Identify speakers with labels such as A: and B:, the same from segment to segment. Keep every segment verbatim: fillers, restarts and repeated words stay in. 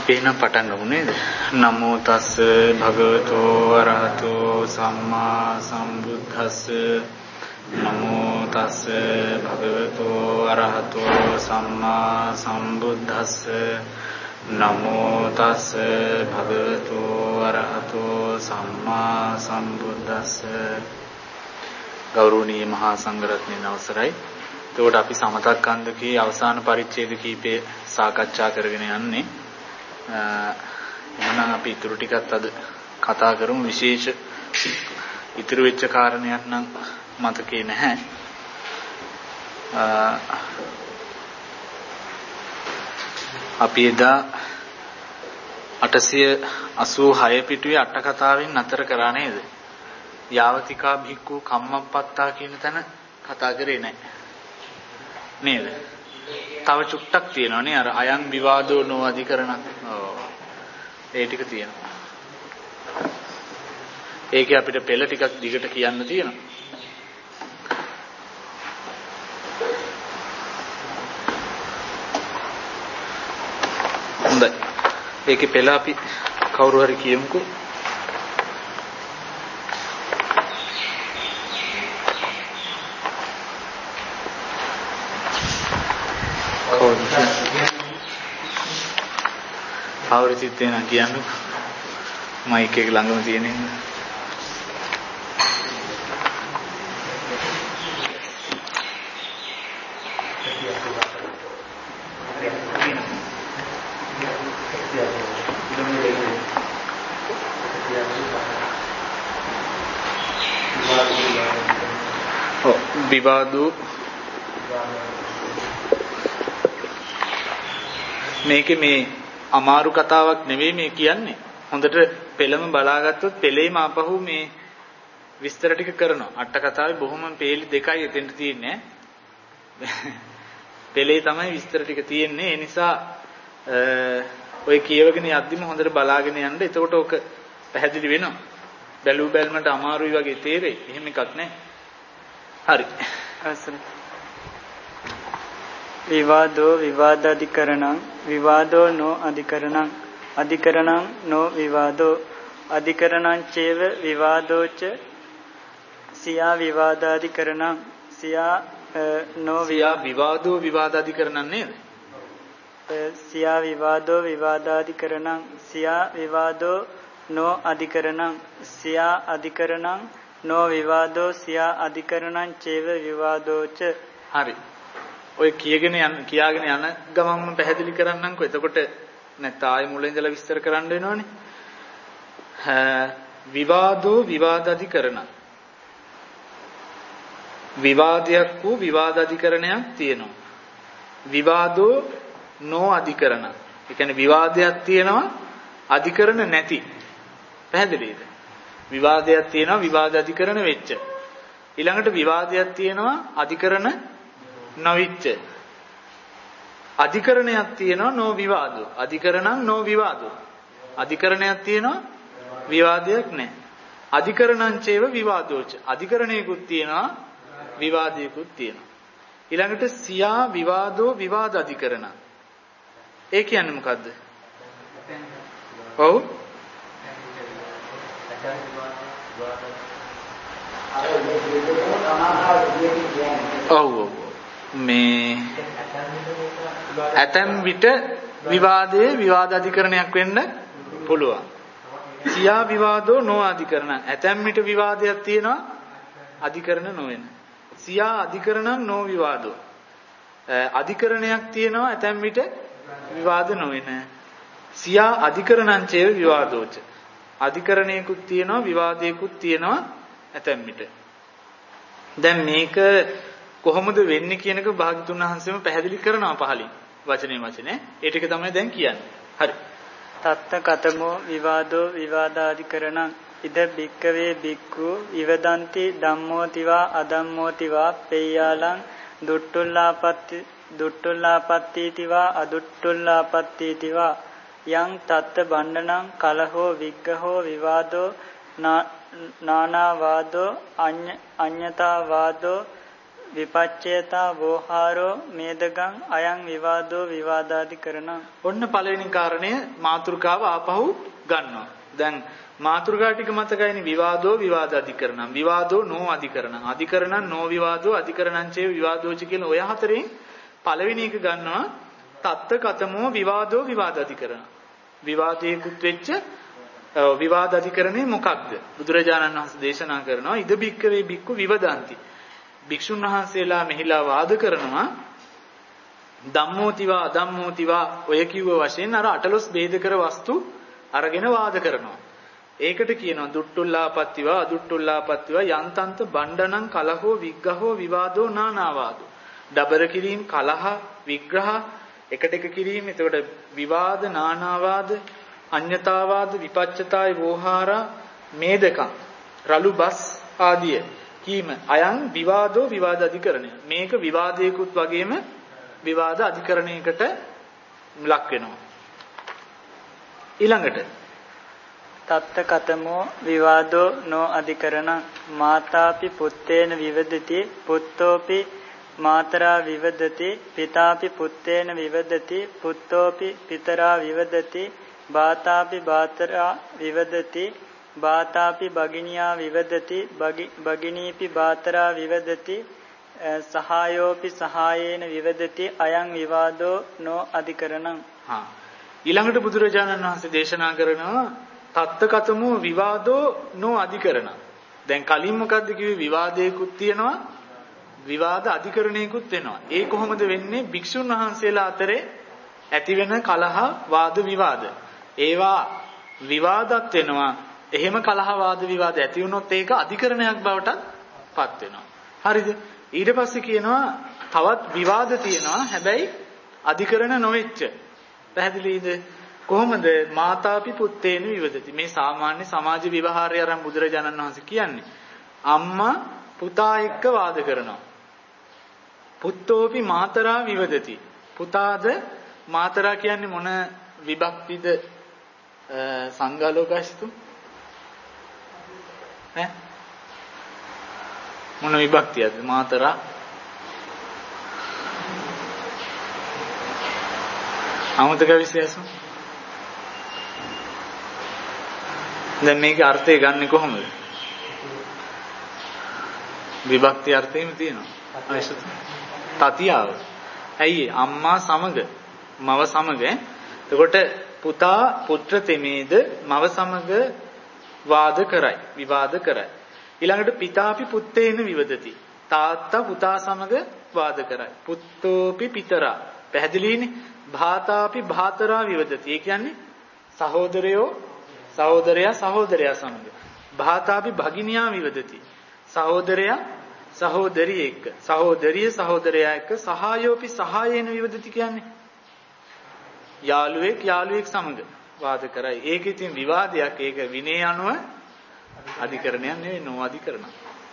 A: අපි එනම් පටන් ගමු නේද? නමෝ තස් භගවතෝ අරහතෝ සම්මා සම්බුද්දස්ස. නමෝ තස් භගවතෝ අරහතෝ සම්මා සම්බුද්දස්ස. නමෝ තස් භගවතෝ අරහතෝ සම්මා සම්බුද්දස්ස. ගෞරවනීය මහා සංඝරත්නයන් අවසරයි. එතකොට අපි සමතක්ඛන්දකේ අවසාන පරිච්ඡේද කීපේ සාකච්ඡා කරගෙන යන්නේ. එහෙනම් අපි ඊටු ටිකත් අද කතා කරමු. විශේෂ ඉතුරු වෙච්ච කාරණයක් නම් මතකේ නැහැ. අපි එදා අටසිය අසූ හය පිටුවේ අට කතාවෙන් නතර කරා නේද? යාවතිකා භික්ඛු කම්මප්පත්තා කියන තැන කතා කරේ නැහැ නේද? තව චුට්ටක් තියෙනවා නේ අර අයං විවාදෝ නෝ අධිකරණ. ඔව්. ඒ ටික තියෙනවා. ඒකේ අපිට පෙළ ටිකක් දිගට කියන්න තියෙනවා. හොඳයි. ඒකේ පෙළ අපි කවුරු හරි කියමුකෝ. අවුරුද්දක් වෙනා කියන්නේ මයික් එක ළඟම තියෙන ඉන්න. ඔව් විවාදෝ මේකේ මේ අමාරු කතාවක් නෙවෙයි මේ කියන්නේ. හොඳට පෙළම බලාගත්තොත් පෙළේම ආපහු මේ විස්තර ටික කරනවා. අට කතාවේ බොහොම පේලි දෙකයි එතෙන්ට තියෙන්නේ. පෙළේ තමයි විස්තර ටික තියෙන්නේ. ඒ නිසා ඔය කියවගෙන යද්දිම හොඳට බලාගෙන යන්න. එතකොට ඔක පැහැදිලි වෙනවා. බැලු බැලමට අමාරුයි වගේ තේරෙයි. එහෙම එකක් නැහැ. හරි. අවසන්.
B: විවාදෝ විවාදාධිකරණං විවාදෝ නෝ අධිකරණං අධිකරණං නෝ විවාදෝ අධිකරණං චේව විවාදෝච සියා විවාදාධිකරණං සියා නෝ
A: සියා විවාදෝ විවාදාධිකරණං නේද?
B: සියා විවාදෝ විවාදාධිකරණං සියා විවාදෝ නෝ අධිකරණං සියා අධිකරණං නෝ විවාදෝ සියා අධිකරණං චේව විවාදෝච.
A: හරි. ඔය කියගෙන යන කියාගෙන යන ගමන්ම පැහැදිලි කරන්නම්කෝ. එතකොට නැත්නම් ආයෙ මුලින් ඉඳලා විස්තර කරන්න වෙනවනේ. විවාදෝ විවාදාධිකරණ. විවාදයක් වූ විවාදාධිකරණයක් තියෙනවා. විවාදෝ නෝ අධිකරණ. ඒ කියන්නේ විවාදයක් තියෙනවා අධිකරණ නැති. පැහැදිලිද? විවාදයක් තියෙනවා විවාදාධිකරණ වෙච්ච. ඊළඟට විවාදයක් තියෙනවා අධිකරණ නොවිච්ච. අධිකරණයක් තියෙනවා නෝ විවාදෝ. අධිකරණං නෝ විවාදෝ. අධිකරණයක් තියෙනවා විවාදයක් නැහැ. අධිකරණං චේව විවාදෝච. අධිකරණයකුත් තියෙනවා විවාදයකුත් තියෙනවා. ඊළඟට සියා විවාදෝ විවාද අධිකරණ. ඒ කියන්නේ මොකද්ද? ඔව්. ඔව් ඔව්. මේ ඇතැම් විට විවාදයේ විවාද අධිකරණයක් වෙන්න පුළුවන්. සියා විවාදෝ නෝ අධිකරණ. ඇතැම් විට විවාදයක් තියෙනවා අධිකරණ නොවන. සියා අධිකරණං නෝ විවාදෝ. අධිකරණයක් තියෙනවා ඇතැම් විට විවාද නොවන. සියා අධිකරණං චේව විවාදෝච. අධිකරණයකුත් තියෙනවා විවාදයකුත් තියෙනවා ඇතැම් විට. දැන් මේක කොහොමද වෙන්නේ කියන එක භාග්‍යතුන් වහන්සේම පැහැදිලි කරනවා පහලින් වචනේ වචනේ. ඒ ටික තමයි දැන් කියන්නේ. හරි.
B: තත්ත කතමෝ විවාදෝ විවාදාධිකරණං ඉද බික්කවේ බික්ඛු ඉවදන්ති ධම්මෝතිවා අධම්මෝතිවා පෙය්‍යාලං දුට්ටුල්ලාපත්ති දුට්ටුල්ලාපත්තීතිවා අදුට්ටුල්ලාපත්තීතිවා යං තත්ත බණ්ඩනං කලහෝ විග්ඝහෝ විවාදෝ නානා වාදෝ අඤ්ඤතා වාදෝ විපච්චේතා වෝහාරෝ මේදගං අයං විවාදෝ විවාදාදිකරණ.
A: ඔන්න පළවෙනි කාරණය මාතෘකාව ආපහු ගන්නවා. දැන් මාතෘකා ටික මතකයිනේ විවාදෝ විවාදාදිකරණ. විවාදෝ නෝ අධිකරණ. අධිකරණ නෝ විවාදෝ අධිකරණං චේ විවාදෝච කියලා ඔය හතරෙන් පළවෙනි එක ගන්නවා තත්ත කතමෝ විවාදෝ විවාදාදිකරණ. විවාදයකුත් වෙච්ච විවාද අධිකරණේ මොකක්ද? බුදුරජාණන් වහන්සේ දේශනා කරනවා ඉද බික්කවේ බික්කු විවදාಂತಿ. භික්ෂුන් වහන්සේලා මෙහිලා වාද කරනවා ධම්මෝතිවා අධම්මෝතිවා ඔය කිව්ව වශයෙන් අර අටලොස් ભેද කර වස්තු අරගෙන වාද කරනවා. ඒකට කියනවා දුට්ටුල්ලාපත්තිවා අදුට්ටුල්ලාපත්තිවා යන්තන්ත බණ්ඩනං කලහෝ විග්ඝහෝ විවාදෝ නානාවාදෝ. දබර කිරීම කලහ විග්‍රහ එකට එක කිරීම එතකොට විවාද නානාවාද අඤ්ඤතාවාද විපච්චතාය වෝහාරා මේදකම් රළු බස් ආදිය කීම අයං විවාදෝ විවාද අධිකරණය. මේක විවාදයකුත් වගේම විවාද අධිකරණයකට ලක් වෙනවා. ඊළඟට
B: තත්ත කතමෝ විවාදෝ නෝ අධිකරණ මාතාපි පුත්තේන විවදති පුත්තෝපි මාතරා විවදති පිතාපි පුත්තේන විවදති පුත්තෝපි පිතරා විවදති බාතාපි බාතරා විවදති බාතාපි භගිනියා විවදති භගිනීපි බාතරා විවදති සහායෝපි සහායේන විවදති අයං විවාදෝ නෝ අධිකරණං.
A: හා ඊළඟට බුදුරජාණන් වහන්සේ දේශනා කරනවා තත්ත කතමෝ විවාදෝ නෝ අධිකරණ. දැන් කලින් මොකද්ද කිව්වේ විවාදයකුත් තියෙනවා විවාද අධිකරණයකුත් වෙනවා. ඒ කොහොමද වෙන්නේ? භික්ෂුන් වහන්සේලා අතරේ ඇතිවෙන කලහ වාද විවාද. ඒවා විවාදත් වෙනවා. එහෙම කලහ වාද විවාද ඇති වුණොත් ඒක අධිකරණයක් බවට පත් වෙනවා. හරිද? ඊට පස්සේ කියනවා තවත් විවාද තියෙනවා. හැබැයි අධිකරණ නොවෙච්ච. පැහැදිලිද? කොහොමද? මාතාපි පුත්තේන විවදති. මේ සාමාන්‍ය සමාජ විවහාරය අරන් බුදුරජාණන් වහන්සේ කියන්නේ. අම්මා පුතා එක්ක වාද කරනවා. පුත්තෝපි මාතරා විවදති. පුතාද මාතරා කියන්නේ මොන විභක්තිද? සංඝාලෝකයිස්තු ඈ මොන විභක්තියද මාතරා? අමතක විශේෂ. දැන් මේකේ අර්ථය ගන්නෙ කොහොමද? විභක්ති අර්ථයෙම තියෙනවා. අයිසත් තතියාව. ඇයි අම්මා සමග මව සමග එතකොට පුතා පුත්‍ර තෙමේද මව සමග වාද කරයි විවාද කරයි. ඊළඟට පිතාපි පුත්තේන විවදති. තාත්තා පුතා සමග වාද කරයි. පුත්තෝපි පිතරා. පැහැදිලිනේ? භාතාපි භාතරා විවදති. ඒ කියන්නේ සහෝදරයෝ සහෝදරයා සහෝදරයා සමග. භාතාපි භගිනියා විවදති. සහෝදරයා සහෝදරිය එක්ක. සහෝදරිය සහෝදරයා එක්ක. සහායෝපි සහායේන විවදති කියන්නේ යාළුවෙක් යාළුවෙක් සමග වාද කරයි. ඒක ඉතින් විවාදයක්. ඒක විනය අනුව අධිකරණයක් නෙවෙයි නෝ අධිකරණ.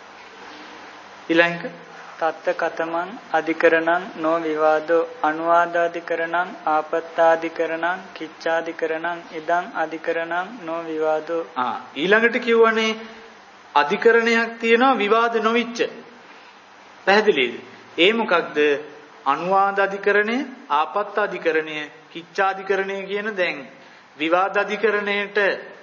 A: ඊළඟ
B: තත්ත කතමං අධිකරණං නෝ විවාදෝ අනුවාදාධිකරණං ආපත්තාධිකරණං කිච්ඡාධිකරණං ඉදං අධිකරණං නෝ විවාදෝ.
A: ආ ඊළඟට කියවනේ අධිකරණයක් තියෙනවා විවාද නොවිච්ච. පැහැදිලිද? ඒ මොකක්ද? අනුවාද අධිකරණය, ආපත්ත අධිකරණය, කිච්ඡාධිකරණය කියන දැන් විවාද අධිකරණයට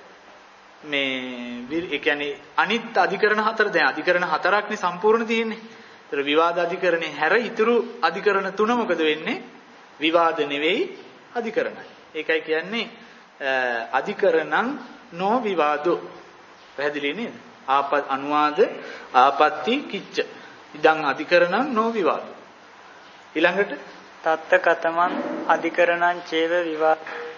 A: මේ ඒ කියන්නේ අනිත් අධිකරණ හතර දැන් අධිකරණ හතරක්නේ සම්පූර්ණ තියෙන්නේ. ඒතර විවාද අධිකරණේ හැර ඉතුරු අධිකරණ තුන මොකද වෙන්නේ? විවාද නෙවෙයි අධිකරණයි. ඒකයි කියන්නේ අධිකරණං නෝ විවාදෝ. පැහැදිලි නේද? ආප අනුවාද ආපත්‍ති කිච්ච. ඉදං අධිකරණං නෝ විවාදෝ. ඊළඟට
B: තත්ත කතමං අධිකරණං චේව විවාද.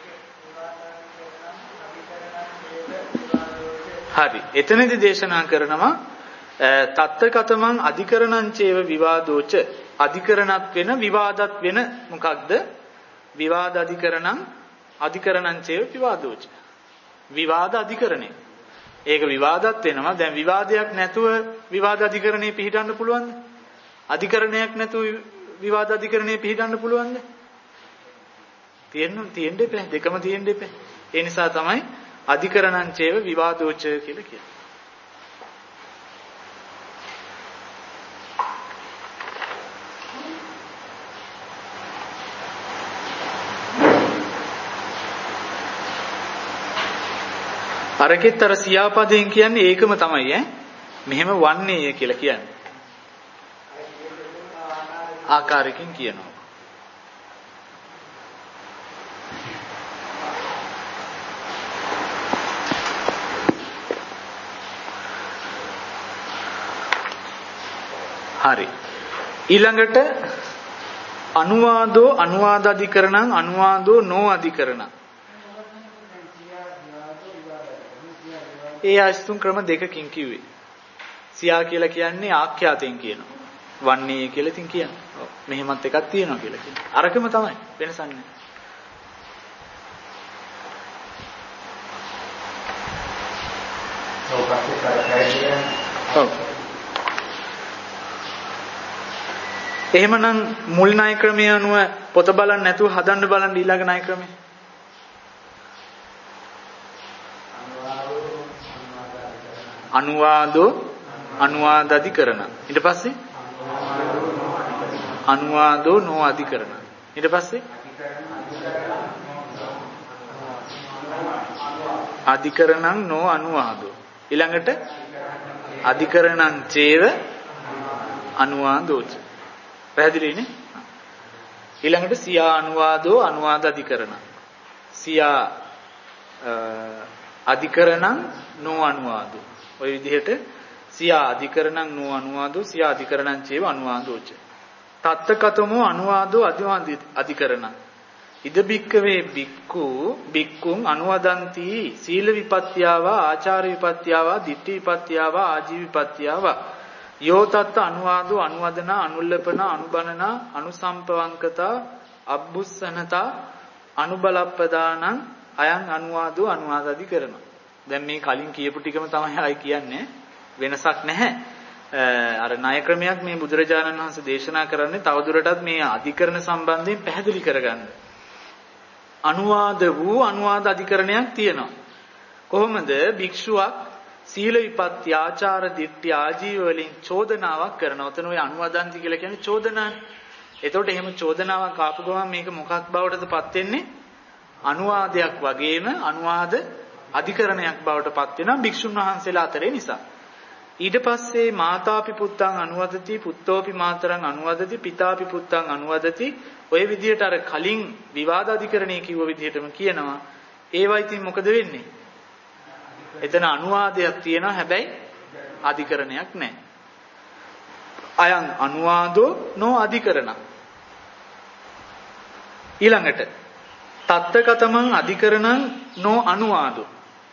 A: හරි. එතනදී දේශනා කරනවා තත්ත කතමං අධිකරණං චේව විවාදෝච. අධිකරණත් වෙන විවාදත් වෙන මොකක්ද? විවාද අධිකරණං අධිකරණං චේව විවාදෝච. විවාද අධිකරණය. ඒක විවාදත් වෙනවා. දැන් විවාදයක් නැතුව විවාද අධිකරණේ පිළිටන්න පුළුවන්ද? අධිකරණයක් නැතුව විවාද අධිකරණේ පිළිටන්න පුළුවන්ද? තියෙන්න තියෙන්න එපා. දෙකම තියෙන්න එපා. ඒ නිසා තමයි අධිකරණං චේව විවාදෝච කියලා කියන්නේ. අරකෙත් අර සියාපදයෙන් කියන්නේ ඒකම තමයි ඈ. මෙහෙම වන්නේය කියලා කියන්නේ. ආකාරයකින් කියනවා. හරි. ඊළඟට අනුවාදෝ අනුවාද අධිකරණං අනුවාදෝ නෝ අධිකරණං. ඒ අස්තුන් ක්‍රම දෙකකින් කිව්වේ. සියා කියලා කියන්නේ ආඛ්‍යාතෙන් කියනවා. වන්නේ කියලා ඉතින් කියනවා. ඔව්. මෙහෙමත් එකක් තියෙනවා කියලා කියනවා. අරකම තමයි වෙනසක් නැහැ. ඔව්. එහෙමනම් මුල් ණය ක්‍රමය අනුව පොත බලන්න නැතුව හදන්න බලන්න ඊළඟ ණය ක්‍රමය. අනුවාදෝ අනුවාද අධිකරණ. ඊට පස්සේ අනුවාදෝ නෝ අධිකරණ. ඊට පස්සේ අධිකරණං නෝ අනුවාදෝ. ඊළඟට අධිකරණං චේව අනුවාදෝච. පැහැදිලිනේ? ඊළඟට සියා අනුවාදෝ අනුවාද අධිකරණ. සියා අධිකරණං නෝ අනුවාදෝ. ඔය විදිහට සියා අධිකරණං නෝ අනුවාදෝ සියා අධිකරණං චේව අනුවාදෝච. තත්තකතමෝ අනුවාදෝ අධිවාදී අධිකරණ. ඉද බික්කවේ බික්කු බික්කුං අනුවදಂತಿ සීල විපත්‍යාව ආචාර විපත්‍යාව ditthi විපත්‍යාව ආජීව විපත්‍යාව යෝ තත්ත අනුවාදෝ අනුවදන අනුල්ලපන අනුබනන අනුසම්පවංකතා අබ්බුස්සනතා අනුබලප්පදානං අයං අනුවාදෝ අනුවාදදි කරන. දැන් මේ කලින් කියපු ටිකම තමයි ආයි කියන්නේ. වෙනසක් නැහැ. අර ණය ක්‍රමයක් මේ බුදුරජාණන් වහන්සේ දේශනා කරන්නේ තවදුරටත් මේ අධිකරණ සම්බන්ධයෙන් පැහැදිලි කරගන්න. අනුවාද වූ අනුවාද අධිකරණයක් තියෙනවා. කොහොමද භික්ෂුවක් සීල විපත්‍ය ආචාර දිට්ඨි ආජීව වලින් චෝදනාවක් කරනවා. ඔතන ඔය අනුවදන්ති කියලා කියන්නේ චෝදනානේ. එතකොට එහෙම චෝදනාවක් ආපු ගමන් මේක මොකක් බවටදපත් වෙන්නේ? අනුවාදයක් වගේම අනුවාද අධිකරණයක් බවටපත් වෙනවා භික්ෂුන් වහන්සේලා අතරේ නිසා. ඊට පස්සේ මාතාපි පුත්තං අනුවදති පුත්තෝපි මාතරං අනුවදති පිතාපි පුත්තං අනුවදති. ඔය විදිහට අර කලින් විවාද අධිකරණයේ කිව්ව විදිහටම කියනවා. ඒවා ඉතින් මොකද වෙන්නේ? එතන අනුවාදයක් තියෙනවා හැබැයි අධිකරණයක් නැහැ. අයං අනුවාදෝ නෝ අධිකරණ. ඊළඟට තත්තකතමං අධිකරණං නෝ අනුවාදෝ.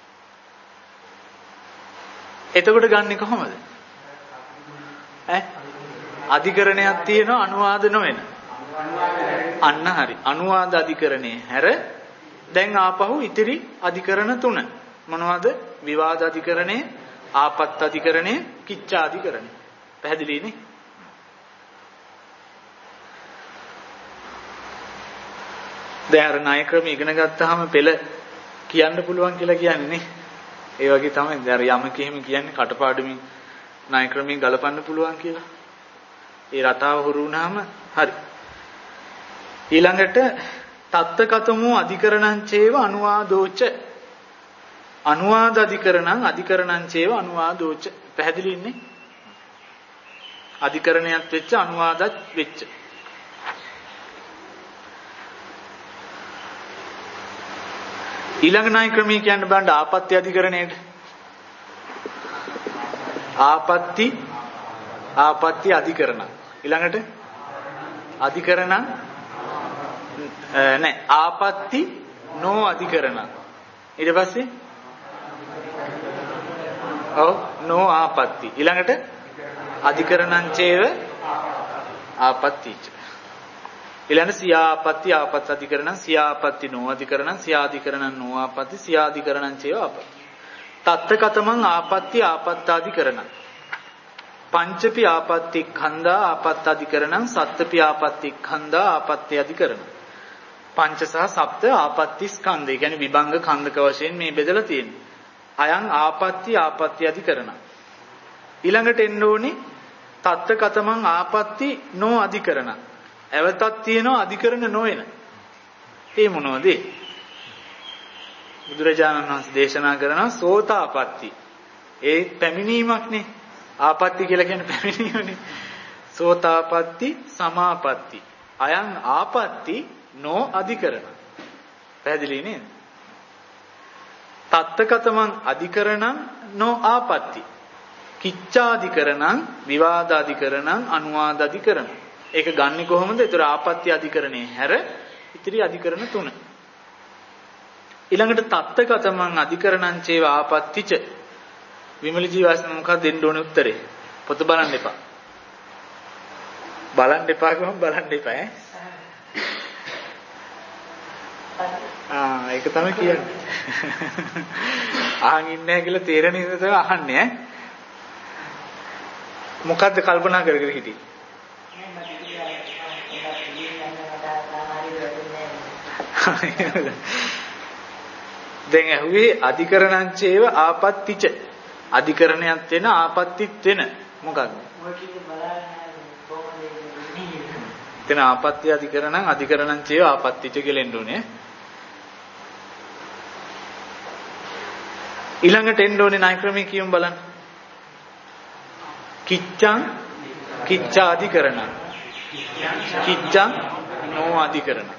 A: එතකොට ගන්නෙ කොහොමද? ඈ අධිකරණයක් තියෙනවා අනුවාද නොවන. අන්න හරි. අනුවාද අධිකරණේ හැර දැන් ආපහු ඉතිරි අධිකරණ තුන මොනවද? විවාද අධිකරණේ, ආපත් අධිකරණේ, කිච්ඡා අධිකරණේ. පැහැදිලිනේ? දැන් අර ණය ක්‍රම ඉගෙන ගත්තාම පෙළ කියන්න පුළුවන් කියලා කියන්නේ නේ. ඒ වගේ තමයි දැන් යමක එහෙම කියන්නේ කටපාඩමින් ණය ක්‍රමයෙන් ගලපන්න පුළුවන් කියලා. ඒ රටාව හුරු වුණාම හරි. ඊළඟට තත්තකතමෝ අධිකරණං චේව අනුවාදෝච. අනුවාද අධිකරණං අධිකරණං චේව අනුවාදෝච. පැහැදිලි ඉන්නේ? අධිකරණයක් වෙච්ච අනුවාදත් වෙච්ච. ඊළඟ ණය ක්‍රමී කියන්න බලන්න ආපත්‍ය අධිකරණයට. ආපත්‍ති ආපත්‍ය අධිකරණ. ඊළඟට අධිකරණ නෑ ආපත්‍ති නෝ අධිකරණ. ඊට පස්සේ ඔව් නෝ ආපත්‍ති. ඊළඟට අධිකරණං චේව ආපත්‍තිච. ඊළඟ සියාපත්‍ති ආපත් අධිකරණං සියාපත්‍ති නෝ අධිකරණං සියාධිකරණං නෝ ආපත්‍ති සියාධිකරණං චේව ආපත්‍ති. තත්තකතමං ආපත්‍ති ආපත්තාධිකරණං පංචපි ආපත්‍ති ඛණ්ඩා ආපත්තාධිකරණං සත්තපි ආපත්‍ති ඛණ්ඩා ආපත්‍ය අධිකරණ. පංච සහ සප්ත ආපත්‍ති ස්කන්ධය කියන්නේ විභංග ඛණ්ඩක වශයෙන් මේ බෙදලා තියෙන්නේ. අයං ආපත්‍ති ආපත්‍ය අධිකරණ. ඊළඟට එන්න ඕනේ තත්තකතමං ආපත්‍ති නෝ අධිකරණ. ඇවතක් තියෙනවා අධිකරණ නොවන. ඒ මොනවද? බුදුරජාණන් වහන්සේ දේශනා කරනවා සෝතාපට්ටි. ඒ පැමිණීමක්නේ. ආපත්‍ති කියලා කියන්නේ පැමිණීමනේ. සෝතාපට්ටි සමාපatti. අයං ආපatti නෝ අධිකරණ. පැහැදිලි නේද? තත්තකතමං අධිකරණං නෝ ආපatti. කිච්ඡාධිකරණං විවාදාධිකරණං අනුවාදාධිකරණං. ඒක ගන්නෙ කොහොමද? ඒතර ආපත්‍ය අධිකරණේ හැර ඉතිරි අධිකරණ තුන. ඊළඟට තත්තකතමං අධිකරණං චේව ආපත්‍තිච. විමල ජීවාස් මොකක්ද දෙන්න ඕනේ උත්තරේ? පොත බලන්න එපා. බලන්න එපා කියවම බලන්න එපා ඈ. ආ ඒක තමයි කියන්නේ. අහන් ඉන්නේ නැහැ කියලා තේරෙන ඉඳ තමයි අහන්නේ ඈ. මොකද්ද කල්පනා කර කර හිටියේ? දැන් ඇහුවේ අධිකරණං චේව ආපත්‍තිච. අධිකරණයක් වෙන ආපත්‍තිත් වෙන මොකක්ද? එතන ආපත්‍ය අධිකරණං අධිකරණං චේව ආපත්‍තිච කියලා එන්න ඕනේ. ඊළඟට එන්න ඕනේ ණය ක්‍රමයේ කියමු බලන්න. කිච්ඡං කිච්ඡාධිකරණ. කිච්ඡං නෝ අධිකරණ.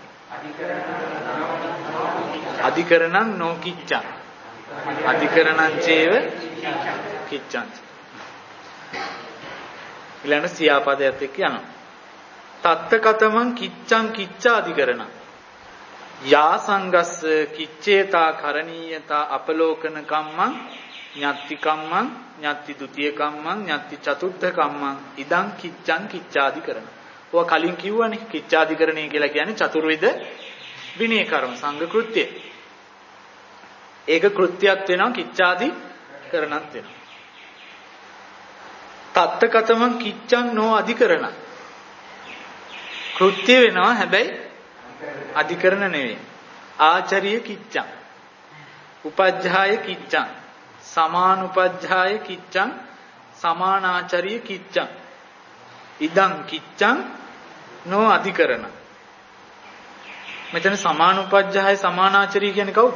A: අධිකරණං නෝ කිච්ඡං. අධිකරණං චේව කිච්ඡං. ඊළඟ සියාපදයට එක්ක යනවා. තත්තකතමං කිච්ඡං කිච්ඡාධිකරණ. යා සංගස්ස කිච්ඡේතා කරණීයතා අපලෝකන කම්මං ඤත්ති කම්මං ඤත්ති ဒ ුතිය කම්මං ඤත්ති චතුර්ථ කම්මං ඉදං කිච්ඡං කිච්ඡාධිකරණ. ඔය කලින් කිව්වනේ කිච්ඡාධිකරණය කියලා කියන්නේ චතුර්විධ විනය කර්ම සංඝ කෘත්‍ය. ඒක කෘත්‍යයක් වෙනවා කිච්ඡාධිකරණක් වෙනවා. තත්තකතමං කිච්ඡං නෝ අධිකරණ. කෘත්‍ය වෙනවා හැබැයි අධිකරණ නෙවෙයි. ආචාර්ය කිච්ඡං. උපජ්ජාය කිච්ඡං. සමානුපජ්ජාය කිච්ඡං. සමානාචාර්ය කිච්ඡං. ඉදං කිච්ඡං නෝ අධිකරණ. මෙතන සමානුපජ්ජාය සමානාචාර්ය කියන්නේ කවුද?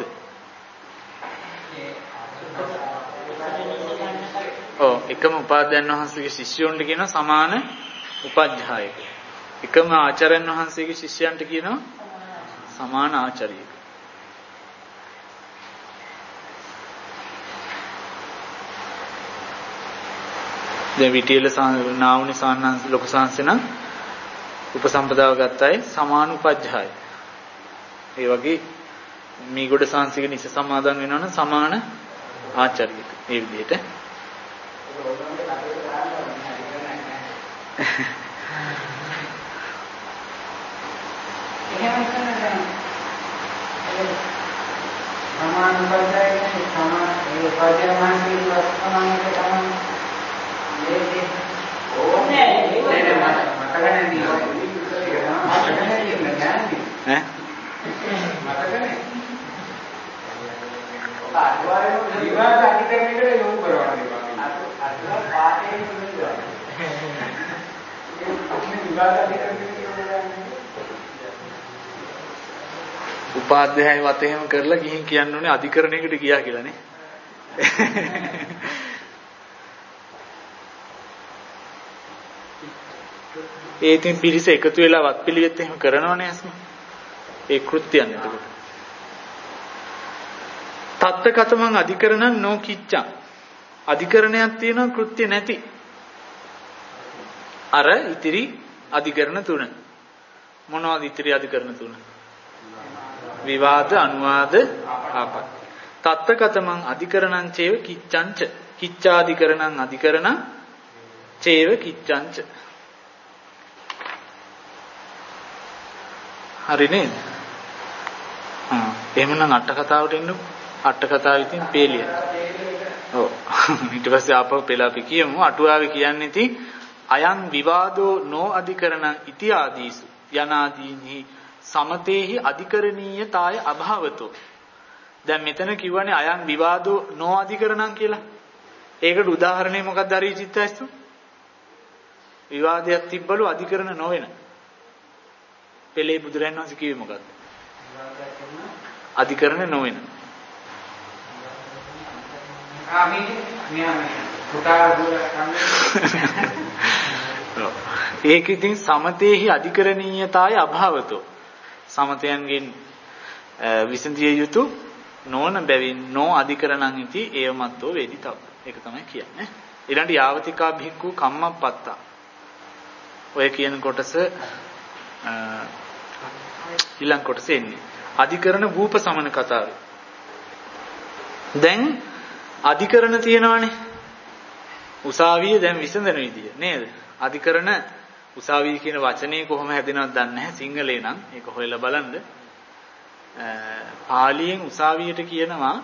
A: ඔව් එකම උපාධ්‍යයන් වහන්සේගේ ශිෂ්‍යයන්ට කියනවා සමාන උපජ්ජායක. එකම ආචාර්යයන් වහන්සේගේ ශිෂ්‍යයන්ට කියනවා සමාන ආචාර්යක. දැන් විටියල නාවුනි සාන්නංශ ලොකු සංසන උපසම්පදාව ගත්තයි සමාන උපජ්ජාය. ඒ වගේ මීගොඩ සංසික නිස සමාදන් වෙනවනම් සමාන ආචාර්යක. මේ විදිහට
C: සමාන උපජ්ජායනේ සමාන ඒ උපජ්ජාය මානසික සමානක තමයි මේකේ ඕනේ නේද මතකනේ
A: ඈ
C: මතකනේ අත්වාරේ විවාද අධිකරණයකට යොමු කරවන්නේ අත්වා පාඩේ නෙමෙයි ඒ විවාද අධිකරණයට යොමු කරන්නේ
A: උපාධ්‍යාය වතේම කරලා ගිහින් කියන්න ඕනේ අධිකරණයකට ගියා කියලා නේ. ඒ ඉතින් පිරිස එකතු වෙලා වත්පිළිවෙත් එහෙම කරනවනේ අස්ම. ඒ කෘත්‍යයන් එතකොට. තත්තකතමං අධිකරණං නෝ කිච්ඡං. අධිකරණයක් තියෙනවා කෘත්‍ය නැති. අර ඉතිරි අධිකරණ තුන. මොනවද ඉතිරි අධිකරණ තුන? විවාද අනුවාද ආපත්‍ය. තත්තකතමං අධිකරණං චේව කිච්ඡංච. කිච්ඡාධිකරණං අධිකරණං චේව කිච්ඡංච. හරි නේද? ආ එහෙමනම් අට කතාවට එන්නකො. අට කතාව ඉතින් පේලිය. ඔව්. ඊට පස්සේ ආපහු පෙළ අපි කියමු. අටුවාවේ කියන්නේ ඉතින් අයං විවාදෝ නෝ අධිකරණං ඉතිආදීසු යනාදීනි සමතේහි අධිකරණීයතාය අභාවතෝ. දැන් මෙතන කිව්වනේ අයං විවාදෝ නෝ අධිකරණං කියලා. ඒකට උදාහරණය මොකක්ද හරි චිත්තයස්තු? විවාදයක් තිබ්බලු අධිකරණ නොවන. පෙළේ බුදුරයන් වහන්සේ කිව්වේ මොකක්ද? අධිකරණ නොවන.
C: ආ මේ මෙයා මේ පුතා දුර කන්නේ.
A: ඒක ඉතින් සමතේහි අධිකරණීයතාවය අභාවතෝ. සමතයන්ගෙන් විසඳිය යුතු නොවන බැවින් නෝ අධිකරණං ඉති ඒවමත්තෝ වේදිතව. ඒක තමයි කියන්නේ. ඊළඟ යාවතිකා භික්ඛු කම්මප්පත්තා. ඔය කියන කොටස ඊළඟ කොටස එන්නේ. අධිකරණ වූප සමන කතාව. දැන් අධිකරණ තියෙනවානේ. උසාවිය දැන් විසඳන විදිය නේද? අධිකරණ උසාවිය කියන වචනේ කොහොම හැදෙනවද දන්නේ නැහැ. සිංහලේ නම් ඒක හොයලා බලන්න. පාලියෙන් උසාවියට කියනවා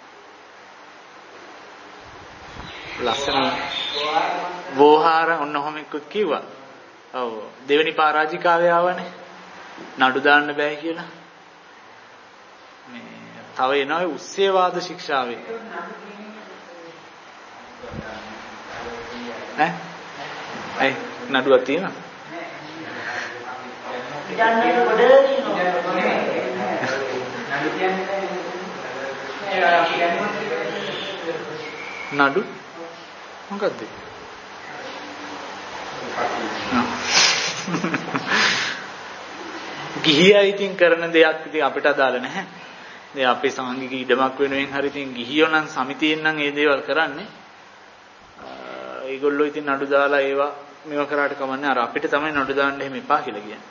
A: ලස්සන වෝහාර ඔන්න ඔහොම එක්කත් කිව්වා. ඔව් දෙවෙනි පරාජිකාවේ ආවනේ. නඩු දාන්න බෑ කියලා. මේ තව එනවා උස්සේවාද ශික්ෂාවේ. ඈ? අය නඩුවක් තියෙනවා. නඩු මොකද්ද? ගිහියා ඉතින් කරන දෙයක් ඉතින් අපිට අදාළ නැහැ. දැන් අපේ සංඝික ඉඩමක් වෙනුවෙන් හරි ඉතින් ගිහියෝ නම් සමිතියෙන් නම් මේ දේවල් කරන්නේ. ඒගොල්ලෝ ඉතින් නඩු දාලා ඒවා මේවා කරාට කමන්නේ. අර අපිට තමයි නඩු දාන්න එහෙම එපා කියලා කියන්නේ.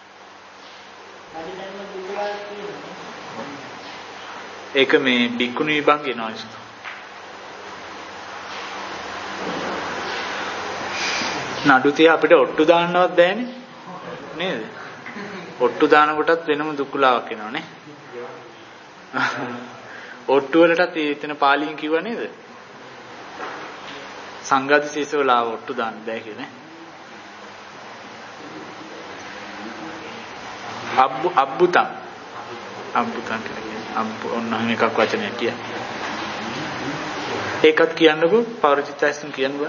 A: ඒක මේ බික්කුණු විභංගේ නෝයිස්ත. නඩු තිය අපිට ඔට්ටු දාන්නවත් බෑනේ. නේද? ඔට්ටු දාන කොටත් වෙනම දුක්ඛලාවක් එනවනේ. ඔට්ටු වලටත් එතන පාලියෙන් කිව්වා නේද? සංඝාදිශේෂවලාව ඔට්ටු දාන්න බෑ කියන්නේ. අබ්බු අබ්බුතං අබ්බුතං කියන්නේ අබ්බු ඔන්න එකක් වචනයක් කිය. ඒකත් කියන්නකෝ පෞරචිත්තයන් කියනවා.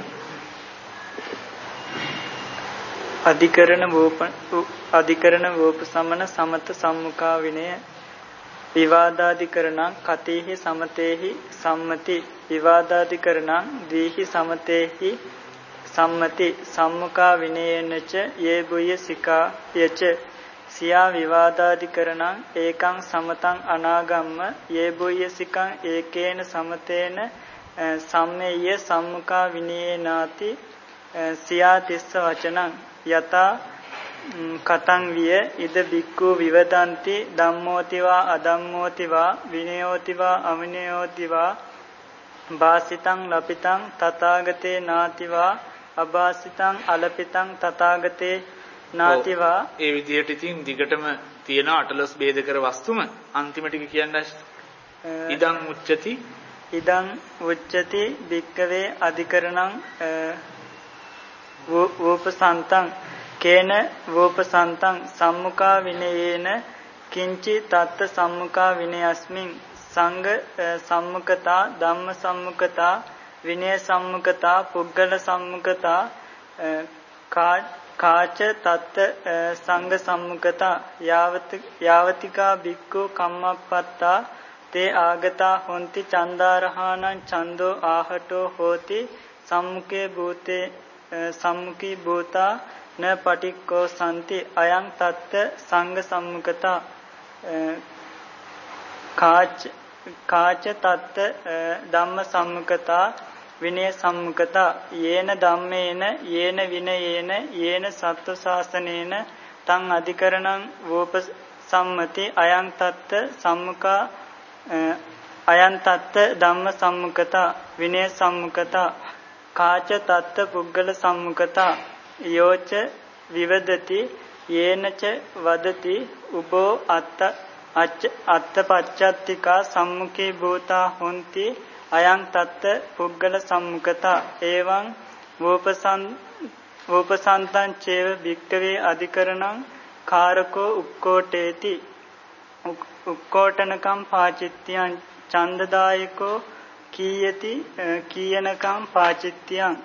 B: අධිකරණ වූප අධිකරණ වූප සමන සමත සම්මුඛා විනය විවාදාධිකරණං කතේහි සමතේහි සම්මති විවාදාධිකරණං දීහි සමතේහි සම්මති සම්මුඛා විනයේනච යේ බුය සිකා යච සියා විවාදාධිකරණං ඒකං සමතං අනාගම්ම යේ බුය සිකං ඒකේන සමතේන සම්මේය සම්මුඛා විනයේනාති සියා තිස්ස වචනං යතා කතං විය ඉද බික්ඛු විවදಂತಿ ධම්මෝතිවා අධම්මෝතිවා විනයෝතිවා අවිනයෝතිවා භාසිතං ලපිතං තථාගතේ නාතිවා අභාසිතං අලපිතං තථාගතේ නාතිවා.
A: ඒ විදිහට ඉතින් දිගටම තියෙන අටලොස් ભેද කර වස්තුම අන්තිම ටික කියන්නේ ඉදං උච්චති
B: ඉදං උච්චති භික්ඛවේ අධිකරණං වූපසන්තං කේන වූපසන්තං සම්මුඛා විනයේන කිංචි තත්ත සම්මුඛා විනයස්මින් සංඝ සම්මුඛතා ධම්ම සම්මුඛතා විනය සම්මුඛතා පුද්ගල සම්මුඛතා කාච තත්ත සංඝ සම්මුඛතා යාවතිකා භික්ඛු කම්මප්පත්තා තේ ආගතා හොಂತಿ චන්දාරහානං චන්தோ ආහටෝ හෝති සම්මුඛේ භූතේ සම්මුඛී භූතා න පටික්කෝ සම්ති අයං තත්ත සංඝ සම්මුඛතා කාච කාච තත්ත ධම්ම සම්මුඛතා විනය සම්මුඛතා යේන ධම්මේන යේන විනයේන යේන සත්ව ශාසනේන තං අධිකරණං වූප සම්මති අයං තත්ත සම්මුඛා අයං තත්ත ධම්ම සම්මුඛතා විනය සම්මුඛතා කාච තත්ත පුද්ගල සම්මුඛතා යෝච විවදති යේනච වදති උබෝ අත්ත අත්තපච්චත්තිකා සම්මුඛී භූතා හොಂತಿ අයං තත්ත පුද්ගල සම්මුඛතා එවං වූපසං වූපසන්තං චේව භික්ඛවේ අධිකරණං කාරකෝ උක්කෝටේති උක්කෝටනකම් පාචිත්‍යං ඡන්දදායකෝ කීයති කීයනකම් පාචිත්‍යං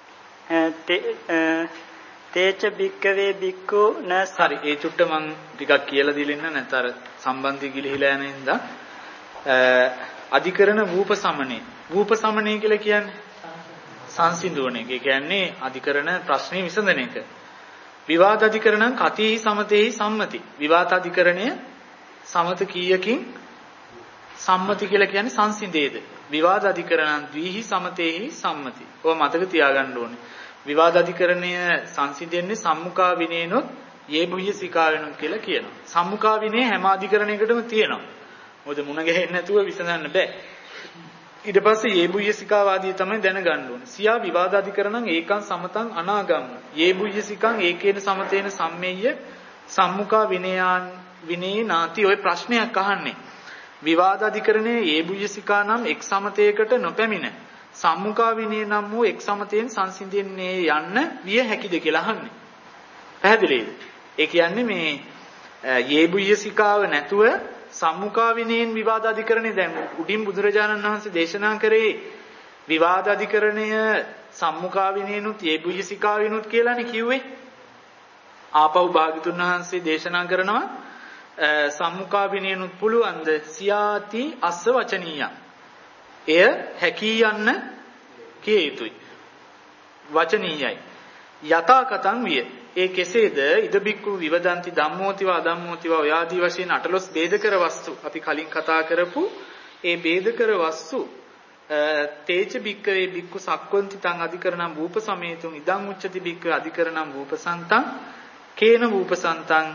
B: තේච භික්ඛවේ භික්ඛු න
A: හරි ඒ චුට්ට මං ටිකක් කියලා දෙලින්න නැතර සම්බන්ධي ගිලිහිලා යන හින්දා අධිකරණ වූප සමනේ රූප සමනය කියලා කියන්නේ සංසිඳුවන එක. ඒ කියන්නේ අධිකරණ ප්‍රශ්නේ විසඳන එක. විවාද අධිකරණං කතිහි සමතේහි සම්මති. විවාද අධිකරණය සමත කීයකින් සම්මති කියලා කියන්නේ සංසිඳේද. විවාද අධිකරණං ද්විහි සමතේහි සම්මති. ඔය මතක තියාගන්න ඕනේ. විවාද අධිකරණය සංසිඳෙන්නේ සම්මුඛා විනේනොත් යේබුය සිකාවෙනොත් කියලා කියනවා. සම්මුඛා විනේ හැම අධිකරණයකටම තියෙනවා. මොකද මුණ ගැහෙන්නේ නැතුව විසඳන්න බෑ. ඊට පස්සේ යේබුය සිකාවාදී තමයි දැනගන්න ඕනේ. සියා විවාද අධිකරණං ඒකං සමතං අනාගම්ම. යේබුය සිකං ඒකේන සමතේන සම්මෙය්‍ය සම්මුඛා විනයාන් විනේ නාති. ඔය ප්‍රශ්නයක් අහන්නේ. විවාද අධිකරණයේ යේබුය සිකා නම් එක් සමතයකට නොපැමිණ සම්මුඛා විනේ නම් වූ එක් සමතයෙන් සංසිඳෙන්නේ යන්න විය හැකිද කියලා අහන්නේ. පැහැදිලිද? ඒ කියන්නේ මේ යේබුය සිකාව නැතුව සම්මුඛා විනයෙන් විවාද අධිකරණය දැන් උඩින් බුදුරජාණන් වහන්සේ දේශනා කරේ විවාද අධිකරණය සම්මුඛා විනයනුත් යේබුය සිකාවිනුත් කියලානේ කිව්වේ. ආපහු භාග්‍යතුන් වහන්සේ දේශනා කරනවා සම්මුඛා විනයනුත් පුළුවන්ද සියාති අස්ස වචනීය. එය හැකී යන්න කිය යුතුයි. වචනීයයි. යථා කතං විය. ඒ කෙසේද? ඉද බික්කු විවදන්ති ධම්මෝතිව අධම්මෝතිව ඔය ආදී වශයෙන් අටලොස් ભેදකර වස්තු අපි කලින් කතා කරපු ඒ ભેදකර වස්තු තේච බික්කවේ බික්කු සක්වන්ති තං අධිකරණං රූප සමේතුං ඉදං උච්චති බික්කවේ අධිකරණං රූපසන්තං කේන රූපසන්තං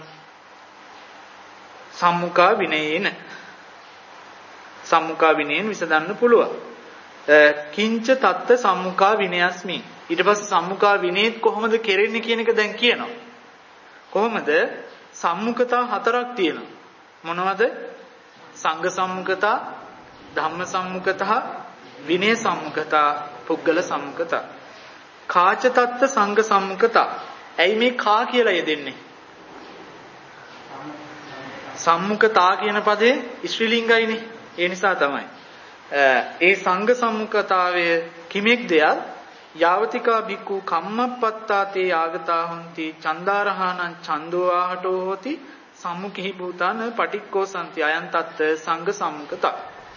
A: සම්මුඛා විනයේන සම්මුඛා විනයෙන් විසඳන්න පුළුවන්. කිංච තත්ත සම්මුඛා විනයස්මි. ඊට පස්සේ සම්මුඛා විනේත් කොහොමද කෙරෙන්නේ කියන එක දැන් කියනවා. කොහොමද? සම්මුඛතා හතරක් තියෙනවා. මොනවද? සංඝ සම්මුඛතා, ධම්ම සම්මුඛතා, විනය සම්මුඛතා, පුද්ගල සම්මුඛතා. කාච තත්ත සංඝ සම්මුඛතා. ඇයි මේ කා කියලා යෙදෙන්නේ? සම්මුඛතා කියන පදේ ස්ත්‍රීලිංගයිනේ. ඒ නිසා තමයි. ඒ සංඝ සම්මුඛතාවය කිමෙක් දෙයක්? යාවතිකා බික්කු කම්මප්පත්තාතේ ආගතා හොಂತಿ චන්දාරහානං ඡන්தோ ආහටෝ හෝති සම්මුඛී භූතාන පටික්කෝ සම්ති අයං තත්ත සංඝ සම්මුඛතා.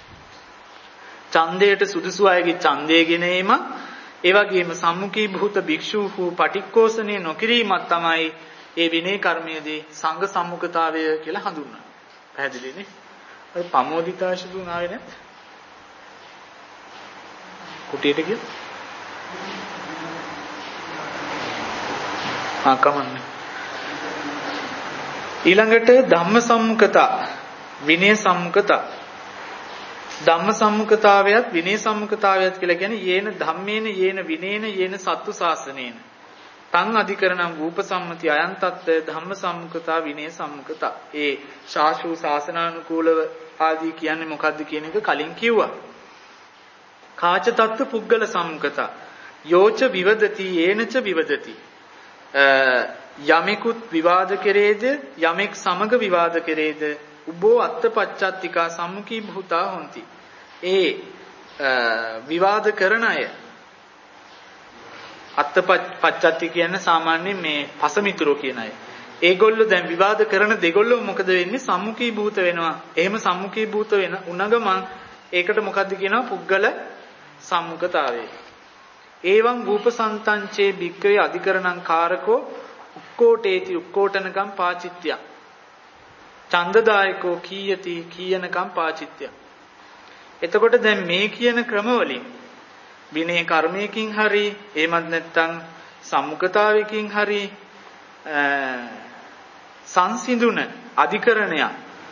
A: ඡන්දයට සුදුසු අයගේ ඡන්දය ගෙනීම ඒ වගේම සම්මුඛී භූත භික්ෂූහු පටික්කෝසනේ නොකිරීමක් තමයි ඒ විනය කර්මයේදී සංඝ සම්මුඛතාවය කියලා හඳුන්වන්නේ. පැහැදිලිනේ? ඔය පමෝදිතාශිදුන් ආවේ නැත්? කුටියට ගිය? ආ කමන්නේ. ඊළඟට ධම්ම සම්මුඛතා, විනය සම්මුඛතා. ධම්ම සම්මුඛතාවයත් විනය සම්මුඛතාවයත් කියලා කියන්නේ යේන ධම්මේන යේන විනේන යේන සත්තු ශාසනේන. තං අධිකරණං රූප සම්මති අයං තත්ත ධම්ම සම්මුඛතා විනය සම්මුඛතා. ඒ ශාසු ශාසනානුකූලව ආදී කියන්නේ මොකද්ද කියන එක කලින් කිව්වා. කාච තත්ත පුද්ගල සම්මුඛතා. යෝච විවදති යේනච විවදති. යමෙකුත් විවාද කෙරේද යමෙක් සමග විවාද කෙරේද උබෝ අත්පච්චත්තිකා සම්මුඛී භූතා හොಂತಿ. ඒ විවාද කරන අය අත්පච්චත්ති කියන්නේ සාමාන්‍යයෙන් මේ පසමිතුරෝ කියන අය. ඒගොල්ලෝ දැන් විවාද කරන දෙගොල්ලෝ මොකද වෙන්නේ? සම්මුඛී භූත වෙනවා. එහෙම සම්මුඛී භූත වෙන උනගම ඒකට මොකද්ද කියනවා? පුද්ගල සම්මුඛතාවය. ඒවං රූපසන්තංචේ භික්ඛවේ අධිකරණං කාරකෝ උක්කෝටේති උක්කෝටනකම් පාචිත්‍ය. ඡන්දදායකෝ කීයති කීයනකම් පාචිත්‍ය. එතකොට දැන් මේ කියන ක්‍රමවලින් විනය කර්මයකින් හරි එහෙමත් නැත්නම් සම්මුඛතාවයකින් හරි සංසිඳුන අධිකරණය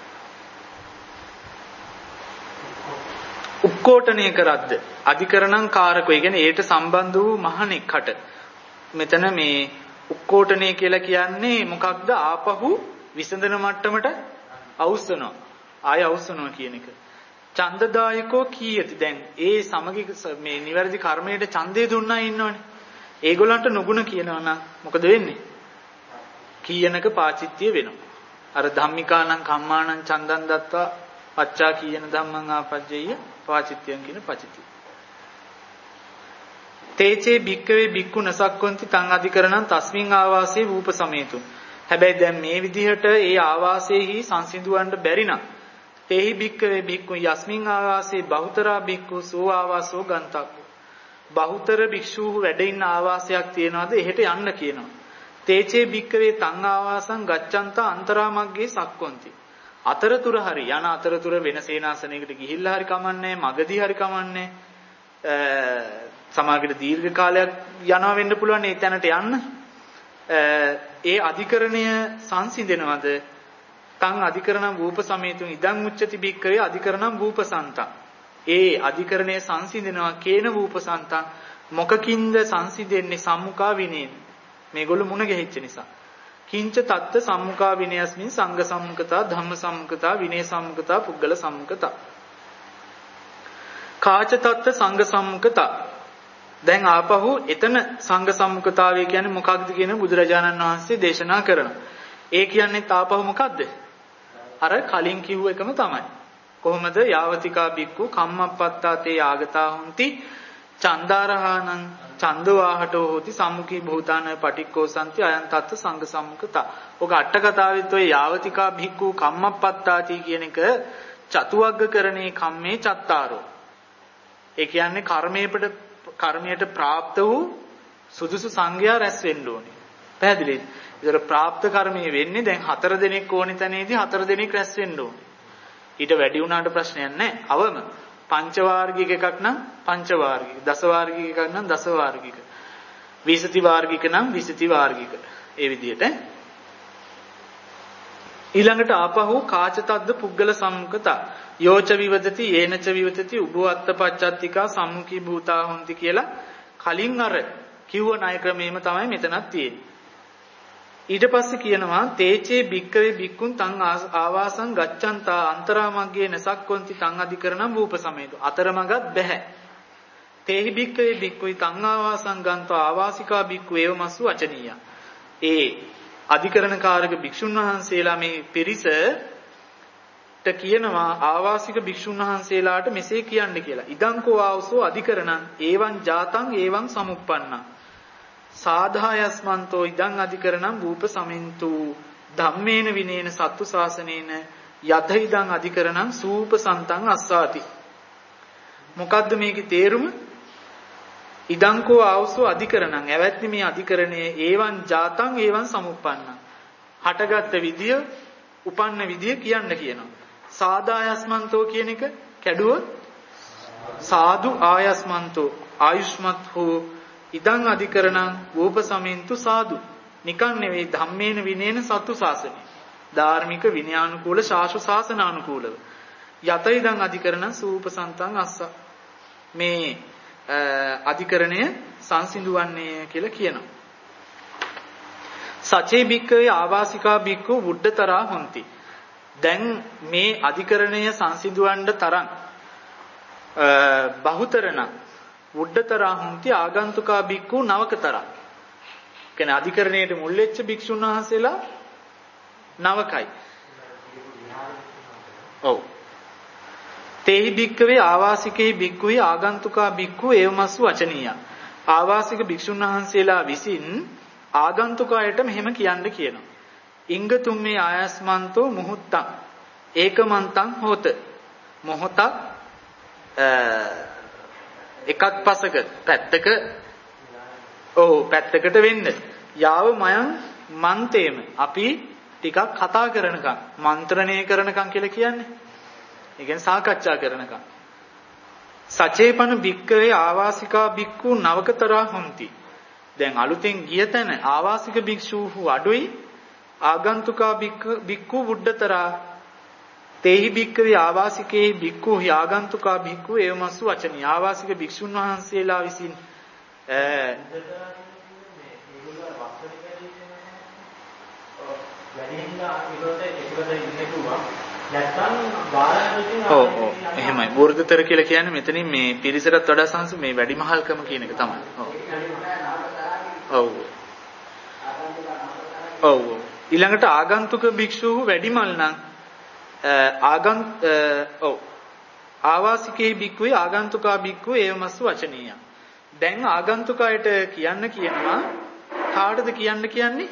A: උක්කෝටණය කරද්ද අධිකරණං කාරකෝ. ඒ කියන්නේ ඒට සම්බන්ධ වූ මහණෙක්කට මෙතන මේ උක්කෝටණය කියලා කියන්නේ මොකක්ද? ආපහු විසඳන මට්ටමට අවුස්සනවා. ආය අවුස්සනවා කියන එක. ඡන්දදායකෝ කීයති. දැන් ඒ සමගි මේ නිවැරදි කර්මයට ඡන්දය දුන්නා ඉන්නවනේ. ඒගොල්ලන්ට නුගුණ කියනවා නම් මොකද වෙන්නේ? කීයනක පාචිත්‍ය වෙනවා. අර ධම්මිකානං කම්මානං ඡන්දං දත්වා පච්චා කීයන ධම්මං ආපජ්ජය පාචිත්‍යං කියන පචිතිය. තේචේ භික්කවේ භික්ඛු නසක්කොන්ති තං අධිකරණං තස්මින් ආවාසේ රූප සමේතු. හැබැයි දැන් මේ විදිහට ඒ ආවාසයේහි සංසිඳුවන්න බැරි නම් තේහි භික්ඛවේ භික්ඛු යස්මින් ආවාසේ බහුතරා භික්ඛු සෝ ආවාසෝ ගන්තක්ඛු. බහුතර භික්ෂූහු වැඩ ඉන්න ආවාසයක් තියනවාද එහෙට යන්න කියනවා. තේචේ භික්ඛවේ තං ආවාසං ගච්ඡන්තා අන්තරාමග්ගේ සක්කොන්ති. අතරතුර හරි යන අතරතුර වෙන සේනාසනයකට ගිහිල්ලා හරි කමන්නේ මගදී හරි කමන්නේ සමාගයට දීර්ඝ කාලයක් යනවා වෙන්න පුළුවන් ඒ තැනට යන්න ඒ අධිකරණය සංසිඳනවද තං අධිකරණම් රූප සමේතුන් ඉදං උච්චති භික්ඛවේ අධිකරණම් රූපසන්තං ඒ අධිකරණය සංසිඳනවා කේන රූපසන්තං මොකකින්ද සංසිඳෙන්නේ සම්මුඛා විනේන මේගොල්ලෝ මුණ ගැහිච්ච නිසා කිංච තත්ත සම්මුඛා විනයස්මින් සංඝ සම්මුඛතා ධම්ම සම්මුඛතා විනය සම්මුඛතා පුද්ගල සම්මුඛතා කාච තත්ත සංඝ සම්මුඛතා දැන් ආපහු එතන සංඝ සම්මුඛතාවය කියන්නේ මොකක්ද කියන බුදුරජාණන් වහන්සේ දේශනා කරනවා. ඒ කියන්නේ තාපහු මොකද්ද? අර කලින් කිව්ව එකම තමයි. කොහොමද යාවතිකා බික්කු කම්මප්පත්තාතේ ආගතා හොಂತಿ චන්දාරහානං චන්දවාහටෝ හෝති සම්මුඛී භූතාන පටික්කෝ සම්ති අයං තත්ත සංඝ සම්මුඛතා. ඔක අට කතාවෙත් ඔය යාවතිකා බික්කු කම්මප්පත්තාති කියන එක චතුවග්ගකරණේ කම්මේ චත්තාරෝ. ඒ කියන්නේ කර්මයට කර්මයට પ્રાપ્ત වූ සුදුසු සංඝයා රැස් වෙන්න ඕනේ. පැහැදිලිද? ඒතර પ્રાપ્ત කර්මයේ වෙන්නේ දැන් හතර දෙනෙක් ඕනි තැනේදී හතර දෙනෙක් රැස් වෙන්න ඕනේ. ඊට වැඩි වුණාට ප්‍රශ්නයක් නැහැ. අවම පංච වාර්ගික එකක් නම් පංච වාර්ගික, දස වාර්ගික එකක් නම් දස වාර්ගික, විසති වාර්ගික නම් විසති වාර්ගික. ඒ විදිහට ඊළඟට ආපහු කාචතද්ද පුද්ගල සම්මුඛතා යෝච විවදති යේනච විවදති උභවත්ත පච්චත්තිකා සම්මුඛී භූතා හොಂತಿ කියලා කලින් අර කිව්ව ණය ක්‍රමෙම තමයි මෙතනක් තියෙන්නේ. ඊට පස්සේ කියනවා තේචේ භික්කවේ භික්කුන් තං ආවාසං ගච්ඡන්තා අන්තරාමග්ගේ නසක්කොන්ති තං අධිකරණම් රූප සමේතු අතරමඟත් බෑ. තේහි භික්කවේ භික්කුයි තං ආවාසං ගන්තා ආවාසිකා භික්ඛු ඒවමස්සු වචනීය. ඒ අධිකරණකාරක භික්ෂුන් වහන්සේලා මේ පිරිසට කියනවා ආවාසික භික්ෂුන් වහන්සේලාට මෙසේ කියන්න කියලා. ඉදංකෝ ආවසෝ අධිකරණං ඒවං ජාතං ඒවං සමුප්පන්නං සාධායස්මන්තෝ ඉදං අධිකරණං රූප සමින්තු ධම්මේන විනේන සත්තු ශාසනේන යත ඉදං අධිකරණං සූප සන්තං අස්සාති. මොකද්ද මේකේ තේරුම? ඉදංකෝ ආවසෝ අධිකරණං ඇවැත්නි මේ අධිකරණයේ ඒවං ජාතං ඒවං සමුප්පන්නං හටගත්ත විදිය උපන්න විදිය කියන්න කියනවා. සාදායස්මන්තෝ කියන එක කැඩුවොත් සාදු ආයස්මන්තෝ ආයුෂ්මත් හෝ ඉදං අධිකරණං රූප සමින්තු සාදු නිකන් නෙවෙයි ධම්මේන විනේන සත්තු ශාසනය ධාර්මික විනයානුකූල ශාස්ත්‍ර ශාසනානුකූලව යත ඉදං අධිකරණං සූප සන්තං අස්ස මේ අධිකරණය සංසිඳුවන්නේ කියලා කියනවා. සචේ භික්ඛවේ ආවාසිකා භික්ඛු වුඩ්ඩතරා හොಂತಿ. දැන් මේ අධිකරණය සංසිඳුවන්න තරම් බහුතරණ වුඩ්ඩතරා හොಂತಿ ආගන්තුකා භික්ඛු නවකතරා. කියන්නේ අධිකරණයට මුල් වෙච්ච භික්ෂුන් වහන්සේලා නවකයි. ඔව්. තේහි භික්ඛවේ ආවාසිකේ භික්ඛුයි ආගන්තුකා භික්ඛු ඒවමස්සු වචනීය. ආවාසික භික්ෂුන් වහන්සේලා විසින් ආගන්තුකයට මෙහෙම කියන්න කියනවා. ඉංග තුම්මේ ආයස්මන්තෝ මුහුත්තං ඒකමන්තං හෝත. මොහොතක් එකක් පසක පැත්තක ඔව් පැත්තකට වෙන්න. යාව මයන් මන්තේම අපි ටිකක් කතා කරනකම් මන්ත්‍රණය කරනකම් කියලා කියන්නේ. ඒ කියන්නේ සාකච්ඡා කරනකම්. සචේපන භික්ඛවේ ආවාසිකා භික්ඛු නවකතරා හොಂತಿ. දැන් අලුතෙන් ගිය තැන ආවාසික භික්ෂූහු අඩුයි ආගන්තුකා භික්ඛු වුඩ්ඩතරා තේහි භික්ඛවේ ආවාසිකේ භික්ඛු ආගන්තුකා භික්ඛු ඒවමස්සු වචනී. ආවාසික භික්ෂුන් වහන්සේලා විසින් ඔව් ඔව් එහෙමයි. වෘත්තතර කියලා කියන්නේ මෙතනින් මේ පිරිසටත් වඩා සංසු මේ වැඩිමහල්කම කියන එක තමයි. ඔව්. ඔව්. ඔව්. ඊළඟට ආගන්තුක භික්ෂූහු වැඩිමල් නම් ආගන්ත ඔව් ආවාසිකේ භික්ඛුයි ආගන්තුකා භික්ඛු ඒවමස්සු වචනීය. දැන් ආගන්තුකයට කියන්න කියනවා කාටද කියන්න කියන්නේ?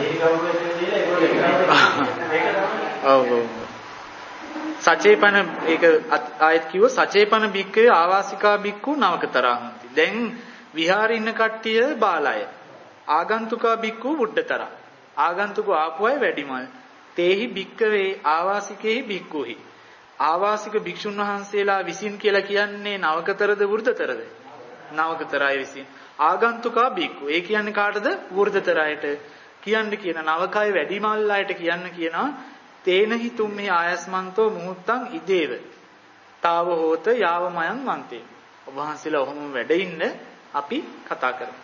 A: ඔව් ඔව්. සචේපන ඒක ආයත් කිව්ව සචේපන බික්කේ ආවාසිකා බික්කු නවකතරාන්ති. දැන් විහාරේ ඉන්න කට්ටිය බාලය. ආගන්තුකා බික්කු බුද්ධතරා. ආගන්තුක ආපුවයි වැඩිමල්. තේහි බික්කවේ ආවාසිකේහි බික්කුහි. ආවාසික භික්ෂුන් වහන්සේලා විසින් කියලා කියන්නේ නවකතරද වෘද්ධතරද? නවකතරයි විසින්. ආගන්තුකා බික්කු. ඒ කියන්නේ කාටද? වෘද්ධතරයට. කියන්න කියන නවකය වැඩිමල් අයට කියන්න කියනවා තේනහි තුම්හි ආයස්මන්තෝ මුහුත්තං ඉදේව. තාව හෝත යාව මයන් මන්තේ. ඔබ වහන්සේලා ඔහොම වැඩ ඉන්න අපි කතා කරමු.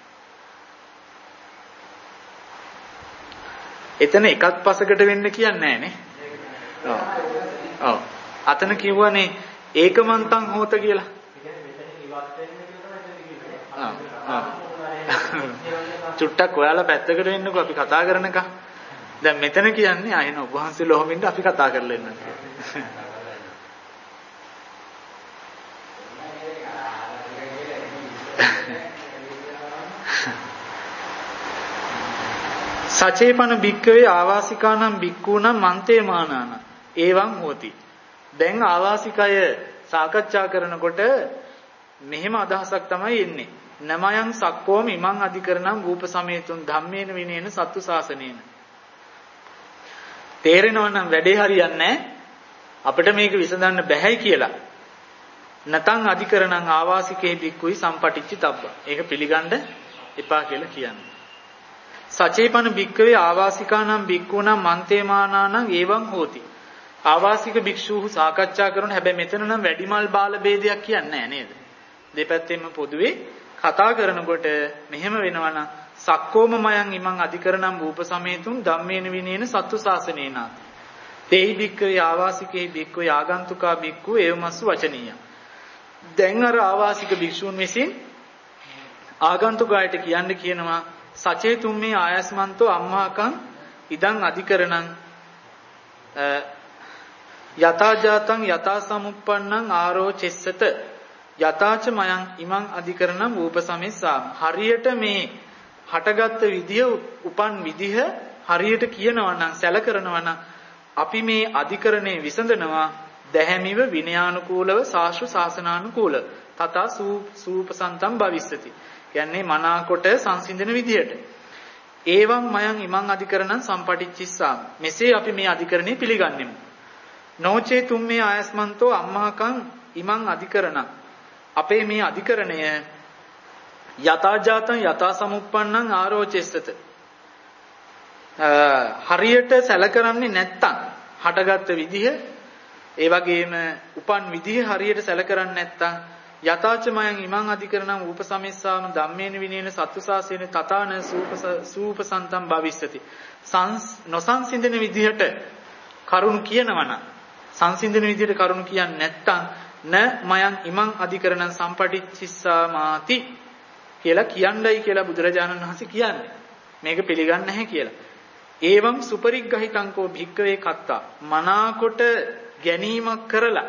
A: එතන එකත් පසකට වෙන්න කියන්නේ නැහැ නේ. ඔව්. ඔව්. අතන කිව්වනේ ඒකමන්තං හෝත කියලා. ආ ආ. චුට්ටක් ඔයාලා පැත්තකට වෙන්නකෝ අපි කතා කරනක. දැන් මෙතන කියන්නේ ආයෙන ඔබ වහන්සේලා ඔහොම ඉන්න අපි කතා කරලා ඉන්නවා. සචේපන බික්කවේ ආවාසිකානම් බික්කූනම් මන්තේ මානාන ඒවං හෝති. දැන් ආවාසිකය සාකච්ඡා කරනකොට මෙහෙම අදහසක් තමයි එන්නේ. නමයන් සක්කෝම ඉමං අධිකරණම් රූප සමේතුන් ධම්මේන විනේන සත්තු ශාසනේන. තේරෙනව නම් වැඩේ හරියන්නේ අපිට මේක විසඳන්න බැහැයි කියලා. නැතන් අධිකරණං ආවාසිකේ බික්කුයි සම්පටිච්චි තබ්බ. ඒක පිළිගන්න එපා කියලා කියන්නේ. සචේපන බික්කවේ ආවාසිකානම් බික්කුණම් මන්තේමානානම් ඒවං හෝති. ආවාසික භික්ෂූහු සාකච්ඡා කරන හැබැයි මෙතන නම් වැඩිමල් බාල ભેදයක් කියන්නේ නැහැ නේද? දෙපැත්තෙම පොදුවේ කතා කරනකොට මෙහෙම වෙනවනම් සක්කෝම මයන් ඉමං අධිකරණම් රූප සමේතුන් ධම්මේන විනේන සත්තු ශාසනේනාත්. තේහි බික්කවේ ආවාසිකේ බික්කවේ ආගන්තුකා බික්කු ඒවමස්සු වචනීය. දැන් අර ආවාසික භික්ෂූන් විසින් ආගන්තුකායට කියන්න කියනවා සචේතුම්මේ ආයස්මන්තෝ අම්මාකං ඉදං අධිකරණං යතා ජාතං යතා සමුප්පන්නං ආරෝචෙස්සත යතාච මයං ඉමං අධිකරණං රූප සමෙස්සා. හරියට මේ හටගත්ත විදිය උපන් විදිහ හරියට කියනවා නම් සැලකරනවා නම් අපි මේ අධිකරණේ විසඳනවා දැහැමිව විනයානුකූලව සාස්ත්‍ර ශාසනානුකූලව තථා සූපසන්තම් භවිස්සති. කියන්නේ මනාකොට සංසිඳන විදියට. ඒවං මයං ඉමං අධිකරණං සම්පටිච්චිස්සා. මෙසේ අපි මේ අධිකරණේ පිළිගන්නෙමු. නොචේ තුම්මේ ආයස්මන්තෝ අම්මාකං ඉමං අධිකරණං. අපේ මේ අධිකරණය යතා ජාතං යතා සමුප්පන්නං ආරෝචෙස්සත. හරියට සැලකරන්නේ නැත්තම් හටගත්ත විදිහ ඒ වගේම උපන් විදිහ හරියට සැලකරන්නේ නැත්තම් යතාච මයං ඉමං අධිකරණං රූප සමෙස්සාම ධම්මේන විනේන සත්තු ශාසනේන තථාන සූපසන්තම් භවිස්සති. නොසංසිඳන විදිහට කරුණ කියනවනම් සංසිඳන විදිහට කරුණ කියන්නේ නැත්තම් න මයං ඉමං අධිකරණං සම්පටිච්චිස්සාමාති කියලා කියන්නයි කියලා බුදුරජාණන් වහන්සේ කියන්නේ. මේක පිළිගන්නේ නැහැ කියලා. ඒවම් සුපරිග්ගහිතංකෝ භික්කවේ කත්තා. මනාකොට ගැනීමක් කරලා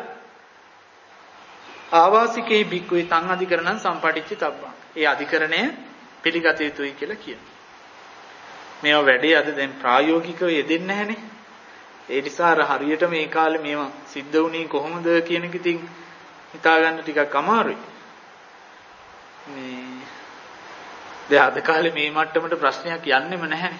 A: ආවාසිකේ භික්කුවේ තං අධිකරණං සම්පටිච්චි තබ්බා. ඒ අධිකරණය පිළිගත යුතුයි කියලා කියනවා. මේවා වැඩි අද දැන් ප්‍රායෝගිකව යෙදෙන්නේ නැහනේ. ඒ නිසා අර හරියට මේ කාලේ මේවා සිද්ධ වුණේ කොහොමද කියන එක ඉතින් හිතා ගන්න ටිකක් අමාරුයි. මේ දැන් අද කාලේ මේ මට්ටමට ප්‍රශ්නයක් යන්නෙම නැහැනේ.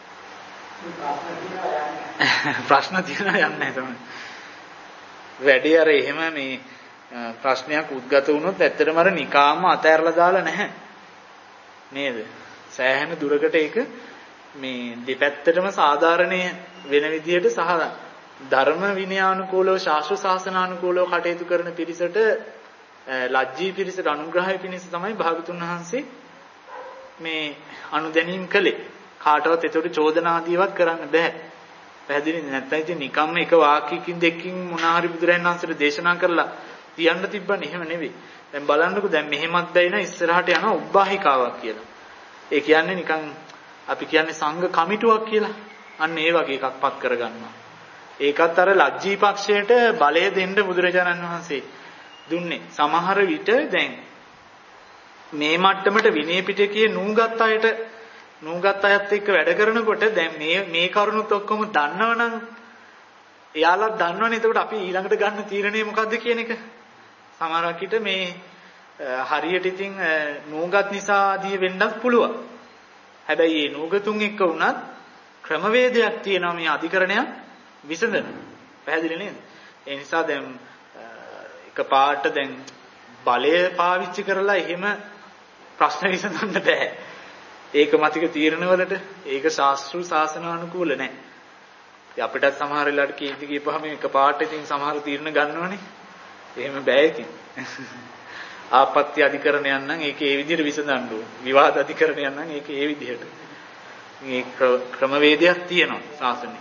A: ප්‍රශ්න තියනවා යන්නේ නැහැ තමයි. වැඩි අර එහෙම මේ ප්‍රශ්නයක් උද්ගත වුණොත් ඇත්තටම අර නිකාම අතහැරලා දාලා නැහැ නේද? සෑහෙන දුරකට ඒක මේ දෙපැත්තටම සාධාරණීය වෙන විදිහට සහ ධර්ම විනයානුකූලව ශාස්ත්‍ර ශාසනානුකූලව කටයුතු කරන පිරිසට ලජ්ජී පිරිසට අනුග්‍රහය පිණිස තමයි භාගතුන් වහන්සේ මේ අනුදැනීම් කළේ. කාටවත් ඒකට චෝදනාදීවත් කරන්න බෑ. පැහැදිලි නැත්නම් ඉතින් නිකම්ම එක වාක්‍යකින් දෙකකින් මොනාහරි බුදුරජාණන් වහන්සේට දේශනා කරලා තියන්න තිබ්බනේ. එහෙම නෙවෙයි. දැන් බලන්නකෝ දැන් මෙහෙමත් බැයින ඉස්සරහට යන උබ්බාහිකාවක් කියලා. ඒ කියන්නේ නිකන් අපි කියන්නේ සංඝ කමිටුවක් කියලා. අන්න ඒ වගේ එකක් පත් කරගන්නවා. ඒකත් අර ලජ්ජී පක්ෂයට බලය දෙන්න බුදුරජාණන් වහන්සේ දුන්නේ. සමහර විට දැන් මේ මට්ටමට විනය පිටකයේ නූගත් අයට නූගත් අයත් එක්ක වැඩ කරනකොට දැන් මේ මේ කරුණුත් ඔක්කොම දන්නවනම් එයාලා දන්නවනේ. එතකොට අපි ඊළඟට ගන්න තීරණය මොකද්ද කියන එක. සමහරක් විට මේ හරියට ඉතින් නූගත් නිසා ආදී වෙන්නත් පුළුවන්. හැබැයි මේ නූගතුන් එක්ක වුණත් ක්‍රමවේදයක් තියෙනවා මේ අධිකරණයක් විසඳන. පැහැදිලි නේද? ඒ නිසා දැන් එකපාරට දැන් බලය පාවිච්චි කරලා එහෙම ප්‍රශ්න විසඳන්න බෑ. ඒක මතික තීරණවලට ඒක ශාස්ත්‍රීය ශාසනානුකූල නැහැ. ඉතින් අපිටත් සමහර වෙලාවට කීර්ති කියපුවාම එකපාරට ඉතින් සමහර තීරණ ගන්නවනේ. එහෙම බෑ ඉතින්. ආපත්‍ය අධිකරණයක් නම් ඒක ඒ විදිහට විසඳන්න ඕන. විවාද අධිකරණයක් නම් ඒක ඒ විදිහට. මේ ක්‍රමවේදයක් තියෙනවා ශාසනයේ.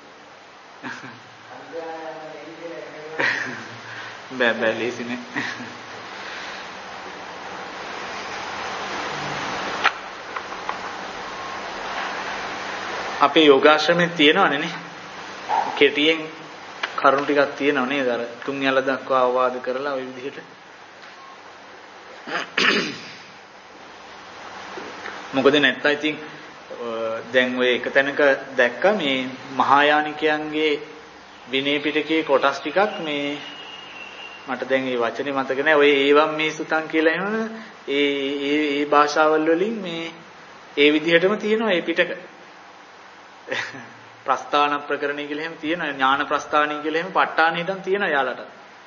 A: බෑ බෑ ලේසි නෑ. අපේ යෝගාශ්‍රමයේ තියෙනවනේ නේ. කෙටියෙන් කරුණු ටිකක් තියෙනව නේද? අර තුන් යල දක්වා අවවාද කරලා ওই විදිහට. මොකද නැත්නම් ඉතින් දැන් ඔය එක තැනක දැක්ක මේ මහායානිකයන්ගේ විනය පිටකයේ කොටස් ටිකක් මේ මට දැන් මේ වචනේ මතක නැහැ. ඔය ඒවම් මේ සුතං කියලා එනවනේ. ඒ ඒ ඒ භාෂාවල් වලින් මේ ඒ විදිහටම තියෙනවා මේ පිටක. ප්‍රස්ථාන ප්‍රකරණය කියලා එහෙම තියෙනවා. ඥාන ප්‍රස්ථානී කියලා එහෙම ප ဋ ාණ හිටන් තියෙනවා යාලට.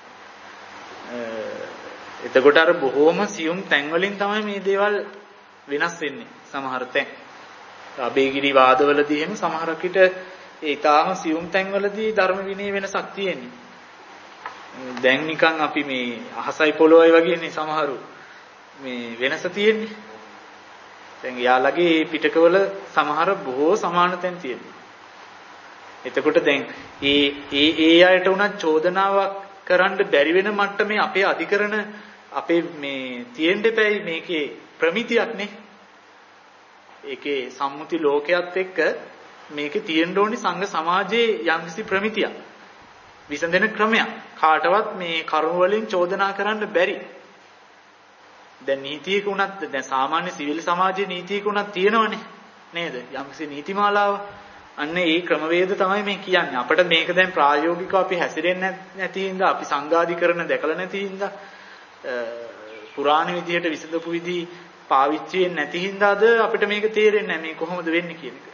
A: එතකොට අර බොහොම සියුම් තැන් වලින් තමයි මේ දේවල් වෙනස් වෙන්නේ. සමහර තැන්. අබේගිරි වාදවලදී එහෙම සමහරක් විට ඒ ඊටාම සියුම් තැන් වලදී ධර්ම විනය වෙනසක් තියෙන්නේ. දැන් නිකන් අපි මේ අහසයි පොළොවයි වගේනේ සමහරු මේ වෙනස තියෙන්නේ. දැන් යාළගේ පිටකවල සමහර බොහෝ සමාන තැන් තියෙනවා. එතකොට දැන් ඒ ඒ ඒ අයට උනත් චෝදනාවක් කරන්න බැරි වෙන මට්ටමේ අපේ අධිකරණ අපේ මේ තියෙන්න දෙපැයි මේකේ ප්‍රමිතියක් නේ. ඒකේ සම්මුති ලෝකයක් එක්ක මේකේ තියෙන්න ඕනි සංඝ සමාජයේ යම්කිසි ප්‍රමිතියක්. විසඳෙන ක්‍රමයක්. කාටවත් මේ කරුණ වලින් චෝදනා කරන්න බැරි. දැන් නීතියක උනත් දැන් සාමාන්‍ය සිවිල් සමාජයේ නීතියක උනත් තියෙනවනේ නේද? යම්කිසි නීතිමාලාව. අන්න ඒ ක්‍රමවේද තමයි මේ කියන්නේ. අපිට මේක දැන් ප්‍රායෝගිකව අපි හැසිරෙන්නේ නැති හින්දා අපි සංඝාධිකරණ දැකලා නැති හින්දා පුරාණ විදියට විසඳපු විදි පාවිච්චි වෙන්නේ නැති හින්දාද අපිට මේක තේරෙන්නේ නැහැ මේ කොහොමද වෙන්නේ කියන එක.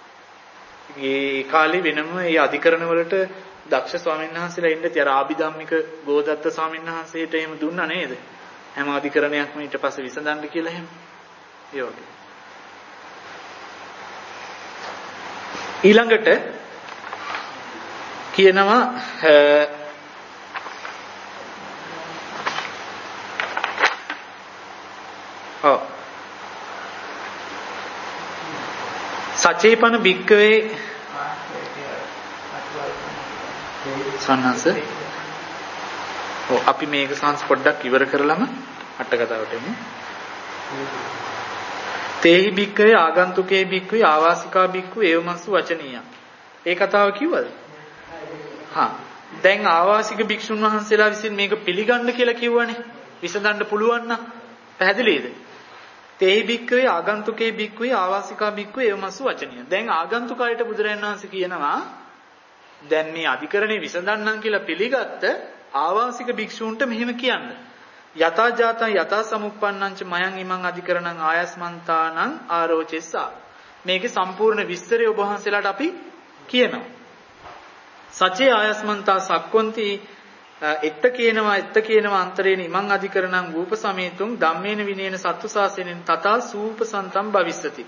A: ඒ කාලේ වෙනම මේ අධිකරණ වලට දක්ෂ ස්වාමීන් වහන්සේලා ඉන්න තියර ආභිධම්මික ගෝදත්ත ස්වාමීන් වහන්සේට එහෙම දුන්නා නේද? හැම අධිකරණයක්ම ඊට පස්සේ විසඳන්න කියලා එහෙම. ඒ වගේ. ඊළඟට කියනවා ඔව් සචේපන භික්කවේ සන්නස ඔව් අපි මේක සංස් පොඩ්ඩක් ඉවර කරලම අට කතාවට එමු. තේහි භික්කවේ ආගන්තුකේ භික්කුයි ආවාසිකා භික්කු ඒවමස්සු වචනීය. ඒ කතාව කිව්වද? හා දැන් ආවාසික භික්ෂුන් වහන්සේලා විසින් මේක පිළිගන්න කියලා කිව්වනේ. විසඳන්න පුළුවන් නම් පැහැදිලිද? තේහි භික්කවේ ආගන්තුකේ භික්කුයි ආවාසිකා භික්කු ඒවමස්සු වචනීය. දැන් ආගන්තුකයට බුදුරජාණන් වහන්සේ කියනවා දැන් මේ අධිකරණේ විසඳන්නම් කියලා පිළිගත්ත ආවාසික භික්ෂූන්ට මෙහෙම කියන්න. යතා ජාතං යතා සමුප්පන්නංච මයං ඉමං අධිකරණං ආයස්මන්තානං ආරෝචෙස්සා. මේකේ සම්පූර්ණ විස්තරය ඔබ වහන්සේලාට අපි කියනවා. සචේ ආයස්මන්තා සක්කොන්ති එත්ත කියනවා එත්ත කියනවා අන්තරේන ඉමං අධිකරණං රූප සමේතුං ධම්මේන විනේන සත්තු සාසනෙන් තථා සූප සන්තම් භවිස්සති.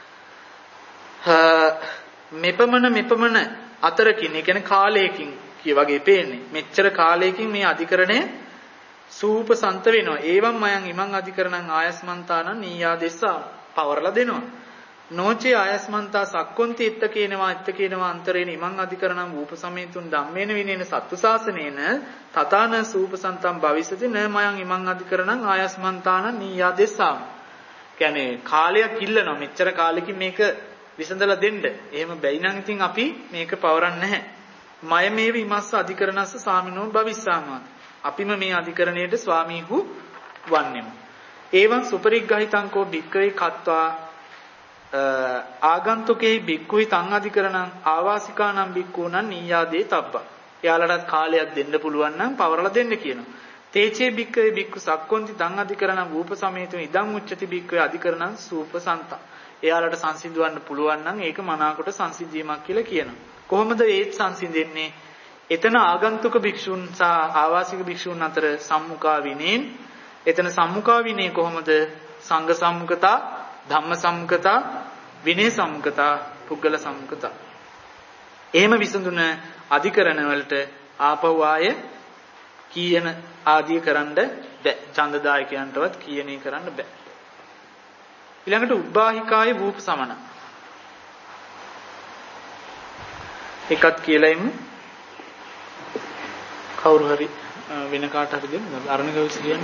A: මෙපමණ මෙපමණ අතරකින් ඒ කියන්නේ කාලයකින් කිය වගේ පේන්නේ. මෙච්චර කාලයකින් මේ අධිකරණය සූප සන්ත වෙනවා. ඒවම් මයන් ඉමං අධිකරණං ආයස්මන්තානං නීයා දෙස්සා පවරලා දෙනවා. නොචේ ආයස්මන්තා සක්කොන්ති එත්ත කියනවා එත්ත කියනවා අන්තරේන ඉමං අධිකරණං රූප සමේතුන් ධම්මේන විනේන සත්තු සාසනේන තථාන සූප සන්තම් භවිස්සති න මයන් ඉමං අධිකරණං ආයස්මන්තානං නීයා දෙස්සා. කියන්නේ කාලයක් ඉල්ලනවා. මෙච්චර කාලෙකින් මේක විසඳලා දෙන්න. එහෙම බැයි නම් ඉතින් අපි මේක පවරන්නේ නැහැ. මය මේ විමස්ස අධිකරණස්ස සාමිනෝ භවිස්සාමා. අපිම මේ අධිකරණයට ස්වාමීහු වන්නෙමු. ඒවන් සුපරිග්ගහිතං කෝ භික්කවේ කତ୍වා ආගන්තුකේ බික්කුයි තං අධිකරණං ආවාසිකානම් බික්කුණන් නීයාදේ තබ්බා. එයාලටත් කාලයක් දෙන්න පුළුවන් නම් පවරලා දෙන්න කියනවා. තේචේ බික්කේ බික්කු සක්කොන්ති තං අධිකරණං රූප සමේතෝ ඉදං උච්චති බික්කේ අධිකරණං සූපසන්ත. එයාලට සංසිඳවන්න පුළුවන් නම් ඒක මනාකොට සංසිඳීමක් කියලා කියනවා. කොහොමද ඒත් සංසිඳෙන්නේ? එතන ආගන්තුක භික්ෂුන් සහ ආවාසික භික්ෂුන් අතර සම්මුඛා විනේන්. එතන සම්මුඛා විනේ කොහොමද? සංඝ සම්මුඛතා, ධම්ම සම්මුඛතා, විනය සම්මුඛතා, පුද්ගල සම්මුඛතා. එහෙම විසඳුන අධිකරණ වලට ආපහු ආය කීයන ආදී කරන්න බෑ. ඡන්දදායකයන්ටවත් කීයනේ කරන්න බෑ. ඊළඟට උබ්බාහිකාය වූප සමන. එකත් කියලා ඉමු. කවුරු හරි වෙන කාට හරි දෙන්න. අරණ ගවිස් කියන්න.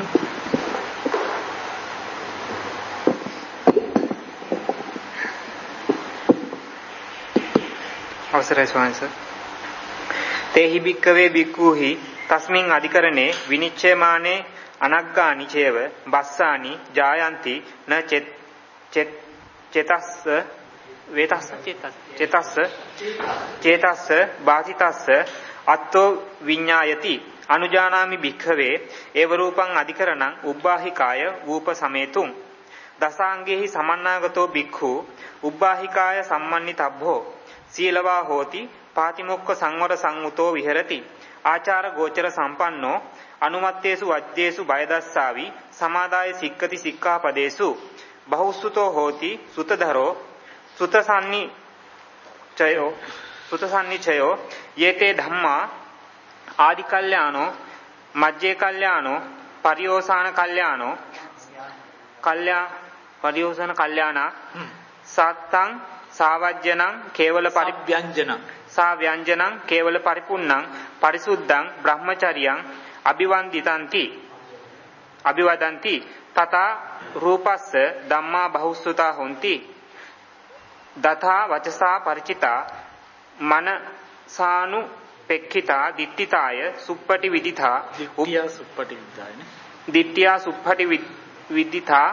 D: අවසරයි ස්වාමීන් වහන්සේ. තේහි බික්කවේ බික්කුහි තස්මින් අධිකරණේ විනිච්ඡයමානේ අනග්ගානි චේව බස්සානි ජායන්ති න චෙත් චේතස්ස වේතස්ස චේතස්ස චේතස්ස බාධිතස්ස අත්තෝ විඤ්ඤායති අනුජානාමි භික්ඛවේ ඒව රූපං අධිකරණං උබ්බාහිකාය වූප සමේතුං දසාංගේහි සමන්නාගතෝ භික්ඛු උබ්බාහිකාය සම්මන්නිතබ්බෝ සීලවා හෝති පාතිමොක්ඛ සංවර සංඋතෝ විහෙරති ආචාර ගෝචර සම්පන්නෝ අනුමත්තේසු වජ්ජේසු බයදස්සාවි සමාදාය සික්කති සික්ඛාපදේසු බහුසුතෝ හෝති සුතධරෝ සුතසන්නි චයෝ සුතසන්නි චයෝ යේතේ ධම්මා ආදි කල්යාණෝ මජ්ජේ කල්යාණෝ පරියෝසాన කල්යාණෝ කල්යා පරියෝසాన කල්යාණා සත්තං සාවජ්ජනං කේවල පරිව්‍යංජනං සා ව්‍යංජනං කේවල පරිපුන්නං පරිසුද්ධං බ්‍රහ්මචර්යං අභිවන්දිතಂತಿ අභිවදಂತಿ තථා රූපස්ස ධම්මා බහුසුතා හොಂತಿ දතා වචසා ಪರಿචිතා මනසානු පෙක්ඛිතා දිට්ඨිතාය සුප්පටි විදිතා
A: දිට්ඨියා සුප්පටි විදිතායනේ
D: දිට්ඨියා සුප්පටි විදිතා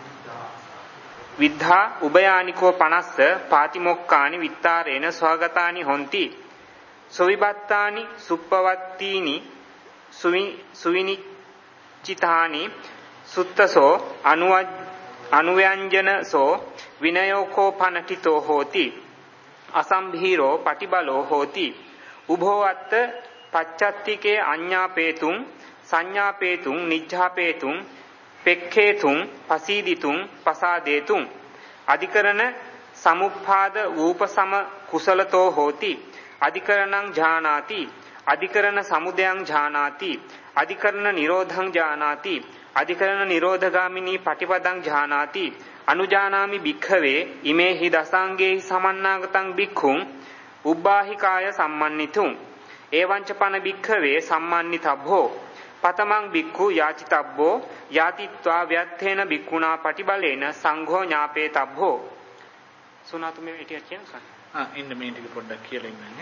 D: විද්ධා උභයානිකෝ පනස්ස පාතිමොක්ඛානි විත්තාරේන ස්වාගතානි හොಂತಿ සොවිබත්තානි සුප්පවත්තීනි සුවි සුවිනිච්චිතානි සුත්තසෝ අනුව අනුව්‍යංජනසෝ විනයෝකෝ පනටිතෝ හෝති අසම්භීරෝ පටිබලෝ හෝති උභෝ අත්ත පච්චත්තිකේ අඤ්ඤාපේතුං සංඥාපේතුං නිජ්ජාපේතුං පෙක්ඛේතුං පසීදිතුං පසාදේතුං අධිකරණ සමුප්පාද වූපසම කුසලතෝ හෝති අධිකරණං ඥානාති අධිකරණ සමුදයං ඥානාති අධිකරණ නිරෝධං ඥානාති අධිකරණ නිරෝධගාමිනී පටිපදං ඥානාති අනුජානාමි භික්ඛවේ ඉමේහි දසාංගේහි සමන්නාගතං භික්ඛුං උබ්බාහිකාය සම්මන්නිතුං එවංච පන භික්ඛවේ සම්මන්නිතබ්බෝ පතමං භික්ඛු යාචිතබ්බෝ යාතිත්වා ව්‍යත්තේන භික්ඛුනා පටිබලේන සංඝෝ ඥාපේතබ්බෝ සුනාතු මේ ඉතිය කියනවා
A: ආ ඉන්න මේ ටික පොඩ්ඩක් කියලා ඉන්නන්නේ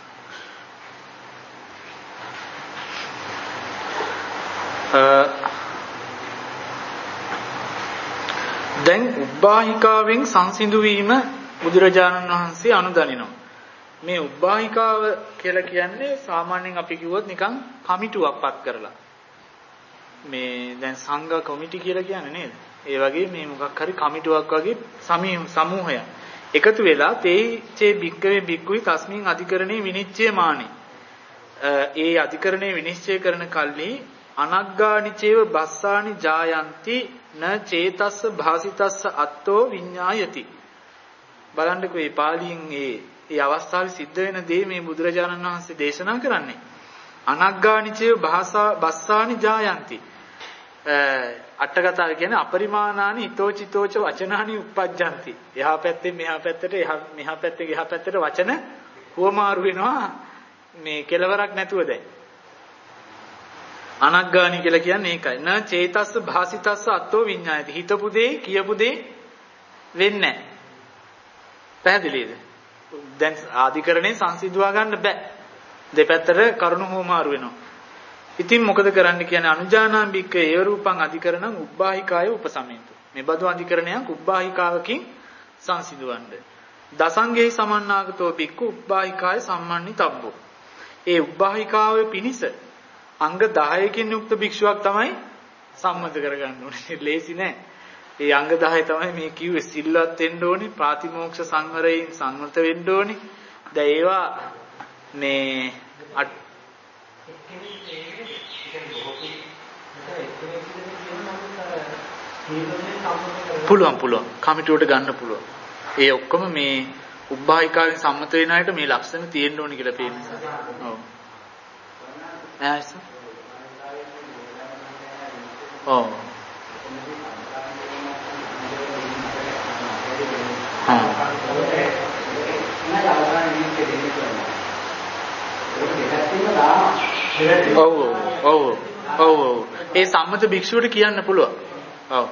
A: දැන් උබ්බාහිකාවෙන් සංසිඳු වීම බුදුරජාණන් වහන්සේ අනුදනිනවා. මේ උබ්බාහිකාව කියලා කියන්නේ සාමාන්‍යයෙන් අපි කිව්වොත් නිකන් කමිටුවක් පත් කරලා. මේ දැන් සංඝ කමිටි කියලා කියන්නේ නේද? ඒ වගේ මේ මොකක් හරි කමිටුවක් වගේ සමූහයක්. එකතු වෙලා තේචේ බික්කවේ බික්කුයි තස්මින් අධිකරණේ විනිශ්චය මානේ. ඒ අධිකරණේ විනිශ්චය කරන කල්ලි අනග්ගානිචේව බස්සානි ජායන්ති න චේතස්ස භාසිතස්ස අත්තෝ විඤ්ඤායති. බලන්නකෝ මේ පාලියෙන් ඒ ඒ අවස්ථාවේ සිද්ධ වෙන දේ මේ බුදුරජාණන් වහන්සේ දේශනා කරන්නේ. අනග්ගානිචේව භාසා බස්සානි ජායන්ති. අටකතාවේ කියන්නේ අපරිමාණානි හිතෝචිතෝච වචනානි උප්පජ්ජಂತಿ. එහා පැත්තෙන් මෙහා පැත්තට එහා මෙහා පැත්තේ එහා පැත්තට වචන හුවමාරු වෙනවා මේ කෙලවරක් නැතුව දැන්. අනග්ගානි කියලා කියන්නේ ඒකයි. න චේතස්ස භාසිතස්ස අත්තෝ විඤ්ඤායති. හිතපු දේ කියපු දේ වෙන්නේ නැහැ. පැහැදිලිද? දැන් ආධිකරණේ සංසිඳවා ගන්න බෑ. දෙපැත්තට කරුණු හොමාරු වෙනවා. ඉතින් මොකද කරන්න කියන්නේ අනුජානාම් බික්ක ඒ රූපං අධිකරණං උබ්බාහිකාය උපසමේතු. මේ බඳු අධිකරණයක් උබ්බාහිකාවකින් සංසිඳවන්න. දසංගේ සමන්නාගතෝ පික්කු උබ්බාහිකාය සම්මන්නිතබ්බෝ. ඒ උබ්බාහිකාවේ පිනිස අංග දහයකින් යුක්ත භික්ෂුවක් තමයි සම්මත කරගන්න ඕනේ. ලේසි නෑ. ඒ අංග දහය තමයි මේ කිව්වේ. සිල්වත් වෙන්න ඕනේ, ප්‍රාතිමෝක්ෂ සංවරයෙන් සංවත වෙන්න ඕනේ. දැන් ඒවා මේ පුළුවන් පුළුවන් කමිටුවට ගන්න පුළුවන්. ඒ ඔක්කොම මේ උබ්බාහිකාවෙන් සම්මත වෙන අයට මේ ලක්ෂණ තියෙන්න ඕනේ කියලා පේන නිසා. ඔව්. ඇයිස? ඔව්. ඔව් ඔව් ඔව් ඔව් ඒ සම්මත භික්ෂුවට කියන්න පුළුවන්. ඔව්.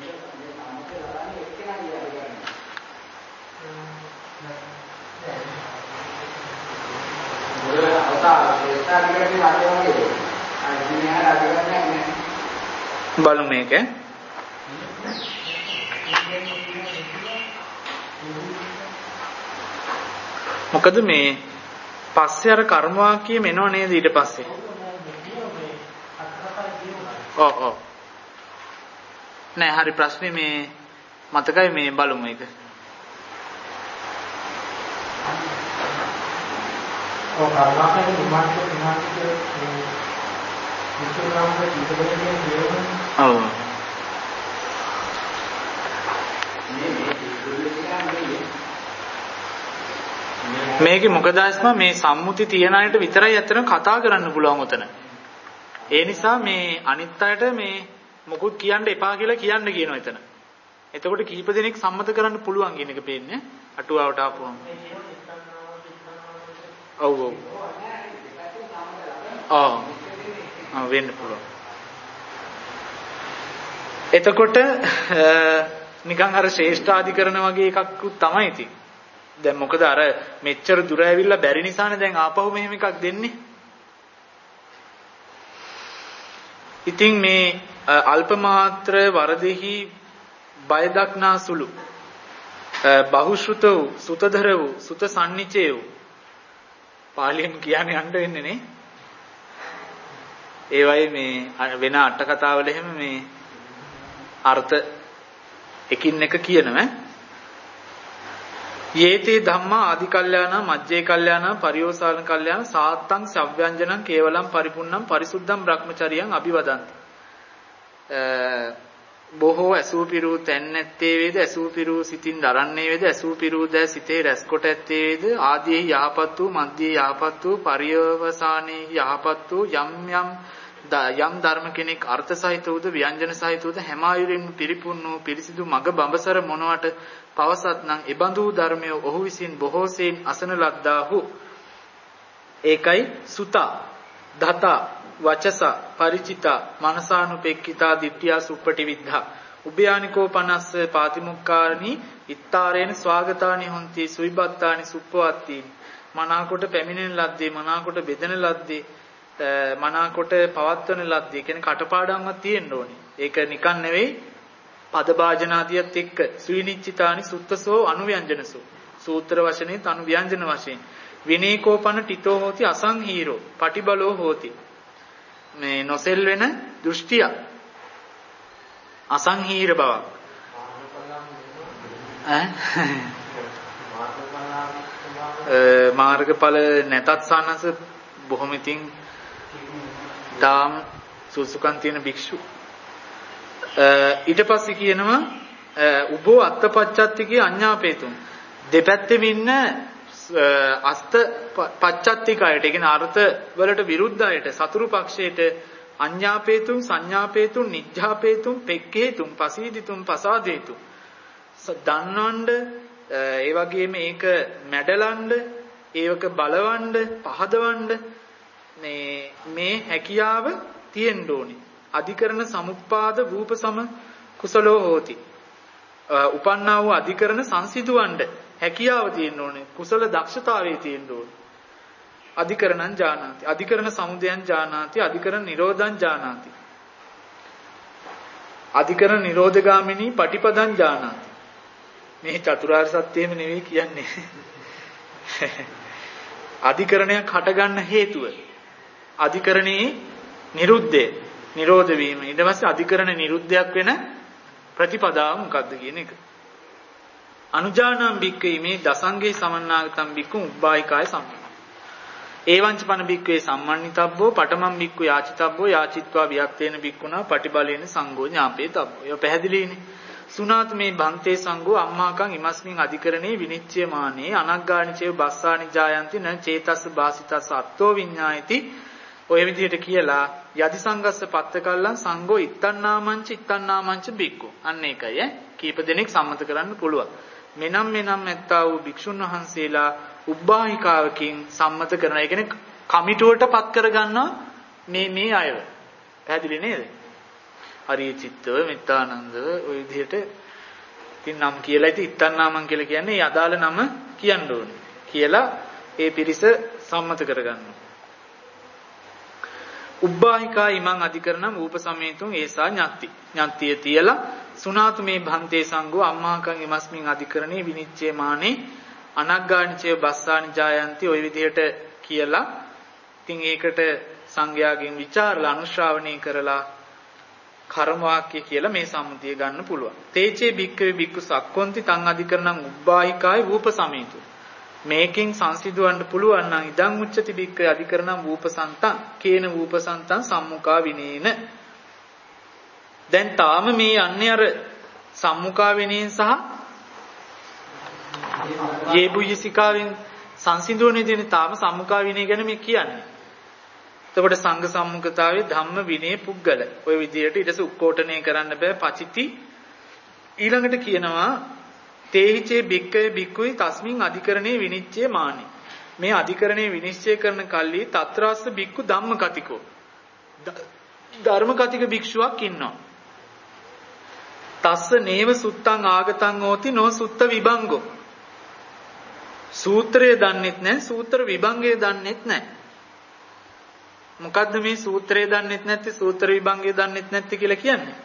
A: බලමු මේක. මොකද මේ පස්සේ අර කර්ම වාක්‍යය එනව නේද ඊට පස්සේ? ඔව් ඔව්. නෑ හරි ප්‍රශ්නේ මේ මතකයි මේ බලමු මේක.
C: ඔව් කර්මකාරී විමානක විමානක විචාරාමක ඉතිබලයෙන් කියනවා.
A: ඔව්. මේකේ මොකද ආස්මා මේ සම්මුති තියන අයට විතරයි අතන කතා කරන්න පුළුවන් උතන. ඒ නිසා මේ අනිත් අයට මේ මොකුත් කියන්න එපා කියලා කියන්න කියනවා එතන. එතකොට කීප දෙනෙක් සම්මත කරන්න පුළුවන් කියන එක පේන්නේ අටුවාවට ආපුවම. ඔව් ඔව්. ආ ආ වෙන්න පුළුවන්. එතකොට නිකන් අර ශ්‍රේෂ්ඨාධිකරණ වගේ එකක් තමයි ඉතින්. දැන් මොකද අර මෙච්චර දුර ඇවිල්ලා බැරි නිසානේ දැන් ආපහු මෙහෙම එකක් දෙන්නේ. ඉතින් මේ අල්ප මාත්‍ර වරදෙහි බය දක්නා සුළු බහුශෘත වූ සුතධර වූ සුත සම්නිචේ වූ පාලියෙන් කියන්නේ යන්න වෙන්නේ නේ. ඒ වගේ මේ වෙන අට කතාවල එහෙම මේ අර්ථ එකින් එක කියනවා. යේතේ ධම්මා ආදි කල්යාණ මජ්ජේ කල්යාණ පරියෝසාන කල්යාණ සාත්තං සව්‍යංජනං කේවලං පරිපුන්නං පරිසුද්ධං බ්‍රහ්මචරියං අභිවදන්ති. බොහෝ ඇසූ පිරූ තැන් නැත්තේ වේද ඇසූ පිරූ සිතින් දරන්නේ වේද ඇසූ පිරූ ද සිතේ රැස් කොට ඇත්තේ වේද ආදී යහපත් වූ මධ්‍යයේ යහපත් වූ පරියවසානයේ යහපත් වූ යම් යම් යම් ධර්ම කෙනෙක් අර්ථ සහිත වූද ව්‍යංජන සහිත වූද හැම ආයුරින් පිරිපුන් වූ පිරිසිදු මග බඹසර මොනවට පවසත් නම් එබඳු ධර්මය ඔහු විසින් බොහෝසෙයින් අසන ලද්දාහු. ඒකයි සුතා දතා වචස ಪರಿචිතා මනසානුපෙක්ඛිතා දිට්ඨියා සුප්පටි විද්ධා උභයානිකෝ පනස්ස පාතිමුක්ඛානි ඉත්තාරේන ස්වාගතානි හොಂತಿ සුයිබත්තානි සුප්පවත්ති. මනාකොට පැමිණෙන ලද්දේ මනාකොට බෙදෙන ලද්දේ මනාකොට පවත්වන ලද්දේ කියන්නේ කටපාඩම්වක් තියෙන්න ඕනේ. ඒක නිකන් නෙවෙයි පද භාජනාදියත් එක්ක සුවිනිච්චිතානි සුත්තසෝ අනුව්‍යංජනසෝ සූත්‍ර වශයෙන් අනුව්‍යංජන වශයෙන් විනේකෝපන ටිතෝ හෝති අසංහීරෝ පටිබලෝ හෝති. මේ නොසෙල් වෙන දෘෂ්ටිය අසංහීර බවක් ඈ මාර්ගඵල නැතත් සානස බොහොම ඉතින් දාම් සුසුකන් තියෙන භික්ෂු. ඊට පස්සේ කියනවා උබෝ අත්පච්චත්තිකේ අඤ්ඤාපේතුම් දෙපැත්තෙම ඉන්න අස්ත පච්චත්තිකයට කියන අර්ථ වලට විරුද්ධ අයට සතුරු පක්ෂයට අඤ්ඤාපේතුම් සංඥාපේතුම් නිජ්ජාපේතුම් පෙක්ඛේතුම් පසීදිතුම් පසාදේතුම් දන්නවඬ ඒ වගේම ඒක මැඩලන්න ඒවක බලවන්න පහදවන්න මේ මේ හැකියාව තියෙන්න ඕනේ. අධිකරණ සමුප්පාද රූප සම කුසලෝ හෝති. උපන්නා වූ අධිකරණ සංසිඳවන්න හැකියාව තියෙන්න ඕනේ. කුසල දක්ෂතාවයේ තියෙන්න ඕනේ. අධිකරණං ජානාති. අධිකරණ සමුදයං ජානාති. අධිකරණ නිරෝධං ජානාති. අධිකරණ නිරෝධගාමිනී පටිපදං ජානාති. මේ චතුරාර්ය සත්‍යෙම නෙවෙයි කියන්නේ. අධිකරණයක් හටගන්න හේතුව. අධිකරණේ නිරුද්ධය. නිරෝධ වීම. ඊට පස්සේ අධිකරණ නිරුද්ධයක් වෙන ප්‍රතිපදාව මොකක්ද කියන එක. අනුජානං බික්කේ මේ දසංගේ සමන්නාගතම් බික්කු උබ්බායිකාය සම්මා. ඒවංච පන බික්කේ සම්මන්නිතබ්බෝ පඨමං බික්කු යාචිතබ්බෝ යාචිත්වා වියක්තේන බික්කුණා පටිබලේන සංඝෝ ඥාපේතබ්බෝ. ඒක පැහැදිලිනේ. සුනාත මේ බන්තේ සංඝෝ අම්මාකං ඉමස්මින් අධිකරණේ විනිච්ඡයමානේ අනග්ගානිචේ බස්සානි ජායන්ති න චේතස්ස බාසිතස්ස අත්තෝ විඤ්ඤායති. ඔය විදිහට කියලා යදි සංගස්ස පත්තකල්ලන් සංඝෝ ඉත්තන්නාමංච ඉත්තන්නාමංච බික්කු. අන්න ඒකයි ඈ. කීප දෙනෙක් සම්මත කරන්න පුළුවන්. මෙනම් මෙනම් ඇත්තා වූ භික්ෂුන් වහන්සේලා උබ්බාහිකාවකින් සම්මත කරන. ඒ කියන්නේ කමිටුවට පත් කරගන්නවා මේ මේ අයව. පැහැදිලි නේද? හරි චිත්තව මෙත්තානන්ද ඔය විදිහට ඉතින් නම් කියලා ඉතින් ඉත්තන්නාමං කියලා කියන්නේ යදාළ නම කියන්න ඕනේ. කියලා ඒ පිරිස සම්මත කරගන්නවා. උබ්බාහිකා ඉමං අධිකරණම් ූපසමේතුන් ඒසා ඥාති. ඥාතිය තියලා සුනාතු මේ භන්තේ සංඝෝ අම්මාකං ඉමස්මින් අධිකරණේ විනිච්ඡේමානේ අනග්ගානිචේ බස්සානි ජායන්ති ඔය විදිහට කියලා ඉතින් ඒකට සංඝයාගෙන් ਵਿਚාරලා අනුශ්‍රාවණය කරලා කර්ම වාක්‍ය කියලා මේ සම්මුතිය ගන්න පුළුවන්. තේචේ බික්කවේ බික්කු සක්කොන්ති තං අධිකරණං උබ්බාහිකාය ූපසමේතු. මේකෙන් සංසිඳවන්න පුළුවන් නම් ඉදං උච්චති බික්කේ අධිකරණං ූපසන්තං කේන ූපසන්තං සම්මුඛා විනේන. දැන් තාම මේ යන්නේ අර සම්මුඛා විනයෙන් සහ යේබුයිසිකාවෙන් සංසිඳුවනේ දෙන තාම සම්මුඛා විනය ගැන මේ කියන්නේ. එතකොට සංඝ සම්මුඛතාවයේ ධම්ම විනය පුද්ගල. ඔය විදිහට ඊටස උක්කෝටණය කරන්න බෑ පචිති. ඊළඟට කියනවා තේහිචේ බික්කේ බික්කුයි තස්මින් අධිකරණේ විනිච්ඡේ මානි. මේ අධිකරණේ විනිශ්චය කරන කල්ලි තත්‍රාස්ස බික්කු ධම්ම කතිකෝ. ධර්ම කතික භික්ෂුවක් ඉන්නවා. තස්ස නේව සුත්තං ආගතං හෝති නෝ සුත්ත විභංගෝ. සූත්‍රය දන්නෙත් නැහැ සූත්‍ර විභංගය දන්නෙත් නැහැ. මොකද්ද මේ සූත්‍රය දන්නෙත් නැත්te සූත්‍ර විභංගය දන්නෙත් නැත්te කියලා කියන්නේ?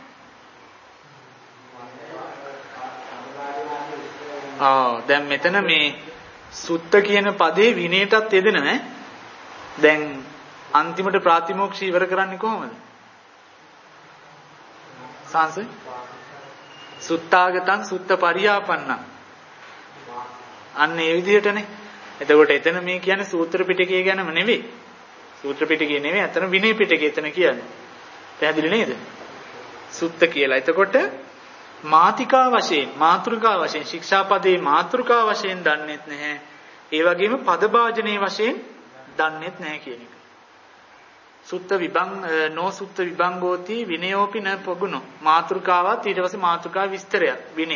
A: ආ දැන් මෙතන මේ සුත්ත කියන පදේ විනයටත් යෙදෙන ඈ. දැන් අන්තිමට ප්‍රාතිමෝක්ෂ ඉවර කරන්නේ කොහොමද? සංස සුත්තාගතං සුත්ත පරියාපන්නං. අන්න ඒ විදිහටනේ. එතකොට එතන මේ කියන්නේ සූත්‍ර පිටකය ගැනම නෙවෙයි. සූත්‍ර පිටකය නෙවෙයි අතන විනය පිටකය එතන කියන්නේ. පැහැදිලි නේද? සුත්ත කියලා. එතකොට මාතිකා වශයෙන් මාතෘකා වශයෙන් ශික්ෂාපදේ මාතෘකා වශයෙන් දන්නෙත් නැහැ. ඒ වගේම පදභාජනයේ වශයෙන් දන්නෙත් නැහැ කියන එක. සුත්ත විභං නෝ සුත්ත විභංගෝති විනයෝපි න පගුණෝ. මාතෘකාවත් ඊට පස්සේ මාතෘකා විස්තරයක් විනය.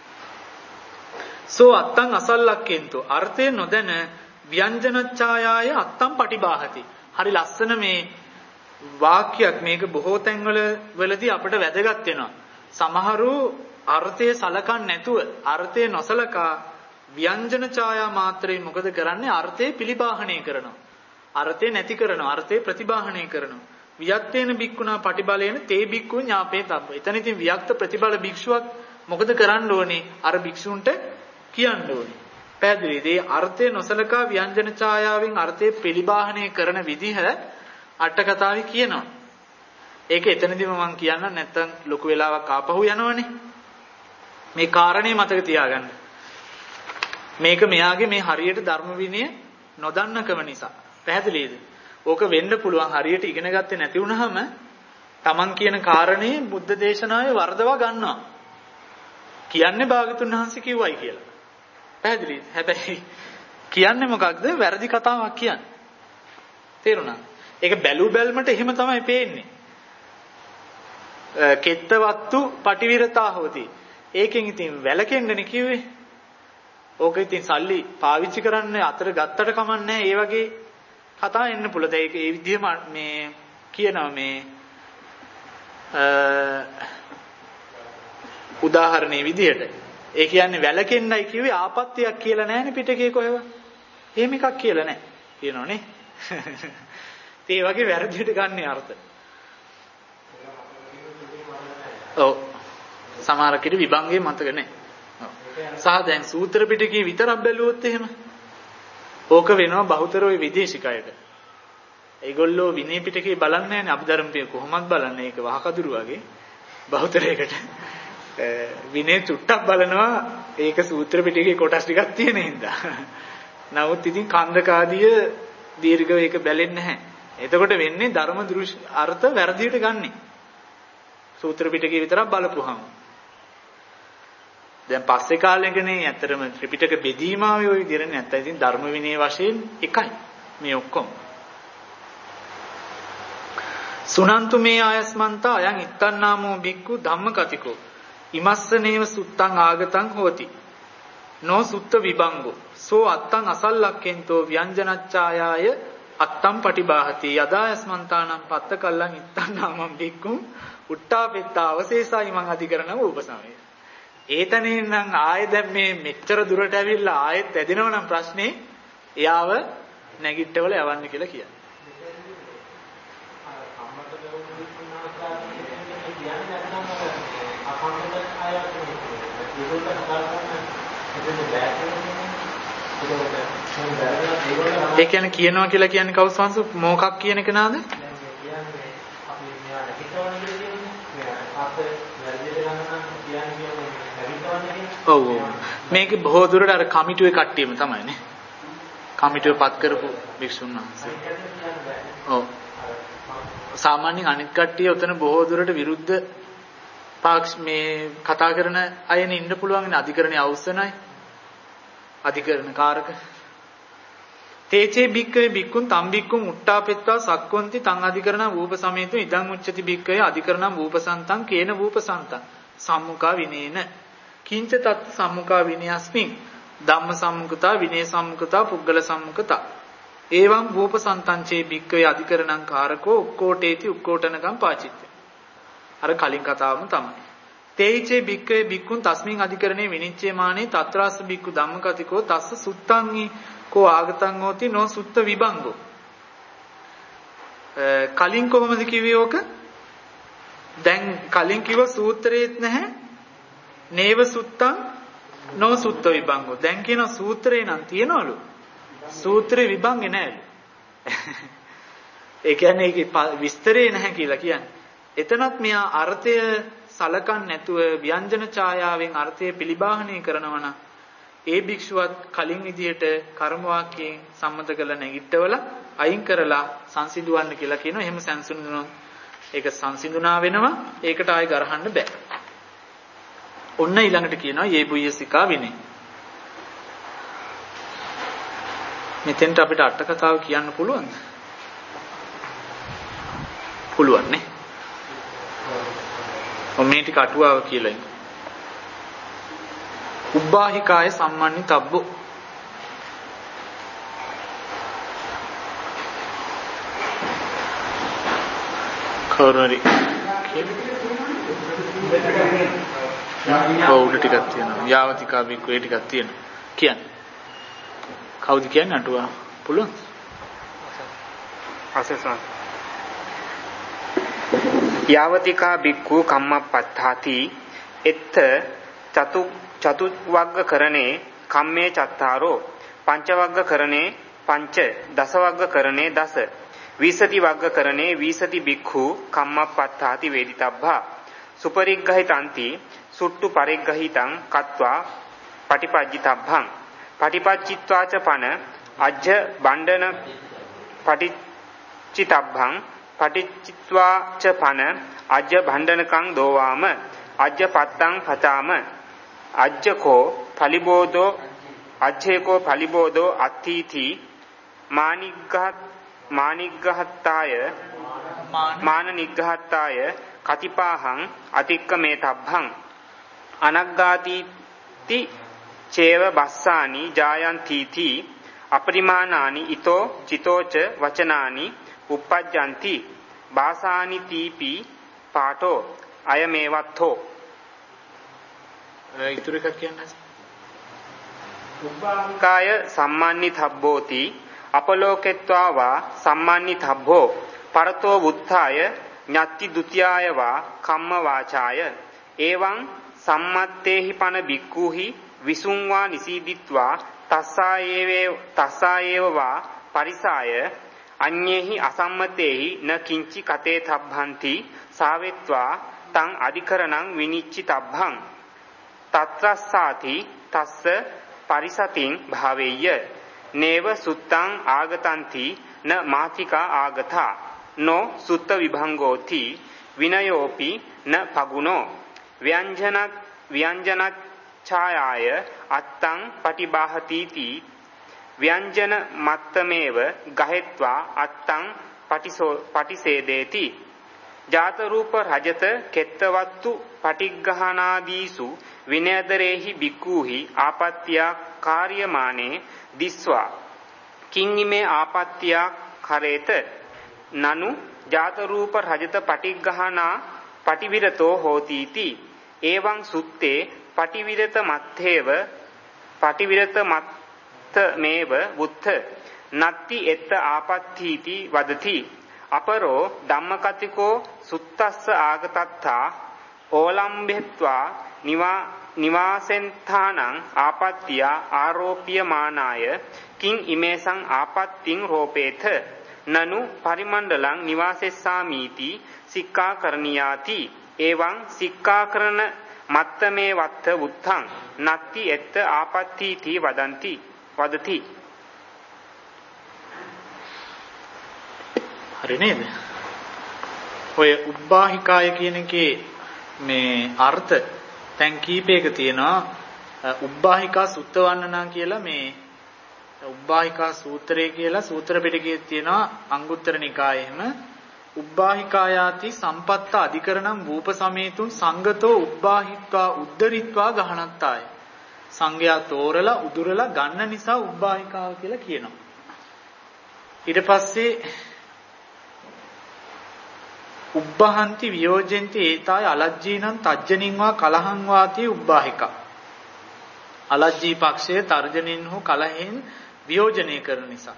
A: සෝ අත්තං අසල්ලක්කෙන්තෝ අර්ථය නොදැන ව්‍යංජනච්ඡායාය අත්තං පටිබාහති. හරි ලස්සන මේ වාක්‍යයක්. මේක බොහෝ තැන්වල වලදී අපිට වැදගත් වෙනවා. සමහරු අර්ථය සලකන්නේ නැතුව අර්ථය නොසලකා ව්‍යංජන ඡායා මාත්‍රේ මොකද කරන්නේ? අර්ථය පිළිබාහණය කරනවා. අර්ථය නැති කරනවා. අර්ථය ප්‍රතිබාහණය කරනවා. වියත්තේන බික්කුණා පටිබලේන තේ බික්කු ඥාපේ තබ්බ. එතන ඉතින් වියක්ත ප්‍රතිබල භික්ෂුවක් මොකද කරන්න ඕනේ? අර භික්ෂුන්ට කියන්න ඕනේ. පැහැදිලිද? ඒ අර්ථය නොසලකා ව්‍යංජන ඡායාවෙන් අර්ථය පිළිබාහණය කරන විදිහ අට කතාවේ කියනවා. ඒක එතනදිම මම කියන්න නැත්තම් ලොකු වෙලාවක් ආපහු යනවනේ. මේ කාරණේ මතක තියාගන්න. මේක මෙයාගේ මේ හරියට ධර්ම විනය නොදන්නකම නිසා. පැහැදිලිද? ඕක වෙන්න පුළුවන් හරියට ඉගෙන ගත්තේ නැති වුනහම Taman කියන කාරණේ බුද්ධ දේශනාවේ වර්ධවා ගන්නවා. කියන්නේ භාගතුන් වහන්සේ කිව්වයි කියලා. පැහැදිලිද? හැබැයි කියන්නේ මොකක්ද? වැරදි කතාවක් කියන්නේ. තේරුණාද? ඒක බැලු බැල්මට එහෙම තමයි පේන්නේ. කෙත්තවත්තු පටිවිරතා හොති. ඒකෙන් ඉතින් වැලකෙන්නනේ කිව්වේ. ඕක ඉතින් සල්ලි පාවිච්චි කරන්න අතර ගත්තට කමන්නේ ඒ වගේ කතා එන්න පුළුවන්. ඒක ඒ විදිහම මේ කියනවා මේ උදාහරණේ විදිහට. ඒ කියන්නේ වැලකෙන්නයි කිව්වේ ආපත්‍යක් කියලා නැහැනේ පිටකේ කොහෙව. එහෙම එකක් කියලා නැහැ. කියනෝනේ. ඒ වගේ වැරදියට ගන්න අර්ථ. ඔව්. සමහර කෙනෙක් විභංගේ මතක නැහැ. ඔව්. සහ දැන් සූත්‍ර පිටකේ විතරක් බැලුවොත් එහෙම ඕක වෙනවා බහුතර ওই විදේශිකයට. ඒගොල්ලෝ විනය පිටකේ බලන්නේ නැහැ නේ අභිධර්ම පිටක කොහොමද බලන්නේ ඒක වහකදුරු වගේ බහුතරයකට විනය චුට්ටක් බලනවා ඒක සූත්‍ර පිටකේ කොටස් ටිකක් තියෙන හින්දා. නමුත් ඉතින් කන්දකාදිය දීර්ඝව ඒක බැලෙන්නේ නැහැ. එතකොට වෙන්නේ ධර්ම දෘෂ්ටි අර්ථ වැරදියට ගන්නෙ. සූත්‍ර පිටකේ විතරක් බලපුවාම. දැන් පස්සේ කාලෙකනේ ඇත්තටම ත්‍රිපිටක බෙදීම ආවේ ওই විදිහට නැත්නම් ඉතින් ධර්ම විනය වශයෙන් එකයි මේ ඔක්කොම. සුනන්තු මේ ආයස්මන්තා අයං ඉත්තන්නාමෝ බික්කු ධම්මකතිකෝ ඉමස්සනේව සුත්තං ආගතං හෝති නෝ සුත්ත විභංගෝ සෝ අත්තං අසල්ලක්කෙන්තෝ ව්‍යංජනච්ඡායාය අත්තම් පටිබාහති යදායස්මන්තානම් පත්ත කල්ලං ඉත්තන්නාමං බික්කු උට්ටාපෙත්තා අවශේෂයි මං අධිකරණව උපසමය. ඒතනේ නම් ආයෙ දැන් මේ මෙච්චර දුරට ඇවිල්ලා ආයෙත් ඇදෙනව නම් ප්‍රශ්නේ එයාව නැගිට්ටවල යවන්න කියලා කියන්නේ. ඒ කියන්නේ කියනවා කියලා කියන්නේ කවුද සංසු මොකක් කියන කෙනාද? ඔව් මේක බොහෝ දුරට අර කමිටුවේ කට්ටියම තමයි නේ. කමිටුවේ පත් කරපු භික්ෂුන් වහන්සේ. ඔව්. සාමාන්‍යයෙන් අනිත් කට්ටිය උතන බොහෝ දුරට විරුද්ධ පාක්ෂ මේ කතා කරන අයනේ ඉන්න පුළුවන් නේ අධිකරණයේ අවශ්‍යනයි. අධිකරණ කාරක. තේචේ බික්කේ බික්කුන් තම් බික්කුන් උට්ටාපෙත්තා සක්කොන්ති තං අධිකරණ වූප සමේතු ඉදං උච්චති බික්කේ අධිකරණ වූපසන්තං කේන වූපසන්තං සම්මුඛා විනේන කිංච තත් සම්මුඛා විනයස්මින් ධම්ම සම්මුඛතා විනය සම්මුඛතා පුද්ගල සම්මුඛතා එවං වූපසන්තං චේ බික්කේ අධිකරණං කාරකෝ උක්කෝටේති උක්කෝටනකම් පාචිත්‍ය. අර කලින් කතාවම තමයි. තේචේ බික්කේ බික්කුන් තස්මින් අධිකරණේ විනිච්ඡේමානේ තත්‍රාස බික්කු ධම්මකතිකෝ තස්ස සුත්තං කෝ ආගතං හෝති නෝ සුත්ත විභංගෝ. කලින් කොහොමද කිව්වේ ඕක? දැන් කලින් කිව්ව සූත්‍රයේත් නැහැ නේව සුත්තං නෝ සුත්ත විභංගෝ. දැන් කියන සූත්‍රේ නම් තියනවලු. සූත්‍රේ විභංගේ නැහැ. ඒ කියන්නේ ඒකේ විස්තරේ නැහැ කියලා කියන්නේ. එතනත් මෙයා අර්ථය සලකන්නේ නැතුව ව්‍යංජන ඡායාවෙන් අර්ථය පිළිබාහනය කරනවා නම් ඒ භික්ෂුවත් කලින් විදිහට කර්ම වාක්‍යයෙන් සම්මත කළ නැගිටවල අයින් කරලා සංසිඳවන්න කියලා කියනවා. එහෙම සංසිඳුනොත් ඒක සංසිඳුනා වෙනවා. ඒකට ආයෙ ගරහන්න බෑ. ඔන්න ඊළඟට කියනවා යේ බුයසිකා විනේ. මෙතෙන්ට අපිට අට කතාව කියන්න පුළුවන්ද? පුළුවන් නේ. ඔ මේ ටික අටුවාව කියලා ඉන්න. උබ්බාහිකාය සම්මන්නිතබ්බෝ කවුරුරි ඔව් උඩ ටිකක් තියෙනවා. යාවතිකා බික්කු ඒ ටිකක් තියෙනවා. කියන්නේ කවුද කියන්නේ අටුවා පුළුවන්?
D: අසසන යාවතිකා බික්කු කම්මප්පත්තාති එත්ත චතු චතුවග්ග කරණේ කම්මේ චත්තාරෝ පංචවග්ග කරණේ පංච දසවග්ග කරණේ දස විසති වග්ග කරණේ විසති බික්ඛු කම්මප්පත්තාති වේදිතබ්බා සුපරිග්ගහිතಂತಿ සුට්ටු පරිග්ගහිතං කତ୍වා පටිපජ්ජිතබ්බං පටිපජ්ජිත්වාච පන අජ්ජ බණ්ඩන පටිච්චිතබ්බං පටිච්චිත්වාච පන අජ්ජ භණ්ඩනකං දෝවාම අජ්ජ පත්තං පතාම අජ්ජකෝ පලිබෝධෝ අජ්ජේකෝ පලිබෝධෝ අත්ථීති මානිග්ගහ මානිග්ගහත්තාය මාන නිග්ගහත්තාය කතිපාහං අතික්කමේතබ්බං අනග්ගාතිති චේව බස්සානි ජායන්තිති අපරිමානානි ඊතෝ චිතෝච වචනානි uppajjanti බාසානි තීපි පාඨෝ අයමේවත්තෝ.
A: ඊටු එකක් කියන්නේ
D: උබ්බාංකාය සම්මාන්නිතබ්බෝති අපලෝකෙත්වා වා සම්මාන්නිතබ්බෝ පරතෝ වුත්ථාය ඤත්ති ဒ ුතියාය වා කම්ම වාචාය එවං සම්මත්තේහි පන බික්ඛුහි විසුංවා නිසීදිත්වා තස්සායේව තස්සායේවවා පරිසාය අඤ්ඤේහි අසම්මතේහි න කිංචි කතේ තබ්බන්ති සාවෙත්වා තං අධිකරණං විනිච්චි තබ්බං තත්‍රස්සාති තස්ස පරිසතින් භාවේය නේව සුත්තං ආගතන්ති න මාතිකා ආගතා නෝ සුත්ත විභංගෝති විනයෝපි න පගුණෝ ව්‍යංජන ව්‍යංජන ඡායාය අත්තං පටිබාහතිති ව්‍යංජන මත්තමේව ගහෙත්වා අත්තං පටිසෝ පටිසේදේති ජාත රූප රජත කෙත්තවත්තු පටිග්ගහනාදීසු විනයදරේහි බික්ඛූහි ආපත්‍යා කාර්යමානේ දිස්වා කිංිමේ ආපත්‍යා කරේත නනු ජාත රූප රජත පටිග්ගහනා පටිවිරතෝ හෝතිති එවං සුත්තේ පටිවිරත මත්තේව පටිවිරත මත්තමේව බුද්ධ නත්ති එත්ත ආපත්‍ථීති වදති අපරෝ ධම්මකතිකෝ සුත්තස්ස ආගතත්තා ඕලම්බෙත්වා නිවා නිවාසෙන්ථානං ආපත්‍තිය ආරෝප්‍යමානාය කිං ඉමේසං ආපත්තිං රෝපේත නනු පරිමණ්ඩලං නිවාසෙස්සාමීති සික්ඛාකරණියාති එවං සික්ඛාකරණ මත්තමේ වත්ත උත්තං නත්ති එත්ත ආපත්‍තිති වදಂತಿ වදති.
A: හරි නේද? ඔය උබ්බාහිකාය කියන එකේ මේ අර්ථ දැන් කීපයක තියෙනවා. උබ්බාහිකා සුත්තවන්නනා කියලා මේ උබ්බාහිකා සූත්‍රය කියලා සූත්‍ර පිටකයේ තියෙනවා අංගුත්තර නිකායෙම උබ්බාහිකායාති සම්පත්ත අධිකරණං වූප සමේතුන් සංගතෝ උබ්බාහිත්වා උද්දරිත්වා ගහනත්තාය. සංඝයා තෝරලා උදුරලා ගන්න නිසා උබ්බාහිකාව කියලා කියනවා. ඊට පස්සේ උබ්බහන්ති වියෝජෙන්ති ඒතාය අලජ්ජීනං තජ්ජනින් වා කලහං වාති උබ්බාහිකා. අලජ්ජී පක්ෂයේ තර්ජනින් හෝ කලහෙන් වියෝජනය කරන නිසා.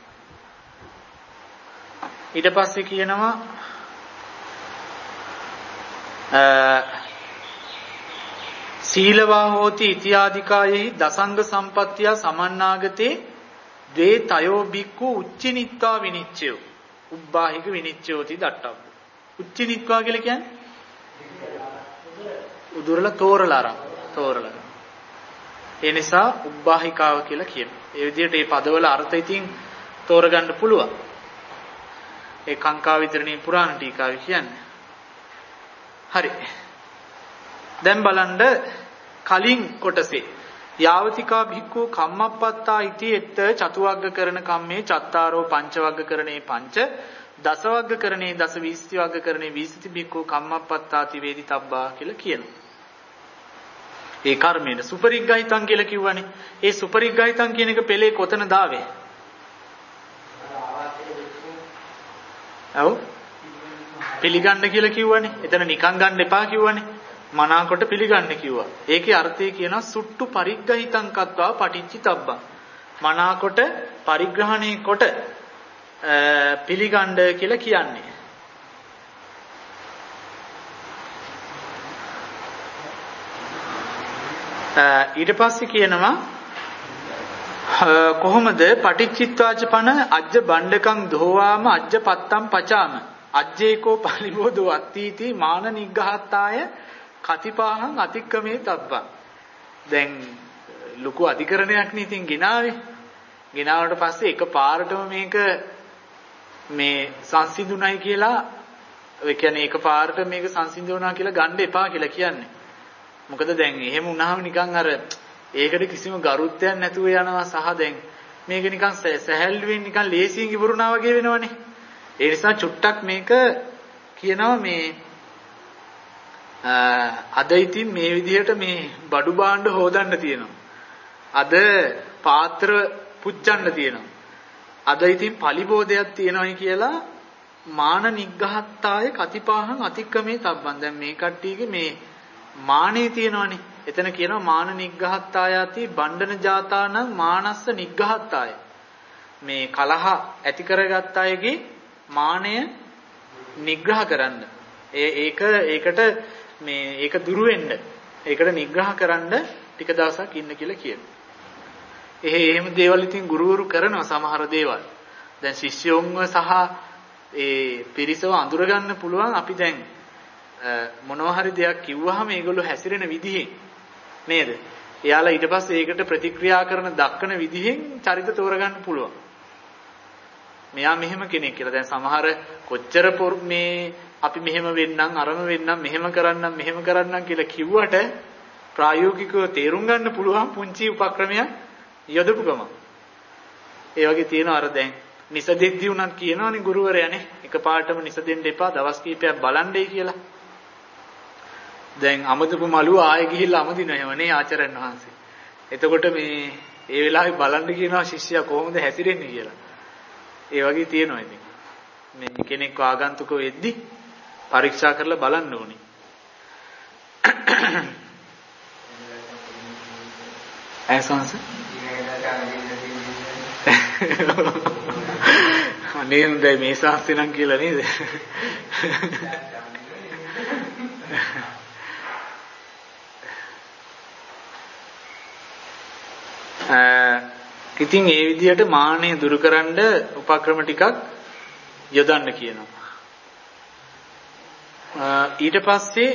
A: ඊට පස්සේ කියනවා සීලවා හෝති ඉතිආදිකායෙහි දසංග සම්පත්තිය සමන්නාගතේ ද්වේ තයෝ බික්ඛු උච්චිනිත්වා විනිච්ඡයෝ උබ්බාහික විනිච්ඡයෝති දට්ටබ්බ. උච්චිනිත්වා කියලා කියන්නේ උදුරලා තෝරලා අරන් තෝරලා. ඒ නිසා උබ්බාහිකාව කියලා කියනවා. ඒ විදිහට මේ පදවල අර්ථ ඉතින් තෝරගන්න පුළුවන්. ඒ කාංකා විතරණී පුරාණ ටීකාවේ කියන්නේ. හරි. දැන් බලන්න කලින් කොටසේ යාවතිකා භික්ඛු කම්මප්පත්තා ඉති එත්ත චතුවග්ග කරන කම්මේ චත්තාරෝ පංචවග්ග කරණේ පංච දසවග්ග කරණේ දස විස්සි වග්ග කරණේ විස්සති භික්ඛු කම්මප්පත්තාති වේදිතබ්බා කියලා කියනවා. ඒ කර්මයේ සුපරිග්ගහිතං කියලා කිව්වනේ. ඒ සුපරිග්ගහිතං කියන එක පෙළේ කොතනද ආවේ? ඔව්. පිළිගන්න කියලා කිව්වනේ. එතන නිකන් ගන්න එපා කිව්වනේ. මනාකොට පිළිගන්න කිව්වා. ඒකේ අර්ථය කියනවා සුට්ටු පරිග්ගහිතං කତ୍වා පටිච්චිතබ්බං. මනාකොට පරිග්‍රහණය කොට පිළිගන්න කියලා කියන්නේ. ඊට පස්සේ කියනවා කොහොමද පටිච්චිත්වාචපන අජ්ජ බණ්ඩකං දෝවාම අජ්ජ පත්තම් පචාම අජ්ජේකෝ පරිබෝධෝ අත්ථීති මාන නිග්ඝාතාය කතිපාහං අතික්කමේ තබ්බං. දැන් ලොකු අධිකරණයක් නේ ඉතින් ගිනාවේ. ගිනාවට පස්සේ එක පාරටම මේක මේ සංසිඳුණයි කියලා ඒ කියන්නේ එක පාරට මේක සංසිඳුණා කියලා ගන්න එපා කියලා කියන්නේ. මොකද දැන් එහෙම වුණාම නිකන් අර ඒකට කිසිම ගරුත්වයක් නැතුව යනවා සහ දැන් මේක නිකන් සැහැල්ලුවෙන් නිකන් ලේසියෙන් ඉවරුණා වගේ වෙනවනේ. ඒ නිසා චුට්ටක් මේක කියනවා මේ අද ඉතින් මේ විදිහට මේ බඩු භාණ්ඩ හොදන්න තියෙනවා. අද පාත්‍ර පුච්චන්න තියෙනවා. අද ඉතින් පලිබෝධයක් තියෙනවායි කියලා මාන නිග්ඝාතාය කතිපාහං අතික්කමේ තබ්බන්. දැන් මේ කට්ටියගේ මේ මානෙ තියෙනවනේ. එතන කියනවා මාන නිග්ඝාතායති බණ්ඩන ජාතානං මානස්ස නිග්ඝාතාය. මේ කලහ ඇති කරගත් අයගේ මානය නිග්‍රහ කරන්න. ඒ ඒක ඒකට මේ ඒක දුරු වෙන්න. ඒකට නිග්‍රහ කරන්න ටික දවසක් ඉන්න කියලා කියනවා. එහෙ එහෙම දේවල් ඉතින් ගුරුවරු කරනවා සමහර දේවල්. දැන් ශිෂ්‍යයන්ව සහ ඒ පිරිසව අඳුර ගන්න පුළුවන් අපි දැන් මොනවා හරි දෙයක් කිව්වහම ඒගොල්ලෝ හැසිරෙන විදිහෙන් නේද? එයාලා ඊට පස්සේ ඒකට ප්‍රතික්‍රියා කරන දක්වන විදිහෙන් චරිත තෝරගන්න පුළුවන්. මෙයා මෙහෙම කෙනෙක් කියලා. දැන් සමහර කොච්චර මේ අපි මෙහෙම වෙන්නම් අරම වෙන්නම් මෙහෙම කරන්නම් මෙහෙම කරන්නම් කියලා කිව්වට ප්‍රායෝගිකව තේරුම් ගන්න පුළුවන් පුංචි උපක්‍රමයක් යොදපු ගමන්. ඒ වගේ තියෙනවා අර දැන් නිසදෙද්දී උනත් කියනවනේ ගුරුවරයානේ එකපාරටම නිසදෙන්න එපා දවස් කීපයක් බලන්නයි කියලා. දැන් අමදපු මළුව ආයෙ ගිහිල්ලා අමදිනවා එහෙමනේ ආචාර්යන් වහන්සේ. එතකොට මේ ඒ වෙලාවේ බලන්න කියනවා ශිෂ්‍යයා කොහොමද හැසිරෙන්නේ කියලා. ඒ වගේ තියෙනවා ඉතින්. මේ කෙනෙක් ආගන්තුක වෙද්දි පරීක්ෂා කරලා බලන්න ඕනේ. ඇසන්ස අනේ හොඳයි මේ සාස්ත්‍රය නම් කියලා නේද? ඉතින් ඒ විදිහට මාන්නය දුරු කරන්න උපක්‍රම ටිකක් යොදන්න කියනවා. ඊට පස්සේ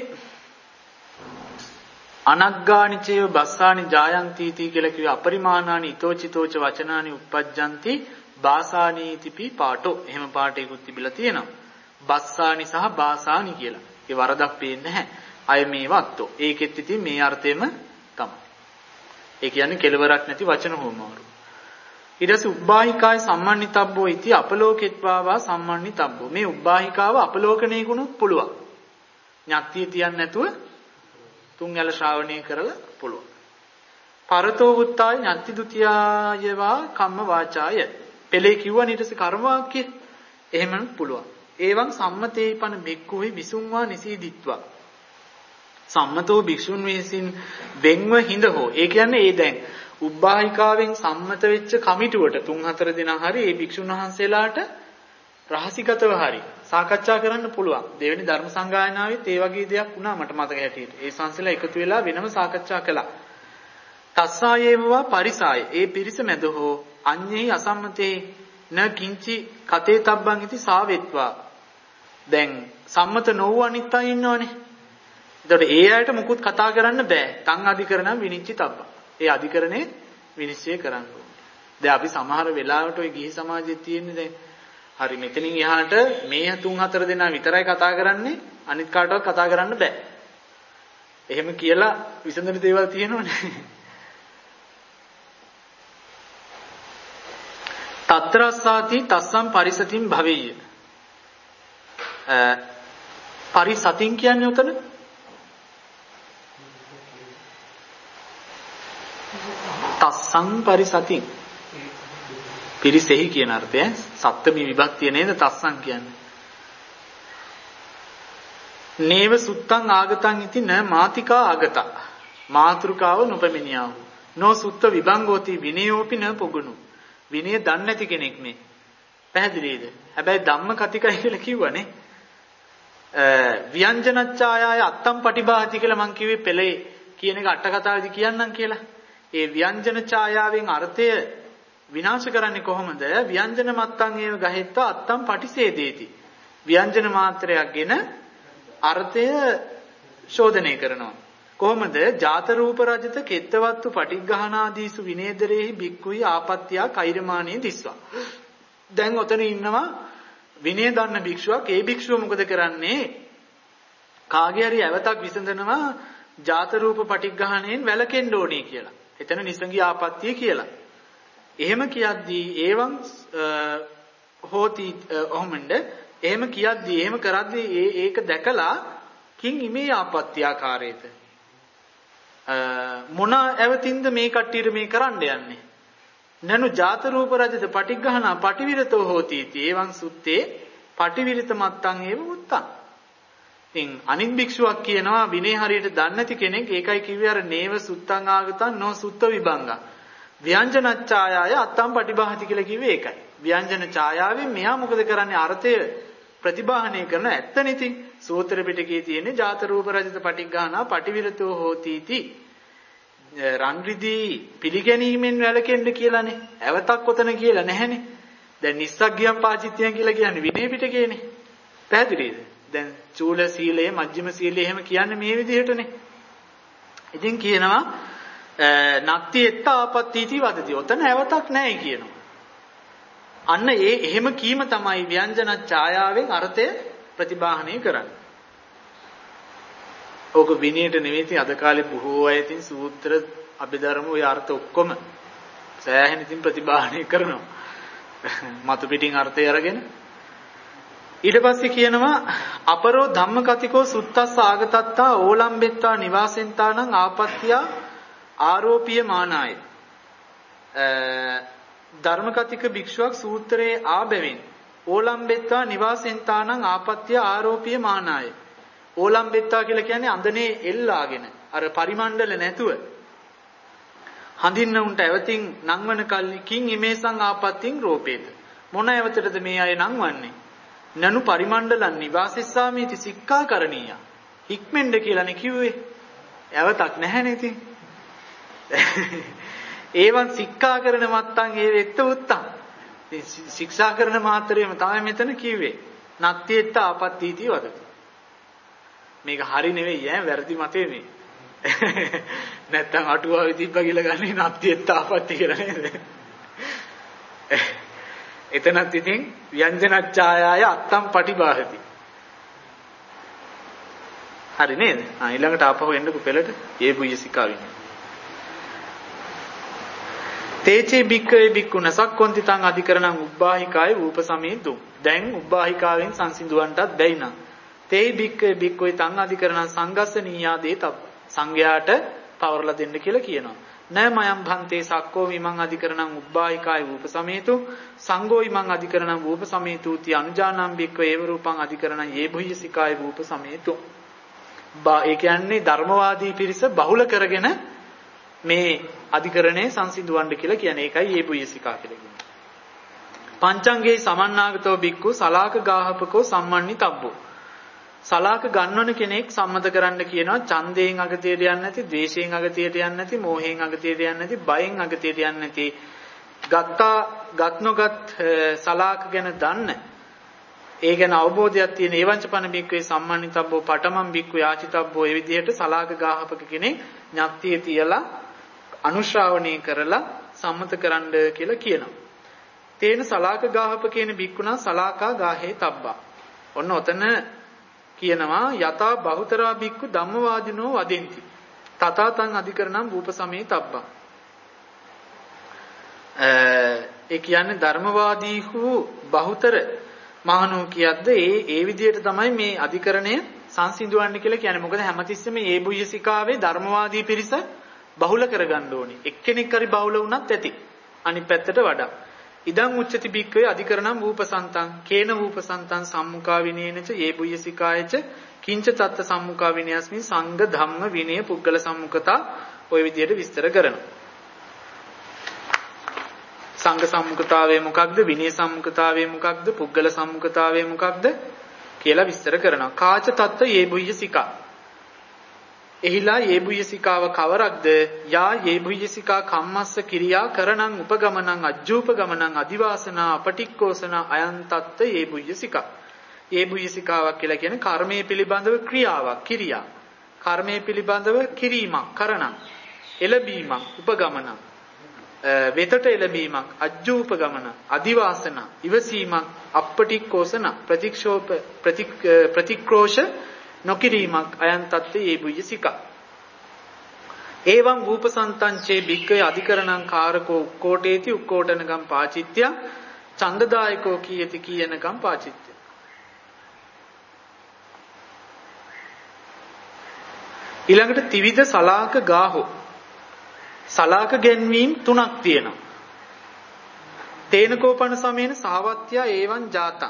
A: අනග්ගානිචේව බස්සානි ජායන්තිති කියලා කිව්ව අපරිමාණානි ඊතෝචිතෝච වචනානි uppajjanti බාසානීතිපි පාඨෝ. එහෙම පාඨයකුත් තිබිලා තියෙනවා. බස්සානි සහ බාසානි කියලා. ඒ වරදක් පේන්නේ නැහැ. අය මේ වත්තෝ. ඒකෙත් ඉතින් මේ අර්ථෙම තමයි. ඒ කියන්නේ කෙලවරක් නැති වචන හොමාරු. ඊට පස්සේ උබ්බාහිකාය සම්මන්නිතබ්බෝ ඉති අපලෝකෙත්වාවා සම්මන්නිතබ්බෝ. මේ උබ්බාහිකාව අපලෝකණය ගුණොත් පුළුවන්. ඥාතිය තියන්නේ නැතුව තුන් යල ශ්‍රාවණය කරලා පුළුවන්. පරතෝ උත්තාය ඥාති ဒ ුතියායවා කම්ම වාචාය. පෙළේ කිව්වා ඊට පස්සේ කර්ම වාක්‍ය. එහෙම පුළුවන්. ඒවං සම්මතේපන බික්කුහි විසුංවා නිසීදිත්වා. සම්මතෝ භික්ෂුන් විසින් වෙන්ව හිඳ හෝ. ඒ කියන්නේ ඒ දැන් උබ්බාහිකාවෙන් සම්මත වෙච්ච කමිටුවට තුන් හතර දෙනා හරි ඒ භික්ෂුන් වහන්සේලාට රහසිගතව හරි සාකච්ඡා කරන්න පුළුවන්. දෙවෙනි ධර්ම සංගායනාවෙත් ඒ වගේ දෙයක් වුණා මට මතක හැටියට. ඒ සංසලා එකතු වෙලා වෙනම සාකච්ඡා කළා. තස්සායේවවා පරිසාය. ඒ පිරිස මැද හෝ අඤ්ඤෙහි අසම්මතේ න කිංචි කතේ තබ්බං ඉති සාවෙත්වා. දැන් සම්මත නොවූ අනිත් අය ඉන්නවනේ. එතකොට ඒ අයට මුකුත් කතා කරන්න බෑ. තන් අධිකරණම් විනිච්චි තබ්බා. ඒ අධිකරණේ විනිශ්චය කරන්න ඕනේ. දැන් අපි සමහර වෙලාවට ওই ගිහි සමාජයේ තියෙන්නේ දැන් හරි මෙතනින් එහාට මේ තුන් හතර දෙනා විතරයි කතා කරන්නේ අනිත් කාටවත් කතා කරන්න බෑ. එහෙම කියලා විසඳන දේවල් තියෙනවනේ. తත්‍රස්සාති තස්සම් පරිසතින් භවෙය්‍ය. පරිසතින් කියන්නේ උතන තස්සං පරිසතින් පිරිසෙහි කියන අර්ථය සත්ත්වමි විභක්තිය නේද තස්සං කියන්නේ. නේව සුත්තං ආගතං ඉති න මාතිකා ආගත. මාතෘකාව නොපෙමිනියා වූ. නෝ සුත්ත විභංගෝති විනයෝපි න පොගුණු. විනය දන්නේ නැති කෙනෙක් මේ. පැහැදිලිද? හැබැයි ධම්ම කතිකයි කියලා කිව්වනේ. ව්‍යංජනච්ඡායාය අත්තම් පටිභාති කියලා මං කිව්වේ පෙළේ කියන එක අට කතාවේදී කියන්නම් කියලා. ඒ ව්‍යංජන ඡායාවෙන් අර්ථය විනාශ කරන්නේ කොහොමද? ව්‍යංජන මත්තං ඒව ගහෙත්ත අත්තම් පටිසේදේති. ව්‍යංජන මාත්‍රයක්ගෙන අර්ථය ශෝධනය කරනවා. කොහොමද? ජාත රූප රජිත කෙත්තවත්තු පටිග්ගහනාදීසු විනේදරේහි බික්කුයි ආපත්‍යා කෛරමාණී දිස්වා. දැන් ඔතන ඉන්නවා විනය දන්න භික්ෂුවක්. ඒ භික්ෂුව මොකද කරන්නේ? කාගේ හරි ඇවතක් විසඳනවා ජාත රූප පටිග්ගහණයෙන් වැළකෙන්න ඕනේ කියලා. එතන නිසංගී ආපත්‍ය කියලා. එහෙම කියද්දී ඒවං හෝති ඔහොමඬ එහෙම කියද්දී එහෙම කරද්දී ඒ ඒක දැකලා කිං ඉමේ ආපත්‍යාකාරයේත මොන ඇවතින්ද මේ කට්ටියට මේ කරන්න යන්නේ? නනු ජාත රූප රජිත පටිග්ගහනා පටිවිරතෝ හෝති इति එවං සුත්තේ පටිවිරිත මත්තං ඒව උත්තං. ඉතින් අනිත් භික්ෂුවක් කියනවා විනය හරියට දන්නේ නැති කෙනෙක් ඒකයි කිව්වේ අර නේව සුත්තං ආගතං නෝ සුත්ත විභංගං. ව්‍යංජන ඡායාය අත්තම් පටිභාති කියලා කිව්වේ ඒකයි. ව්‍යංජන ඡායාවෙන් මෙයා මොකද කරන්නේ? අර්ථය ප්‍රතිබාහනය කරන ඇත්තනේ. ඉතින් සූත්‍ර පිටකයේ තියෙන්නේ ජාත රූප රජිත පටිග්ගහනා පටිවිරතෝ හෝති इति. රන් රිදී පිළිගැනීමෙන් වැළකෙන්න කියලානේ. ඇවතක් ඔතන කියලා නැහැනේ. දැන් නිස්සග්ගියම් පාචිත්‍යම් කියලා කියන්නේ විනය පිටකේනේ. පැහැදිලිද? දැන් චූල සීලය, මජ්ක්‍ධිම සීලය එහෙම කියන්නේ මේ විදිහටනේ. ඉතින් කියනවා නත්ති එත්ත ආපත්තීති වදති. ඔතන ඇවතක් නැහැ කියනවා. අන්න ඒ එහෙම කීම තමයි ව්‍යංජන ඡායාවෙන් අර්ථය ප්‍රතිබාහනය කරන්නේ. ඕක විනයට නෙවෙයි අද කාලේ බොහෝ අය ඉතින් සූත්‍ර අභිධර්ම ඔය අර්ථ ඔක්කොම සෑහෙන ඉතින් ප්‍රතිබාහනය කරනවා. මතු පිටින් අර්ථය අරගෙන ඊට පස්සේ කියනවා අපරෝ ධම්මකතිකෝ සුත්තස්ස ආගතත්තා ඕලම්බෙත්තා නිවාසෙන්තානං ආපත්‍යා ආරෝපීය මානාය. ධර්මකතික භික්ෂුවක් සූත්‍රයේ ආබැවින් ඕලම්බෙත්තා නිවාසෙන්තානං ආපත්‍යා ආරෝපීය මානාය. ඕලම්බෙත්තා කියලා කියන්නේ අඳනේ එල්ලාගෙන අර පරිමණ්ඩල නැතුව හඳින්න උන්ට ඇවතින් නංවන කල්ලි කිං ඉමේසං ආපත්‍යින් රෝපේද. මොන ඇවතටද මේ අය නංවන්නේ? නනු පරිමණ්ඩලන් නිවාසෙස්සාමීති සික්ඛාකරණීය. හික්මෙන්ද කියලානේ කිව්වේ. ඇවතක් නැහැනේ ඉතින්. ඒවන් සික්ඛාකරණ මත්තන් ඒ වෙත්ත උත්තම්. ඉතින් ශික්ෂාකරණ මාත්‍රයම තමයි මෙතන කිව්වේ. නත්තිෙත්ත ආපත්තීති වදති. මේක හරි නෙවෙයි ඈ වැරදි මතේ මේ. නැත්තම් අටුවාවේ තිබ්බා කියලා ගන්නේ නත්තිෙත්ත ආපත්ති කියලා නේද? එතනත් ඉතින් ව්‍යංජනච්ඡායාය අත්තම් පටිභාහති. හරි නේද? ආ ඊළඟට ආපහු එන්නකෝ පෙළට. ඒ බුයසිකාවින්. තේචේ බික්කේ බික්කුණ සක්කොන්තිතං අධිකරණං උබ්බාහිකාය රූපසමේතු. දැන් උබ්බාහිකාවෙන් සංසිඳුවන්ටත් බැයි නම්. තේ බික්කේ බික්කෝයි තං අධිකරණං සංගස්සනීයා දේතබ්. සංඝයාට පවරලා දෙන්න කියලා කියනවා. නෑ මයම් භන්තේ සක්කෝ විමං අධිකරණං උබ්බාහිකාය රූපසමේතු සංඝෝ විමං අධිකරණං රූපසමේතුති අනුජානම් බික්ක ඒව රූපං අධිකරණං යේ බුයසිකාය රූපසමේතු. බා ඒ කියන්නේ ධර්මවාදී පිරිස බහුල කරගෙන මේ අධිකරණේ සංසිඳවන්න කියලා කියන්නේ. ඒකයි මේ බුයසිකා කියලා කියන්නේ. පංචංගේ සමන්නාගතෝ බික්කු සලාක ගාහපකෝ සම්මන්නිතබ්බෝ. සලාක ගන්නවන කෙනෙක් සම්මත කරන්න කියනවා ඡන්දයෙන් අගතියට යන්නේ නැති, ද්වේෂයෙන් අගතියට යන්නේ නැති, මෝහයෙන් අගතියට යන්නේ නැති, බයෙන් අගතියට යන්නේ නැති. ගත්තා ගත්නොගත් සලාක ගැන දන්න. ඒ ගැන අවබෝධයක් තියෙන ඒවංචපන බික්කේ සම්මන්නිතබ්බෝ පඨමම් බික්කු යාචිතබ්බෝ. ඒ විදිහට සලාක ගාහපක කෙනෙක් ඥප්තිය තියලා අනුශ්‍රාවණය කරලා සම්මත කරන්න කියලා කියනවා. තේන සලාක ගාහප කියන බික්කුණා සලාකා ගාහේ තබ්බා. ඔන්න ඔතන කියනවා යතා බහුතරා බික්කු ධම්මවාදිනෝ වදෙන්ති. තථාතං අධිකරණං රූපසමේ තබ්බා. ඒ කියන්නේ ධර්මවාදීහු බහුතර මහණෝ කියද්ද ඒ ඒ විදිහට තමයි මේ අධිකරණය සංසිඳවන්නේ කියලා කියන්නේ. මොකද හැමතිස්සෙම මේ බුයසිකාවේ ධර්මවාදී පිරිස බහුල කරගන්න ඕනේ. එක්කෙනෙක් හරි බහුල වුණත් ඇති. අනිත් පැත්තට වඩා. ඉදං උච්චති බික්කවේ අධිකරණං රූපසන්තං කේන රූපසන්තං සම්මුඛා විනේනච යේ බුයසිකායච කිංච තත්ත සම්මුඛා විනයස්මින් සංඝ ධම්ම විනය පුද්ගල සම්මුඛතා ඔය විදිහට විස්තර කරනවා. සංඝ සම්මුඛතාවය මොකක්ද? විනය සම්මුඛතාවය මොකක්ද? පුද්ගල සම්මුඛතාවය මොකක්ද කියලා විස්තර කරනවා. කාච තත්ත යේ බුයසිකා. එහිලා යේ බුයසිකාව කවරක්ද? යා යේ බුයසිකා කම්මස්ස කිරියා කරණං උපගමනං අජ්ජූපගමනං අදිවාසනා අපටික්කෝසනා අයං තත්ත යේ බුයසිකා. යේ බුයසිකාවක් කියලා කියන්නේ කර්මයේ පිළිබඳව ක්‍රියාවක්, කිරියා. කර්මයේ පිළිබඳව කිරීමක්, කරණං. එළබීමක්, උපගමනං. වෙතට එළබීමක්, අජ්ජූපගමන, අදිවාසන, ඉවසීමක්, අපටික්කෝසන, ප්‍රතික්ෂෝප ප්‍රතික්‍රෝෂ නොකිරීමක් අයන් තත්ත්වේ ඒ බුයසිකා. එවං රූපසන්තංචේ බික්කේ අධිකරණං කාරකෝ උක්කෝටේති උක්කෝටනගම් පාචිත්‍ය ඡන්දදායකෝ කීයති කීයනකම් පාචිත්‍ය. ඊළඟට ත්‍රිවිධ සලාක ගාහෝ සලාක ගැන්වීම් තුනක් තියෙනවා. තේනකෝපන සමේන සාවත්‍ය ඒවං ජාතං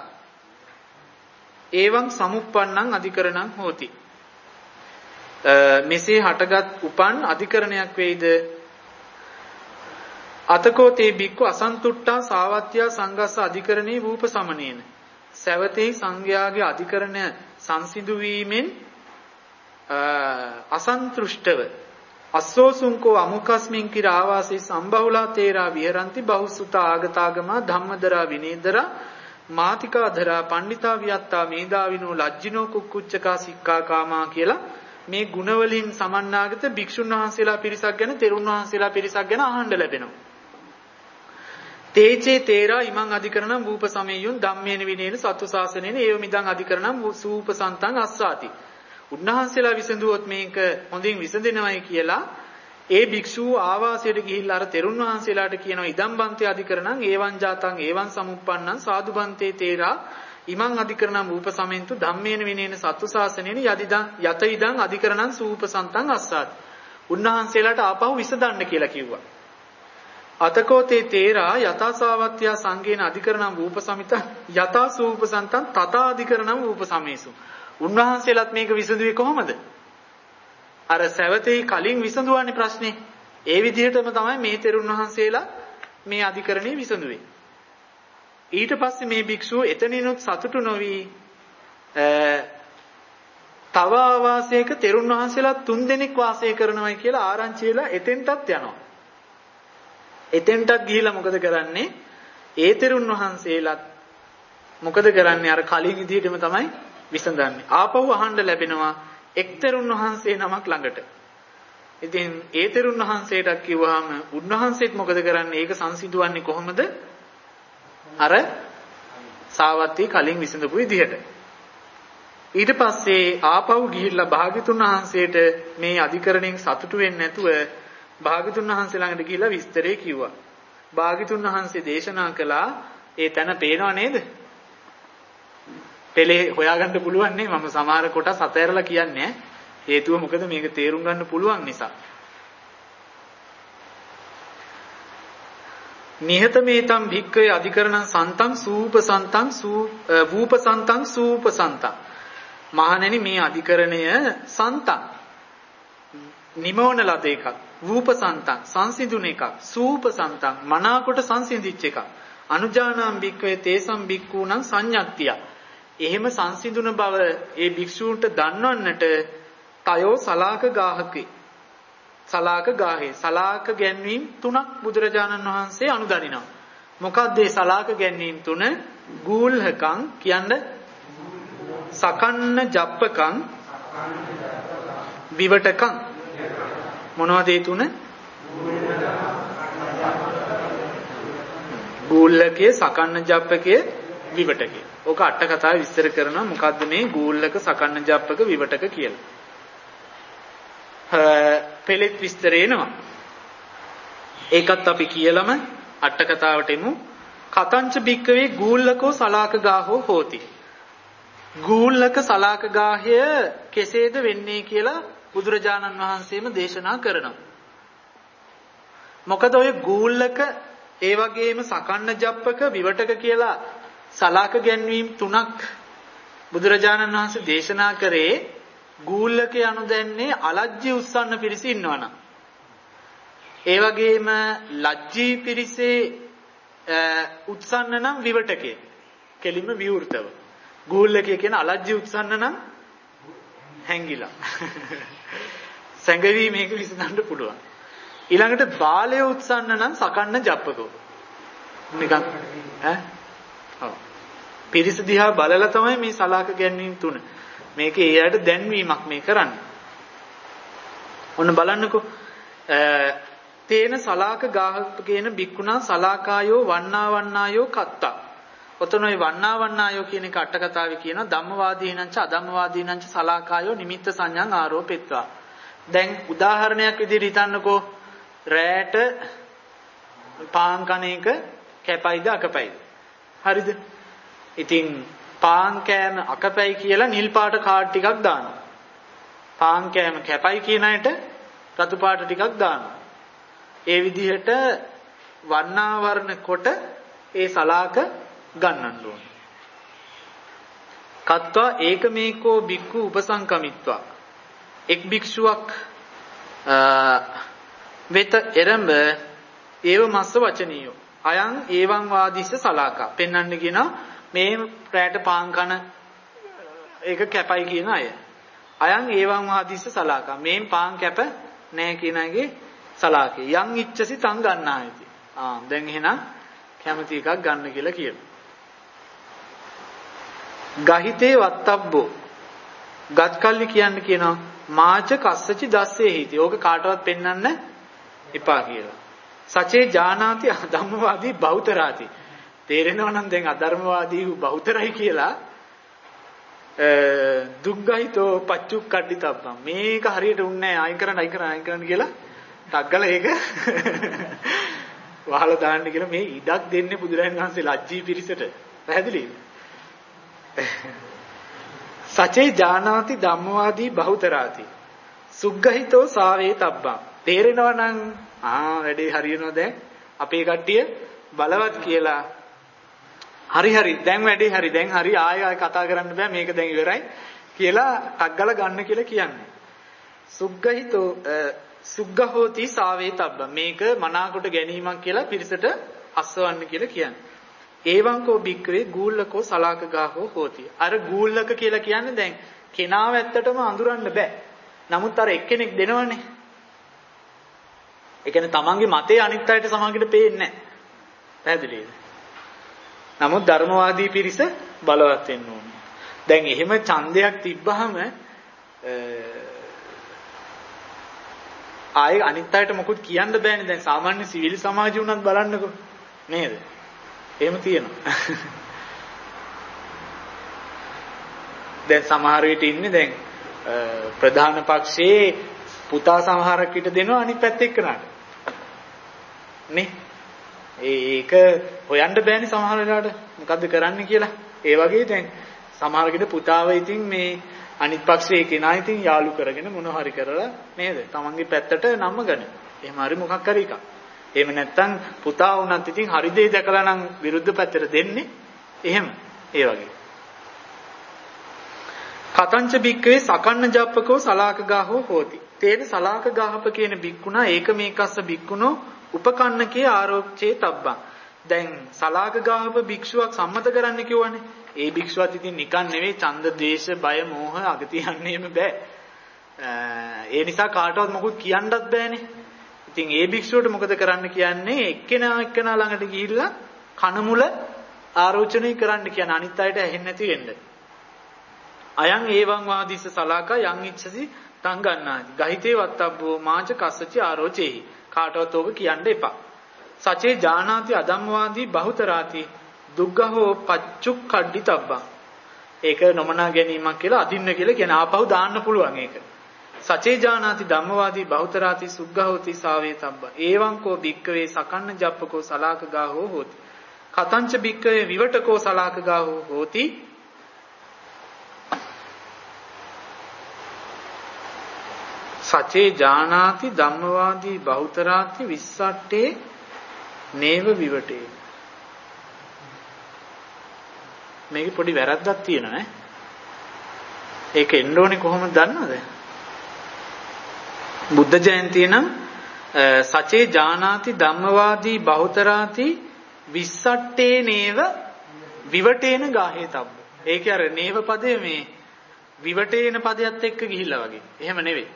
A: ඒවං සමුප්පන්නං අධිකරණං හෝති. මෙසේ හටගත් උපන් අධිකරණයක් වෙයිද? අතකෝ තේ බික්කු අසන්තුට්ටා සාවත්‍ය සංගස්ස අධිකරණේ රූප සමනේන. සවතේ සංඝයාගේ අධිකරණය සංසිඳු වීමෙන් අසන්තුෂ්ටව අස්සෝසුංකෝ අමුකස්මින් කිර ආවාසී සම්බහුලා තේරා විහරಂತಿ බහුසුත ආගතාගම ධම්මදරා විනේදරා මාතිකාදරා පණ්ඩිතා වියත්තා මේදාවිනෝ ලජ්ජිනෝ කුක්කුච්චකා සික්ඛාකාමා කියලා මේ ගුණ වලින් සමන්නාගත භික්ෂුන් වහන්සේලා පිරිසක් ගැන තෙරුන් වහන්සේලා පිරිසක් ගැන අහන්න ලැබෙනවා. තේචේ තේරා ඉමං අධිකරණම් වූප සමේයුන් ධම්මේන විනේන සත්තු ශාසනේන ඒව මිදං අධිකරණම් සූප සන්තං අස්සාති. උන්වහන්සේලා විසඳුවොත් මේක හොඳින් විසඳෙනවයි කියලා ඒ භික්ෂුව ආවාසයට ගිහිල්ලා අර තෙරුන් වහන්සේලාට කියනවා ඉදම් බන්තේ අධිකරණං ඒවං ජාතං ඒවං සමුප්පන්නං සාදු බන්තේ තේරා ඉමං අධිකරණම් වූප සමෙන්තු ධම්මේන විනේන සත්තු ශාසනේන යදිදං යත ඉදං අධිකරණං සූප සන්තං අස්සාති. උන්වහන්සේලාට ආපහු විසඳන්න කියලා කිව්වා. අතකෝතේ තේරා යථාසාවත්‍ය සංගේන අධිකරණම් වූප සමිත යථා සූප සන්තං තථා අධිකරණම් වූප සමේසු. උන්වහන්සේලාත් මේක විසඳුවේ කොහොමද? අර සවතේ කලින් විසඳුවානේ ප්‍රශ්නේ. ඒ විදිහටම තමයි මේ තෙරුන් වහන්සේලා මේ අධිකරණේ විසඳුවේ. ඊට පස්සේ මේ භික්ෂුව එතනිනුත් සතුටු නොවි තව ආවාසයක තෙරුන් වහන්සේලා තුන් දෙනෙක් වාසය කරනවායි කියලා ආරංචි වෙලා එතෙන්ටත් යනවා. එතෙන්ටත් ගිහිලා මොකද කරන්නේ? ඒ තෙරුන් වහන්සේලාත් මොකද කරන්නේ? අර කලින් විදිහටම තමයි විසඳන්නේ. ආපහු අහන්න ලැබෙනවා එක් තෙරුන් වහන්සේ නමක් ළඟට. ඉතින් ඒ තෙරුන් වහන්සේටත් කිව්වහම උන්වහන්සේත් මොකද කරන්නේ? ඒක සංසිඳුවන්නේ කොහොමද? අර සාවත්ති කලින් විසඳපු විදිහට. ඊට පස්සේ ආපහු ගිහිල්ලා භාග්‍යතුන් වහන්සේට මේ අධිකරණයෙන් සතුටු වෙන්නේ නැතුව භාග්‍යතුන් වහන්සේ ළඟට ගිහිල්ලා විස්තරේ කිව්වා. භාග්‍යතුන් වහන්සේ දේශනා කළා ඒ තැන පේනව නේද? පෙළේ හොයාගන්න පුළුවන් නේ. මම සමහර කොටස් අතහැරලා කියන්නේ. හේතුව මොකද මේක තේරුම් ගන්න පුළුවන් නිසා. නිහතමේතම් භික්ඛවේ අධිකරණං සන්තං සූප සන්තං සූ වූප සන්තං සූප සන්තං. මහණෙනි මේ අධිකරණය සන්තං නිමවන ලද එකක්. වූප සන්තං සංසිඳුන එකක්. සූප සන්තං මනාකොට සංසිඳිච්ච එකක්. අනුජානං භික්ඛවේ තේසම් භික්ඛූණං සංඤත්තිය. එහෙම සංසිඳුන බව ඒ භික්ෂූන්ට දන්වන්නට තයෝ සලාක ගාහකේ සලාක ගාහේ සලාක ගැන්වීම තුනක් බුදුරජාණන් වහන්සේ අනුදරිනවා. මොකක්ද මේ සලාක ගැන්වීම තුන? ගූල්හකං කියන්නේ සකන්න ජප්පකං විවටකං. මොනවද ඒ තුන? ගූල්ලකේ සකන්න ජප්පකේ විවටකේ. ඕක අට කතාවේ විස්තර කරනවා මොකද්ද මේ ගූල්ලක සකන්න ජප්පක විවටක කියලා. පෙළෙත් විස්තර එනවා. ඒකත් අපි කියලාම අට කතාවට එමු. කතංච භික්කවේ ගූල්ලකෝ සලාක ගාහෝ හෝති. ගූල්ලක සලාක ගාහය කෙසේද වෙන්නේ කියලා බුදුරජාණන් වහන්සේම දේශනා කරනවා. මොකද ඔය ගූල්ලක ඒ වගේම සකන්න ජප්පක විවටක කියලා සලාක ගැන්වීම තුනක් බුදුරජාණන් වහන්සේ දේශනා කරේ ගූල්ලක යනු දැන්නේ අලජ්ජී උස්සන්න පිරිස ඉන්නවනම්. ඒ වගේම ලජ්ජී පිරිසේ උත්සන්න නම් විවටකේ කෙලින්ම විවෘතව. ගූල්ලකේ කියන අලජ්ජී උත්සන්න නම් හැංගිලා. සැඟවි මේක විසඳන්න පුළුවන්. ඊළඟට බාලය උත්සන්න නම් සකන්න ජප්පකෝ. නිකන් ඈ ඔව්. පිරිස දිහා බලලා තමයි මේ සලාක ගැන්වීම තුන. මේක එයාට දැන්වීමක් මේ කරන්නේ. ඔන්න බලන්නකෝ. තේන සලාක ගාහක කියන බික්කුණා සලාකායෝ වන්නා වන්නායෝ කත්තා. ඔතන ওই වන්නා වන්නායෝ කියන එක අට කතාවේ කියනවා ධම්මවාදීනංච අධම්මවාදීනංච සලාකායෝ නිමිත්ත සංඥාන් ආරෝපෙත්වා. දැන් උදාහරණයක් විදිහට හිතන්නකෝ. රැට පාන් කන එක කැපයිද අකපයිද? හරිද? ඉතින් පාන් කෑම අකපයි කියලා නිල් පාට කාඩ් ටිකක් දානවා. පාන් කෑම කැපයි කියන අයට රතු පාට ටිකක් දානවා. ඒ විදිහට වර්ණාවරණ කොට ඒ සලාක ගන්නන්න ඕනේ. කත්වා ඒකමේකෝ බික්ඛු උපසංකමිත්වා. එක් භික්ෂුවක් වෙත එරඹ ඒව මස්ස වචනියෝ. අයං ඒවං වාදිස්ස සලාකා. පෙන්වන්න කියනවා මේ රැට පාන් කන ඒක කැපයි කියන අය. අයං ඒවං වාදිස්ස සලාකා. මේ පාන් කැප නැහැ කියන එකේ සලාකේ. යං ඉච්ඡසි තං ගන්නායිති. ආ දැන් එහෙනම් කැමති එකක් ගන්න කියලා කියනවා. ගහිතේ වත්තබ්බෝ ගත් කල්ලි කියන්න කියනවා මාච කස්සචි දස්සේ හිති. ඕක කාටවත් පෙන්වන්න එපා කියලා. සචේ ජානාති අධම්මවාදී බෞතරාති. තේරෙනව නම් දැන් අධර්මවාදී බෞතරයි කියලා දුග්ගහිතෝ පච්චුක්කඩ්ඩිතබ්බම්. මේක හරියට උන්නේ නැහැ. අයින් කරන්න අයින් කරන්න අයින් කරන්න කියලා ටග්ගල ඒක වහලා දාන්න කියලා මේ ඉඩක් දෙන්නේ බුදුරජාණන් වහන්සේ ලජ්ජී පිරිසට. පැහැදිලිද? සචේ ජානාති ධම්මවාදී බහුතරාති සුග්ගහිතෝ සාවේ තබ්බම්. තේරෙනවා නම් ආ වැඩේ හරියනවා දැන් අපේ කට්ටිය බලවත් කියලා. හරි හරි දැන් වැඩේ හරි දැන් හරි ආයෙ ආයෙ කතා කරන්න බෑ මේක දැන් ඉවරයි කියලා ටග්ගල ගන්න කියලා කියන්නේ. සුග්ගහිතෝ සුග්ගහෝති සාවේ තබ්බම්. මේක මනාකොට ගැනීමක් කියලා පිරිසට අස්වන්න කියලා කියන්නේ. ඒවංකෝ බික්කවේ ගූල්ලකෝ සලාකගාහෝ හෝති. අර ගූල්ලක කියලා කියන්නේ දැන් කෙනාව ඇත්තටම අඳුරන්න බෑ. නමුත් අර එක්කෙනෙක් දෙනවනේ. ඒ කියන්නේ තමන්ගේ මතේ අනිත් අයට සමාගයට පේන්නේ නැහැ. පැහැදිලිද? නමුත් ධර්මවාදී පිරිස බලවත් වෙන්න ඕනේ. දැන් එහෙම ඡන්දයක් තිබ්බහම ආයේ අනිත් අයට මොකුත් කියන්න බෑනේ. දැන් සාමාන්‍ය සිවිල් සමාජය උනත් බලන්නකෝ. නේද? එහෙම තියෙනවා. දැන් සමහර විට ඉන්නේ දැන් ප්‍රධාන පක්ෂයේ පුතා සමහරක් විට දෙනවා අනිත් පැත්ත එක්කනට. නේ? ඒක හොයන්න බෑනේ සමහර වෙලාවට මොකද්ද කරන්න කියලා. ඒ වගේ දැන් සමහර කෙනෙක් පුතාව ඉතින් මේ අනිත් පක්ෂයේ කෙනා ඉතින් යාළු කරගෙන මොන හරි කරලා නේද? තමන්ගේ පැත්තට නම්ම ගන්න. එහෙම හරි මොකක් හරි එකක්. එහෙම නැත්තම් පුතා වුණත් ඉතින් හරි දෙය දැකලා නම් විරුද්ධ පැත්තට දෙන්නේ. එහෙම. ඒ වගේ. කතංච බික්කවේ සකන්න ජප්පකෝ සලාකගාහෝ හෝති. තේන සලාකගාහප කියන බික්කුණා ඒක මේකස්ස බික්කුණෝ උපකන්නකේ ආරෝප්චේ තබ්බං. දැන් සලාකගාහප භික්ෂුවක් සම්මත කරන්න කිව්වනේ. ඒ භික්ෂුවත් ඉතින් නිකන් නෙවෙයි ඡන්ද, ද්වේෂ, බය, මෝහ අගතියන්නේම බෑ. ඒ නිසා කාටවත් මොකුත් කියන්නත් බෑනේ. ඉතින් ඒ භික්ෂුවට මොකද කරන්න කියන්නේ? එක්කෙනා එක්කෙනා ළඟට ගිහිල්ලා කනමුල ආරෝචනය කරන්න කියන අනිත් අයට ඇහෙන්නේ නැති වෙන්න. අයං ඒවං වාදීස සලාකා යං ඉච්ඡසි තං ගන්නාති. ගහිතේ වත්තබ්බෝ මාච කස්සචි ආරෝචේහි. කාටවත් ඕක කියන්න එපා. සචේ ජානාති අධම්මවාදී බහුතරාති දුග්ගහෝ පච්චුක්කඩ්ඩිතබ්බං. ඒක නොමනා ගැනීමක් කියලා අදින්න කියලා කියන ආපහු දාන්න පුළුවන් ඒක. සචේ ජානාති ධම්මවාදී බහුතරාති සුග්ගහෝති සාවේ තබ්බං. ඒවංකෝ බික්කවේ සකන්න ජප්පකෝ සලාකගාහෝ හෝති. කතංච බික්කවේ විවටකෝ සලාකගාහෝ හෝති. සචේ ජානාති ධම්මවාදී බහුතරාති විස්සට්ටේ නේව විවටේ. මේකේ පොඩි වැරද්දක් තියෙනවා ඈ. ඒක එන්න ඕනේ කොහොමද දන්නවද? බුද්ධ ජයන්තිය නම් සචේ ජානාති ධම්මවාදී බහුතරාති විස්සට්ටේ නේව විවටේන ගාහේ තබ්බ. ඒකේ අර නේව පදේ මේ විවටේන පදයට එක්ක ගිහිල්ලා වගේ. එහෙම නෙවෙයි.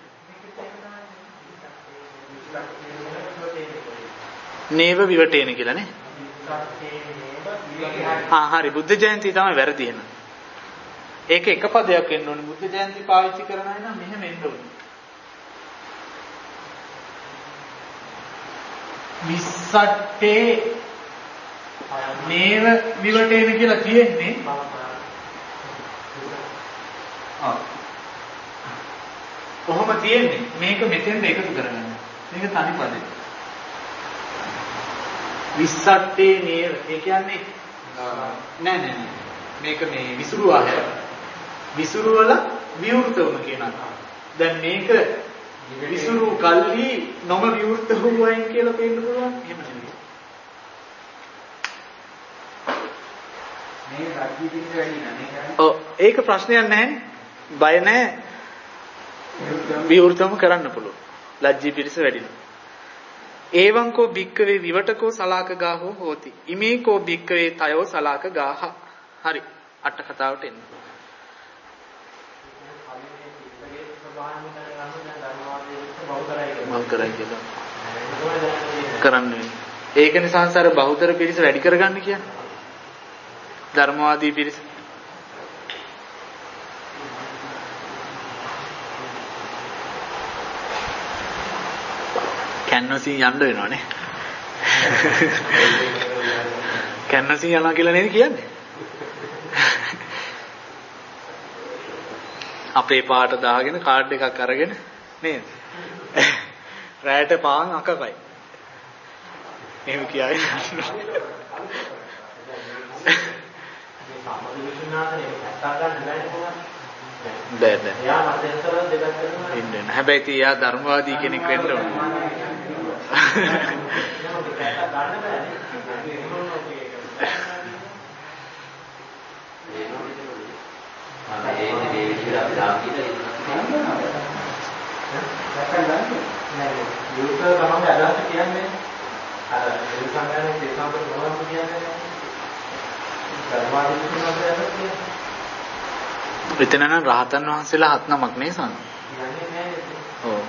A: නේව විවටේන කියලා නේ. ආ හරි බුද්ධ ජයන්ති තමයි වැරදි එහෙනම්. ඒක එක පදයක් එන්න ඕනේ. බුද්ධ ජයන්ති පාවිච්චි කරන අය නම් මෙහෙම එන්න ඕනේ. විස්සට්ටේ නේව විවටේන කියලා තියෙන්නේ. ආ. කොහොම තියෙන්නේ? මේක මෙතෙන්ද එකතු කරගන්න. මේක තනි පදේ. විස්සට්ටේ නේව. ඒ කියන්නේ නෑ නෑ නෑ. මේක මේ විසුරුවා හැර. විසුරුවල විවෘතවම කියනවා. දැන් මේක විසුරු කල්ලි නොම විවෘත වුවයින් කියලා පෙන්නන්න පුළුවන්. එහෙම නෙවෙයි. මේ රාජ්‍ය පිට වැඩි නෑ. ඔව් ඒක ප්‍රශ්නයක් නැහැ. බය නැහැ. විවෘතවම කරන්න පුළුවන්. ලජ්ජී පිරිස වැඩිනවා. ඒවංකෝ බික්කවේ විවටකෝ සලාකගාහෝ හෝති. ඉමේකෝ බික්කවේ තයෝ සලාකගාහ. හරි. අට කතාවට එන්න. බහුතරයි කියලා. කරන්නේ. ඒක නිසා සර බහුතර පිරිස වැඩි කරගන්න කියන්නේ. ධර්මවාදී පිරිස. කැන්වසින් යන්න වෙනවනේ. කැන්වසින් යනවා කියලා නේද කියන්නේ? අපේ පාට දාගෙන කාඩ් එකක් අරගෙන නේද? රැයට පාන් අකපයි. එහෙම කියයි. බෑ බෑ. යා මතෙන්තර දෙකක් කරනවා. ඉන්නේ නැහැ. හැබැයි ඉතින් යා ධර්මවාදී කෙනෙක් වෙන්න ඕනේ. එතන නම් රහතන් වහන්සේලා හත් නමක් නේ සාන. ඔව්.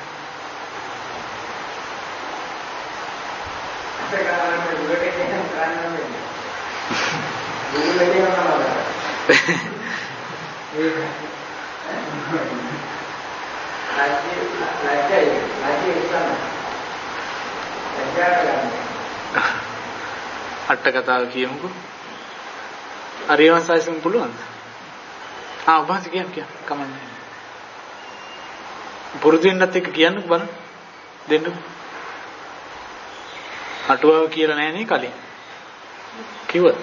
A: අට කතාව කියමුකෝ. අරියවංශයෙන් පුළුවන්ද? ආ ඔබත් කියන්න කියන්න කමන්නේ. පුරුදු වෙන්නත් එක්ක කියන්නකෝ බලන්න. දෙන්නකෝ. අටුවාව කියලා නැහැ නේ කලින්. කිව්වද?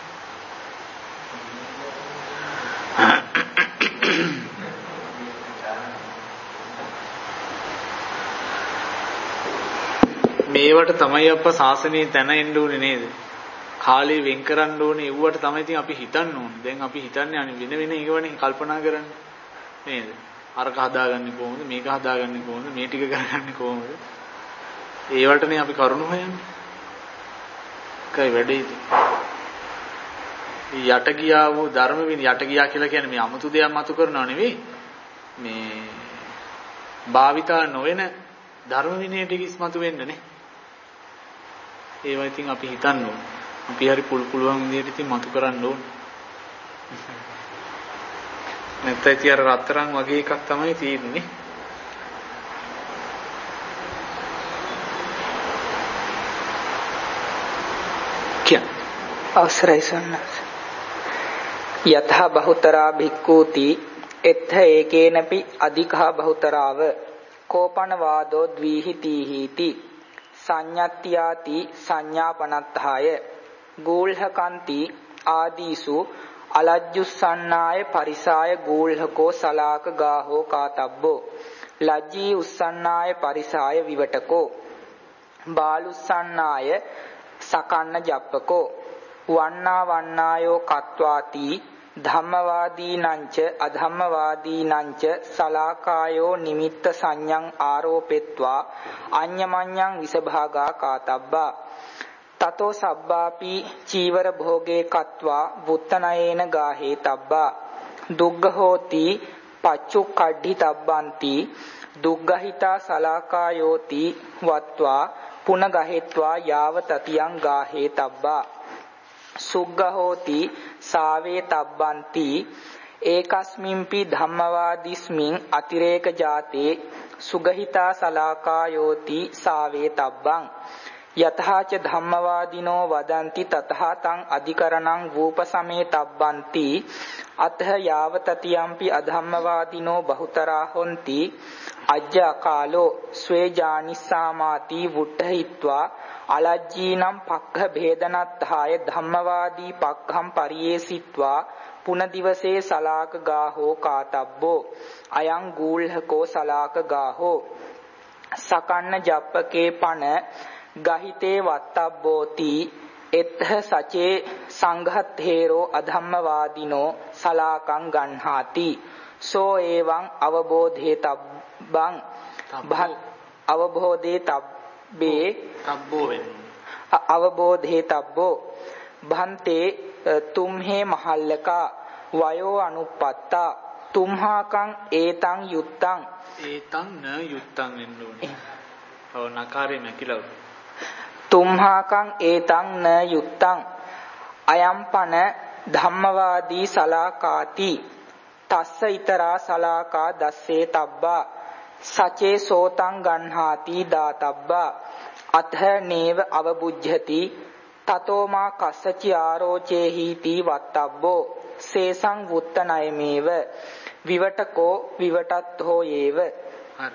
A: මේවට තමයි අප්පා සාසනයේ තැන එන්න ඕනේ නේද? කාලේ වෙන් කරන්න ඕනේ ඒවට තමයි ඉතින් අපි හිතන්න ඕනේ. දැන් අපි හිතන්නේ අනේ වෙන වෙන ඒවනේ කල්පනා කරන්නේ. නේද? අරක හදාගන්නේ කොහොමද? මේක හදාගන්නේ කොහොමද? මේ ටික කරගන්නේ කොහොමද? ඒවටනේ අපි කරුණු හොයන්නේ. කයි වැඩේ ඉතින්. යට ගියා වූ ධර්ම විනය යට ගියා කියලා කියන්නේ මේ 아무තු දෙයක් මතු කරනව නෙවෙයි. මේ භාවිතා නොවන ධර්ම විනයට ඉස්මතු වෙන්න නේ. ඒවා ඉතින් අපි හිතන්න ඕනේ. අපි හරි පුළු පුළුවන් විදිහට ඉතින් මතු කරන්න ඕනේ. නැත්නම් ඉතින් අර රත්තරන් වගේ එකක් තමයි තියෙන්නේ. කිය.
E: අවසරයි සන්නස්. යතහ බහුතරා භික්ඛූති එත්ථ ඒකේනපි අධිකා බහුතරාව කෝපන වාදෝ ද්විහි තීහිති සංඤත්‍යාති සංඥාපනත්තාය ගෝල්හකන්ති ආදීසු අලජ්ජුස්සන්නාය පරිසාය ගෝල්හකෝ සලාක ගාහෝ කාතබ්බෝ ලජ්ජී උස්සන්නාය පරිසාය විවටකෝ බාලුස්සන්නාය සකන්න ජප්පකෝ වන්නා වන්නායෝ කତ୍වාති ධම්මවාදීනංච අධම්මවාදීනංච සලාකායෝ නිමිත්ත සංඤං ආරෝපෙත්වා අඤ්ඤමඤ්ඤං විසභාගා කාතබ්බා තතෝ සබ්බාපි චීවර භෝගේ කତ୍වා වුත්තනයේන ගාහේ තබ්බා දුග්ගහෝති පච්චුක්ඛඩ්ඩි තබ්බන්ති දුග්ගහිතා සලාකායෝති වත්වා පුනගහෙත්වා යාව තතියං ගාහේ තබ්බා සුග්ගහෝති සාවේ තබ්බන්ති ඒකස්මින්පි ධම්මවාදිස්මින් අතිරේක ජාතේ සුගහිතා සලාකායෝති සාවේ තබ්බං යතහාච ධම්මවාදිනෝ වදන්ති තතහා තං අධිකරණං වූපසමේ තබ්බන්ති අතහ යාවතතියම්පි අධම්මවාදිනෝ බහුතරා හොಂತಿ අජ්ජකාලෝ ස්වේ ජානිස්සාමාති වුට්ඨහිත්වා අලජ්ජීනම් පක්ඛ භේදනත්ථාය ධම්මවාදී පක්ඛම් පරියේසිත්වා පුන දිවසේ සලාක ගාහෝ කාතබ්බෝ අයං ගූල්හකෝ සලාක ගාහෝ සකන්න ජප්පකේ පන ගහිතේ වත්තබ්බෝති එත්හ සචේ සංඝත්තේරෝ අධම්මවාදිනෝ සලාකං ගන්හාති සෝ එවං අවබෝධේ තබ්බං අවබෝධේ තබ්බේ
A: තබ්බෝ වෙන්නේ
E: අවබෝධේ තබ්බෝ භන්තේ තුම්හේ මහල්ලකා වයෝ අනුප්පත්තා තුම්හාකං ඒතං යුත්තං
A: ඒතං න යුත්තං වෙන්න ඕනේ. ඔව් නකාරේ නැකිලව.
E: තුම්හාකං ඒතං න යුත්තං අයම්පන ධම්මවාදී සලාකාති තස්ස ඊතරා සලාකා දස්සේ තබ්බා සචේ සෝතං ගන්හාති දාතබ්බා අත්හ නේව අවබුද්ධති තතෝමා කස්සචි ආරෝචේහිති වත්තබ්බෝ සේසං වුත්තනයමේව විවටකෝ විවටත්හෝ යේව.
A: හරි.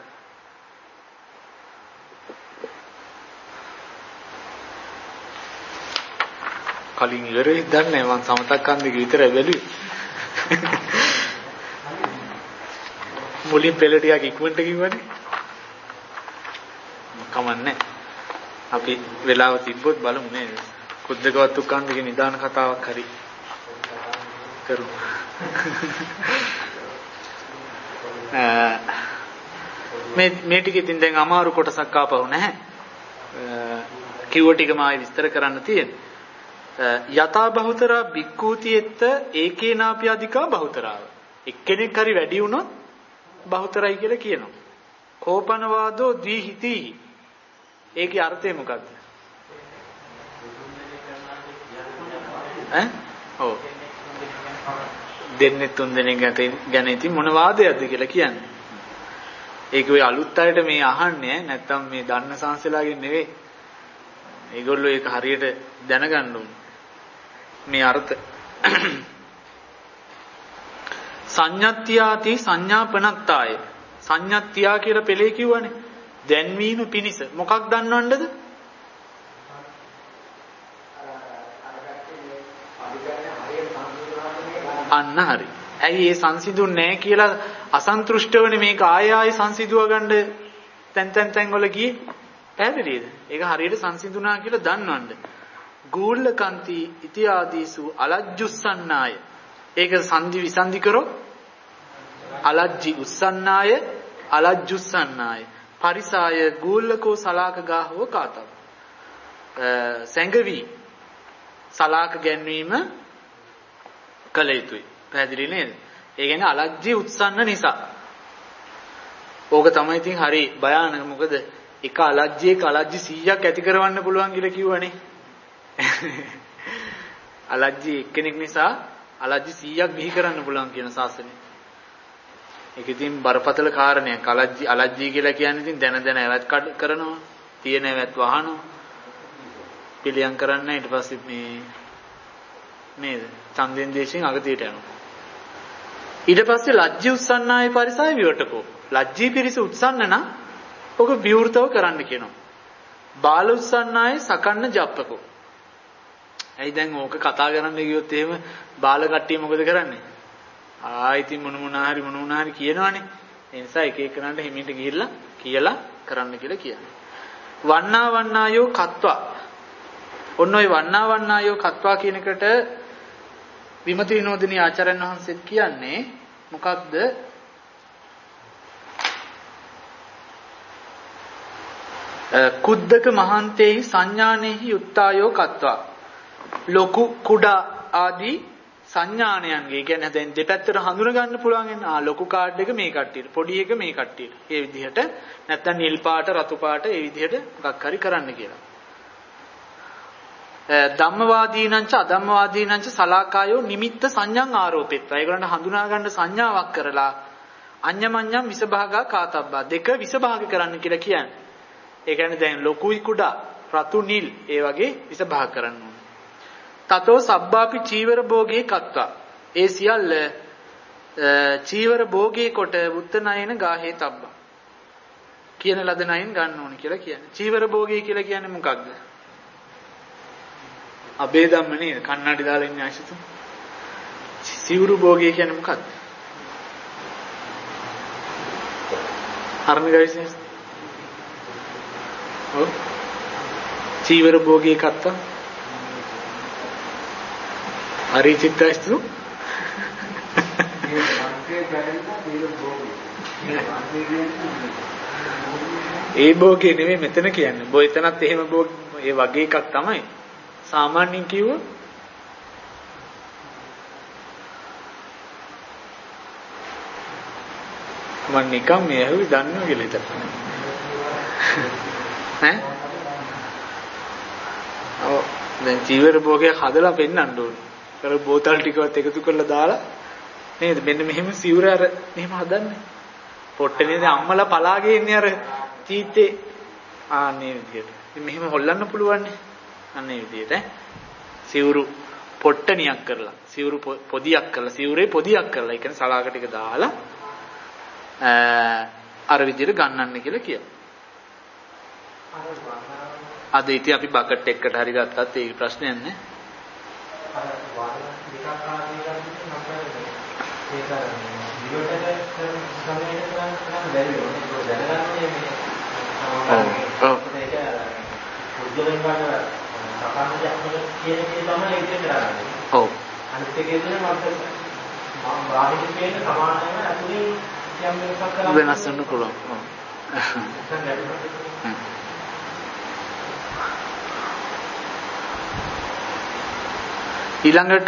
A: කලින් ඉවරෙයි දන්නේ මම සමතක් හන්දේ විතරයි බැලුවේ. මුලින් පෙළ ටිකක් ඉක්මනට කිව්වනේ. කමන්නේ. අපි වෙලාව තිබ්බොත් බලමු නේද? කුද්දකවත් උක්කන්දගේ නිදාන කතාවක් හරි කරු. මේ මේ ටික ඉතින් දැන් අමාරු කොටසක් ආපහු නැහැ. කිව්ව ටිකම ආයෙ විස්තර කරන්න තියෙනවා. යතා බහුතරා බික්කූතියෙත්ත ඒකේනාපි අධිකා බහුතරාව. එක්කෙනෙක් හරි වැඩි වුණොත් බහුතරයි කියලා කියනවා. කෝපනවාදෝ ද්විහිති. ඒකේ අර්ථය මොකක්ද? ඈ? ඔව්. දෙන්නේ තුන් දෙනෙක් ගැන ඉතින් මොන වාදයක්ද කියලා කියන්නේ. ඒක ඔය අලුත් අයට මේ අහන්නේ නැත්තම් මේ දන්න සංසලාගෙන් නෙවෙයි. ඒගොල්ලෝ ඒක හරියට දැනගන්න ඕනේ. මේ අර්ථ සංඤත්ත්‍යාති සංඥාපනත්තාය. සංඤත්ත්‍යා කියලා පෙළේ කිව්වනේ. දැන්වීම පිනිස මොකක් දන්නවන්නද? අන්න හරි. ඇයි ඒ සංසිඳුන්නේ නැහැ කියලා අසන්තුෂ්ටවනේ මේක ආය ආය සංසිඳුව ගන්න තැන් තැන් තැන් වල ගියේ. පැහැදිලිද? ඒක හරියට සංසිඳුණා කියලා දන්නවන්න. ගූල්ලකන්ති ඉතිආදීසු අලජ්ජුස්සන්නාය. ඒක සංදි විසන්දි කරෝ අලජ්ජි උස්සන්නාය අලජ්ජුස්සන්නාය. පරිසාය ගූල්ලකෝ සලාක ගාහව කාතව. සැඟවි සලාක ගැන්වීම කළ යුතුයි. පැහැදිලි නේද? ඒ කියන්නේ අලජ්ජි උත්සන්න නිසා. ඕක තමයි ඉතින් හරි භයානක. මොකද එක අලජ්ජියක අලජ්ජි සීයක් ඇති කරවන්න පුළුවන් කියලා කිව්වනේ. අලජ්ජි එක්කෙනෙක් නිසා අලජ්ජි සීයක් බිහි කරන්න පුළුවන් කියන ශාසනය. ඒක ඉතින් බරපතල කාරණයක්. අලජ්ජි අලජ්ජි කියලා කියන්නේ ඉතින් දැන දැන ඇවත් කරනවා, තියෙන ඇවත් වහනවා, පිළියම් කරන්න ඊට පස්සේ මේ නේද? ඡන්දෙන් දේශයෙන් අගතියට යනවා. ඊට පස්සේ ලජ්ජි උස්සන්නාය පරිසාය විවටකෝ. ලජ්ජී පිරිස උත්සන්න නම් ඔක විවෘතව කරන්න කියනවා. බාල උස්සන්නාය සකන්න ජප්පකෝ. ඇයි දැන් ඕක කතා කරන්න ගියොත් එහෙම බාල කට්ටිය මොකද කරන්නේ? ආයිති මොන මොන හරි මොන මොන හරි කියනවනේ. ඒ නිසා එක එක කරන්න හිමිට ගිහිල්ලා කියලා කරන්න කියලා කියන්නේ. වන්නා වන්නායෝ කත්වා. ඔන්න ඔය වන්නා වන්නායෝ කත්වා කියන එකට විමති විනෝදිනී ආචාර්යන් වහන්සේත් කියන්නේ මොකක්ද? කුද්දක මහන්තේහි සංඥානෙහි යුක්තායෝ කත්වා. ලොකු කුඩා ආදී සංඥානයන්ගේ කියන්නේ දැන් දෙපැත්තට හඳුන ගන්න පුළුවන් වෙන ආ ලොකු කාඩ් එක මේ කට්ටියට පොඩි එක මේ කට්ටියට. ඒ විදිහට නැත්තම් නිල් පාට රතු පාට ඒ විදිහට මොකක් හරි කරන්න කියලා. ධම්මවාදීනංච අධම්මවාදීනංච සලාකායෝ නිමිත්ත සංඥං ආරෝපෙත්වා. ඒගොල්ලන්ට හඳුනා ගන්න සංඥාවක් කරලා අඤ්ඤමඤ්ඤම් විසභාගා කාතබ්බා දෙක විසභාග කරන්න කියලා කියන්නේ. ඒ කියන්නේ දැන් ලොකුයි කුඩා රතු නිල් ඒ වගේ විසභාග කරන්න ඕනේ. තතෝ සබ්බාපි චීවර භෝගේ කත්වා. ඒ සියල්ල චීවර භෝගේ කොට උත්තනයන ගාහේ තබ්බා. කියන ලද නයින් ගන්න ඕනේ කියලා කියන්නේ. චීවර භෝගේ කියලා කියන්නේ මොකක්ද? අබේ ධම්ම නේද? කන්නඩි දාලා ඉන්නේ ආශිතු. සිවුරු භෝගය කියන්නේ මොකක්ද? හරිනේ ගයිස්. ඔව්. චීවර භෝගය කත්ත. හරි චිත්තයිස්තු. ඒ භෝගේ නෙමෙයි මෙතන කියන්නේ. බෝ එතනත් එහෙම භෝග ඒ වගේ එකක් තමයි. සාමාන්‍යයෙන් කිව්ව මම නිකන් මේ ඇහුවේ දන්නවා කියලා හිතන්න. ඈ? ඔව් දැන් චීවර භෝගයක් හදලා පෙන්නන්න ඕනේ. කර බෝතල් ටිකවත් එකතු කරලා දාලා නේද? මෙන්න මෙහෙම සිවුර අර මෙහෙම හදන්නේ. පොට්ටේ නේද අම්මලා පලාගේ ඉන්නේ අර චීත්තේ. ආන්නේ විදියට. මෙහෙම හොල්ලන්න පුළුවන් නේ. අන්නේ විදියට ඈ. සිවුරු පොට්ටනියක් කරලා, සිවුරු පොදියක් කරලා, සිවුරේ පොදියක් කරලා, ඒ කියන්නේ සලාක ටික දාලා අර විදියට ගන්නන්න කියලා කියනවා. අද ඉතින් අපි බකට් එකකට හරි ගත්තත් ඒක ප්‍රශ්නයක් නෑ. අර වාහන දෙකක් ආදී ගන්න ඒක විරෝධක සමයකට කරන්න බැරි වෙනවා. ඒක දැනගන්නේ මේ ඔව් ඒක උද්දෝලන වල සාකච්ඡාවක් කියන එක තමයි ඒක කරන්නේ. ඔව් අනිත් එකේ තමයි මට මම බාහිර කියන සමානම අතුලින් යම් එකක් කරලා වෙනස් වෙන්න පුළුවන්. ඔව් ඊළඟට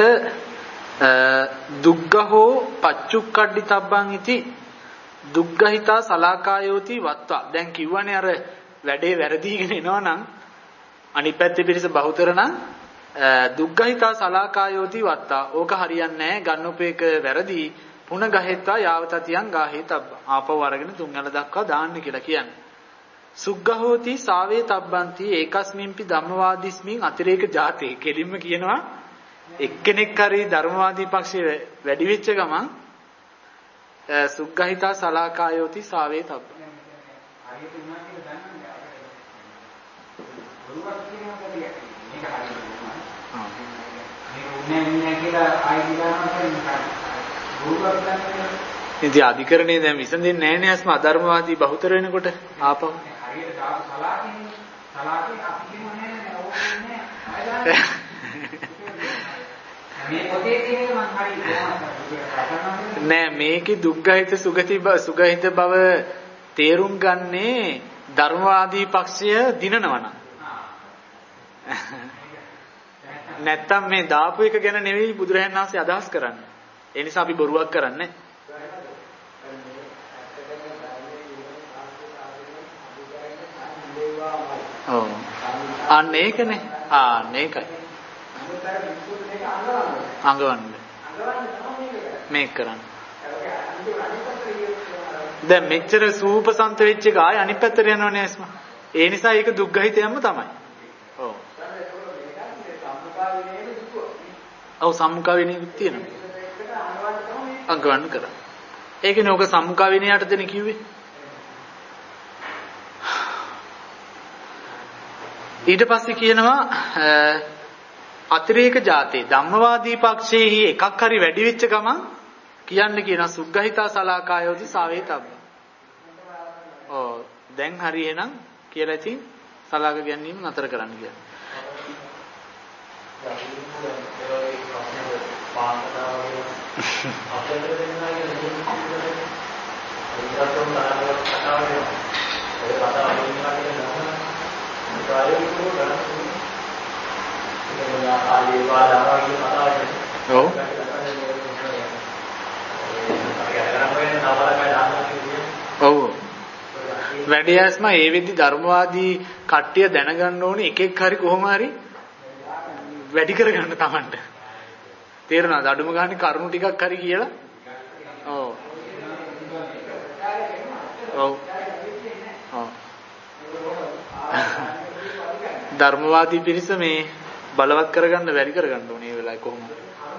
A: දුග්ගහෝ පච්චුක්කඩ්ඩි තබ්බං ඉති දුග්ගහිතා සලාකායෝති වත්වා. දැන් කිව්වනේ අර වැඩේ වැරදීගෙන එනවනම් අනිත් පැත්තේ පිරිස බහුතර නම් දුග්ගහිතා සලාකායෝති වත්තා. ඕක හරියන්නේ නැහැ. ගන්නොපේක වැරදි. පුන ගහෙත්වා යාවතතියන් ගාහේ තබ්බා. ආපහු අරගෙන තුන්වැල දක්වා දාන්න කියලා කියන්නේ. සුග්ගහෝති සාවේ තබ්බන්ති ඒකස්මින්පි ධම්මවාදීස්මින් අතිරේක ජාතේ. කෙලින්ම කියනවා එක්කෙනෙක් හරි ධර්මවාදී පක්ෂයේ වැඩි වෙච්ච ගමන් සුග්ගහිතා සලාකායෝති සාවේ තබ්බ. හරියට උනා කියලා දන්නවද? බොරුවක් කියනවා මේක හරියට. ආ. මේක උන්නේ නැහැ කියලා ආයෙ ගන්නවා කියන්නේ බොරුවක් ගන්නවා. ඉතින් අධිකරණේ දැන් විසඳෙන්නේ නැහැ නේ අස්ම අධර්මවාදී බහුතර වෙනකොට ආපහු. හරියට සලාකින් සලාකින් අපි කියමු නේද ඕකනේ නෑ. මේ පොතේ තියෙන මං හරි නෑ මේකේ දුක්ගහිත සුගති සුගහිත බව තේරුම් ගන්නේ ධර්මවාදී පක්ෂය දිනනවනම්. නැත්තම් මේ දාපු එක ගැන නෙවෙයි බුදුරජාණන් වහන්සේ අදහස් කරන්නේ. ඒ නිසා අපි බොරුවක් කරන්නේ. ඔව්. අන්න ඒකනේ. ආ මේකයි. අඟවන්න. මේක කරන්න. දැන් මෙච්චර සූපසන්ත වෙච්ච එක ආය අනිත් පැත්තට යනව නේස්ම. ඒ නිසා ඒක දුක්ගහිතයක්ම තමයි. ඔව්. ඔව් සම්මුඛ විනයකුත් තියෙනවා. අඟවන්න කරා. ඒකනේ ඔක සම්මුඛ විනයට දෙන කිව්වේ. ඊට පස්සේ කියනවා අතිරේක ජාතේ ධම්මවාදී පක්ෂයේහි එකක් හරි වැඩි වෙච්ච ගමන් කියන්න කියනවා සුග්ගහිතා සලාකායෝති සාවේ තබ්බ. ඔව් දැන් හරි එහෙනම් කියලා ඉතින් සලාක ගැනීම නතර කරන්න කියලා. ඔව් ඔව් වැඩියස්ම ඒ වෙද්දි ධර්මවාදී කට්ටිය දැනගන්න ඕනේ එක එක හරි කොහොම හරි වැඩි කරගන්න තමන්ට. තේරුණාද? අඩුම ගානේ කරුණු ටිකක් හරි කියලා. ඔව් ඔව් ඔව් ධර්මවාදී පිරිස මේ බලවත් කරගන්න වැඩි කරගන්න ඕනේ මේ වෙලාවේ කොහොමද?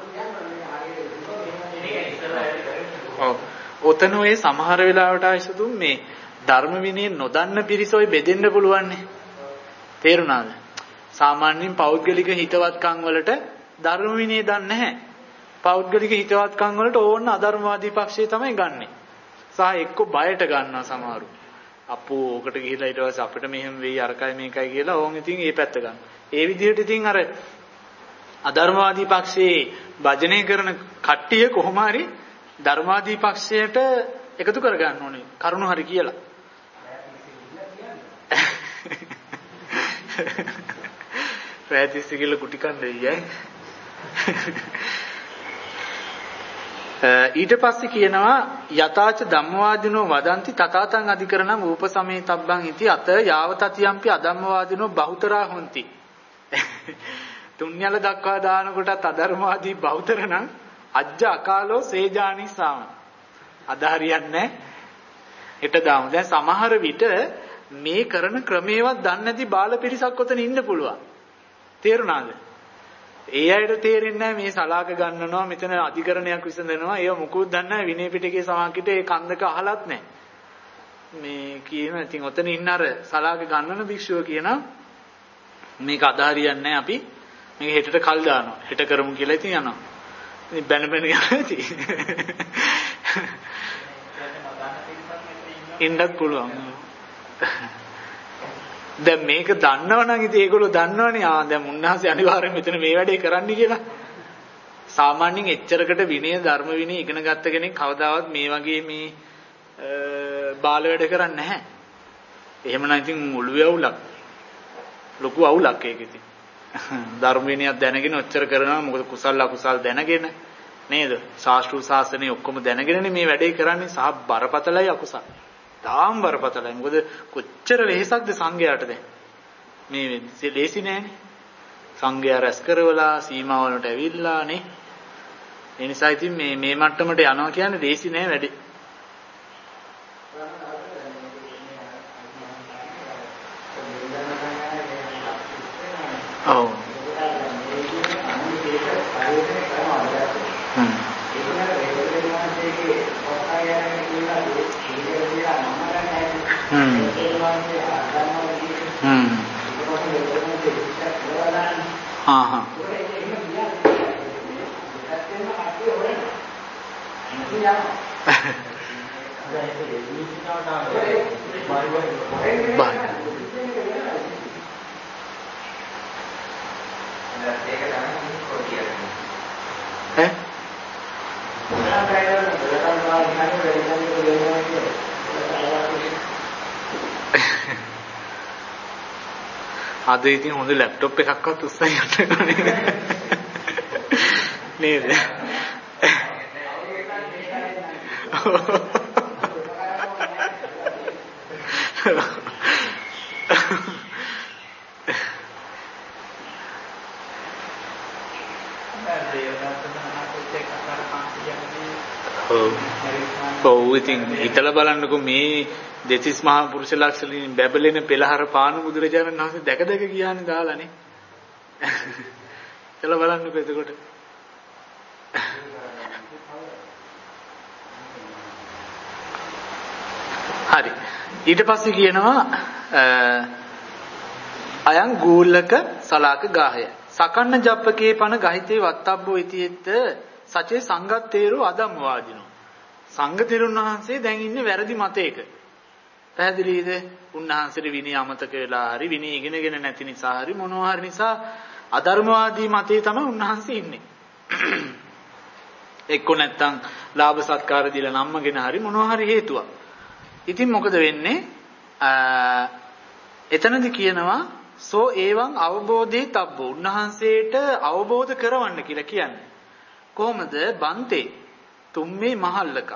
A: ඔව්. ඔතන ඔය සමහර වෙලාවට ආයිසතුම් මේ ධර්ම විනය නොදන්න පිරිස ඔය බෙදෙන්න පුළුවන් නේ. තේරුණාද? සාමාන්‍යයෙන් පෞද්ගලික හිතවත්කම් වලට ධර්ම විනය දන්නේ නැහැ. පෞද්ගලික හිතවත්කම් වලට ඕන්න අධර්මවාදී පක්ෂය තමයි ගන්නෙ. සහ එක්ක බයට ගන්නවා සමහරු. අපෝ ඕකට ගිහිලා ඊට පස්සේ අපිට මෙහෙම වෙයි අරකයි මේකයි කියලා ඕන් ඉතින් ඒ පැත්ත ගන්න. ඒ විදිහට ඉතින් අර අධර්මවාදී පක්ෂයේ භජනය කරන කට්ටිය කොහොම හරි ධර්මවාදී පක්ෂයට එකතු කර ගන්න ඕනේ. කරුණු හරි කියලා. පැතිස්ස කියලා කුටි කන්නේ අයියයි. ඊට පස්සේ කියනවා යතාච ධම්මවාදිනෝ වදන්ති තථාතං අධිකරණං ූපසමේතබ්බං ඉති අත යාවතතියම්පි අධම්මවාදිනෝ බහුතරා හොಂತಿ. තුන්යල දක්වා දාන කොටත් අධර්මවාදී බහුතර නම් අජ්ජ අකාලෝ සේජානි සාම. අද හරියන්නේ හෙට දාමු. දැන් සමහර විට මේ කරන ක්‍රමේවත් දන්නේ නැති බාල පිරිසක් ඔතන ඉන්න පුළුවන්. තේරුණාද? ඒ අයට තේරෙන්නේ නැහැ මේ සලාක ගන්නනවා මෙතන අධිකරණයක් විසඳනවා ඒව මොකුත් දන්නේ නැහැ විනය පිටකේ සමාකිට ඒ කන්දක අහලත් නැහැ. මේ කියන ඉතින් ඔතන ඉන්න අර සලාක ගන්නන භික්ෂුව කියන මේක අදාහරියන්නේ නැහැ අපි මේක හෙටට කල් දානවා හෙට කරමු කියලා ඉතින් යනවා. ඉතින් බැන බැන යනවා ඉතින්. ඉන්නත් පුළුවන්. දැන් මේක දන්නවනම් ඉතින් ඒගොල්ලෝ දන්නවනේ ආ දැන් මුන්නාසේ අනිවාර්යෙන් මෙතන මේ වැඩේ කරන්න කියලා. සාමාන්‍යයෙන් එච්චරකට විනය ධර්ම විනය ඉගෙන ගත්ත කෙනෙක් කවදාවත් මේ වගේ මේ බාල වැඩ කරන්නේ නැහැ. එහෙමනම් ඉතින් මුළුවේ අවුලක්. ලොකු අවුලක් ඒක ඉතින්. ධර්ම විනයක් දැනගෙන ඔච්චර කරනවා මොකද කුසල අකුසල් දැනගෙන නේද? ශාස්ත්‍රීය ශාසනය ඔක්කොම දැනගෙනනේ මේ වැඩේ කරන්නේ සහ බරපතලයි අකුසල්. තාම බරපතලයි. මොකද කොච්චර වෙහෙසක්ද සංඝයාට දැන්. මේ ලේසි නෑනේ. සංඝයා රැස් කරවලා සීමා වලට ඇවිල්ලා නේ. ඒ නිසා ඉතින් මේ මේ මට්ටමට යනවා කියන්නේ ලේසි නෑ වැඩේ. ඔව්. හ්ම්. හා හා. ඈ? අද ඉතින් හොඳ ලැප්ටොප් එකක්වත් උස්සන් යන්න නේද? ඔව් ඉතින් හිතලා බලන්නකෝ මේ දෙතිස් මහා පුරුෂ ලක්ෂණින් බැබලෙන පෙළහර පාන බුදුරජාණන් වහන්සේ දැක දැක ගියානේ දාලානේ. හිතලා බලන්නකෝ එතකොට. හරි. ඊට පස්සේ කියනවා අයං ගූලක සලාක ගාහය. සකන්න ජප්පකේ පන ගහිතේ වත්තබ්බෝ ඉතිෙත් සචේ සංගත්තේරෝ අදම්වාදිනෝ. සංඝ තෙරුන් වහන්සේ දැන් ඉන්නේ වැරදි මතයක. පැහැදිලිද? උන්වහන්සේට විනය අමතක වෙලා හරි විනය ඉගෙනගෙන නැති නිසා හරි මොනවා හරි නිසා අධර්මවාදී මතයේ තමයි උන්වහන්සේ ඉන්නේ. එක්ක නැත්තම් ලාභ සත්කාර දීලා නම්මගෙන හරි මොනවා හරි හේතුවක්. ඉතින් මොකද වෙන්නේ? එතනදි කියනවා සෝ ඒවං අවබෝධේ තබ්බෝ. උන්වහන්සේට අවබෝධ කරවන්න කියලා කියන්නේ. කොහොමද? බන්තේ තුම්මේ මහල්ලක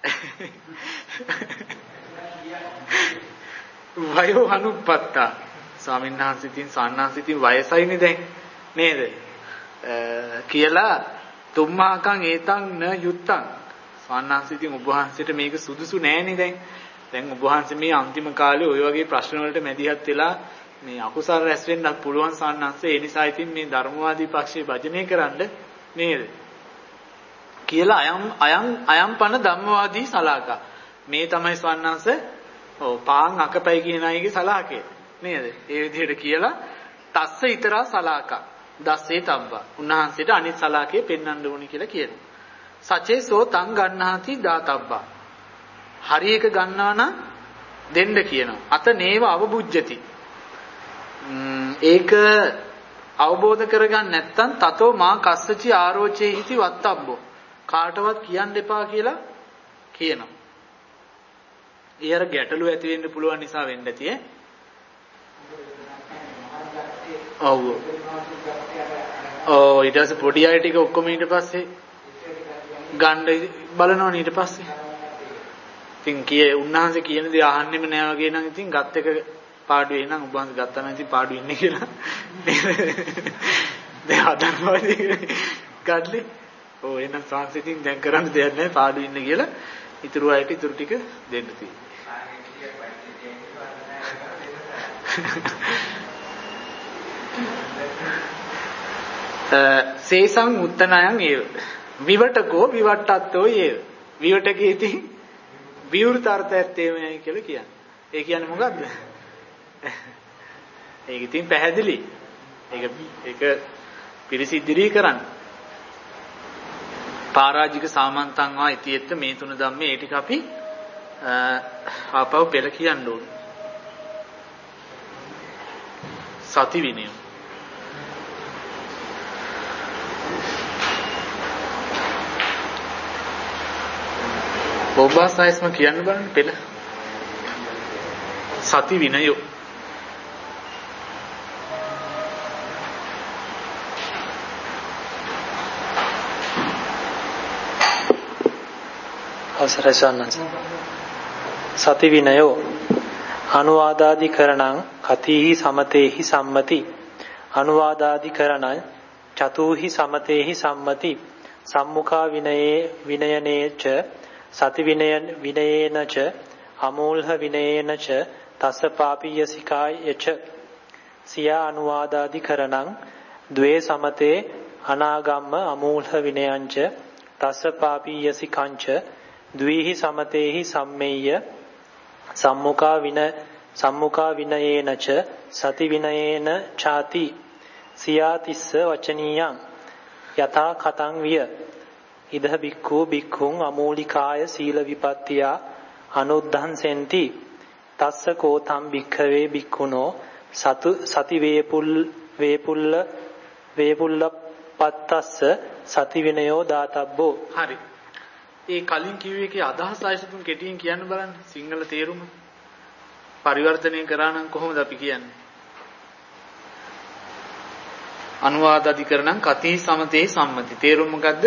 A: වයෝ අනුපත්තා. ස්වාමීන් වහන්සේ තින් සන්නාසිතින් වයසයිනේ දැන් නේද? කියලා තුම්මාකං ඒතං න යුත්තං. සන්නාසිතින් ඔබ වහන්සේට මේක සුදුසු නෑනේ දැන්. දැන් ඔබ වහන්සේ මේ අන්තිම කාලේ ওই වගේ ප්‍රශ්න වලට මැදිහත් වෙලා මේ අකුසල රැස් වෙන්නත් පුළුවන් සන්නාංශ. ඒ නිසා ඉතින් මේ ධර්මවාදී පක්ෂේ භජනය කරන්න නේද? කියලා අයම් අයම් අයම් පන ධම්මවාදී සලාකා. මේ තමයි සන්නාංශ ඔව් පාන් අකපයි කියන අයගේ සලාකය නේද? ඒ විදිහට කියලා තස්ස ඊතරා සලාකා දස්සේ තබ්බා. උන්වහන්සේට අනිත් සලාකේ පෙන්වන්න ඕනි කියලා කියනවා. සචේ සෝ තං ගන්නාති දාතබ්බා. හරි එක ගන්නවා නම් දෙන්න කියනවා. අත නේව අවබුජ්ජති. ඒක අවබෝධ කරගන්න නැත්නම් තතෝ මා කස්සචි ආරෝචේ හිති වත්තබ්බෝ. කාටවත් කියන්න එපා කියලා කියනවා. ඒ අර ගැටලු ඇති වෙන්න පුළුවන් නිසා වෙන්න ඇති ඈ. ඔව්. ඔව් ඊට පස්සේ පොඩි අය ටික ඔක්කොම ඊට පස්සේ ගන්න බලනවා ඊට පස්සේ. ඉතින් කී උන්වහන්සේ කියන දේ අහන්නෙම නෑ වගේ නම් ඉතින් ගත් එක පාඩු වෙයි නම් උඹන්ස ගත්තා නම් ඉතින් පාඩු ඉන්නේ කියලා. දැන් හදනවාදී ගන්නලි. ඕ එහෙනම් සංසිතින් දැන් කරන්න දෙයක් නෑ පාඩු ඉන්නේ කියලා ඉතුරු අයට ඉතුරු ටික දෙන්න තියෙනවා. සේසං උත්තනයන් ඒව විවටකෝ විවට්ටත්තෝ ඒව විවටකේ ඉතින් විවෘත අර්ථයත් එමයයි කියලා කියන්නේ. ඒ කියන්නේ මොකද්ද? ඒක ඉතින් පැහැදිලි. ඒක ඒක පිරිසිදුරී කරන්න. පරාජික සාමන්තං වා ඉතියෙත්ත මේ තුන ධම්මේ ඒ ටික අපි ආපහු පෙළ කියන්න ඕනේ. සති විනය. බොබ්බාසයිස්ම කියන්න බලන්න පෙළ. සති විනයෝ.
F: අවසරයි සන්නස. සති විනයෝ අනුවාදාදිකරණං කතිහි සමතේහි සම්මති අනුවාදාදිකරණං චතුහි සමතේහි සම්මති සම්මුඛා විනයේ විනයනේච සති විනයන විනයේනච අමූලහ විනයේනච තස්ස පාපීයසිකායච සියා අනුවාදාදිකරණං ද්වේ සමතේ අනාගම්ම අමූලහ විනයංච තස්ස පාපීයසිකංච ද්විහි සමතේහි සම්මෙය්‍ය සම්මුඛා වින සම්මුඛා විනයේනච සති විනයේන ඡාති සියා තිස්ස වචනීයං යථා කතං විය ඉදහ බික්ඛු බික්ඛුං අමූලිකාය සීල විපත්තියා අනුද්ධංසෙන්ති තස්ස කෝතම් භික්ඛවේ භික්ඛුනෝ සතු සති වේපුල් වේපුල්ල වේපුල්ලපත්තස්ස සති විනයෝ දාතබ්බෝ.
A: හරි. ඒ කලින් කිව්වේ එකේ අදහස ආයතන කෙටියෙන් කියන්න බලන්න සිංහල තේරුම පරිවර්තනය කරා නම් කොහොමද අපි කියන්නේ? අනුවාද අධිකරණං කති සමතේ සම්මති තේරුම මොකද්ද?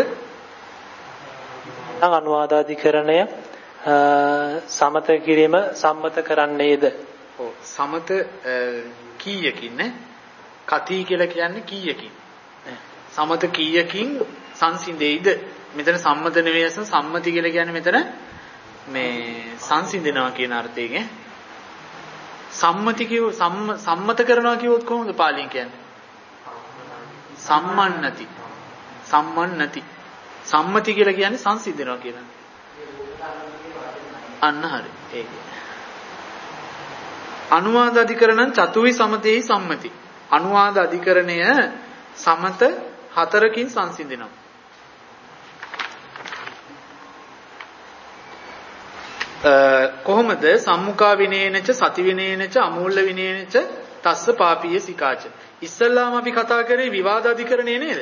F: අනුවාදාධිකරණය සමත කිරීම සම්මත කරන්නේද?
A: ඔව් සමත කීයකින් නේ? කති කියලා කියන්නේ කීයකින්? සමත කීයකින් සංසිඳෙයිද? මෙතන සම්මත නෙවෙයි අසන සම්මති කියලා කියන්නේ මෙතන මේ සංසිඳනවා කියන අර්ථයෙන්. සම්මති කියව සම්මත කරනවා කිව්වොත් කොහොමද පාලියෙන් කියන්නේ? සම්මන්නති. සම්මන්නති. සම්මති කියලා කියන්නේ සංසිඳනවා කියලා. අන්න හරි. ඒක. අනුවාද අධිකරණං චතුහි සමතේහි සම්මති. අනුවාද අධිකරණය සමත හතරකින් සංසිඳනවා. කොහොමද? සම්මුඛා විනේනච සති විනේනච අමූල්‍ය විනේනච තස්ස පාපීය සිකාච. ඉස්සල්ලාම අපි කතා කරේ විවාද අධිකරණය නේද?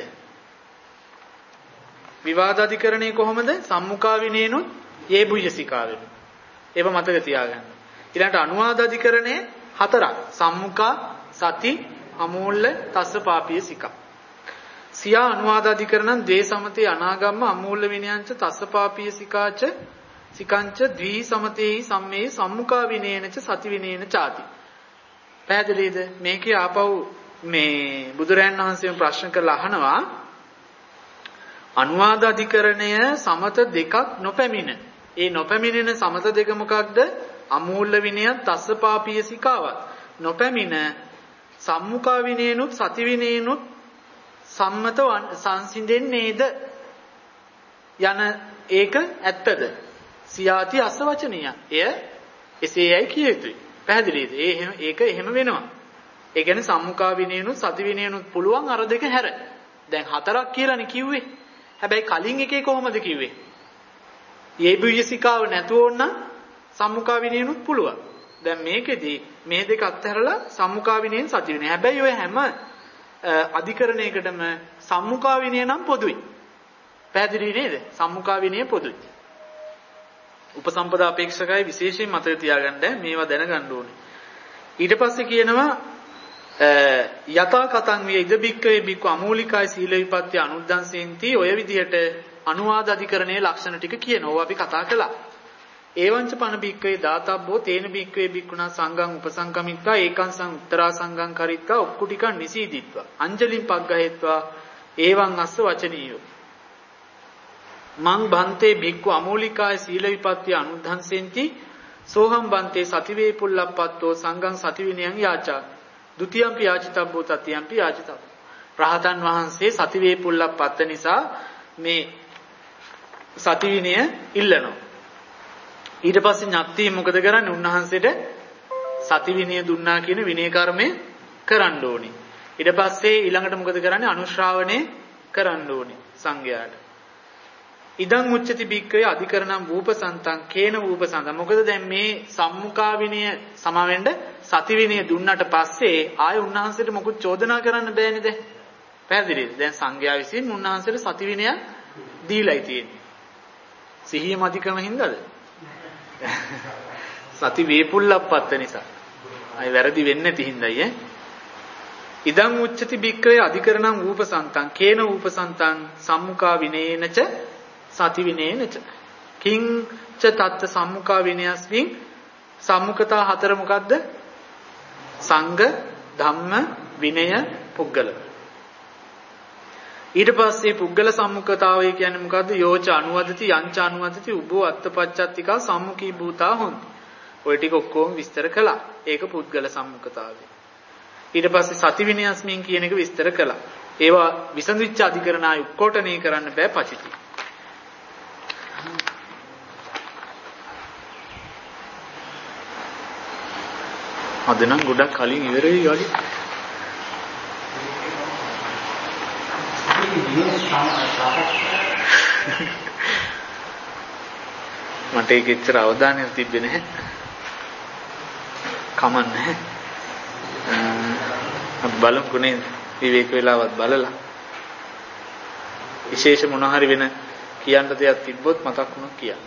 A: විවාද අධිකරණය කොහොමද? සම්මුඛා විනේනොත් යේ බුයසිකාවෙන. ඒක මතක තියාගන්න. ඊළඟට අනුවාද අධිකරණය හතරක්. සම්මුඛා සති අමූල්‍ය තස්ස පාපීය සිකා. සියා අනුවාද අධිකරණං ද්වේ සමතේ අනාගම්ම අමූල්‍ය විනයංච තස්ස පාපීය සිකාච සිකංච ද්වි සමතේහි සම්මේ සම්මුඛා විනේනච සති විනේන ചാති. පැහැදිලිද? මේකේ ආපහු මේ බුදුරයන් වහන්සේම ප්‍රශ්න කරලා අහනවා අනුවාද අධිකරණය සමත දෙකක් නොපැමිණ. ඒ නොපැමිණෙන සමත දෙක මොකක්ද? අමූල්‍ය විනයත් තස්ස පාපීය සිකාවත්. නොපැමිණ සම්මුඛා විනේනුත් සති විනේනුත් සම්මත සංසිඳෙන්නේද? යන ඒක ඇත්තද? සියාති අස්ස වචනීය. එය එසේයයි කිය යුතුයි. පැහැදිලිද? ඒ එහෙම ඒක එහෙම වෙනවා. ඒ කියන්නේ සම්මුඛා විනේනුත් සති විනේනුත් පුළුවන් අර දෙක හැර. දැන් හතරක් කියලානේ කිව්වේ. හැබැයි කලින් එකේ කොහොමද කිව්වේ? යේබුයසිකාව නැතුව ඕන සම්මුඛා විනේනුත් පුළුවන්. දැන් මේකෙදී මේ දෙක අත්හැරලා සම්මුඛා විනයෙන් සති විනය. හැබැයි ඔය හැම අධිකරණයකටම සම්මුඛා විනය නම් පොදුයි. පැහැදිලි නේද? සම්මුඛා විනය පොදුයි. උපසම්පදා අපේක්ෂකයි විශේෂයෙන් මතක තියාගන්න මේවා දැනගන්න ඕනේ. ඊට පස්සේ කියනවා යථා කතං විය ඉද බික්කේ බික්ක අමූලිකයි සීල විපත්‍ය අනුද්දංසෙන්ති ඔය විදිහට අනුවාද අධිකරණයේ ලක්ෂණ ටික කියනවා අපි කතා කළා. ඒවංච පන බික්කේ දාතබ්බෝ තේන බික්කේ බික්කුණා සංඝං උපසංගමිත්වා ඒකං සං උත්තරා සංඝං කරිත්වා ඔක්කුටිකං නිසීදිත්වා අංජලින් පග්ගහෙත්වා ඒවං අස්ස වචනීයෝ මං බන්තේ බික්කු අමෝලිකාය සීල විපත්‍ය අනුද්ධංසෙන්ති සෝහම් බන්තේ සතිවේ පුල්ලප්පත්තෝ සංඝං සතිවිනයං යාචා ဒုတိယ ම්පි යාචිතබ්බෝ තතියම්පි යාචිතබ්බෝ රහතන් වහන්සේ සතිවේ පුල්ලප්පත්ත නිසා මේ සතිවිනය ඉල්ලනවා. ඊට පස්සේ ඥාති මොකද කරන්නේ? උන්වහන්සේට සති විනය දුන්නා කියන විනය කර්මය කරන්න ඕනේ. ඊට පස්සේ ඊළඟට මොකද කරන්නේ? අනුශ්‍රාවණය කරන්න ඕනේ සංඝයාට. ඉදං උච්චති බික්කේ අධිකරණම් වූපසන්තං කේන වූපසන්තං. මොකද දැන් මේ සම්මුඛා විනය සමාවෙන්න සති විනය දුන්නාට පස්සේ ආය උන්වහන්සේට මොකුත් චෝදනා කරන්න බෑනේ දැන්. පැහැදිලිද? දැන් සංඝයා විසින් උන්වහන්සේට සති විනය දීලායි තියෙන්නේ. සිහිය මදිකම හින්දාද? සති වේපුල්ලප්පත්ත නිසා. අය වැරදි වෙන්නේ නැති හින්දායි ඈ. ඉදං උච්චති බික්කේ අධිකරණං වූපසන්තං කේන වූපසන්තං සම්මුඛා විනේනච සති විනේනච කිං ච තත්ත සම්මුඛා විනයස්මින් සම්මුඛතා හතර මොකද්ද? සංඝ ධම්ම විනය පුද්ගල. ඊට පස්සේ පුද්ගල සම්මුඛතාවය කියන්නේ මොකද්ද? යෝච අනුවදති යංච අනුවදති උබෝ අත්තපච්චත්තිකා සම්මුඛී භූතා හොಂತಿ. ඔය ටික ඔක්කොම විස්තර කළා. ඒක පුද්ගල සම්මුඛතාවය. ඊට පස්සේ සති විනයස්මින් කියන එක විස්තර කළා. ඒවා විසඳිච්ච අධිකරණාය උක්කොටණේ කරන්න බෑ පචිති. අද නම් ගොඩක් කලින් ඉවරයි යලි. මට ඒක එච්චර අවධානයක් තිබ්බේ නැහැ. කමක් නැහැ. අපි බලමුකෝ නේද? විවේක වේලාවත් බලලා. විශේෂ මොන හරි වෙන කියන්න දෙයක් තිබ්බොත් මතක් වුණොත් කියන්න.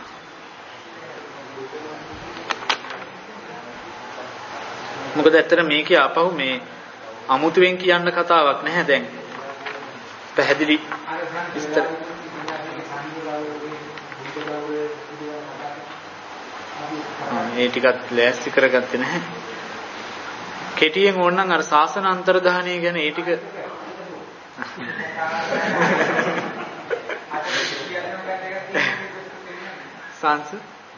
A: මොකද ඇත්තට මේකේ ආපහු මේ අමුතුවෙන් කියන්න කතාවක් නැහැ දැන්. පැහැදිලි විස්තර. මේ ටිකත් ලෑස්ති කරගත්තේ නැහැ. කෙටියෙන් ඕනනම් අර සාසන අන්තර්ධානය ගැන ඒ ටික සංස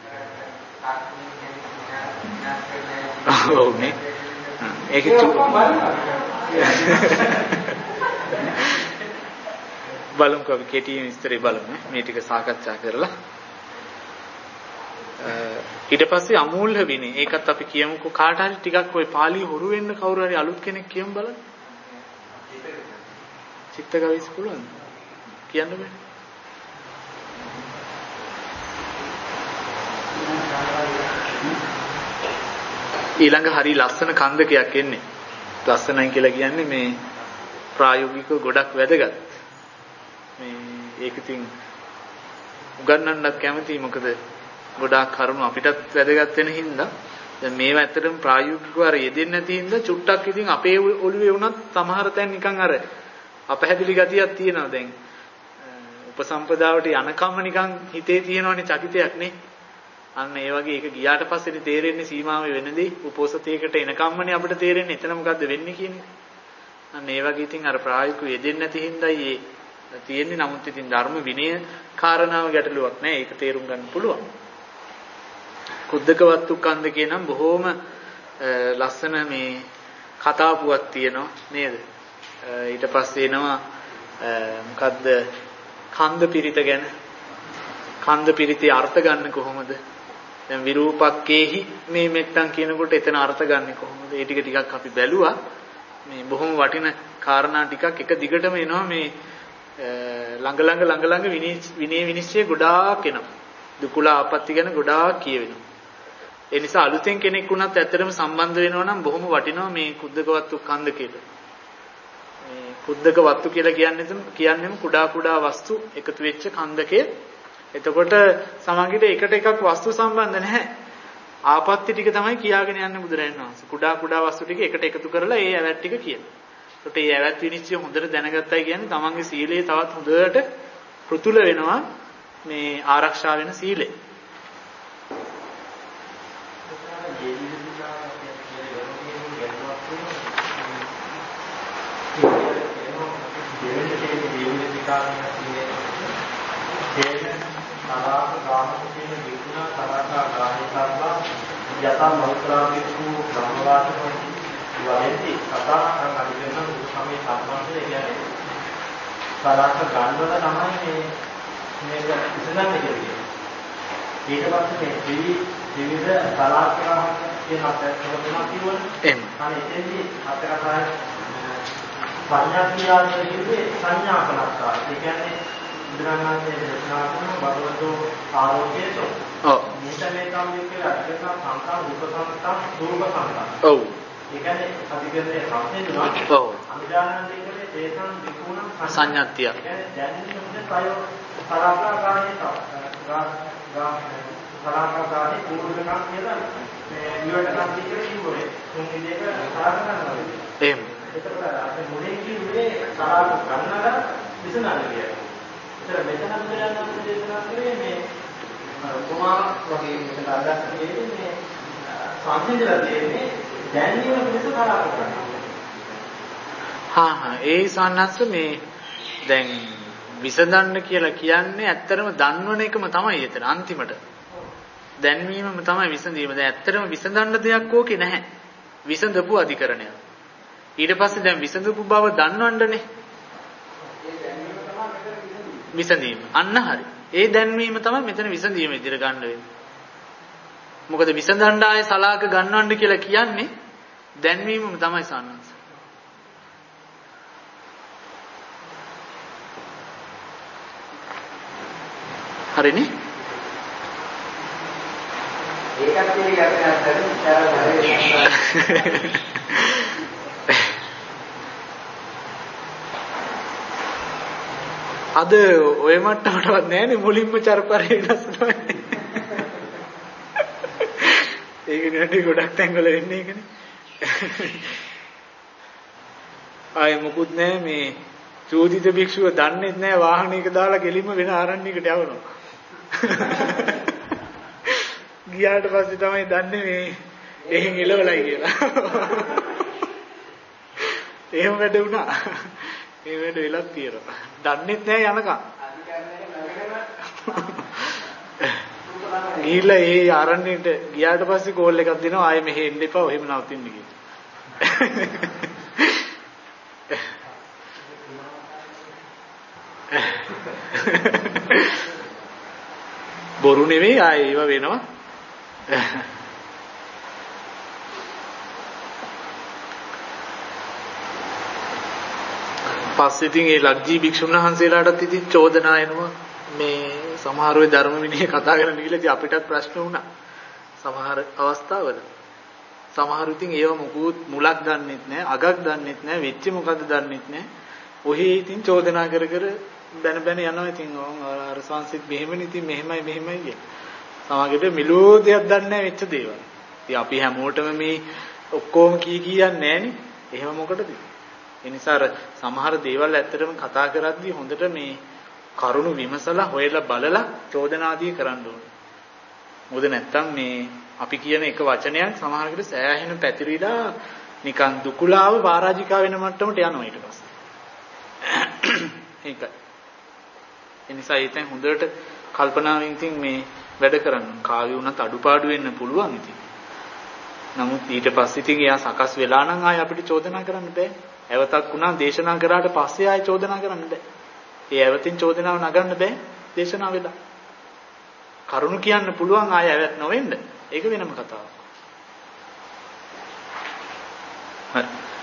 A: ඔව් නේ. ඒක බලමුකෝ අපි කෙටියෙන් විස්තරේ බලමු මේ ටික සාකච්ඡා කරලා. ඊට පස්සේ අමූල්‍ය විනය ඒකත් අපි කියමුකෝ කාට හරි ටිකක් ওই පාළි හුරු වෙන්න කවුරු හරි අලුත් කෙනෙක් කියමු බලන්න. චිත්තගවිස් පුළුවන් කියන්න බෑ. ඊළඟ හරි ලස්සන කන්දකයක් එන්නේ. ලස්සනයි කියලා කියන්නේ මේ ප්‍රායෝගිකව ගොඩක් වැදගත්. මේ ඒක ඉතින් උගන්වන්නත් කැමතියි මොකද ගොඩාක් කරුණු අපිටත් වැදගත් වෙන හින්දා දැන් මේවා ඇත්තටම ප්‍රායෝගිකව අර යෙදෙන්නේ නැති හින්දා චුට්ටක් ඉතින් අපේ ඔළුවේ වුණත් සමහර තැන් නිකන් අර අපහැදිලි ගතියක් තියෙනවා දැන් උපසම්පදාවට යනකම්ම නිකන් හිතේ තියෙනවනේ චකිතයක් නේ අන්න ඒ වගේ ඒක ගියාට පස්සේනේ තේරෙන්නේ සීමාවේ වෙනදී උපෝසතයකට එනකම්මනේ අපිට තේරෙන්නේ එතන මොකද්ද වෙන්නේ කියන එක අන්න ඒ වගේ ඉතින් අර ප්‍රායෝගිකව යෙදෙන්නේ නැති හින්දායි ඒ තියෙන්නේ නමුත් ඉතින් ධර්ම විනය කාරණාව ගැටලුවක් නෑ ඒක තේරුම් ගන්න පුළුවන් කුද්දකවත්තු කන්දකේ නම් බොහොම ලස්සන මේ කතා පුවක් තියෙනවා නේද ඊට පස්සේ එනවා මොකද්ද කන්ද පිරිත ගැන කන්ද පිරිතේ අර්ථ ගන්න කොහොමද දැන් විරූපක්කේහි මේ මෙත්තන් කියනකොට එතන අර්ථ ගන්න කොහොමද ඒ ටික ටිකක් අපි බැලුවා මේ බොහොම වටින කාරණා ටිකක් එක දිගටම එනවා මේ ළඟ ළඟ ළඟ ළඟ විනය විනිශ්චය ගොඩාක් එනවා දුකුල ආපත්‍ය ගැන ගොඩාක් කියවෙනවා ඒ නිසා අලුතෙන් කෙනෙක් වුණත් ඇත්තටම සම්බන්ධ වෙනවා නම් බොහොම වටිනවා මේ කුද්දකවත්තු කන්දකේට මේ කුද්දකවත්තු කියලා කියන්නේ කියන්නේම කුඩා කුඩා වස්තු එකතු වෙච්ච කන්දකේ එතකොට සමගිට එකට එකක් වස්තු සම්බන්ධ නැහැ ආපත්‍ය ටික තමයි කියාගෙන යන්නේ බුදුරජාණන් වහන්සේ කුඩා කුඩා වස්තු ටික එකට එකතු කරලා ඒ ඇවැත් ටික කියනවා. ඒකට ඒ ඇවැත් විනිශ්චය හොඳට දැනගත්තයි කියන්නේ තමන්ගේ සීලය තවත් හොඳට පෘතුල වෙනවා මේ ආරක්ෂා වෙන සීලය.
C: යතා මෞත්‍රාපිකු ධම්මවාදන වලෙන්ති කතා කරන අධිකරණ සමේ සම්බන්ධය කියන්නේ සාරාංශ ගන්නවල තමයි මේ මේක ඉස්සරහට කියන්නේ. ඊට පස්සේ මේ ත්‍රි ත්‍රිවිධ සලාකරණ කියන අපේ ප්‍රවෘත්තියක් කියවනේ.
A: එහෙම.
C: අනේ එතෙන්දී අපේ අකාර පඤ්ඤා කියන්නේ සංඥා කලක්කාර. ඒ කියන්නේ බුදුරණාහි දේශනා කරන භගවතු ආරෝපේතෝ.
A: ඔව්.
C: මේතමේතම් කියලා අධිකරණ සංකා රූප සංකා රූප සංකා.
A: ඔව්.
C: ඒ කියන්නේ අධිකරණයේ සම්පූර්ණ
A: ඔව්.
C: අභිදානන්දේ තේසං විකුණ
A: සංඥාත්‍ය.
C: ඒ කියන්නේ දැනෙන්නේ ප්‍රයෝ සලාකාරණේ ගා ගා සලාකාරණේ පූර්ණකම් කියලා මේ විවටකම් කියන්නේ කිව්වොනේ තුන් විදිහක සලාක කරනවා.
A: එහෙම.
C: ඒකට අපි මුලින් කිව්වේ සලාක ගන්නලා විසඳන්න කියලා. ඒතර මෙතන බුදුරජාණන් දේශනා කරේ මේ කුමාර වගේ මෙතන අදහස් දෙන්නේ මේ සම්පූර්ණලා දෙන්නේ දැනීම පිණිස සලාක කරනවා.
A: හා හා ඒ සන්නස්ස මේ දැන් විසඳන්න කියලා කියන්නේ ඇත්තටම දන්වන එකම තමයි එතන අන්තිමට. දැන්වීමම තමයි විසඳීම. දැන් ඇත්තටම විසඳන්න දෙයක් ඕකේ නැහැ. විසඳපු අධිකරණය. ඊට පස්සේ දැන් විසඳපු බව දන්වන්නනේ. විසඳීම. අන්න හරි. ඒ දැන්වීම තමයි මෙතන විසඳීම විදිහට ගන්න වෙන්නේ. මොකද විසඳන්න ආයේ සලාක ගන්නවන්න කියලා කියන්නේ දැන්වීමම තමයි සන්නස්ස. හරිනේ?
C: ඒකත් කියන්නේ අපි අත්දැකීම් විචාර කරේ.
A: අද ඔය මට්ටමටවත් නෑනේ මුලින්ම චරපරේ වෙනස්නවා. ඒක නෙවෙයි ගොඩක් තැන්වල වෙන්නේ ඒකනේ. ආයෙ මොකුත් නෑ මේ චෝදිත භික්ෂුව දන්නේ නැහැ වාහනයක දාලා ගෙලින්ම වෙන ආරණ්‍යයකට යවනවා. ගියාට පස්සේ තමයි දන්නේ මේ එහෙන් එලවලයි කියලා. එහෙම වැඩ වුණා. මේ වැඩ වෙලක් තියෙනවා. දන්නේත් නැහැ යනකම්. ගිහිල්ලා ඒ ආරණ්‍යයට ගියාට පස්සේ කෝල් එකක් දෙනවා ආයෙ මෙහෙ එන්න එපා ඔහෙම නවතින්න කියලා. බොරු නෙවෙයි ආයේ ඒව වෙනවා. පස්සේ ඉතින් ඒ ලග්ජී භික්ෂුන් වහන්සේලාටත් ඉතින් චෝදනා එනවා මේ සමහර වෙයි ධර්ම විනය කතා කරන්න ගිහලා ඉතින් අපිටත් ප්‍රශ්න වුණා. සමහර අවස්ථාවල සමහර ඉතින් ඒව මොකුත් මුලක් දන්නෙත් නැහැ, අගක් දන්නෙත් නැහැ, වෙච්ච මොකද්ද දන්නෙත් නැහැ. ඔහේ ඉතින් චෝදනා කර කර බැන බැන යනවා. ඉතින් අර සංසිත් මෙහෙමනේ ඉතින් මෙහෙමයි මෙහෙමයි කිය. සමහරවිට මිලෝ දෙයක් දන්නේ නැහැ වෙච්ච දේවල්. ඉතින් අපි හැමෝටම මේ ඔක්කොම කී කියන්නේ නැහනේ. එහෙම මොකටද? ඒ නිසා අර සමහර දේවල් ඇත්තටම කතා කරද්දී හොඳට මේ කරුණු විමසලා හොයලා බලලා චෝදනාදී කරන්න ඕනේ. මොකද නැත්තම් මේ අපි කියන එක වචනයක් සමහරකට සෑහෙන පැතිරිලා නිකන් දුකුලාව පරාජිකා වෙන මට්ටමට යනවා ඊට පස්සේ. ඒකයි. ඒ නිසා ඊටෙන් හොඳට කල්පනාවෙන් ඉතින් මේ වැඩ කරන්න. කාවි වුණත් අඩුපාඩු වෙන්න පුළුවන් ඉතින්. නමුත් ඊට පස්සේ ඉතින් එයා සකස් වෙලා නම් ආයෙ අපිට චෝදනා කරන්න බෑ. ඇවතක් වුණා දේශනා කරාට පස්සේ ආයෙ චෝදනා කරන්න බෑ. ඒ ඇවතින් චෝදනාව නගන්න බෑ දේශනා වෙලා. කරුණු කියන්න පුළුවන් ආයෙ ඇවත් නොවෙන්න. ඒක වෙනම කතාවක්. හරි.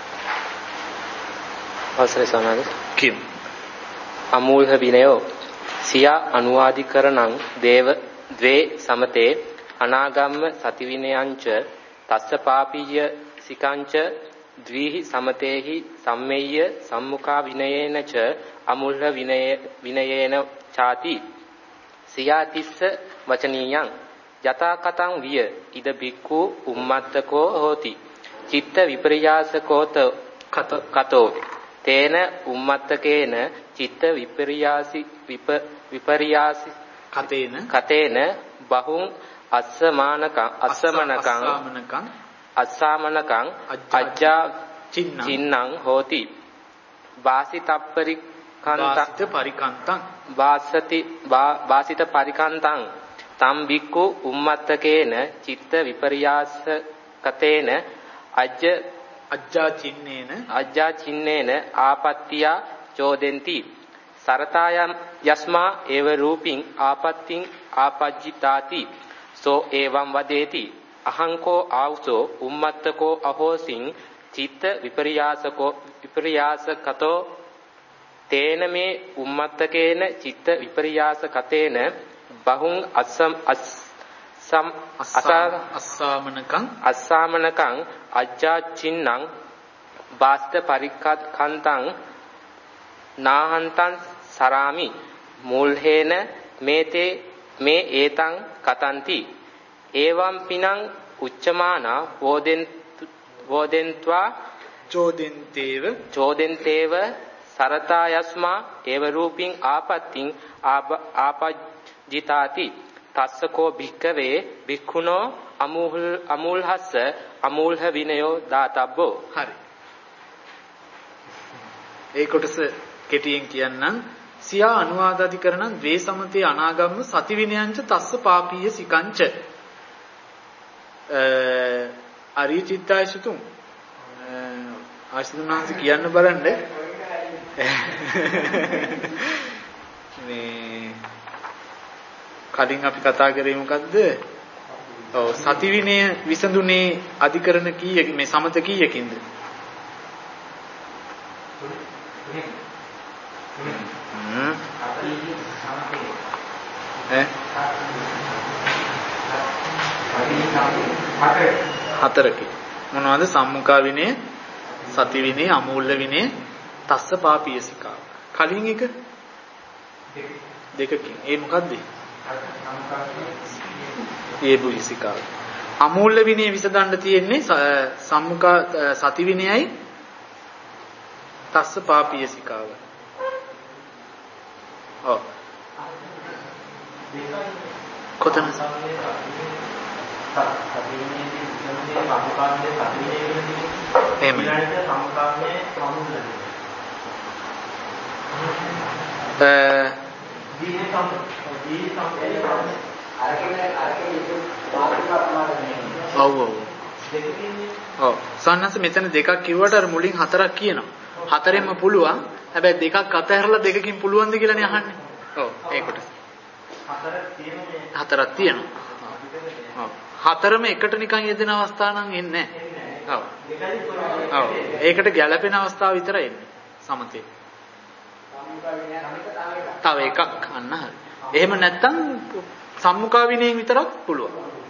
G: අවසරයි සනාද.
A: කියමු.
G: අමූල්හ විනයෝ සියා අනුවාදිකරණං දේව ද්වේ සමතේ අනාගම්ම සති විනයංච තස්ස පාපීය සිකංච ද්විහි සමතේහි සම්මෙය්‍ය සම්මුඛා විනයේන ච අමූල්හ විනය විනයේන ചാති සියා තිස්ස වචනීයං යතා කතං විය ඉද බික්ඛු උම්මත්තකෝ හෝති චිත්ත විපරියාසකෝත කතෝ තේන උම්මත්තකේන චිත්ත විපර්යාසි විපර්යාසි
A: කතේන
G: කතේන බහුං අස්සමානකං අස්සමනකං
A: අස්සමනකං
G: අස්සමනකං අජ්ජා චින්නං හෝති වාසිතප්පරි
A: වාසිත පරිකන්තං
G: වාසති වාසිත පරිකන්තං තම් බික්කු උම්මත්තකේන චිත්ත විපර්යාස කතේන අජ්ජ
A: අජ්ජා චින්නේන
G: අජ්ජා චින්නේන ආපත්තියා චෝදෙන්ති සරතායම් යස්මා ඒව රූපින් ආපත්තින් ආපජ්ජිතාති සෝ එවං වදේති අහංකෝ ආවුසෝ උම්මත්තකෝ අහෝසින් චිත්ත විපර්යාසකෝ විපර්යාසකතෝ තේන මේ උම්මත්තකේන චිත්ත විපර්යාසකතේන බහුං අස්සම් අස්සම්
A: අස්සාමනකං
G: අස්සාමනකං අජ්ජා චින්නං වාස්ත පරික්ඛන්තං නාහන්තං සරාමි මුල්හෙන මේතේ මේ ඒතං කතන්ති එවං පිනං උච්චමානා වෝදෙන් වෝදෙන්त्वा
A: චෝදෙන්තේව
G: චෝදෙන්තේව සරතා යස්මා ඒව රූපින් ආපත්තින් ආපජ්ජිතාති තස්සකෝ භික්කවේ භික්ඛුනෝ අමූල් අමූල්හස්ස අමූල්හ විනයෝ දාතබ්බෝ.
A: හරි. ඒ කොටස කෙටියෙන් කියන්නම්. සියා අනුවාදාධිකරණං ද්වේ සමතේ අනාගම්ම සති විනයංච තස්ස පාපීය සිකංච අරිය චිත්තායසුතුම් ආශිර්වාද කියන්න බලන්න මේ කලින් අපි කතා කරේ මොකද්ද? ඔව් සති විනය විසඳුනේ අධිකරණ කීයක මේ සමත කීයකින්ද? හතරකි. මොනවද? සම්මුඛා විනය, සති විනය, අමූල්‍ය විනය, තස්ස පාපීයසිකාව. කලින් එක දෙකකින්. ඒ මොකද්ද? ඒ බුයිසිකාව. අමූල්‍ය විනය විසඳන්න තියෙන්නේ සම්මුඛා සති විනයයි තස්ස පාපීයසිකාව. ඔව්. කොතන? එහෙම. ඔව් ඔව්. ඔව්. සන්නස මෙතන දෙකක් කිව්වට අර මුලින් හතරක් කියනවා. හතරෙන්ම පුළුවන්. හැබැයි දෙකක් අතහැරලා දෙකකින් පුළුවන්ද කියලානේ අහන්නේ. ඔව් ඒකට. හතරක් තියෙනවා. ඔව්. හතරම එකට නිකන් යෙදෙන අවස්ථා නම් එන්නේ නැහැ. ඔව්. ඔව්. ඒකට ගැළපෙන අවස්ථාව විතරයි එන්නේ. සමතේ. තව එකක් අන්න හරි. එහෙම නැත්තම් සම්මුඛා විනයෙන් විතරක් පුළුවන්.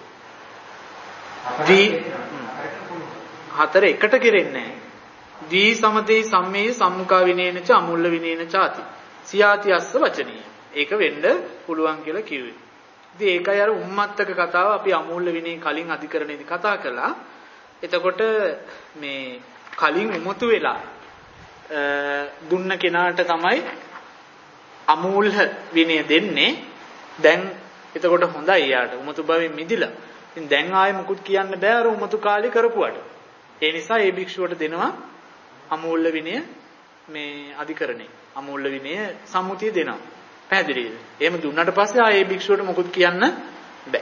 A: දී හතර එකට කෙරෙන්නේ නැහැ. දී සමතේ සම්මේ සම්මුඛා විනේනච අමුල්ල විනේනච ආති. සියාති අස්ස වචනීය. ඒක වෙන්න පුළුවන් කියලා කිව්වේ. ඉතින් ඒකයි අර උම්මත්තක කතාව අපි අමූල්‍ය විනය කලින් අධිකරණයේදී කතා කළා. එතකොට මේ කලින් උමතු වෙලා දුන්න කෙනාට තමයි අමූල්‍ය විනය දෙන්නේ. දැන් එතකොට හොඳයි යාට උමතු භවෙන් මිදිලා. ඉතින් දැන් ආයේ මුකුත් කියන්න බෑ අර උමතු කාලේ කරපුවාට. ඒ නිසා මේ භික්ෂුවට දෙනවා අමූල්‍ය විනය මේ අධිකරණේ. අමූල්‍ය විනය සම්මුතිය දෙනවා. පැහැදිලිද? එහෙම දුන්නාට පස්සේ ආයේ භික්ෂුවට මොකුත් කියන්න බෑ.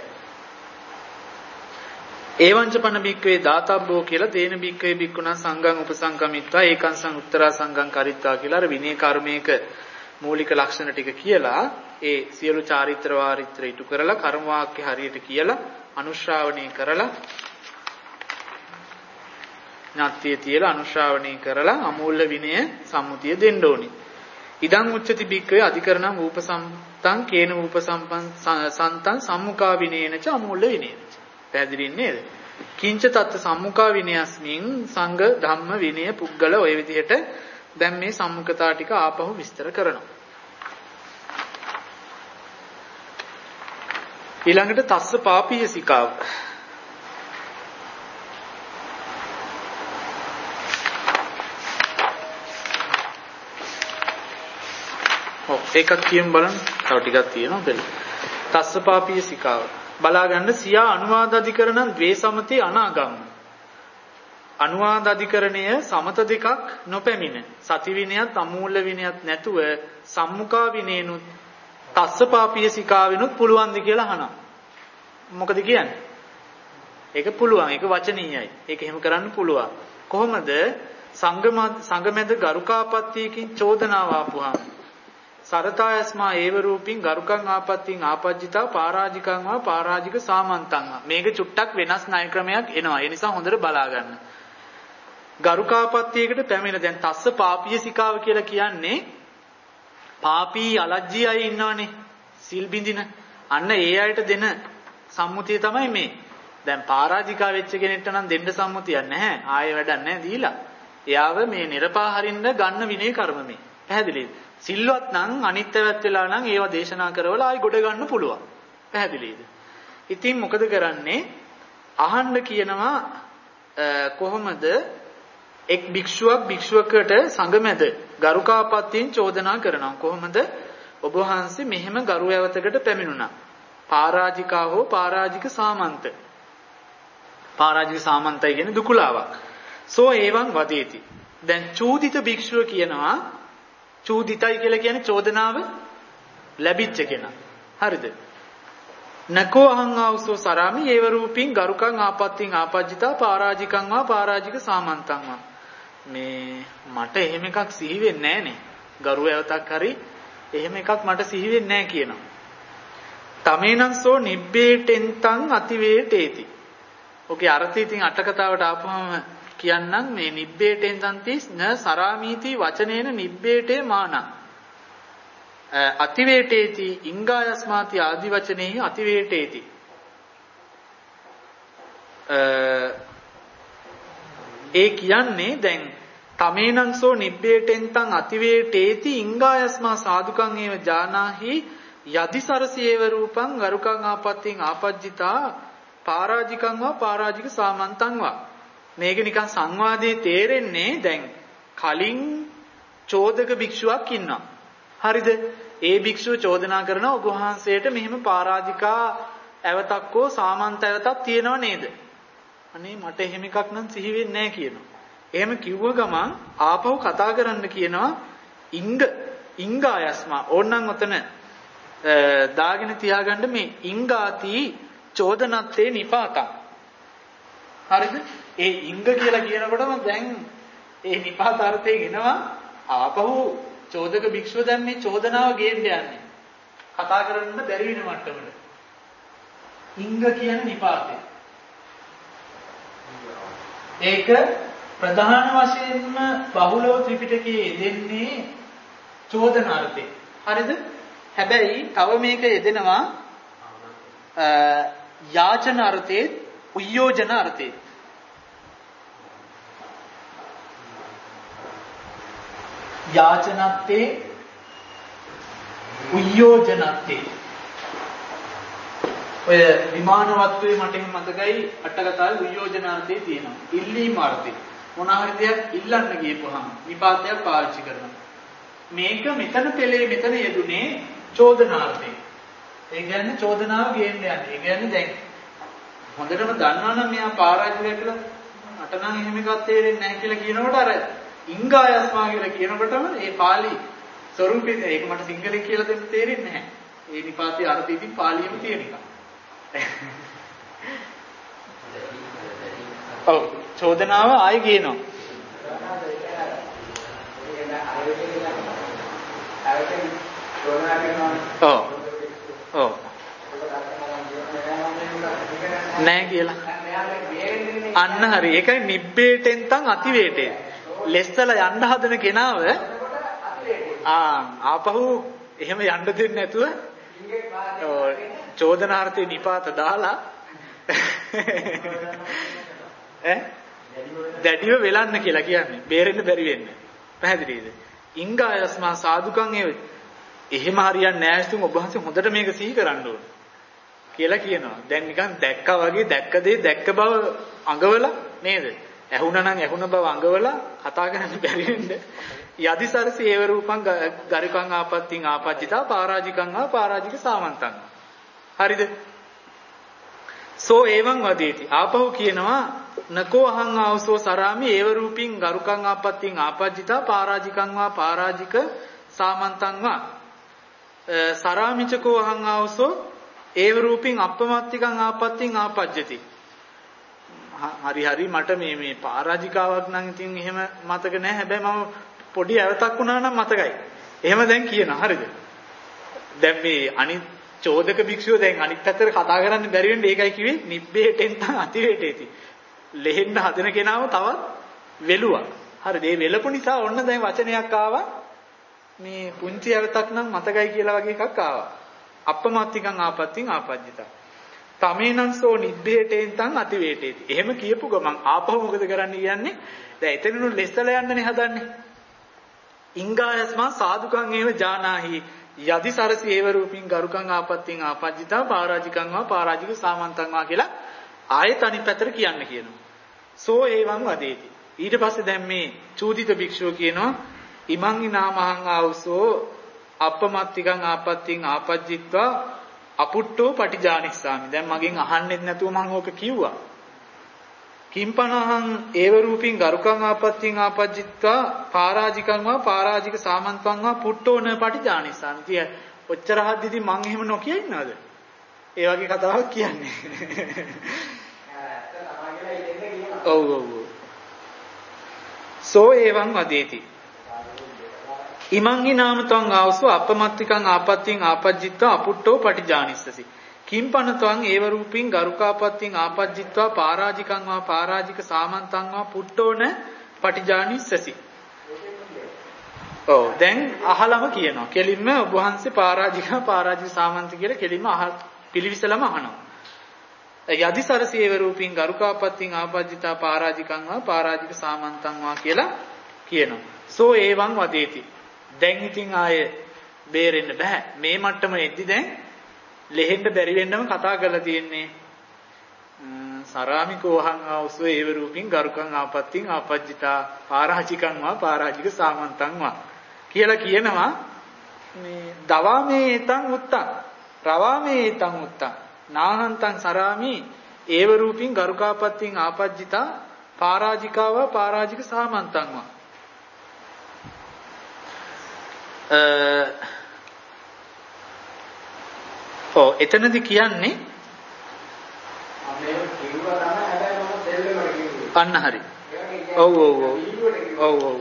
A: ඒවංච පන භික්ඛවේ දාතබ්බෝ කියලා තේන භික්ඛවේ භික්ඛුණා සංඝං උපසංකමිත්වා ඒකං සං උත්තරා සංඝං කරිත්වා කියලා අර විනය කර්මයක මූලික ලක්ෂණ ටික කියලා ඒ සියලු චාරිත්‍ර වාරිත්‍ර ඉටු කරලා කර්ම වාක්‍ය හරියට කියලා අනුශ්‍රාවණය කරලා ඥාත්‍ය තියලා අනුශ්‍රාවණය කරලා අමූල්‍ය විනය සම්මුතිය දෙන්න ඕනි. ඉදං උච්චති භික්ඛවේ අධිකරණං ූපසම්තං කේන ූපසම්පන් සන්තං සම්මුඛා විනේනච අමූල්‍ය විනේනච. පැහැදිලි නේද? කිංච තත් සම්මුඛා විනයස්මින් සංඝ ධම්ම විනය පුද්ගල ඔය විදිහට දැන් මේ සම්මුඛතා ටික ආපහු විස්තර කරනවා. ඊළඟට තස්ස පාපීය සිකාව. ඒකත් කියමු බලන්න. තව ටිකක් තියෙනවා බෙල. තස්සපාපීය සිකාව. බලා ගන්න සියා අනුවාද අධිකරණං ද්වේ සමතේ අනාගම්ම. අනුවාද අධිකරණය සමත දෙකක් නොපැමිණ. සති විනයත් අමූල්‍ය විනයත් නැතුව සම්මුඛා විනේනුත් තස්සපාපීය සිකාවෙනුත් පුළුවන්ද කියලා අහනවා. මොකද කියන්නේ? ඒක පුළුවන්. ඒක වචනීයයි. ඒක එහෙම කරන්න පුළුවන්. කොහොමද? සංගම සංගමෙද ගරුකාපත්තියකින් චෝදනාව ආපුහම සරතායස්මා ඒව රූපින් ගරුකං ආපත්තින් ආපජ්ජිතා පරාජිකං වා පරාජික සාමන්තං වා. මේක චුට්ටක් වෙනස් ණය ක්‍රමයක් එනවා. ඒ නිසා හොඳට බලා ගන්න. ගරුකාපත්තියකට පැමිණ දැන් තස්ස පාපීය සිකාව කියලා කියන්නේ පාපී අලජ්ජී අය ඉන්නවනේ. සිල් බින්දින. අන්න ඒ අයට දෙන සම්මුතිය තමයි මේ. දැන් පරාජිකා වෙච්ච කෙනෙක්ට නම් දෙන්න සම්මුතියක් නැහැ. ආයෙ වැඩක් නැහැ දීලා. එයාව මේ නිර්පාහරින්න ගන්න විනය කර්ම මේ. පැහැදිලිද? සිල්වත් නම් අනිත්‍යවත් වෙලා නම් ඒවා දේශනා කරවලා ආයි ගොඩ ගන්න පුළුවන්. පැහැදිලිද? ඉතින් මොකද කරන්නේ? අහන්න කියනවා කොහොමද එක් භික්ෂුවක් භික්ෂුවකට සංගමෙද ගරුකාපත්තියෙන් චෝදනා කරනවා. කොහොමද ඔබ වහන්සේ මෙහෙම ගරු ඇවතකට පැමිණුණා. පරාජිකා හෝ පරාජික සාමන්ත. පරාජික සාමන්තයි කියන්නේ දුකුලාවක්. සෝ ඒවං වදේති. දැන් චූදිත භික්ෂුව කියනවා චූදිතයි කියලා කියන්නේ චෝදනාව ලැබිච්ච කෙනා. හරිද? නකෝ අහං ආවසෝ සරාමි ඒව රූපින් ගරුකං ආපත්තින් ආපජ්ජිතා පරාජිකං වා පරාජික සාමන්තං වා. මේ මට එහෙම එකක් සිහි වෙන්නේ නැහනේ. ගරු ඇවතක් හරි එහෙම එකක් මට සිහි වෙන්නේ නැහැ කියනවා. තමේනංසෝ නිබ්බේටෙන්තං අතිවේටේති. ඔකේ අර්ථය ඉතින් අට කතාවට ආපුවම කියන්නම් මේ නිබ්බේටෙන්තන්ති න සරාමීති වචනේන නිබ්බේටේ මාන අතිවේටේති ඉංගායස්මාති ආදි වචනේහි අතිවේටේති. ඒ කියන්නේ දැන් තමේනංසෝ නිබ්බේටෙන්තං අතිවේටේති ඉංගායස්මා සාදුකං ඒව ජානාහි යදිසරසේව රූපං ගරුකං ආපත්තිං ආපජ්ජිතා පරාජිකං වා පරාජික සාමන්තං වා. මේක නිකන් සංවාදයේ තේරෙන්නේ දැන් කලින් චෝදක භික්ෂුවක් ඉන්නවා. හරිද? ඒ භික්ෂුව චෝදනා කරනවා ඔබ වහන්සේට මෙහෙම පරාජිකා ඇවතක් හෝ සාමන්ත ඇවතක් තියෙනව නේද? අනේ මට එහෙම එකක් නම් සිහි වෙන්නේ නැහැ කියනවා. එහෙම කිව්ව ගමන් ආපහු කතා කරන්න කියනවා ඉංග ඉංගායස්මා. ඕනනම් ඔතන දාගෙන තියාගන්න මේ ඉංගාති චෝදනත්තේ නිපාතං. හරිද? ඒ ඉංග කියලා කියනකොටම දැන් ඒ නිපාත අර්ථය ගෙනවා ආපහු චෝදක භික්ෂුව දැන් මේ චෝදනාව ගේන්න යන්නේ. කතා කරන්න බැරි වෙන මට්ටමට. ඉංග කියන්නේ නිපාතය. ඒක ප්‍රධාන වශයෙන්ම බහුලව ත්‍රිපිටකයේ යෙදෙන්නේ චෝදනාර්ථේ. හරිද? හැබැයි තව මේක යෙදෙනවා යාචන අර්ථේ, උයෝජන අර්ථේ. යාචනත්තේ උයෝජනත්තේ. ඔය විමාන වත්තුවේ මට එහෙම මතකයි අට කතාවේ උයෝජනාර්ථේ තියෙනවා. ඉල්ලීම අර්ථේ. මොන හරි දෙයක් ඉල්ලන්න ගියපුවාම නිපාතයක් පාවිච්චි කරනවා. මේක මෙතන පෙළේ මෙතන යෙදුනේ චෝදනාර්ථේ. ඒ කියන්නේ චෝදනාව ගේන්න යන්නේ. ඒ කියන්නේ දැන් හොඳටම දන්නවනම් මෙයා පරාජිකය කියලා මට නම් එහෙම එකක් තේරෙන්නේ නැහැ කියලා කියනකොට අර ඉංගායස්මා කියලා කියනකොටම ඒ පාලි ස්වරූපේ ඒක මට සිංහලෙන් කියලා දෙන්න තේරෙන්නේ නැහැ. ඒ නිපාතයේ අර්ථය ඉතින් පාලියෙම තියෙන එක. ඔව් චෝදනාව ආයෙ ගේනවා. ඔව් ඔව් නෑ කියලා. අන්න හරි. ඒකයි නිබ්බේටෙන්තං අතිවේටේ. ලෙස්සල යන්න හදන කෙනාව ආ ආපහු එහෙම යන්න දෙන්නේ නැතුව චෝදනාර්ථේ නිපාත දාලා ඈ දැඩිව වෙලන්න කියලා කියන්නේ. බේරෙන්න බැරි වෙන්න. පැහැදිලිද? ඉංගායස්මා සාදුකං ඒ එහෙම හරියන්නේ නැහැ ඉතින් ඔබ වහන්සේ හොඳට මේක සිහි කරන්න ඕන කියලා කියනවා. දැන් නිකන් දැක්කා වගේ දැක්ක දේ දැක්ක බව අඟවලා නේද? ඇහුණා නම් ඇහුණ බව අඟවලා කතා කරන්න බැරි වෙන්නේ. යදිසරසි ඒව රූපං ගරිකං ආපත්තිං ආපජ්ජිතා පරාජිකං ආ පරාජික සාමන්තං. හරිද? සෝ එවං වදේති. ආපහු කියනවා නකෝ අහං ආවසෝ සරාමි ඒව රූපින් ගරුකං ආපත්තිං ආපජ්ජිතා පරාජිකං වා පරාජික සාමන්තං වා සරාමිචකෝ අහං ආවසෝ ඒව රූපින් අප්පමත්තිකං ආපත්තිං ආපජ්ජති. හරි හරි මට මේ මේ පරාජිකාවක් නම් ඉතින් එහෙම මතක නැහැ. හැබැයි මම පොඩි ඇවතක් වුණා නම් මතකයි. එහෙම දැන් කියනවා. හරිද? දැන් මේ අනිත් චෝදක භික්ෂුව දැන් අනිත් පැත්තට කතා කරන්න බැරි වෙන්නේ ඒකයි කිව්වේ නිබ්බේටෙන් තන් අතිවේටේති. ලෙහෙන්න හදන කෙනාව තවත් වෙලුවා. හරිද? මේ වෙලපු නිසා ඔන්න දැන් වචනයක් ආවා. මේ පුංචි ඇවතක් නම් මතකයි කියලා වගේ එකක් ආවා. අප්පමත්තිකං ආපත්තිං ආපජ්ජිතා. තමේනංසෝ නිබ්බේටෙන් තන් අතිවේටේති. එහෙම කියපු ගමන් ආපහු මොකද කරන්න කියන්නේ? දැන් එතනනු ලෙස්සලා යන්නනේ හදන්නේ. ඉංගායස්මා සාදුකං ඒව ජානාහි යදි සරසි ඒව රූපින් ගරුකං ආපත්තිං ආපජ්ජිතා පරාජිකං වා පරාජික සාමන්තං වා කියලා ආයෙත් අනිත් පැත්තට කියන්න කියනවා. සෝ ඒවං වදේති. ඊට පස්සේ දැන් මේ චූදිත භික්ෂුව කියනවා ඉමං නාමහං ආවසෝ අප්පමත්තිකං ආපත්තිං ආපජ්ජිත්වා අපුට්ටෝ පටිජානිස්සාමි. දැන් මගෙන් අහන්නෙත් නැතුව මම ඕක කිව්වා. කිම්පනහං ඒව රූපින් ගරුකං ආපත්තිං ආපජ්ජිත්වා පරාජිකං වා පරාජික සාමන්තං වා පුට්ටෝන පටිජානිස්සාමි. කිය ඔච්චර හද්දිදී මං එහෙම නොකිය ඉන්නවද? ඒ වගේ කතාවක් කියන්නේ. ඔව් ඔව්. සෝ එවං වදේති. ඉමං හිනාමතං ආවසෝ අපමත්තිකං ආපත්තිං ආපජ්ජිත්වා අපුට්ටෝ පටිජානිස්සසි. කිම්පනතං ඒව රූපින් ගරුකාපත්තිං ආපජ්ජිත්වා පරාජිකං වා පරාජික සාමන්තං වා පුට්ටෝන පටිජානිස්සසි. ඔව් දැන් අහලම කියනවා. කෙලින්ම ඔබ වහන්සේ පරාජික පරාජික සාමන්ත කියලා කෙලින්ම අහ පිළිවිසලම අහනවා. යදිසරසි ඒව රූපින් ගරුකාපත්තිං ආපජ්ජිතා පරාජිකං වා පරාජික සාමන්තං වා කියලා කියනවා. සෝ ඒවං වදේති. දැන් ඉතින් ආයේ බේරෙන්න බෑ. මේ මට්ටම එද්දි දැන් ලෙහෙන්න බැරි වෙන්නම කතා කරලා තියෙන්නේ. සරාමිකෝ අහං ආවසෝ ඒව රූපින් ගරුකං ආපත්තිං ආපජ්ජිතා පරාජිකං වා පරාජික සාමන්තං වා කියලා කියනවා. මේ දවාමේ එතං උත්තං රවාමේ එතං උත්තං නාහන්තං සරාමි ඒව රූපින් ගරුකාපත්තිං ආපජ්ජිතා පරාජිකාව පරාජික සාමන්තං වා. ඔව් එතනදි කියන්නේ අන්න හරි. ඔව් ඔව් ඔව්. ඔව් ඔව්.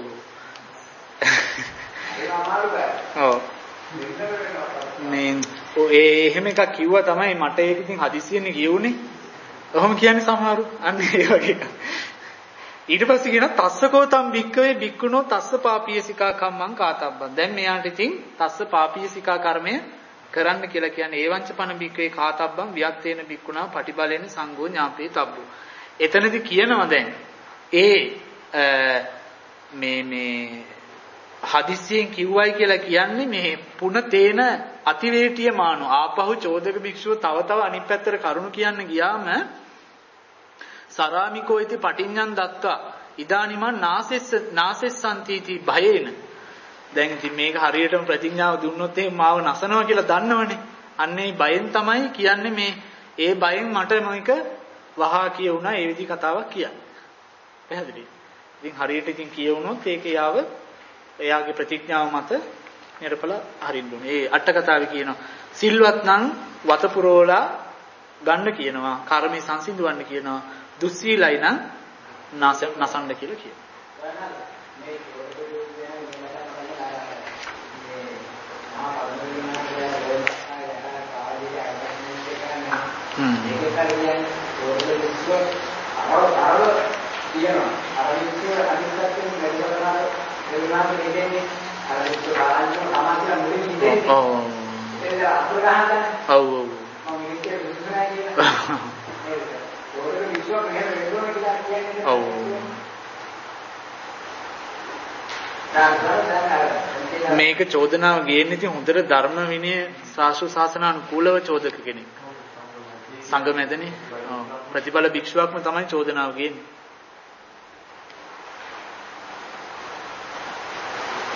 A: ඔව්. මේ ඒ එහෙම එකක් කිව්වා තමයි මට ඒක ඉතින් හදිස්සියෙන්නේ කියුනේ. ඔහොම කියන්නේ සමහරු. අන්න ඒ වගේ එකක්. ඊට පස්සේ කියනවා තස්සකෝතම් භික්කවේ භික්ඛුනෝ තස්ස පාපීයසිකා කම්මං කාතබ්බං. දැන් මෙයාට ඉතින් තස්ස පාපීයසිකා කර්මය කරන්න කියලා කියන්නේ ඒවංච පන භික්කවේ කාතබ්බං වියත්තේන භික්ඛුනා පටිබලේන සංඝෝ ඥාපේ තබ්බෝ. එතනදි කියනවා දැන් ඒ මේ මේ හදිස්සියෙන් කිව්වයි කියලා කියන්නේ මේ පුන තේන අතිවේටිය මානෝ. ආපහු චෝදක භික්ෂුව තව තව අනිත් පැත්තට කරුණු කියන්න ගියාම සරාමිකෝ इति පටිඤ්ඤං දත්වා ඉදානිමන් නාසෙස්ස නාසෙස්සන්තිති භයේන. දැන් ඉතින් මේක හරියටම ප්‍රතිඥාව දුන්නොත් එහෙනම් මාව නසනවා කියලා දන්නවනේ. අන්නේ බයෙන් තමයි කියන්නේ මේ ඒ බයෙන් මට මේක වහා කියුණා ඒ විදි කතාවක් කියන්නේ. පැහැදිලිද? ඉතින් හරියට ඉතින් කියවුනොත් ඒක යාව එයාගේ ප්‍රතිඥාව මත නිරපල හරින්න ඕනේ. ඒ අට කතාවේ කියනවා සිල්වත් නම් වත පුරෝලා ගන්න කියනවා. කර්මේ සංසිඳවන්න කියනවා. දුස්සීලයි නම් නසන්න කියලා කියනවා. හ්ම් මේක චෝදනාව ගේන්නේ ඉතින් හොඳට ධර්ම විනය ශාස්ත්‍ර ශාසන අනුකූලව චෝදක කෙනෙක් සංගමෙදනේ. ඔව් ප්‍රතිඵල භික්ෂුවක්ම තමයි චෝදනාව ගේන්නේ.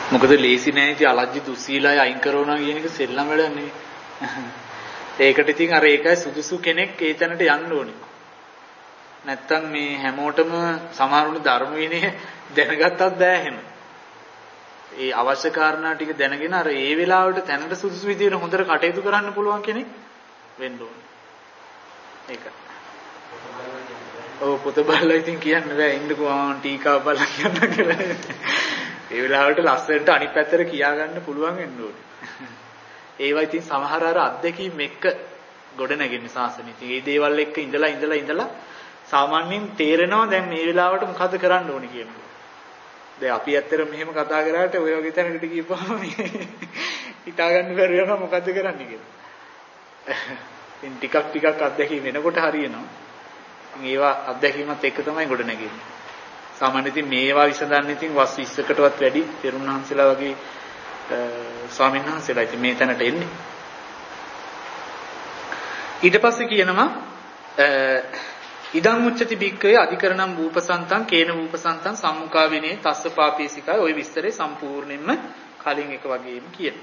A: මොකද ලේසි නෑ ඉතින් අලජ්ජි දුස්සීලායි අයින් කරනවා කියන එක සෙල්ලම් වැඩක් නෙවෙයි. ඒකට ඉතින් අර ඒකයි සුදුසු කෙනෙක් ඒ තැනට යන්න ඕනේ. නැත්තම් මේ හැමෝටම සමහරුණු ධර්ම විනය දැනගත්තත් බෑ එහෙම. ඒ අවශ්‍ය කාරණා ටික දැනගෙන අර ඒ වෙලාවට තැනට සුදුසු විදිහට හොඳට කටයුතු කරන්න පුළුවන් කෙනෙක් වෙන්න ඕනේ. ඒක. ඔව් පොත බලලා ඉතින් කියන්න බෑ ඉන්නකෝ ආන් ටීකා බලලා කියන්න කියලා. ඒ වෙලාවට ලස්සනට අනිත් පැත්තට කියා ගන්න පුළුවන් වෙන්න ඕනේ. ඒවා ඉතින් සමහර අර අත්දැකීම් එක්ක ගොඩ නැගෙන්නේ සාසනෙ. ඉතින් මේ දේවල් එක්ක ඉඳලා ඉඳලා ඉඳලා සාමාන්‍යයෙන් තේරෙනවා දැන් මේ වෙලාවට මොකද කරන්න ඕනේ කියලා. දැන් අපි ඇත්තට මෙහෙම කතා කරාට ඔය වගේ තැනකට ගිහපුවම හිතා ගන්න බැරි වෙනවා මොකද කරන්න කියලා. ඉතින් ටිකක් ටිකක් අත්දැකීම් වෙනකොට හරියනවා. ඉතින් ඒවා අත්දැකීමත් එක්ක තමයි ගොඩ නැගෙන්නේ. සාමාන්‍යයෙන් ඉතින් මේවා විසඳන්න ඉතින් වස් විස්සකටවත් වැඩි තෙරුණහන්සලා වගේ ස්වාමීන් වහන්සේලා ඉතින් මේ තැනට එන්නේ. ඊට පස්සේ කියනවා ඉදං උච්චති බික්කවේ අධිකරණම් වූපසන්තං කේන වූපසන්තං සම්මුඛා විනේ තස්ස පාපීසිකයි ওই විස්තරේ සම්පූර්ණයෙන්ම කලින් එක වගේම කියනවා.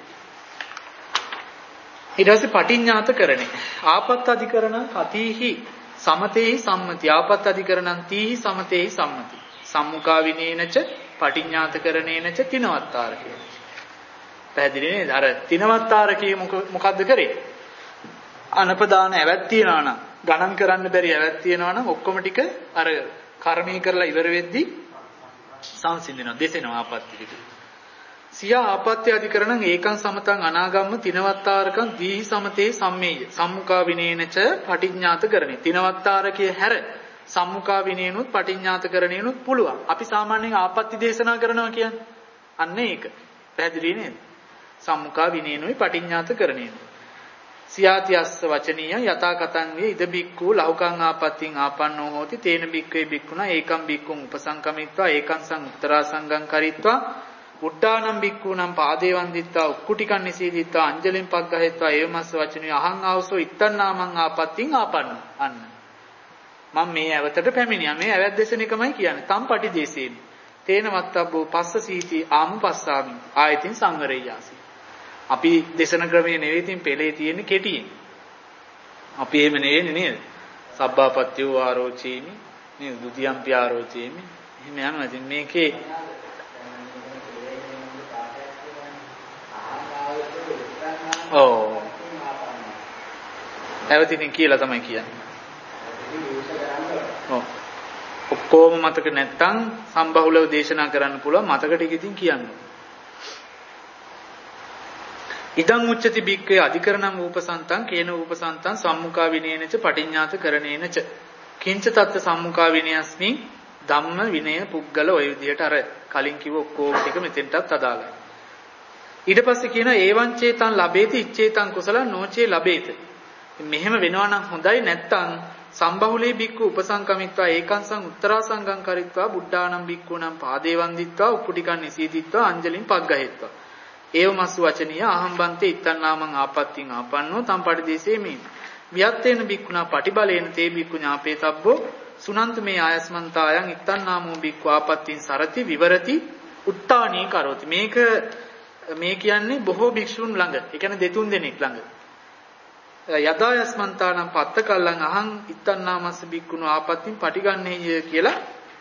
A: ඊට පස්සේ පටිඤ්ඤාත කරණේ ආපත් අධිකරණං කතිහි සමතේහි සම්මති ආපත් අධිකරණං තීහි සමතේහි සම්මති සම්මුඛා විනේනච පටිඤ්ඤාත කරණේනච තිනවත්තාරකය. පැහැදිලි නේද? අර තිනවත්තාරකයේ මොකද්ද කරේ? අනපදාන ඇවැත් තියනවා නම් ගණන් කරන්න බැරි ඇවැත් තියනවා නම් ඔක්කොම ටික අර කර්මී කරලා ඉවර වෙද්දී සංසිඳනවා දෙසෙනවා ආපත්‍ති ටික. සියා ආපත්‍ය අධිකරණං ඒකං සමතං අනාගම්ම තිනවත්තාරකං දීහි සමතේ සම්මේය සම්මුඛා විනේනච පටිඤ්ඤාත කරණේ. තිනවත්තාරකයේ හැර සම්මුඛා විනේනුත් පටිඤ්ඤාත කරණේනුත් පුළුවන්. අපි සාමාන්‍යයෙන් ආපත්‍ති දේශනා කරනවා කියන්නේ අන්න ඒක. පැහැදිලි නේද? සම්මුඛා විනේනුයි පටිඤ්ඤාත කරණේනුයි. සියාතිස්ස වචනීය යතා කතං වේ ඉද බික්ඛු ලෞකං ආපත්තිං ආපන්නෝ හෝති තේන බික්ඛවේ බික්ඛුනා ඒකම් බික්ඛුං උපසංකමිත්වා ඒකං සං උත්තරා සංගං කරිත්වා උට්ටානම් බික්ඛූනම් පාදේ වන්දිත්වා උක්කුටිකන් නිසීදිත්වා අංජලින් පග්ගහෙත්වා ඒවමස්ස වචනීය අහං ආවසෝ ඉත්තන්නාමං ආපත්තිං ආපන්නෝ. අන්න මම මේ ඇවතට පැමිණියා. මේ ඇවැත් දේශන එකමයි කියන්නේ. තම් පටි දේශේමි තේන වත්තබ්බෝ පස්ස සීති ආමු පස්සාමි ආයතින් සංවරේයාසි. අපි දේශන ක්‍රමයේ නෙවෙයි තින් පෙළේ තියෙන්නේ කෙටියෙන්. අපි එහෙම නෙවෙන්නේ නේද? සබ්බාපත්‍යෝ ආරෝචීමි නේද? ဒ ුතියම්පි ආරෝචීමි. එහෙම යනවා. ඉතින් මේකේ ඔව්. ඇවතින් කියලා තමයි කියන්නේ. ඔව්. ඔක්කොම මතක නැත්තම් සම්බහුලව දේශනා කරන්න පුළුවන් මතක ටික ඉතින් කියන්න. ඉදං උච්චති බික්කේ අධිකරණං උපසන්තං කේන උපසන්තං සම්මුඛා විනේනච පටිඤ්ඤාත කරණේනච කිංච තත්ත සම්මුඛා විනයස්මින් ධම්ම විනය පුද්ගල ඔය විදිහට අර කලින් කිව්ව ඔක්කොම ටික මෙතෙන්ටත් අදාළයි. ඊට පස්සේ කියන ඒවං චේතං ලබේති ඉච්ඡේතං කුසලං නොචේ ලබේත. මෙහෙම වෙනවා නම් හොඳයි නැත්තම් සම්බහුලේ බික්කු උපසංකමිත්වා ඒකංසං උත්තරා සංගං කරිත්වා බුද්ධානම් බික්කුනම් පාදේ වන්දිත්වා උපුටිකන් නිසීදිත්වා අංජලින් පග්ගහෙත්වා ඒවමස්ස වචනීය අහම්බන්තේ ඉත්තන්නාමං ආපත්තිං ආපන්නෝ තම් පටිදේශේමි වියත්තේන බික්කුණා පටිබලේන තේ බික්කු ඥාපේතබ්බෝ සුනන්ත මේ ආයස්මන්තායන් ඉත්තන්නාමෝ බික්කු ආපත්තිං සරති විවරති උත්තානී කරෝති. මේක මේ කියන්නේ බොහෝ භික්ෂුන් ළඟ ඒ කියන්නේ දෙතුන් දෙනෙක් ළඟ යදායස්මන්තානම් පත්ත කල්ලං අහං ඉත්තන්නාමස්ස බික්කුණෝ ආපත්තිං පටිගන්නේය කියලා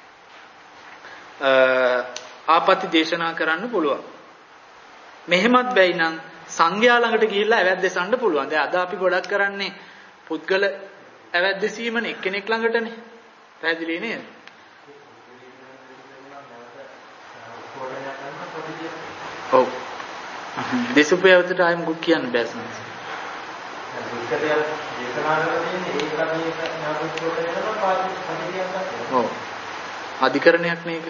A: ආපත්‍ති දේශනා කරන්න පුළුවන්. මෙහෙමත් බැයි නම් සංඝයා ළඟට ගිහිල්ලා ඇවැත් දෙසන්න පුළුවන්. දැන් අද අපි ගොඩක් කරන්නේ පුද්ගල ඇවැත් දෙසීමනේ එක්කෙනෙක් ළඟටනේ. පැහැදිලි නේද? ඔව්. දෙසුපයවතට ආයෙ මුකුත් කියන්න බෑ සංස්. ඔව්. අධිකරණයක් මේක.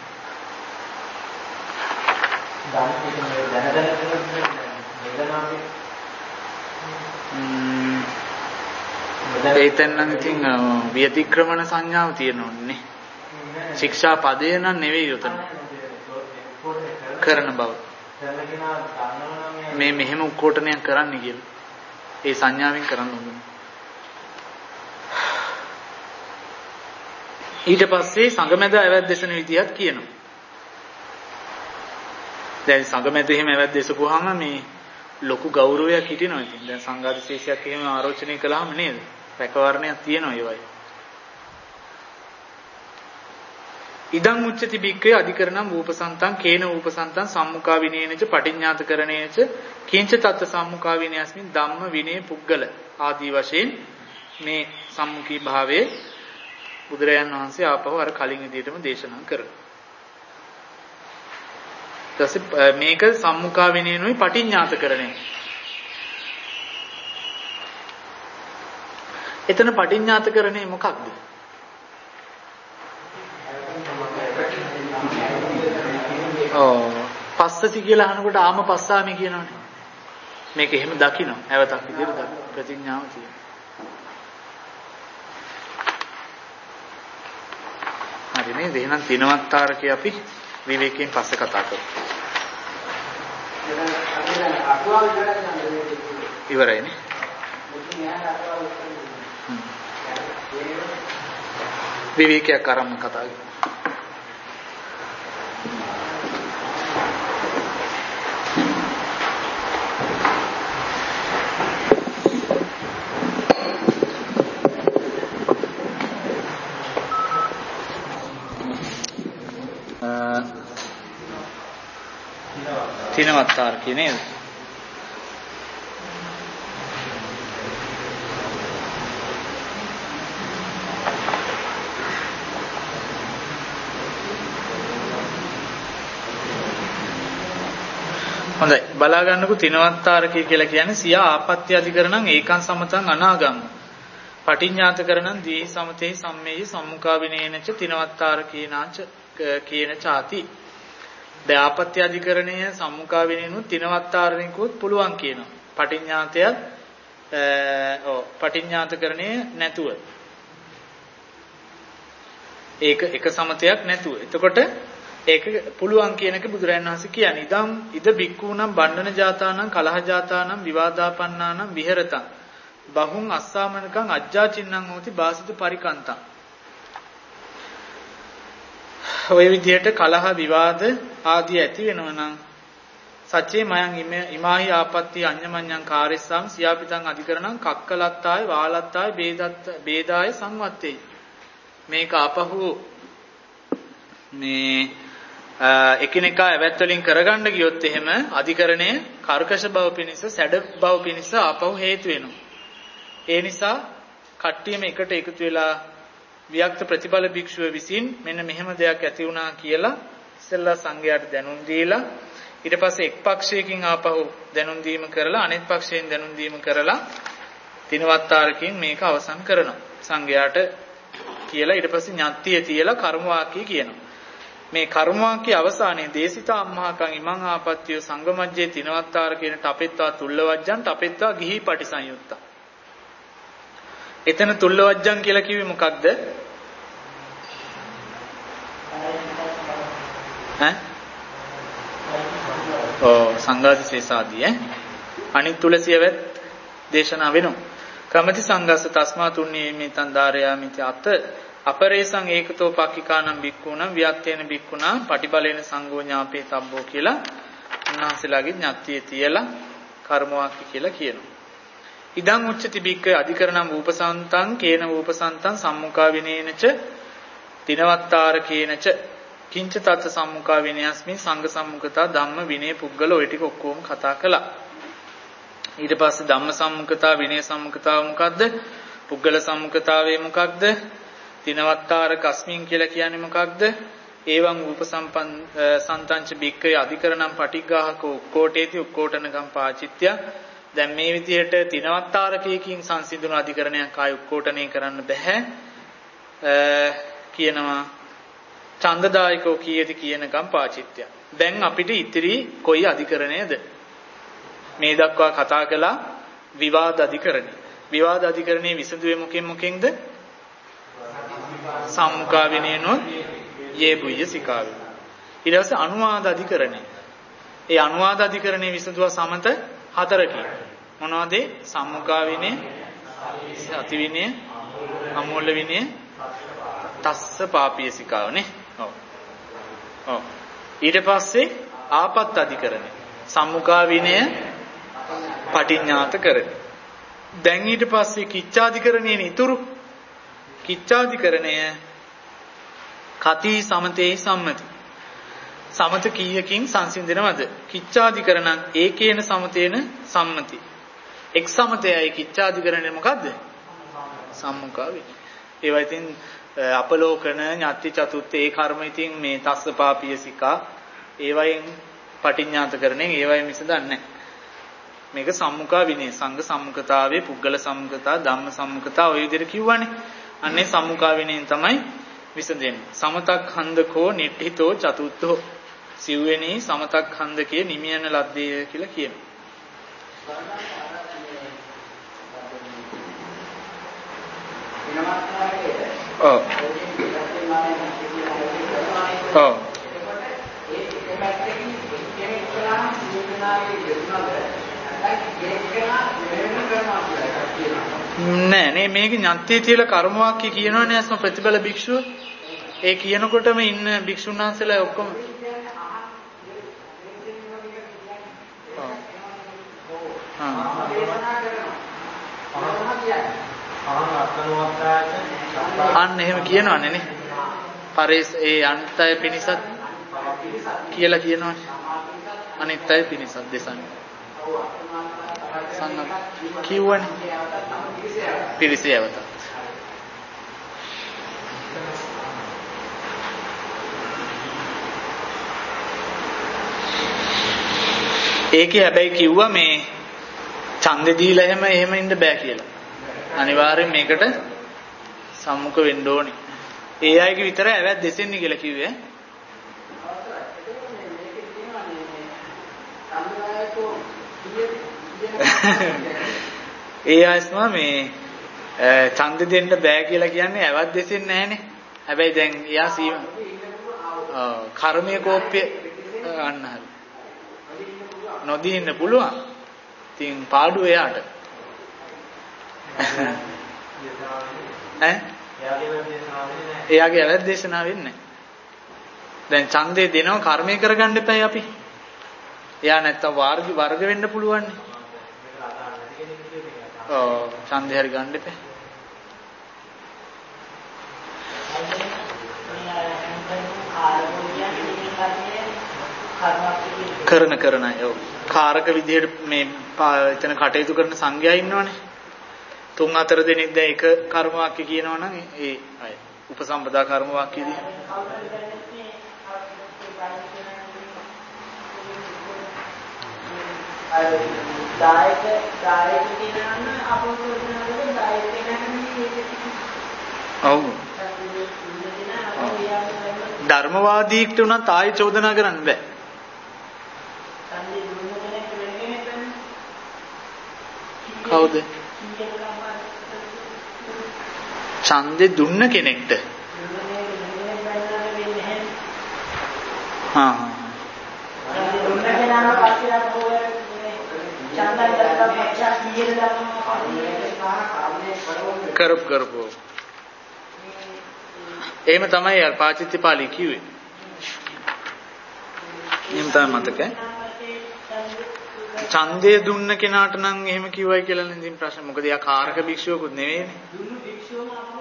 A: ඒතෙන් නම් ඉතින් ව්‍යතික්‍රමන සංඥාව තියෙනෝනේ. ශික්ෂා පදේ නම් නෙවෙයි උතන. කරන බව. මේ මෙහෙම උක්කෝටනයක් කරන්න කියලා. ඒ සංඥාවෙන් කරන්න ඕනේ. ඊට පස්සේ සංගමෙද ඇවැත් දේශන විදියත් කියනවා. දැන් සංගමෙත් එහෙම වැද්දෙසපුවාම මේ ලොකු ගෞරවයක් හිටිනවා ඉතින්. දැන් සංඝාදිශේෂයක් එහෙම ආරෝචනය කළාම නේද? රැකවරණයක් තියෙනවා ඒවයි. ඉදං උච්චති බික්කේ අධිකරණම් රූපසන්තං කේන රූපසන්තං සම්මුඛා විනේනච පටිඤ්ඤාතකරණේච කිංච තත්ත සම්මුඛා විනයස්මින් ධම්ම විනේ පුද්ගල ආදී වශයෙන් මේ සම්මුඛී භාවයේ බුදුරයන් වහන්සේ ආපහු අර කලින් විදිහටම දේශනා කරනවා. ඊටසේ මේක සම්මුඛා විනේනුයි පටිඤ්ඤාතකරණේ. එතන පටිඤ්ඤාතකරණේ මොකක්ද? ඔව් පස්සති කියලා අහනකොට ආම පස්සාමි කියනවනේ. මේක එහෙම දකින්න. ඇවතක් විදිහට දකින්න ප්‍රතිඥාව තියෙනවා. හරි නේද? එහෙනම් දිනවත්තාරකේ අපි විවේකයෙන් පස්සේ කතා කරමු. ඉවරයිනේ. විවේකයක් ආරම්භ කතා කරමු. තිනවත්තාරකේ නේද? හොඳයි බලා ගන්නකො තිනවත්තාරකේ කියලා කියන්නේ සියා ආපත්‍ය අධිකරණං ඒකං සමතං අනාගම් පටිඤ්ඤාතකරණං දී සමතේ සම්මේහි සම්මුඛා විනේනච තිනවත්තාරකේනාච කියන ചാති දැන් ආපත්‍ය අධිකරණය සම්මුඛා විනේනු තිනවත්තාරණිකුත් පුළුවන් කියනවා පටිඤ්ඤාතයත් ඔව් පටිඤ්ඤාතකරණය නැතුව ඒක එක සමතයක් නැතුව එතකොට ඒක පුළුවන් කියන එක බුදුරජාණන් වහන්සේ කියන්නේ ඉදම් ඉද බික්ඛූනම් බණ්ඩන ජාතානම් කලහ ජාතානම් විවාදාපන්නානම් විහෙරතං බහුං අස්සාමනකං අජ්ජාචින්නං හෝති බාසිත පරිකන්තං ඔය විදිහට කලහ විවාද ආදී ඇති වෙනවා නම් සච්චේ මයන් ඉමාහි ආපත්‍ති අඤ්ඤමඤ්ඤං කාර්යස්සම් සියාපිතං අධිකරණං කක්කලත්තාය වාලත්තාය බේදත්ත බේදාය සංවත්තේ මේක අපහු මේ එකිනෙකා ඇවැත් වලින් කරගන්න ගියොත් එහෙම අධිකරණය කර්කශ බව පිණිස සැඩ බව පිණිස ආපහු හේතු වෙනවා. ඒ නිසා කට්ටියම එකට එකතු වෙලා වික්ත ප්‍රතිඵල භික්ෂුව විසින් මෙන්න මෙහෙම දෙයක් ඇති වුණා කියලා ඉස්සෙල්ලා සංඝයාට දැනුම් දීලා ඊට පස්සේ එක් පක්ෂයකින් ආපහු දැනුම් දීම කරලා අනෙක් පක්ෂයෙන් දැනුම් දීම කරලා තිනවත්තාරකින් මේක අවසන් කරනවා. සංඝයාට කියලා ඊට පස්සේ ඥාත්තිය තියලා කර්ම වාක්‍ය කියනවා. මේ කර්ම වාක්‍ය අවසානයේ දේසිතා අම්මහකං ඉමං ආපත්‍ය සංගමජ්ජේ තිනවත්තාර කියන තපෙත්තා තුල්ලවජ්ජන් තපෙත්තා ගිහි පටිසංයුත්තා. එතන තුල්ලවජ්ජන් කියලා කිව්වේ මොකක්ද? ඈ? ඔව් සංඝාදිශේෂාදී ඈ. අනිත් තුලසියවත් දේශනා වෙනවා. කමති සංඝස්ස තස්මා තුන්නේ මේතන් ධාරයාමිති අත අපරේසං ඒකතෝ පක්ඛිකානම් බික්ඛූනම් වියත්තේන බික්ඛුනා පටිබලේන සංඝෝ ඥාපේ තබ්බෝ කියලා උන්වහන්සේලාගේ ඥාත්තිය තියලා කර්ම වාක්‍ය කියලා කියනවා. ඉදං උච්චති බික්ඛ අධිකරණං රූපසන්තං කේන රූපසන්තං සම්මුඛා විනේනච තිනවත්තාරකේනච කිංච තත් සම්මුඛා විනයස්මින් සංඝ සම්මුඛතා ධම්ම විනය පුද්ගල ඔය ටික ඔක්කොම කතා කළා. ඊට පස්සේ ධම්ම සම්මුඛතා විනය සම්මුඛතාව මොකද්ද? පුද්ගල සම්මුඛතාවේ මොකක්ද? තිනවත්තාර කස්මින් කියලා කියන්නේ මොකක්ද? ඒවං රූපසම්පන් සන්තංච බික්ඛේ අධිකරණං පටිඝාහකෝ උක්කෝටේති උක්කෝටනකම් පාචිත්‍ය. දැන් මේ විදිහට තිනවත්තාරකයකින් සංසිඳුණු අධිකරණයක් ආයි උක්කෝටණය කරන්න බෑ කියනවා. ඡන්දදායකෝ කීයේද කියනකම් පාචිත්‍ය. දැන් අපිට ඉතිරි කොයි අධිකරණයද? මේ දක්වා කතා කළා විවාද අධිකරණය. විවාද අධිකරණයේ විසඳුවේ මොකෙන් මොකෙන්ද? සම්මුඛා විනේනොත් යේ බුය්‍ය සිකාව. ඊට පස්සේ අනුවාද අධිකරණය. ඒ අනුවාද අධිකරණයේ විසඳුවා සමත හතරකින්. මොනවද? සම්මුඛා විනය, සති විනය, අමූල්‍ය විනය, තස්ස පාපීය සිකාවනේ. ඔව්. ඔව්. ඊට පස්සේ ආපත් අධිකරණය. සම්මුඛා විනය පටිඤ්ඤාත කරණය. දැන් ඊට පස්සේ කිච්ඡාධිකරණයනේ ඉතුරු. කිච්ඡාධිකරණය කති සමතේ සම්මති. සමත කීයකින් සංසිඳනවද? කිච්ඡාධිකරණ ඒකේන සමතේන සම්මති. එක් සමතයයි කිච්ඡාධිකරණය මොකද්ද? සම්මුඛා විනය. ඒවා ඉතින් අපලෝකන ඤත්ති චතුත්ථ ඒ කර්ම ඉතින් මේ තස්ස පාපියසිකා ඒවයින් පටිඤ්ඤාත කරන්නේ ඒවයින් විසඳන්නේ නැහැ. මේක සම්මුඛා විනය. සංඝ සම්මුඛතාවේ පුද්ගල සම්මුඛතා ධම්ම සම්මුඛතා ඔය විදිහට කිව්වනේ. අන්නේ සම්මුඛා විනයෙන් තමයි විසඳෙන්නේ. සමතක් හන්දකෝ නිට්ඨිතෝ චතුත්ථෝ සිව්වෙනි සමතක් හන්දකයේ නිමියන ලද්දේ කියලා කියනවා. ඔව්. ඔව්. නෑ නේ මේක ඥාත්‍ය තියලා කර්ම වාක්‍ය කියනවනේ අස්ම ප්‍රතිබල භික්ෂුව. ඒ කියනකොටම ඉන්න භික්ෂුන් වහන්සේලා ඔක්කොම අන්න එහෙම කියනවනේ නේ. පරේස් ඒ අනිත්‍ය පිනිසත් කියලා කියනවනේ. අනිත්‍ය පිනිසත් දෙසන්නේ. සංගම් කිව්වනේ. පිරිසයවත. ඒකේ හැබැයි කිව්වා මේ ඡන්දෙ දීලා එහෙම එහෙම ඉන්න බෑ කියලා. අනිවාර්යෙන් මේකට සම්මුඛ වෙන්න ඕනේ. ඒ අයගේ විතරයි ඇවැත් දෙසෙන්නේ කියලා කිව්වේ. ඒ අයස්ම මේ ඡන්ද දෙන්න බෑ කියලා කියන්නේ ඇවැත් දෙසෙන්නේ නැහනේ. හැබැයි දැන් එයා සීම කර්මයේ කෝප්‍ය ගන්න හරි. නොදී ඉන්න පුළුවන්. ඉතින් පාඩුව එයාට. ඈ? එයාගේ ඇවැත් දේශනා වෙන්නේ. දැන් ඡන්දේ දෙනව කර්මය කරගන්න එපයි අපි. එයා නැත්තම් වර්ග වර්ග වෙන්න පුළුවන්. ඔව් ඡන්දේ හරි ගන්න එපා. කරන කරන අය ඔව් කාරක විදිහට මේ එතන කටයුතු කරන සංඝයා ඉන්නවනේ. තුන් හතර දෙනෙක් දැන් එක කර්ම වාක්‍ය කියනවනම් ඒ අය උපසම්පදා කර්ම වාක්‍යදී
H: දායක දායක කියනනම් අපෝසෝදනවල දායක වෙනකන්
A: ඔව් ධර්මවාදීක්ට උනත් ආයෙ චෝදනා කරන්න බෑ. කවුද? ඡන්දේ දුන්න කෙනෙක්ට. හා හා. දුන්න කෙනාම පස්සේ අපෝ ඡන්දය දැක්කම පච්චා කීයද කරප කරපෝ. එහෙම තමයි අර පාචිත්‍යපාලි කිව්වේ. එහෙම තමයි මතකයි. ඡන්දය දුන්න කෙනාට නම් එහෙම කිව්වයි කියලා නේද ඉතින් ප්‍රශ්න. මොකද එයා කාරක භික්ෂුවකුත් නෙවෙයිනේ. දුන්නු භික්ෂුවම අපව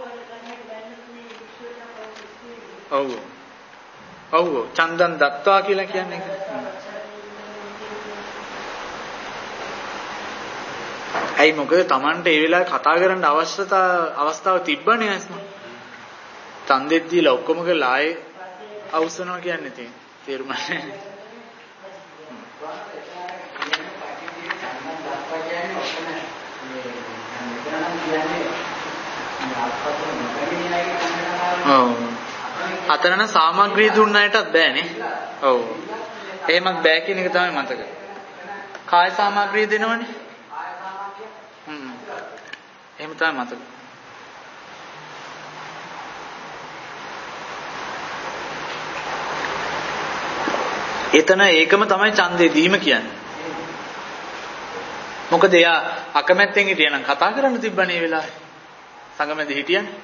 A: ඔව්. ඔව් චන්දන් දත්වා කියලා කියන්නේ ඒක. ඇයි මොකද Tamanට ඒ වෙලාවේ කතා කරන්න අවශ්‍යතා අවස්ථාව තිබ්බනේ අස්ම. ඡන්දෙත් දීලා ඔක්කොම කරලා ආයේ අවසනවා කියන්නේ ඉතින් තේරුම් නැහැ. ඔව්. අතරන සාමග්‍රී දුන්න අයටත් බෑනේ. ඔව්. එහෙමත් බෑ කියන එක තමයි මතක. කාය සාමග්‍රී දෙනවනේ. හ්ම්. එහෙම තමයි මතක. එතන ඒකම තමයි ඡන්දේ දීම කියන්නේ. මොකද එයා අකමැත්තෙන් හිටියනම් කතා කරන්න තිබ්බනේ ඒ වෙලාවේ. සංගමෙන්ද හිටියනේ.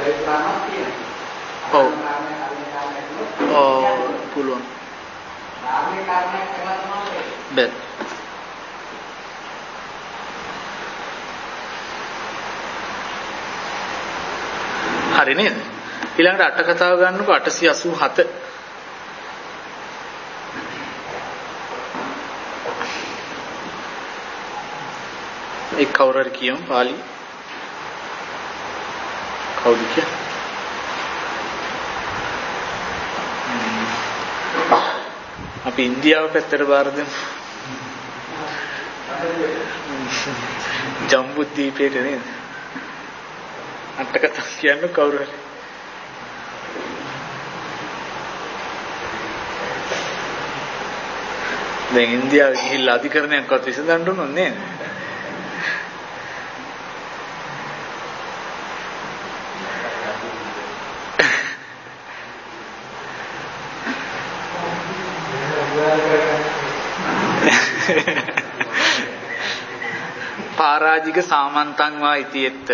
A: ඔව්. ඔව් පුළුවන්. බෑ. හරි නේද? ඊළඟට අට කතාව ගන්නකො අටසිය අසූ හත. ඒ කවුරු හරි කියමු පාලි. කවුද කියන්නේ? අපි ඉන්දියාව පැත්තට බාර දෙමු. ජම්බුද්වීපයට නේද? අට කතා කියන්නේ කවුරු හරි. දැන් ඉන්දියාව ගිහිල්ලා අධිකරණයක්වත් විසඳන්න ඕන නේද? පාරාජික සාමන්තං වා ඉතිෙත්ත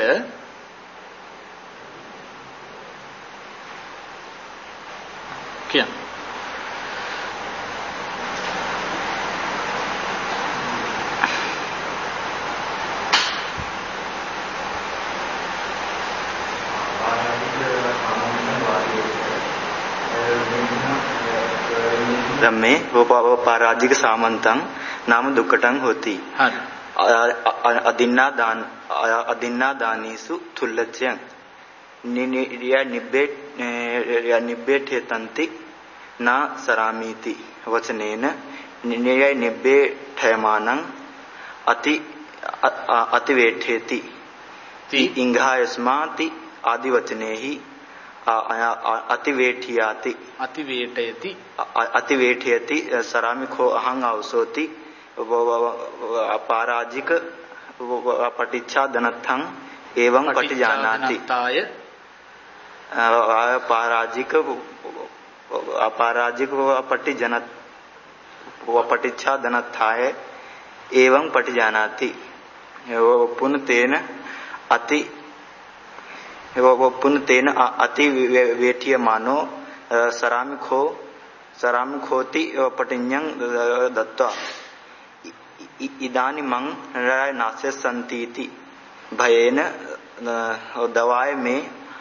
A: කියන්න.
I: ධම්මේ පාරාජික සාමන්තං නාම දුක්කටං හොති.
A: හරි.
I: අදින්නා දාන අදින්නා දානීසු තුල්ලච්ඡයන් නිනිය නිබ්බේ නිබ්බේඨේ තන්ති නා සරාමීති වචනේන නිනිය නිබ්බේ ඨයමානං අති අති වේඨේති ති ඉංඝායස්මාති ආදි වචනේහි අති වේඨියාති
A: අති වේඨයති
I: අති වේඨයති සරාමිඛෝ අහං අවසෝති පාරාජික පටිච්චාදනත්තං එවං පටිජානාති පාරාජික අපරාජික පටිජනත් පටිච්චාදනත්ථාය එවං පටිජානාති පුනතේන අති පුනතේන අති වේඨියමානෝ සරාමිඛෝ සරාමිඛෝති පටිඤ්ඤං දත්වා ඉදානි මං නාසසන්තිති භයේන දවාය මේ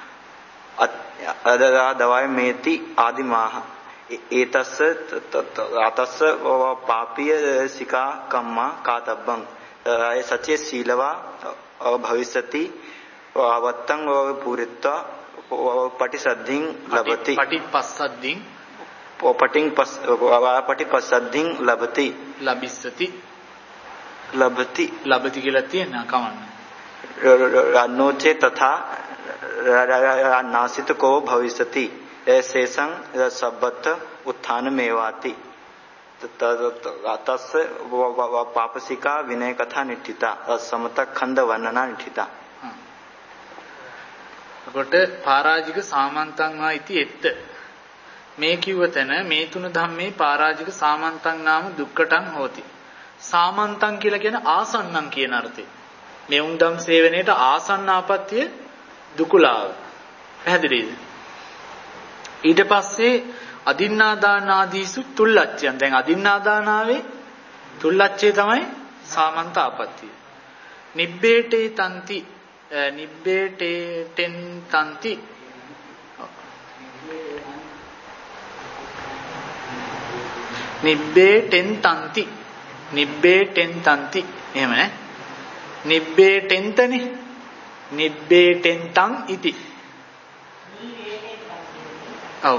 I: අදදා දවාය මේති ආදිමාහ ඒතස්ස අතස්ස පාපිය සිකා කම්මා කාතබ්බං අය සචේ සීලවා භවිස්සති අවත්තං පුරිත්වා පටිසද්ධින් ලබති
A: පටිපස්සද්ධින්
I: පටින් පස් පටිපස්සද්ධින් ලබති
A: ලබිස්සති
I: ලබති
A: ලබති කියලා තියෙනවා කවන්න.
I: අනෝචේ තථා නාසිතකෝ භවිසති ඒසේසං සබ්බත උත්ථාන මේවාති තතස්ස පාපසිකා විනය කථා නිඨිතා සමත ඛණ්ඩ වර්ණනා නිඨිතා.
A: එතකොට පාරාජික සාමන්තං වා ඉති එත්ත මේ කිව්ව තැන මේ තුන ධම්මේ පාරාජික සාමන්තං නාම දුක්කටං හෝති. සාමන්තං කියලා කියන ආසන්නං කියන අර්ථය. මේ උන්දම් සේවනයේට ආසන්න ආපත්‍ය දුකුලාව. පැහැදිලිද? ඊට පස්සේ අදින්නාදානාදීසු තුල්ලච්ඡයන්. දැන් අදින්නාදානාවේ තුල්ලච්ඡය තමයි සාමන්ත ආපත්‍ය. නිබ්බේටේ තන්ති නිබ්බේටේ තෙන් තන්ති නිබ්බේටෙන් තන්ති නිබ්බේටෙන් තන්ති එහෙම නේ නිබ්බේටෙන්තනේ නිබ්බේටෙන්තං ඉති. ඔව්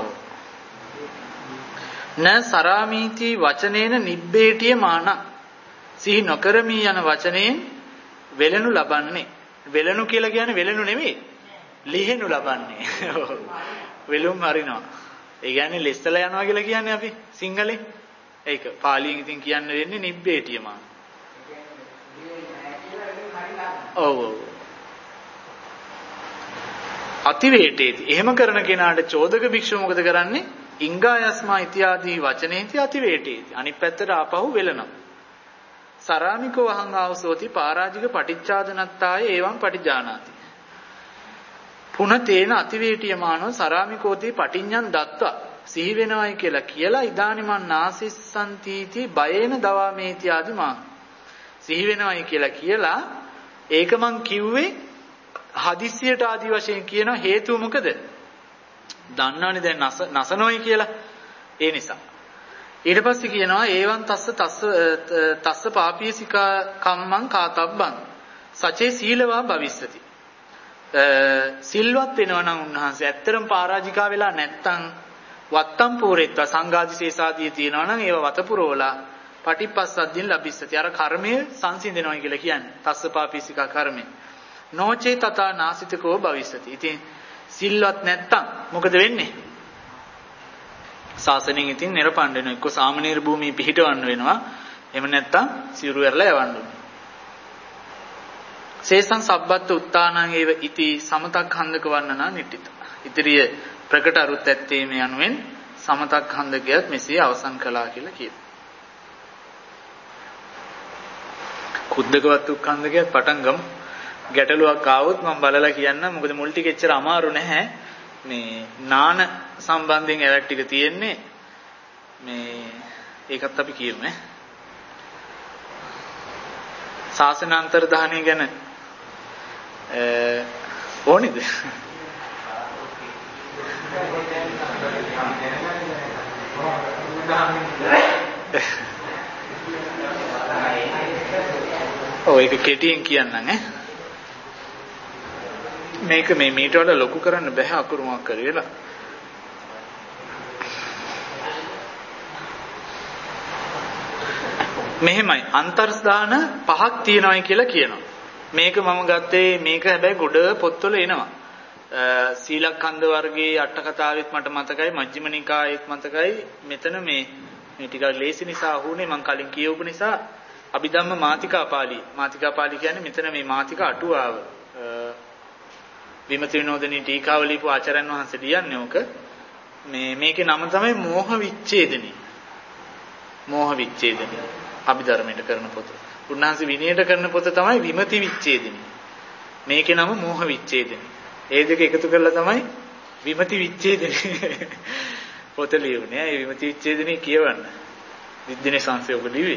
A: න සරාමීති වචනේන නිබ්බේටිය මාන සිහි නොකරමි යන වචනයෙන් වෙලනු ලබන්නේ. වෙලනු කියලා කියන්නේ වෙලනු නෙමෙයි ලිහෙනු ලබන්නේ. වෙලුම් හරිනවා. ඒ කියන්නේ ලෙස්සලා යනවා කියලා කියන්නේ අපි සිංහලෙන්. ඒක පාලියෙන් ඉතින් කියන්න වෙන්නේ නිබ්බේටිය මාන. ඔව් ඔව් අතිවේටේති. එහෙම කරන කෙනාට චෝදක භික්ෂුව මොකද කරන්නේ? ඉංගායස්මා ඉත්‍යාදී වචනේති අතිවේටේති. අනිත් පැත්තට ආපහු වෙලනවා. සරාමිකෝ අහං ආවසෝති පාරාජික පටිච්චාදනත්තාය එවං පටිජානාති. පුනතේන අතිවේටියමානෝ සරාමිකෝති පටිඤ්ඤං දත්වා සිහි වෙනවයි කියලා කියලා ඉදානිමන් නාසිස්සන්තිති බයේන දවාමේති ආදිමා සිහි වෙනවයි කියලා කියලා ඒක මං කිව්වේ හදිස්සියට ආදි වශයෙන් කියන හේතුව මොකද? දන්නවනේ දැන් නස නසනොයි කියලා. ඒ නිසා ඊට පස්සේ කියනවා ඒවන් තස්ස තස්ස තස්ස පාපීසිකා කම්මං කාතබ්බං සචේ සීලවා භවිස්සති. සිල්වත් වෙනවා නම් උන්වහන්සේ ඇත්තරම පරාජිකා වෙලා නැත්තම් වත්තම් පූරෙත්වා සංඝාදිශේෂාදී තියෙනවා නම් ඒව වතපුරවලා පටිපස්සද්දින් ලබිස්සති. අර කර්මය සංසිඳෙනවා කියලා කියන්නේ. තස්ස පාපීසිකා කර්මය. නොචේ තථා නාසිතකෝ භවිස්සති. ඉතින් සිල්වත් නැත්තම් මොකද වෙන්නේ? සාසනෙන් ඉතින් නිර්පණ්ඩ වෙනවා. එක්ක සාමනීර භූමිය පිහිටවන්න වෙනවා. එහෙම නැත්තම් සිවුරු ඇරලා යවන්න ඕනේ. සේසං සබ්බත් උත්තානං ඒව ඉති සමතක් හන්දක වන්නනා නිට්ඨිත. ඉදිරිය ප්‍රකට අරුත් ඇත්තේ මේ යනුවෙන් සමතක් හන්දකයත් මෙසේ අවසන් කළා කියලා කියනවා. කුද්දකවත් උක්ඛන්දකයත් පටන් ගමු. ගැටලුවක් ආවොත් මම බලලා කියන්නම්. මොකද මුල් ටික එච්චර අමාරු නැහැ. මේ නාන සම්බන්ධයෙන් ඇවත් ටික තියෙන්නේ. මේ ඒකත් අපි කියමු නේ. ශාසනාන්තර දහණය ගැන ඕනේද? ඔව් ඒක කෙටියෙන් කියන්නම් ඈ. මේක මේ මීට වඩා ලොකු කරන්න බෑ අකුරුමක් කරේලා. මෙහෙමයි අන්තර්ස්ථාන පහක් තියෙනවායි කියලා කියනවා. මේක මම ගත්තේ මේක හැබැයි ගොඩ පොත්වල එනවා. සීලකන්ද වර්ගයේ අට කතාවෙත් මට මතකයි, මජ්ක්‍ධිම නිකායෙත් මතකයි. මෙතන මේ මේ ටිකක් ලේසි නිසා අහුනේ මම කලින් කියවපු නිසා අභිධම්ම මාතිකා පාළි. මාතිකා පාළි කියන්නේ මෙතන මේ මාතිකා අටුවාව. විමති විනෝදනී ටීකාවලීපු ආචාර්යන් වහන්සේ ලියන්නේ ඕක. මේ මේකේ නම තමයි මෝහ විච්ඡේදනී. මෝහ විච්ඡේදනී. අභිධර්මයට කරන පොත. උන්වහන්සේ විනයට කරන පොත තමයි විමති විච්ඡේදනී. මේකේ නම මෝහ විච්ඡේදනී. ඒ දෙක එකතු කරලා තමයි විමති විච්ඡේදනී පොත ලියුනේ. ඒ විමති විච්ඡේදනී කියවන්න. විද්‍යානේ සංසයෝග ලිව්වේ.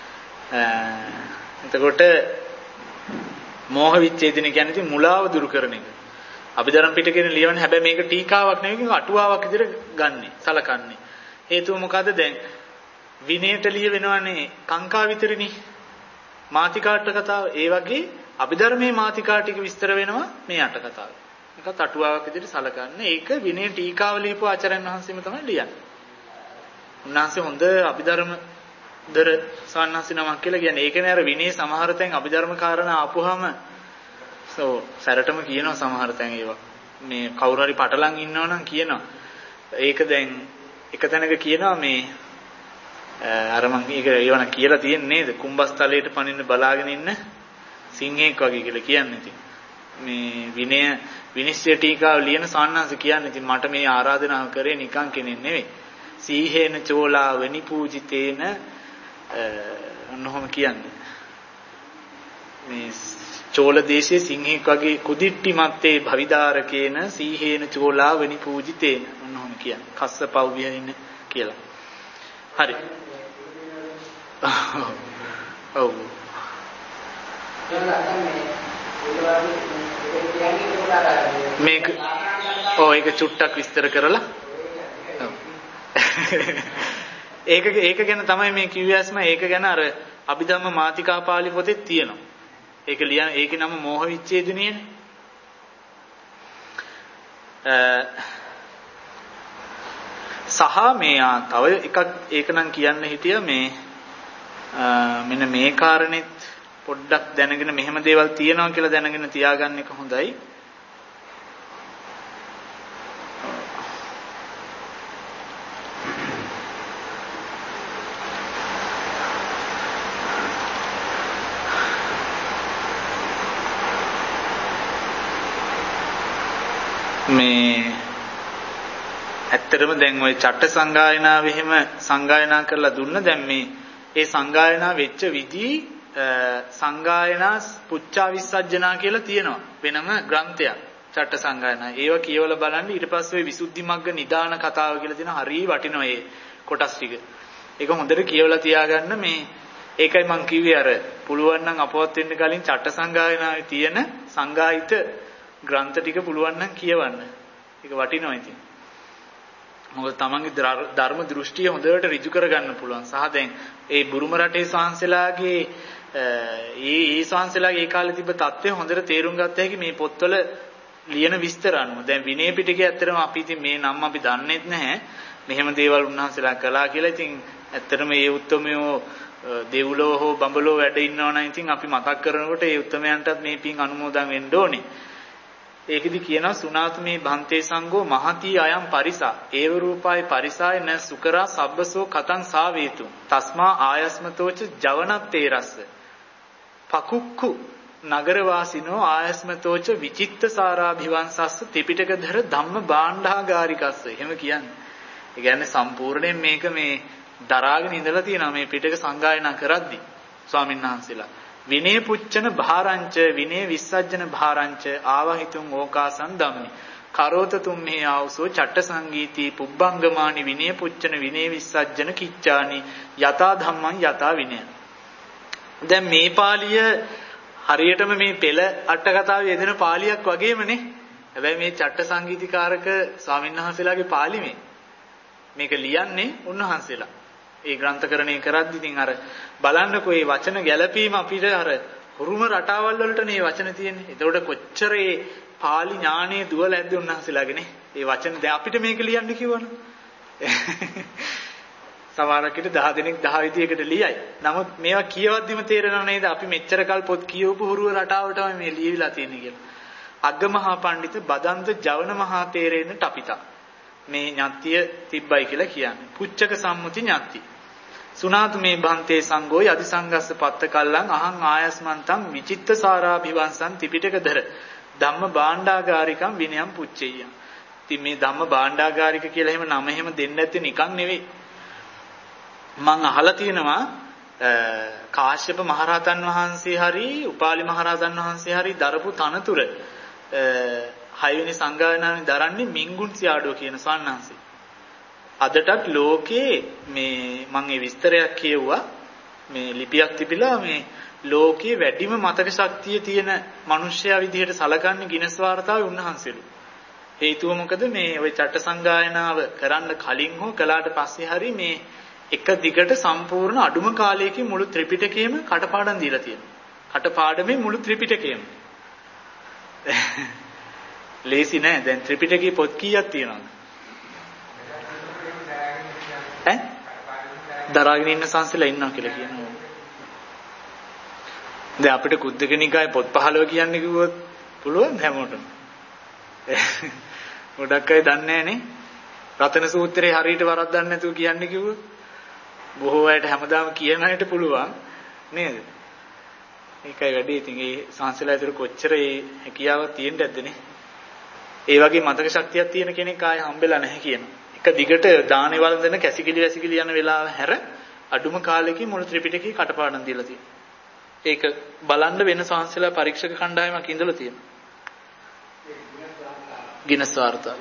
A: එතකොට මෝහ විච්ඡේදනී කියන්නේ ඉතින් මුලාව දුරු කරන එක. අභිධර්ම පිටකේ ලියවන්නේ හැබැයි මේක ටීකාවක් නෙවෙයි අටුවාවක් විදිහට ගන්නෙ සලකන්නේ. හේතුව මොකද දැන් විනයට ලිය වෙනවනේ කාංකා විතරිනේ මාතිකාට කතාව. ඒ වගේ අභිධර්මයේ මාතිකා ටික විස්තර වෙනවා මේ අට කතාව. ඒකත් අටුවාවක් විදිහට සලකන්නේ. ඒක විනය ටීකාව ලියපු ආචාර්යන් වහන්සේම තමයි ලියන්නේ. උන්වහන්සේ හොඳ අභිධර්ම දර සවන්නාසි නමක් කියලා කියන්නේ. ඒකනේ අර විනය සමහර තැන් අභිධර්ම කාරණා ආපුවාම සෝ සැරටම කියනවා සමහර තැන් ඒවා. මේ කවුරු හරි පටලන් ඉන්නවනම් කියනවා. ඒක දැන් එක තැනක කියනවා මේ අර මම ඒක ඒවන කියලා තියෙන්නේ නේද? කුඹස්තලයට පනින්න බලාගෙන ඉන්න සිංහෙක් වගේ කියලා කියන්නේ. ඉතින් මේ විනය විනිශ්චය ටීකාව ලියන සවන්නාසි කියන්නේ ඉතින් මට මේ ආරාධනාව කරේ නිකන් කෙනෙක් නෙවෙයි. සීහේන චෝලා වෙනි පූජිතේන අන්නෝම කියන්නේ. මේ චෝල දේශයේ සිංහෙක් වගේ කුදිට්ටි මත්තේ භවිදාරකේන සීහේන චෝලා වෙනි පූජිතේන අන්නෝම කියන්නේ. කස්සපව් විහින්න කියලා. හරි. ඔව්. මේක ඔව් ඒක චුට්ටක් විස්තර කරලා ඔව් ඒක ඒක ගැන තමයි මේ කිව්වස්ම ඒක ගැන අර අභිධම්ම මාතිකා පාළි පොතේ තියෙනවා. ඒක ලියන ඒකේ නම මෝහ විච්ඡේදනීයනේ. සහ මේ තව එකක් ඒක නම් කියන්න හිටියා මේ මෙන්න මේ කාරණෙත් පොඩ්ඩක් දැනගෙන මෙහෙම දේවල් තියෙනවා කියලා දැනගෙන තියාගන්න එක හොඳයි. මේ ඇත්තටම දැන් ওই චට්ට සංගායනාව එහෙම සංගායනා කරලා දුන්න දැන් මේ ඒ සංගායනා වෙච්ච විදි සංගායනා පුච්චා විසජ්ජනා කියලා තියෙනවා වෙනම ග්‍රන්ථයක් චට්ට සංගායනා. ඒවා කියවලා බලන්න ඊට පස්සේ ඔය විසුද්ධි මග්ග නිදාන කතාව කියලා තියෙන හරිය වටිනවා ඒ කොටස් ටික. ඒක හොඳට කියවලා තියාගන්න මේ ඒකයි මං කිව්වේ අර පුළුවන් නම් අපවත් වෙන්න කලින් චට්ට සංගායනාවේ තියෙන සංගායිත ග්‍රන්ථ ටික පුළුවන් නම් කියවන්න. ඒක වටිනවා ඉතින්. මොකද තමන්ගේ ධර්ම දෘෂ්ටිය හොඳට ඍජු කරගන්න පුළුවන්. සහ දැන් ඒ බුරුම රටේ ශාන්සලාගේ ඒ ඒ ශාන්සලාගේ ඒ කාලේ තිබ්බ தත්ත්වය හොඳට තේරුම් ගත්ත හැකි මේ පොත්වල ලියන විස්තර අනුව. දැන් විනය පිටකේ ඇත්තටම අපි ඉතින් මේ නම් අපි දන්නේත් නැහැ. මෙහෙම දේවල් උන්වහන්සේලා කළා කියලා. ඉතින් ඇත්තටම මේ උත්තරමයෝ දෙව්ලෝ හෝ බඹලෝ වැඩ ඉන්නවා නම් ඉතින් අපි මතක් කරනකොට ඒ උත්තරමයන්ටත් මේ පින් අනුමෝදන් වෙන්න ඕනේ. ඒකෙදි කියනවා සුනාතු මේ භන්තේ සංඝෝ මහති අයම් පරිසා ඒව රූපාය පරිසාය න සුකරා සබ්බසෝ කතං සාවේතු තස්මා ආයස්මතෝච ජවනත්තේරස්ස පකුක්ඛු නගර වාසිනෝ ආයස්මතෝච විචිත්ත සාරාභිවංසස්ස ත්‍රිපිටකධර ධම්ම භාණ්ඩාගාරිකස්ස. එහෙම කියන්නේ. ඒ කියන්නේ සම්පූර්ණයෙන් මේක මේ දරාගෙන ඉඳලා තියෙනවා මේ පිටක සංගායනා කරද්දි ස්වාමීන් වහන්සේලා. විනය පුච්චන භාරංච විනය විස්සජ්ජන භාරංච ආවහිතුම් ඕකාසං ධම්මි කරෝත තුම්හි ආවසෝ චට්ට සංගීති පුබ්බංගමානි විනය පුච්චන විනය විස්සජ්ජන කිච්ඡානි යතා ධම්මං යතා විනය. දැන් මේ පාළිය හරියටම මේ පෙළ අට කතාවේ යෙදෙන පාළියක් වගේමනේ. හැබැයි මේ චට්ට සංගීතිකාරක ස්වාමීන් වහන්සේලාගේ පාළි මේ මේක ලියන්නේ උන්වහන්සේලා. ඒ ග්‍රන්ථකරණය කරද්දි ඉතින් අර බලන්නකෝ මේ වචන ගැළපීම අපිට අර හුරුම රටාවල් වලට මේ වචන තියෙන්නේ. ඒතකොට කොච්චර ඒ පාලි ඥානයේ දුවල ඇද්ද උන්වහන්සේලාගේ නේ. ඒ වචන දැන් අපිට මේක ලියන්න කිව්වනේ. සමහරකට දහ දිනක් දහ විදියකට ලියයි. නමුත් මේවා කියවද්දිම තේරෙනව නේද අපි මෙච්චර කල් පොත් කියවපු හුරුව රටාවටම මේ ලියවිලා තියෙන්නේ කියලා. අග්ගමහා පඬිත බදන්ත ජවන මහා තේරේන ටපිතා. මේ ඥාත්තිය තිබ්බයි කියලා කියන්නේ. පුච්චක සම්මුති ඥාත්ති. සුනාතු මේ භන්තේ සංඝෝ යදි සංඝස්ස පත්ත කල්ලං අහං ආයස්මන්තං විචිත්ත සාරාභිවංසං ත්‍රිපිටකධර ධම්ම භාණ්ඩාගාරිකං විනයං පුච්චෙය්‍ය. ඉතින් මේ ධම්ම භාණ්ඩාගාරික කියලා එහෙම නම එහෙම දෙන්නේ නැත්තේ නිකන් නෙවෙයි. මං අහලා තියෙනවා කාශ්‍යප මහරහතන් වහන්සේ හරි උපාලි මහරහතන් වහන්සේ හරි දරපු තනතුර හයවෙනි සංගායනාවේ දරන්නේ මින්ගුන් සියාඩෝ කියන සවන්හන්සේ. අදටත් ලෝකේ මේ මම ඒ විස්තරයක් කියුවා මේ ලිපියක් තිබිලා මේ ලෝකේ වැඩිම මතක ශක්තිය තියෙන මිනිස්සයා විදිහට සලකන්නේ ගිනස් වාර්තාවේ උන්වහන්සේලු. හේතුව මොකද මේ ওই චට්ට සංගායනාව කරන්න කලින් හෝ කළාට පස්සේ හරි මේ එක දිගට සම්පූර්ණ අඩුම කාලයකින් මුළු ත්‍රිපිටකයම කටපාඩම් දීලා තියෙනවා. කටපාඩමේ මුළු ත්‍රිපිටකයම. ලේසි නෑ. දැන් ත්‍රිපිටකේ පොත් කීයක් තියෙනවද? ඈ? දරාගෙන ඉන්න සංසලා ඉන්නවා කියලා කියනවා. දැන් අපිට කුද්දක නිකායේ පොත් පහළව කියන්නේ කිව්වොත් පුළුවන් හැමෝටම. ගොඩක් අය දන්නේ නෑනේ. රතන සූත්‍රේ හරියට වරද්දන්න නැතුව කියන්නේ කිව්වොත් බොහෝ අයට හැමදාම කියන අයට පුළුවන් නේද? ඒකයි වැඩි. ඉතින් ඒ සංසලා ඇතුළේ කොච්චර ඒ හැකියාවක් තියෙන්න ඇද්දනේ. ඒ වගේ මතක ශක්තියක් තියෙන කෙනෙක් ආයෙ හම්බෙලා නැහැ කියනවා. එක දිගට දානේ වළඳන කැසිකිලි වැසිකිලි යන වෙලාව හැර අඩුම කාලෙකින් මුළු ත්‍රිපිටකේ කටපාඩම් දීලා තියෙනවා. ඒක බලන්න වෙන සංසලා පරීක්ෂක කණ්ඩායමක් ඉඳලා තියෙනවා. ගිනස් වාර්තාව.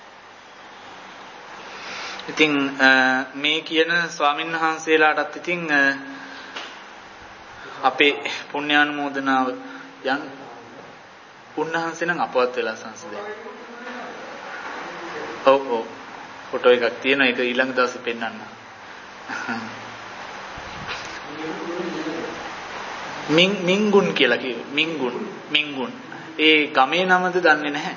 A: ඉතින් මේ කියන ස්වාමීන් වහන්සේලාටත් ඉතින් අපේ පුණ්‍යානුමෝදනාව යන් උන්වහන්සේ නම් අපවත් වෙලා සංසදේ. ඔව් ඔව් ෆොටෝ එකක් තියෙනවා. ඒක ඊළඟ දවසේ පෙන්නන්න. මින් මින්ගුන් කියලා කිව්වේ. මින්ගුන් මින්ගුන්. ඒ ගමේ නමද දන්නේ නැහැ.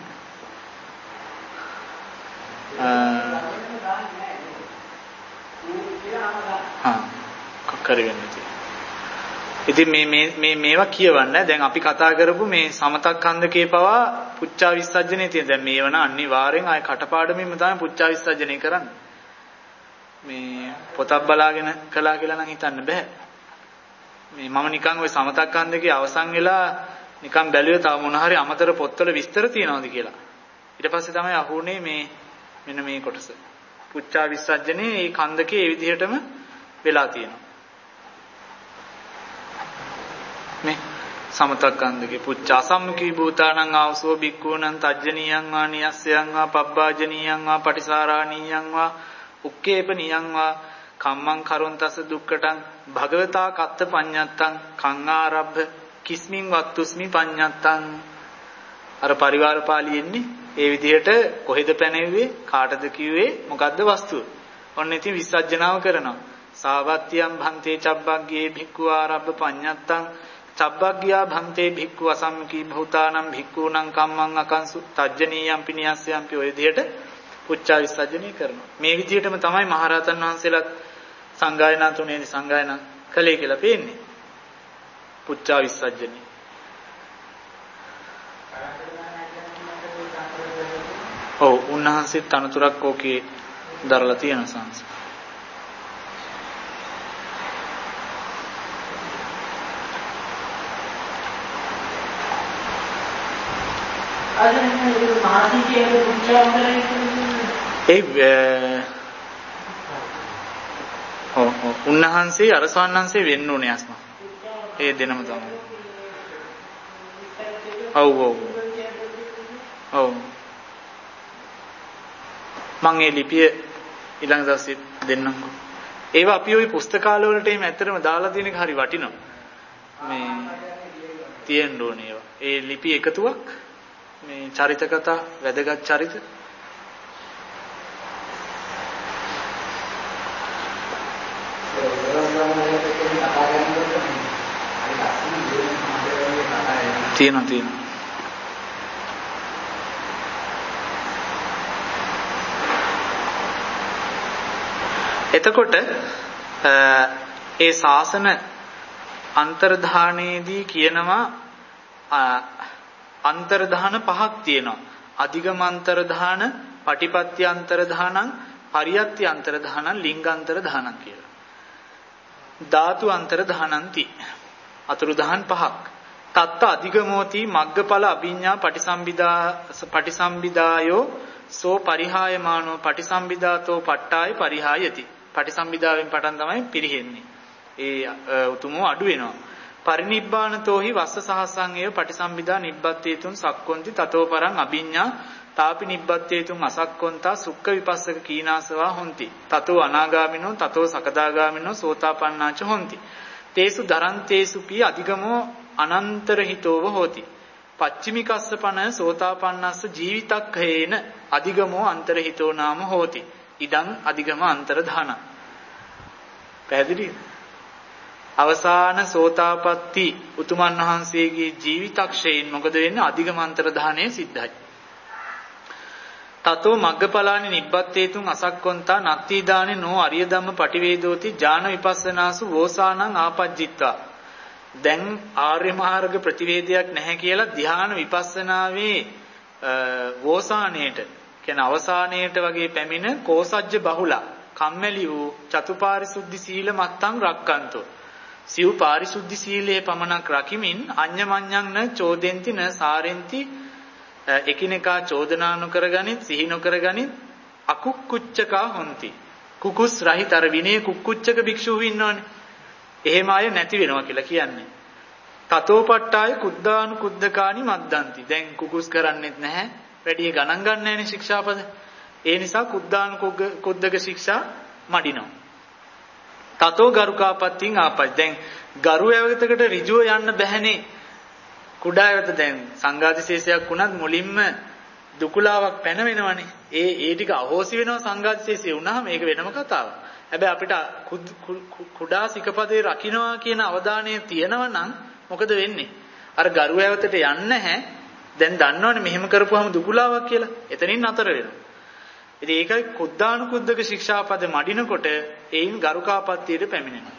A: හා කකරි වෙන්නේ. ඉතින් මේ මේ මේ මේවා කියවන්න දැන් අපි කතා කරපු මේ සමතක් ඛණ්ඩකේ පවා පුච්චා විස්සජ්ජනේ තියෙන. දැන් මේවන අනිවාර්යෙන් ආය කටපාඩමින්ම තමයි පුච්චා විස්සජ්ජනේ කරන්නේ. මේ පොතක් බලාගෙන කළා කියලා නම් හිතන්න බෑ. මේ මම නිකන් ওই සමතක් ඛණ්ඩකේ අවසන් වෙලා නිකන් බැලුවේ තව මොන හරි අමතර පොත්වල විස්තර තියෙනවද කියලා. ඊට පස්සේ තමයි අහුනේ මේ මෙන්න මේ කොටස. පුච්චා විස්සජ්ජනේ මේ ඛණ්ඩකේ ඒ විදිහටම වෙලා තියෙනවා. මේ සමතක්ඛන්දකේ පුච්ච අසම්මුඛී භූතානං ආවසෝ බික්ඛූනං තජ්ජනීයං වා නියස්සයං වා පබ්බාජනීයං වා පටිසාරාණීයං වා උක්කේපනීයං වා කම්මං කරොන්තස දුක්ඛටං භගවතා කත්ත පඤ්ඤත්තං කං ආරබ්බ කිස්මින් වත්තුස්මි පඤ්ඤත්තං. අර පරිවාර පාළියෙන්නේ ඒ විදිහට කොහෙද පැනෙව්වේ කාටද කිව්වේ මොකද්ද වස්තුව. ඔන්න ඉතින් විසර්ජනාව කරනවා. සාවත්තියම් භන්තේ චබ්බග්ගේ භික්ඛු ආරබ්බ පඤ්ඤත්තං චබ්බග්ගියා භන්තේ භික්ඛු අසම්මුඛී භූතානම් භික්ඛූණං කම්මං අකංසු තජ්ජනීයම් පිනියස්සයම්පි ඔය විදිහට පුච්චා විසර්ජනය කරනවා. මේ විදිහටම තමයි මහරහතන් වහන්සේලාත් සංගායනා තුනේදී සංගායනා කළේ කියලා පේන්නේ. පුච්චා විසර්ජනය. ඔව් උන්වහන්සේ තනතුරක් ඕකේ දරලා තියෙන සංස. ඒ ඔව් ඔව් උන්වහන්සේ අර ස්වාමීන් වෙන්න ඕනේ අස්ම. ඒ දෙනම තමයි. ඔව් ඔව් ඔව් මම ඒ ලිපිය ඊළඟ දවසේ දෙන්නම්කෝ. ඒවා අපි ওই පුස්තකාලවලට එහෙම ඇත්තටම දාලා තියෙන එක හරි වටිනවා. මේ තියෙන්න ඕනේ ඒවා. ඒ ලිපි එකතුවක් මේ චරිත කතා වැදගත් චරිත තියෙනවා තියෙනවා. එතකොට ඒ ශාසන අන්තර්ධානයේදී කියනවා අන්තර්ධාන පහක් තියෙනවා. අධිගම අන්තර්ධාන, පටිපත්‍ය අන්තර්ධානං, පරියත්‍ය අන්තර්ධානං, ලිංගාන්තර්ධානං කියලා. ධාතු අන්තර්ධානಂತಿ. අතුරුදහන් පහක්. තත්ත අධිගමෝති මග්ගඵල අභිඤ්ඤා පටිසම්භිදා පටිසම්භිදායෝ සෝ පරිහායමානෝ පටිසම්භිදාතෝ පට්ඨාය පරිහායති. පටිසම්භිදාවෙන් පටන් තමයි පිරිහෙන්නේ. ඒ උතුමෝ අඩු වෙනවා. පරිනිබ්බානතෝහි වස්ස සහසං ඒව පටිසම්භිදා නිබ්බත්තේතුන් සක්කොන්ති තතෝ පරං අභිඤ්ඤා තාපි නිබ්බත්තේතුන් අසක්කොන්තා සුක්ඛ විපස්සක කීනාසවා හොಂತಿ. තතෝ අනාගාමිනෝ තතෝ සකදාගාමිනෝ සෝතාපන්නාච හොಂತಿ. තේසු දරන්තේසුපි අධිගමෝ අනන්තරහිතෝව හෝති. පච්චිමිකස්සපන සෝතාපන්නස්ස ජීවිතක්ඛේන අධිගමෝ අන්තරහිතෝ නාම හෝති. ඉදං අධිගම අන්තරධාන. පැහැදිලිද? අවසාන සෝතාපට්ටි උතුමන් වහන්සේගේ ජීවිතක්ෂයෙන් මොකද වෙන්නේ? අධිගම අන්තරධානයේ සිද්ධයි. තතෝ මග්ගඵලානි නිබ්බත්තේතුන් අසක්කොන්තා නත්ති දානේ නෝ අරිය ධම්ම පටිවේදෝති ඥාන විපස්සනාසු වෝසානං ආපජ්ජිත්වා. දැන් ආර්ය මාර්ග ප්‍රතිවේදයක් නැහැ කියලා ධ්‍යාන විපස්සනාවේ වෝසානයේට කියන අවසානයේට වගේ පැමිණ කෝසජ්ජ බහුලා කම්මැලි වූ චතුපාරිසුද්ධි සීල මත්තං රක්칸තෝ. සිව් පාරිසුද්ධි සීලයේ පමණක් රකිමින් අඤ්ඤමඤ්ඤං න චෝදෙන්ති න සාරෙන්ති එකිනෙකා චෝදනා නොකරගනිත් සිහි නොකරගනිත් අකුක්කුච්චකා හොಂತಿ. කුකුස් රහිත අර විනය කුක්කුච්චක භික්ෂුව ඉන්නවනේ. එහෙම අය නැති වෙනවා කියලා කියන්නේ. තතෝපට්ඨාය කුද්දානු කුද්දකානි මද්දන්ති. දැන් කුකුස් කරන්නේත් නැහැ. වැඩි ගණන් ගන්න නැහැනේ ශික්ෂාපද. ඒ නිසා කුද්දානු කුද්දක ශික්ෂා මඩිනවා. තතෝ ගරුකාපත්තිං ආපජ්. දැන් ගරු ඇවතකට ඍජුව යන්න බැහැනේ. කුඩා ඇවත දැන් සංඝාදිශේෂයක් වුණත් මුලින්ම දුකුලාවක් පැන වෙනවනේ. ඒ ඒ ටික අහෝසි වෙනවා සංඝාදිශේෂය වුණාම ඒක වෙනම කතාවක්. හැබැයි අපිට කුඩා සිකපදේ රකින්නවා කියන අවධානය තියෙනවා නම් මොකද වෙන්නේ? අර ගරු ඇවතට යන්නේ නැහැ. දැන් දන්නවනේ මෙහෙම කරපුවාම දුකුලාවක් කියලා. එතනින් නතර වෙනවා. ඉතින් ඒකයි කුද්දානුකුද්දක ශික්ෂාපද මඩිනකොට ඒයින් ගරුකාපත්තියට පැමිණෙනවා.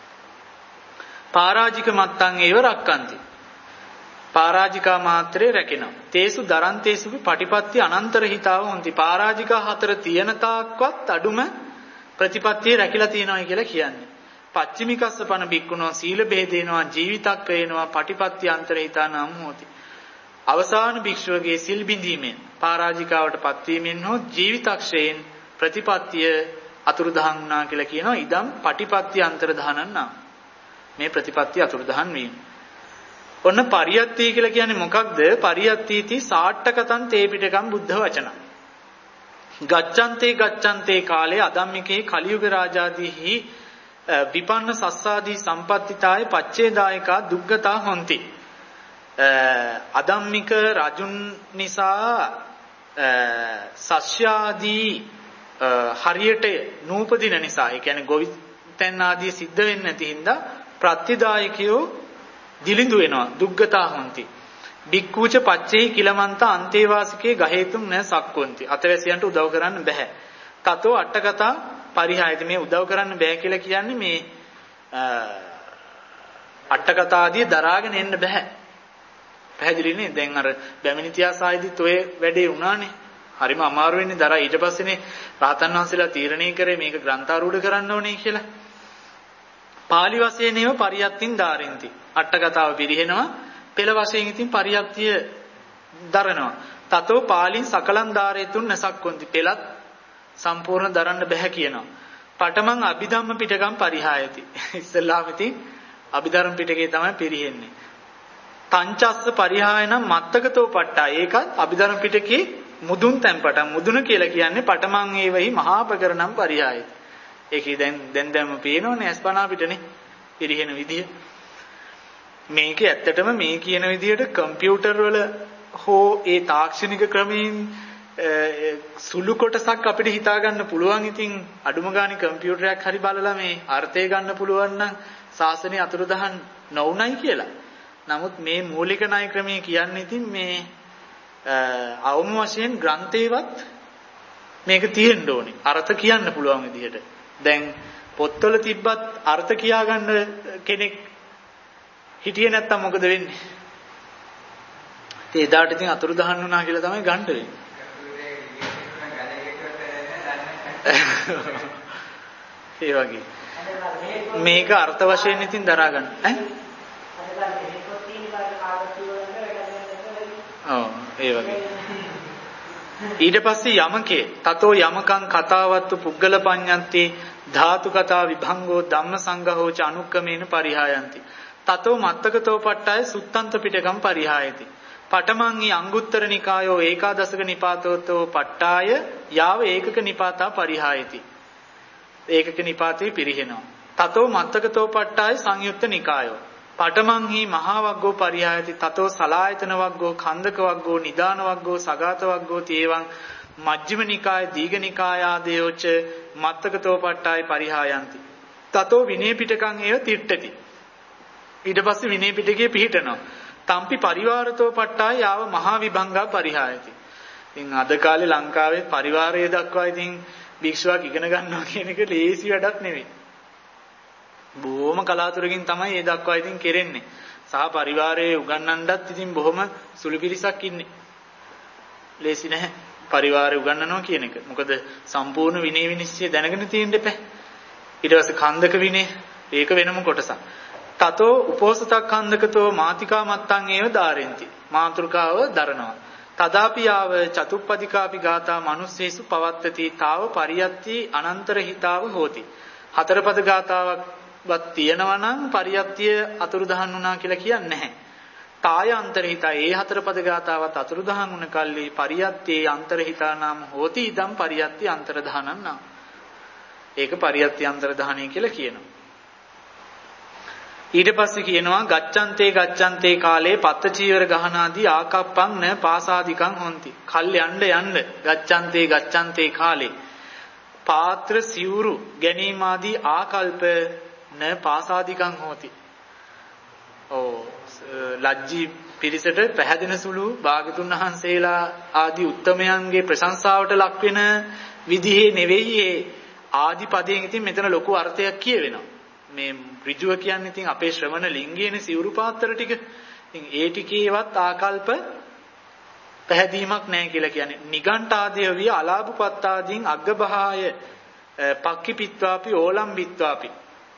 A: පරාජික මත්තං ඒව රක්칸ති. පරාජිකා මාත්‍රේ රැකෙනවා. තේසු දරන්තේසුපි පටිපත්ති අනන්තරහිතාව හොಂತಿ. පරාජිකා හතර තියෙන තාක්වත් අඩුම ප්‍රතිපත්තිය රැකිලා තියෙනවා කියලා කියන්නේ. පච්චිමිකස්සපන බික්කුණෝ සීල බෙහෙදේනවා ජීවිතක් වේනවා පටිපත්ති අන්තරහිතා නම් හොති. අවසාන භික්ෂුවගේ සිල් බිඳීමෙන් පරාජිකාවට පත්වීමෙන් හෝ ජීවිතක්ෂයෙන් ප්‍රතිපත්තිය අතුරුදහන් වුණා කියලා කියනවා. ඉදම් පටිපත්ති අන්තරධානං නම් මේ ප්‍රතිපත්තිය අතුරුදහන් වීම. ඔන්න පරියත්ති කියලා කියන්නේ මොකක්ද? පරියත්තිති සාට්ඨකතං තේපිටකම් බුද්ධ වචන. ගච්ඡන්තේ ගච්ඡන්තේ කාලේ අදම්මිකේ කලියුග රාජාදීහි විපන්න සස්සාදී සම්පත්තිතාය පච්චේදායකා දුග්ගතා හොಂತಿ. අදම්මික රජුන් නිසා සස්යාදී හරියට නූපදින නිසා, ඒ කියන්නේ ගොවිතැන් ආදී සිද්ධ වෙන්නේ නැති හින්දා ප්‍රතිදායකයෝ දිලිඳු වෙනවා. දුග්ගතා හොಂತಿ. බික්කූච පච්චේ කිලමන්ත අන්තේවාසිකේ ගහේතුම් නැ සක්කොන්ති. අතවැසියන්ට උදව් කරන්න බෑ. තතෝ අට්ඨකතා පරිහායති. මේ උදව් කරන්න බෑ කියලා කියන්නේ මේ අට්ඨකතා ආදී දරාගෙන එන්න බෑ. පැහැදිලි නේ? දැන් අර බැමිණි තියාසායිදිත් ඔය වැඩේ වුණානේ. හරිම අමාරු වෙන්නේ දරා. ඊට පස්සේනේ රාතන් වහන්සේලා තීරණය කරේ මේක ග්‍රන්ථාරූඪ කරන්න ඕනේ කියලා. පාලි වශයෙන් ඒව පරියත්තින් ධාරෙන්ති. අට්ඨකතාව පිරිහෙනවා. පෙළ වශයෙන් ඉතින් පරියත්තිය දරනවා. තතෝ පාලින් සකලං ධාරේතුන් නසක්කොන්ති. පෙළත් සම්පූර්ණ දරන්න බෑ කියනවා. පඨමං අභිධම්ම පිටකම් පරිහායති. ඉස්සල්ලාම ඉතින් අභිධර්ම පිටකේ තමයි පිරිහෙන්නේ. තංචස්ස පරිහායනම් මත්තකතෝ පට්ටා. ඒකත් අභිධර්ම පිටකේ මුදුන් තැන්පට. මුදුන කියලා කියන්නේ පඨමං ඒවහි මහා ප්‍රකරණම් පරිහායති. ඒකේ දැන් දැන් දැන්ම පේනවනේ අස්පනා පිටනේ පිරිහෙන විදිය. මේක ඇත්තටම මේ කියන විදියට කම්පියුටර් වල හෝ ඒ තාක්ෂණික ක්‍රමයෙන් සුළු කොටසක් අපිට හිතා ගන්න පුළුවන්. ඉතින් අඩුම ගානේ කම්පියුටරයක් හරි බලලා මේ අර්ථය ගන්න පුළුවන් නම් සාසනේ අතුරුදහන් නොවුණයි කියලා. නමුත් මේ මූලික ණය ක්‍රමයේ කියන්නේ ඉතින් මේ අවම වශයෙන් ග්‍රන්ථේවත් මේක තියෙන්න ඕනේ. අර්ථ කියන්න පුළුවන් විදිහට. දැන් පොත්වල තිබ්බත් අර්ථ කියා ගන්න කෙනෙක් හිටියේ නැත්තම් මොකද වෙන්නේ? ඒ එදාට ඉතින් අතුරුදහන් වුණා කියලා තමයි ගන්න වෙන්නේ. ඒ වගේ. මේක අර්ථ වශයෙන් ඉතින් දරා ගන්න. ඈ? ඔව් ඒ වගේ. ඊට පස්සේ යමකේ තතෝ යමකං කතාවත්තු පුද්ගල පඤ්ඤන්ති ධාතු කතා විභංගෝ ධම්ම සංඝහෝ ච අනුක්කමේන පරිහායන්ති. තතෝ මත්තකතෝ පට්ඨාය සුත්තන්ත පිටකම් පරිහායති. පඨමං අංගුත්තර නිකායෝ ඒකාදශක නිපාතෝතෝ පට්ඨාය යාව ඒකක නිපාතා පරිහායති. ඒකක නිපාතේ පිරිහෙනවා. තතෝ මත්තකතෝ පට්ඨාය සංයුත්ත නිකායෝ පඨමං හි මහා වග්ගෝ පරිහායති. තතෝ සලායතන වග්ගෝ ඛණ්ඩක වග්ගෝ නිදාන වග්ගෝ සගත වග්ගෝ තේවං මජ්ක්‍ධිම නිකාය දීඝ නිකාය ආදේයෝච මත්තකතෝ පට්ඨාය පරිහායන්ති. තතෝ විනය පිටකං ඒව තිට්ඨති. ඊට පස්සේ විනය පිටකයේ පිහිටනවා. තම්පි පරිවාරතෝ පට්ඨාය යාව මහා විභංගා පරිහායති. ඉතින් අද කාලේ ලංකාවේ පරිවාරය දක්වා ඉතින් භික්ෂුවක් ඉගෙන ගන්නවා කියන එක ලේසි වැඩක් නෙවෙයි. බොහොම කලාතුරකින් තමයි ඒ දක්වා ඉතින් කෙරෙන්නේ. සහ පරිවාරයේ උගන්වන්නත් ඉතින් බොහොම සුළු පිරිසක් ඉන්නේ. ලේසි නැහැ පරිවාරය උගන්වනවා කියන එක. මොකද සම්පූර්ණ විනය විනිශ්චය දැනගෙන තියෙන්න එපා. ඊට පස්සේ කන්දක විනය ඒක වෙනම කොටසක්. තතෝ උපෝසතක්ඛන්දකතෝ මාතිකා මත්තං ඒව ධාරෙන්ති. මාතෘකාව දරනවා. තදාපි යාව චතුප්පදිකාපි ගාථා මනුස්සේසු පවත්තති තාව පරියත්ති අනන්තර හිතාව හෝති. හතරපද ගාථාවක් තියෙනවා නම් පරියත්තිය අතුරුදහන් වුණා කියලා කියන්නේ නැහැ. තාය අන්තරහිතා ඒ හතරපද ගාථාවත් අතුරුදහන් වුණ කල්ලි පරියත්තියේ අන්තරහිතා නම් හෝති ඉදම් පරියත්ති අන්තරදහනං නම්. ඒක පරියත්ති අන්තරදහණය කියලා කියනවා. ඊට පස්සේ කියනවා ගච්ඡන්තේ ගච්ඡන්තේ කාලේ පත්ත චීවර ගහනාදී ආකප්පං න පාසාදිකං හොಂತಿ. කල් යන්න යන්න ගච්ඡන්තේ ගච්ඡන්තේ කාලේ පාත්‍ර සිවුරු ගැනීම ආදී ආකල්ප න පාසාදිකං හොති. ඕ ලජ්ජී පිරිසට පැහැදෙන සුළු භාගතුන් වහන්සේලා ආදී උත්තමයන්ගේ ප්‍රශංසාවට ලක් වෙන විදිහේ නෙවෙයි ඒ ආදි පදයෙන් ඉතින් මෙතන ලොකු අර්ථයක් කියවෙනවා. මේ ඍජුව කියන්නේ ඉතින් අපේ ශ්‍රවණ ලිංගයේනේ සිවුරු පාත්‍ර ටික. ඉතින් ඒ ටිකේවත් ආකල්ප පැහැදීමක් නැහැ කියලා කියන්නේ. නිගණ්ඨාදේව විය අලාභපත්තාදීන් අග්ගබහාය පක්ඛිපිත්වාපි ඕලම්බිත්වාපි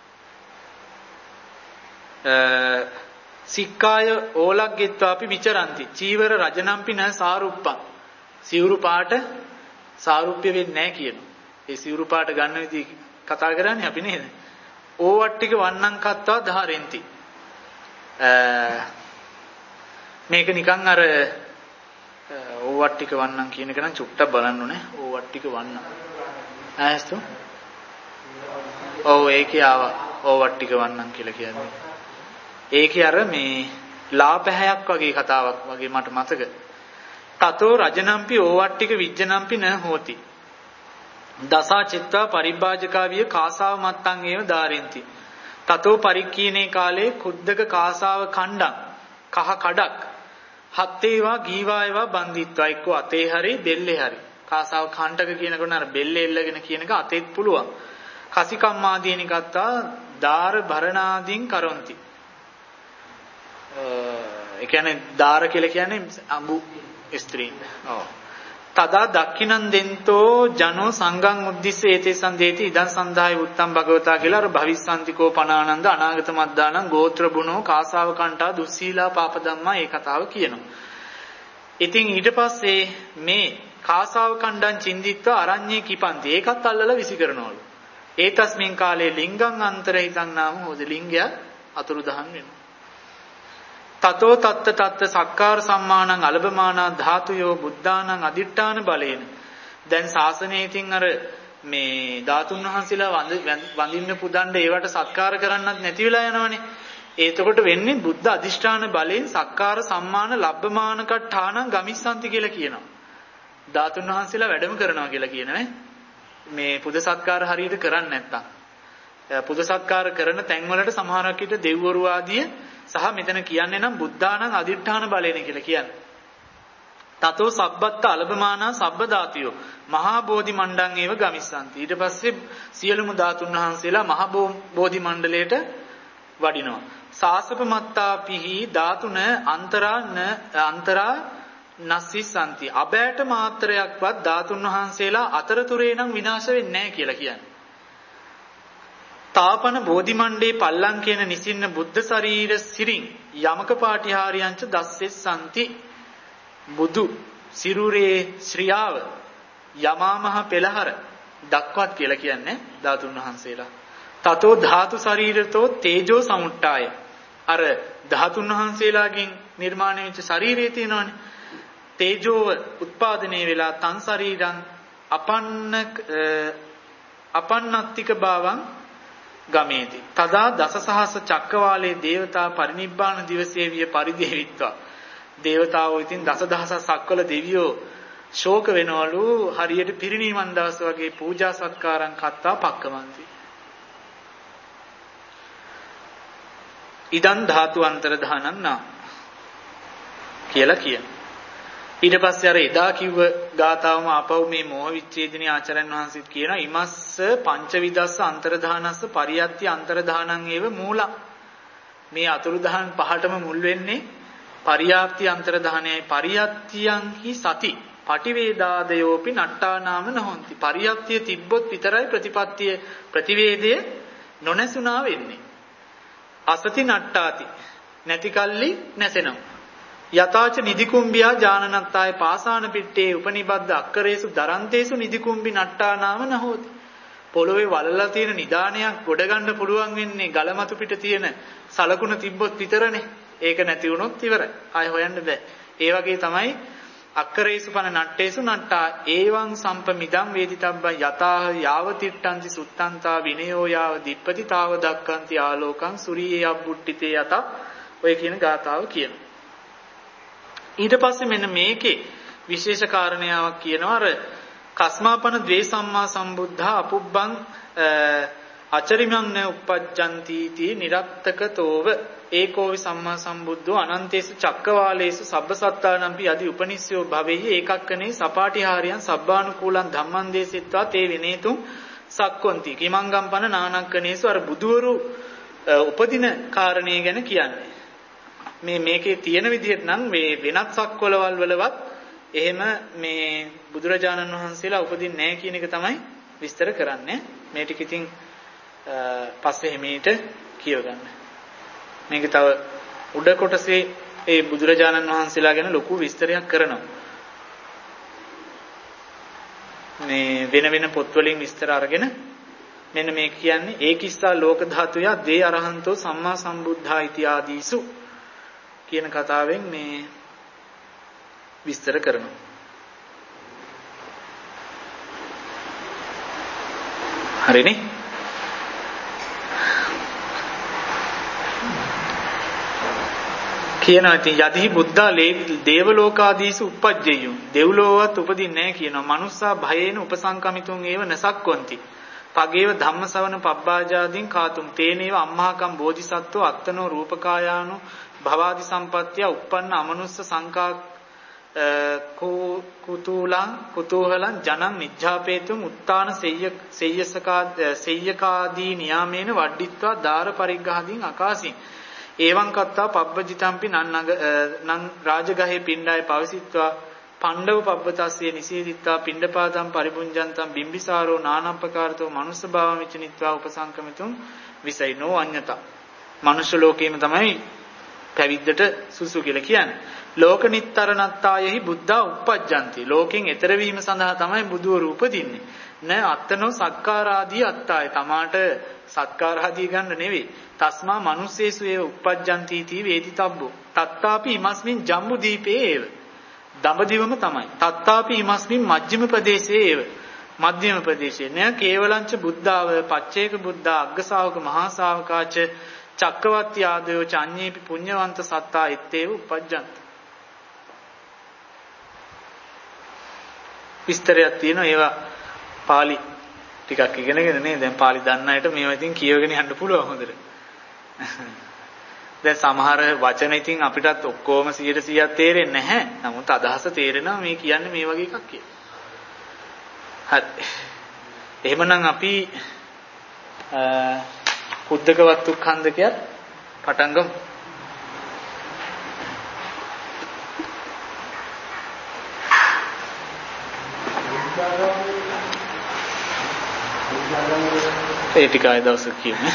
A: සික්කාය ඕලග්ගෙත්වාපි විචරಂತಿ. චීවර රජනම්පි න සාරුප්පං. සිවුරු පාට සාරුප්‍ය වෙන්නේ නැහැ කියනවා. ඒ සිවුරු පාට ගන්න විදිහ කතා කරන්නේ අපි නේද? ඕවට්ටික වන්නං කත්වා ධාරෙන්ති. මේක නිකන් අර ඕවට්ටික වන්නම් කියන එක නම් චුට්ටක් බලන්න ඕනේ. ඕවට්ටික වන්නම්. ආයස්තු. ඔව් ඒකේ ආවා. ඕවට්ටික වන්නම් කියලා කියන්නේ. ඒකේ අර මේ ලාපැහැයක් වගේ කතාවක් වගේ මට මතක. තතෝ රජනම්පි ඕවට්ටික විජ්ජනම්පි න හෝති. දසා චිත්තා පරිභාජකාවිය කාසාව මත්තං ඒව ධාරෙන්ති. තතෝ පරික්කීනේ කාලේ කුද්දක කාසාව කණ්ඩං කහ කඩක් හත්තේවා ගීවායවා බන්දිත්වා එක්කෝ අතේ හරි බෙල්ලේ හරි. කාසාව කණ්ඩක කියනකොට අර බෙල්ලේ එල්ලගෙන කියන එක අතෙත් පුළුවන්. කසිකම්මාදීනි ගත්තා දාර භරණාදීන් කරොන්ති. ඒ කියන්නේ දාර කියලා කියන්නේ අඹු ස්ත්‍රීන්. ඔව්. තදා දක්ඛිනං දෙන්තෝ ජනෝ සංඝං උද්දිස්ස ඒතේ සන්දේති ඉදන් සන්දාය උත්තම් භගවතා කියලා අර භවිස්සන්තිකෝ පනානන්ද අනාගත මද්දානං ගෝත්‍ර බුනෝ කාසාව කණ්ඨා දුස්සීලා පාප ධම්මා ඒ කතාව කියනවා. ඉතින් ඊට පස්සේ මේ කාසාව කණ්ඩං චින්දිත්වා අරඤ්ඤේ කිපන්ති. ඒකත් අල්ලලා විසි කරනවලු. ඒ තස්මින් කාලේ ලිංගං අන්තරහිතං නාම හොද ලිංගය අතුරුදහන් වෙනවා. තතෝ තත්ත තත්ත සක්කාර සම්මානං අලබමානා ධාතුයෝ බුද්ධානං අදිඨාන බලේන. දැන් ශාසනයේ තින් අර මේ ධාතුන් වහන්සේලා වඳින්න පුදන්න ඒවට සත්කාර කරන්නත් නැති වෙලා යනවනේ. ඒතකොට වෙන්නේ බුද්ධ අදිෂ්ඨාන බලයෙන් සක්කාර සම්මාන ලබ්බමාන කට්ඨානං ගමිස්සන්ති කියලා කියනවා. ධාතුන් වහන්සේලා වැඩම කරනවා කියලා කියනනේ. මේ පුද සත්කාර හරියට කරන්නේ නැත්තම්. පුද සත්කාර කරන තැන්වලට සමහරක් විට දෙව්වරු ආදී සහ මෙතන කියන්නේ නම් බුද්ධානං අදිඨාන බලේන කියලා කියන්නේ. තතෝ සබ්බත්ත අලබමානා සබ්බ ධාතියෝ මහා බෝධි මණ්ඩං ඒව ගමිස්සන්ති. ඊට පස්සේ සියලුම ධාතුන් වහන්සේලා මහා බෝධි මණ්ඩලයට වඩිනවා. සාසප මත්තාපිහි ධාතුන අන්තරාන අන්තරා නස්සිසන්ති. අබෑට මාත්‍රයක්වත් ධාතුන් වහන්සේලා අතරතුරේ නම් විනාශ වෙන්නේ නැහැ කියලා කියන්නේ. තාපන බෝධිමණ්ඩේ පල්ලං කියන නිසින්න බුද්ධ ශරීර සිරින් යමක පාටිහාරියංච දස්සෙස්සන්ති. බුදු සිරුරේ ශ්‍රියාව යමාමහ පෙළහර දක්වත් කියලා කියන්නේ ධාතුන් වහන්සේලා. තතෝ ධාතු ශරීරතෝ තේජෝ සමුට්ටාය. අර ධාතුන් වහන්සේලාගෙන් නිර්මාණය වෙච්ච ශරීරය තියෙනවානේ. තේජෝව උත්පාදනය වෙලා තන් ශරීරං අපන්න අපන්නත්තික භාවං ගමේති. තදා දසසහස චක්කවාලේ දේවතා පරිනිබ්බාන දිවසේ විය පරිදේවිත්වා. දේවතාවෝ ඉතින් දසදහසක් සක්වල දෙවියෝ ශෝක වෙනවලු හරියට පිරිණිවන් දවස වගේ පූජා සත්කාරම් කත්තා පක්කමන්ති. ඉදන් ධාතු අන්තරධානං නා කියලා කියන. ඊට පස්සේ අර එදා කිව්ව ගාතාවම ආපහු මේ මෝහ විච්ඡේදිනී ආචාර්යන් වහන්සේත් කියනවා ඉමස්ස පංචවිදස්ස අන්තරධානස්ස පරියත්ති අන්තරධානං ඒව මූල. මේ අතුරුදහන් පහටම මුල් වෙන්නේ පරියාප්ති අන්තරධානයයි. පරියත්තියන් හි සති පටිවේදාදයෝපි නට්ටානාම නොහොಂತಿ. පරියත්තිය තිබ්බොත් විතරයි ප්‍රතිපත්තිය ප්‍රතිවේදය නොනැසුණා වෙන්නේ. අසති නට්ටාති නැති කල්ලි නැසෙනවා. යතාච නිදිකුම්බියා ජානනත්තාය පාසාන පිට්ටේ උපනිබද්ද අක්කරේසු දරන්තේසු නිදිකුම්බි නට්ටානාම නහෝති. පොළොවේ වලලා තියෙන නිදානයක් ගොඩ ගන්න පුළුවන් වෙන්නේ ගලමතු පිට තියෙන සලකුණ තිබ්බොත් විතරනේ. ඒක නැති වුණොත් ඉවරයි. ආය හොයන්න බෑ. ඒ වගේ තමයි අක්කරේසු පන නට්ටේසු නට්ටා ඒවං සම්පමිදං වේදිතබ්බං යතාහ යාව තිට්ඨන්ති සුත්තන්තා විනයෝ යාව දිප්පති තාව දක්ඛන්ති ආලෝකං සුරියේ අබ්බුට්ටිතේ යත ඔය කියන ගාතාව කියනවා. ඊට පස්සේ මෙන්න මේකේ විශේෂ කාරණාවක් කියනවා අර කස්මාපන ද්වේ සම්මා සම්බුද්ධා අපුබ්බං අචරිමං න උපජ්ජಂತಿ තී නිරත්තකතෝව ඒකෝවි සම්මා සම්බුද්ධෝ අනන්තේසු චක්කවාලේසු සබ්බසත්තානම්පි යදි උපනිස්සයෝ භවෙහි ඒකක්කනේ සපාටිහාරියන් සබ්බානුකූලං ධම්මං දේසිත්වා තේ විනේතුම් සක්කොන්ති කිමංගම්පන නානක්කනේසු අර බුදුවරු උපදින කාරණේ ගැන කියන්නේ. මේ මේකේ තියෙන විදිහට නම් මේ වෙනත් සක්වලවල් වලවත් එහෙම මේ බුදුරජාණන් වහන්සේලා උපදින්නේ නැහැ කියන එක තමයි විස්තර කරන්නේ. මේ ටික ඉතින් පස්සේ හිමීට කියව ගන්න. මේක තව උඩ කොටසේ ඒ බුදුරජාණන් වහන්සේලා ගැන ලොකු විස්තරයක් කරනවා. මේ වෙන වෙන පොත්වලින් විස්තර අරගෙන මෙන්න මේ කියන්නේ ඒකිස්සා ලෝක ධාතුය දේ අරහන්තෝ සම්මා සම්බුද්ධා ඉති ආදීසු කියන කතාවෙන් මේ විස්තර කරනවා. හරිනේ? කියනවා ඉතින් යදිහි බුද්ධා දේවලෝකාදීසු උප්පජ්ජයු දෙව්ලෝවත් උපදින්නේ නැහැ කියනවා. මනුස්සා භයේන උපසංකමිතුන් ඒව නසක්කොන්ති. පගේව ධම්මසවන පබ්බාජාදීන් කාතුම් තේනේව අම්මහකම් බෝධිසත්වෝ අත්තනෝ රූපකායානෝ භවාදි සම්පත්තිය උප්පන්න අමනුස්ස සංකා කුතුලං කුතුහලං ජනං නිජ්ජාපේතුම් උත්තාන සෙය්‍ය සෙය්‍යසකා සෙය්‍යකාදී නියාමේන වඩ්ඩිත්වා දාර පරිග්‍රහදීන් අකාසින් එවං කත්තා පබ්බජිතම්පි නන්නග නං රාජගහේ පිණ්ඩාය පවසිත්වා පණ්ඩව පබ්බතස්සේ නිසීදිත්වා පිණ්ඩපාතම් පරිපුංජන්තම් බිම්බිසාරෝ නානප්පකාරතෝ මනුස්ස භාවමිචනිත්වා උපසංකමිතුම් විසයිනෝ අඤ්ඤත. මනුෂ්‍ය ලෝකේම තමයි පැවිද්දට සුසු කියලා කියන්නේ. ලෝක නිත්තරණත්තායෙහි බුද්ධා උප්පජ්ජಂತಿ. ලෝකෙන් එතර වීම සඳහා තමයි බුදුවරු උපදින්නේ. න අත්තනෝ සක්කාරාදී අත්තාය. තමාට සත්කාරාදී ගන්න නෙවෙයි. තස්මා මනුස්සේසු ඒව උප්පජ්ජಂತಿ තී වේදිතබ්බෝ. තත්තාපි ඉමස්මින් ජම්බු දීපේ ඒව. දඹදිවම තමයි. තත්තාපි ඉමස්මින් මජ්ක්‍ධිම ප්‍රදේශයේ ඒව. මධ්‍යම ප්‍රදේශයේ න කේවලංච බුද්ධාව පච්චේක බුද්ධා අග්ග ශාවක මහා ශාවකාච චක්කවර්ති ආදයෝ චඤ්ඤේපි පුඤ්ඤවන්ත සත්තා ඉත්තේව උපජ්ජಂತಿ. විස්තරයක් තියෙනවා. ඒවා පාලි ටිකක් ඉගෙනගෙන නේ දැන් පාලි දන්න අයට මේවා ඉතින් කියවගෙන යන්න පුළුවන් හොඳට. දැන් සමහර වචන ඉතින් අපිටත් ඔක්කොම සියයට සීයක් තේරෙන්නේ නැහැ. නමුත් අදහස තේරෙනවා මේ කියන්නේ මේ වගේ එකක් කියලා. හරි. එහෙමනම් අපි කුද්දක වත්තු ඛණ්ඩකයත් පටන් ගමු. ඒ ටික ආය දවසක් කියන්නේ.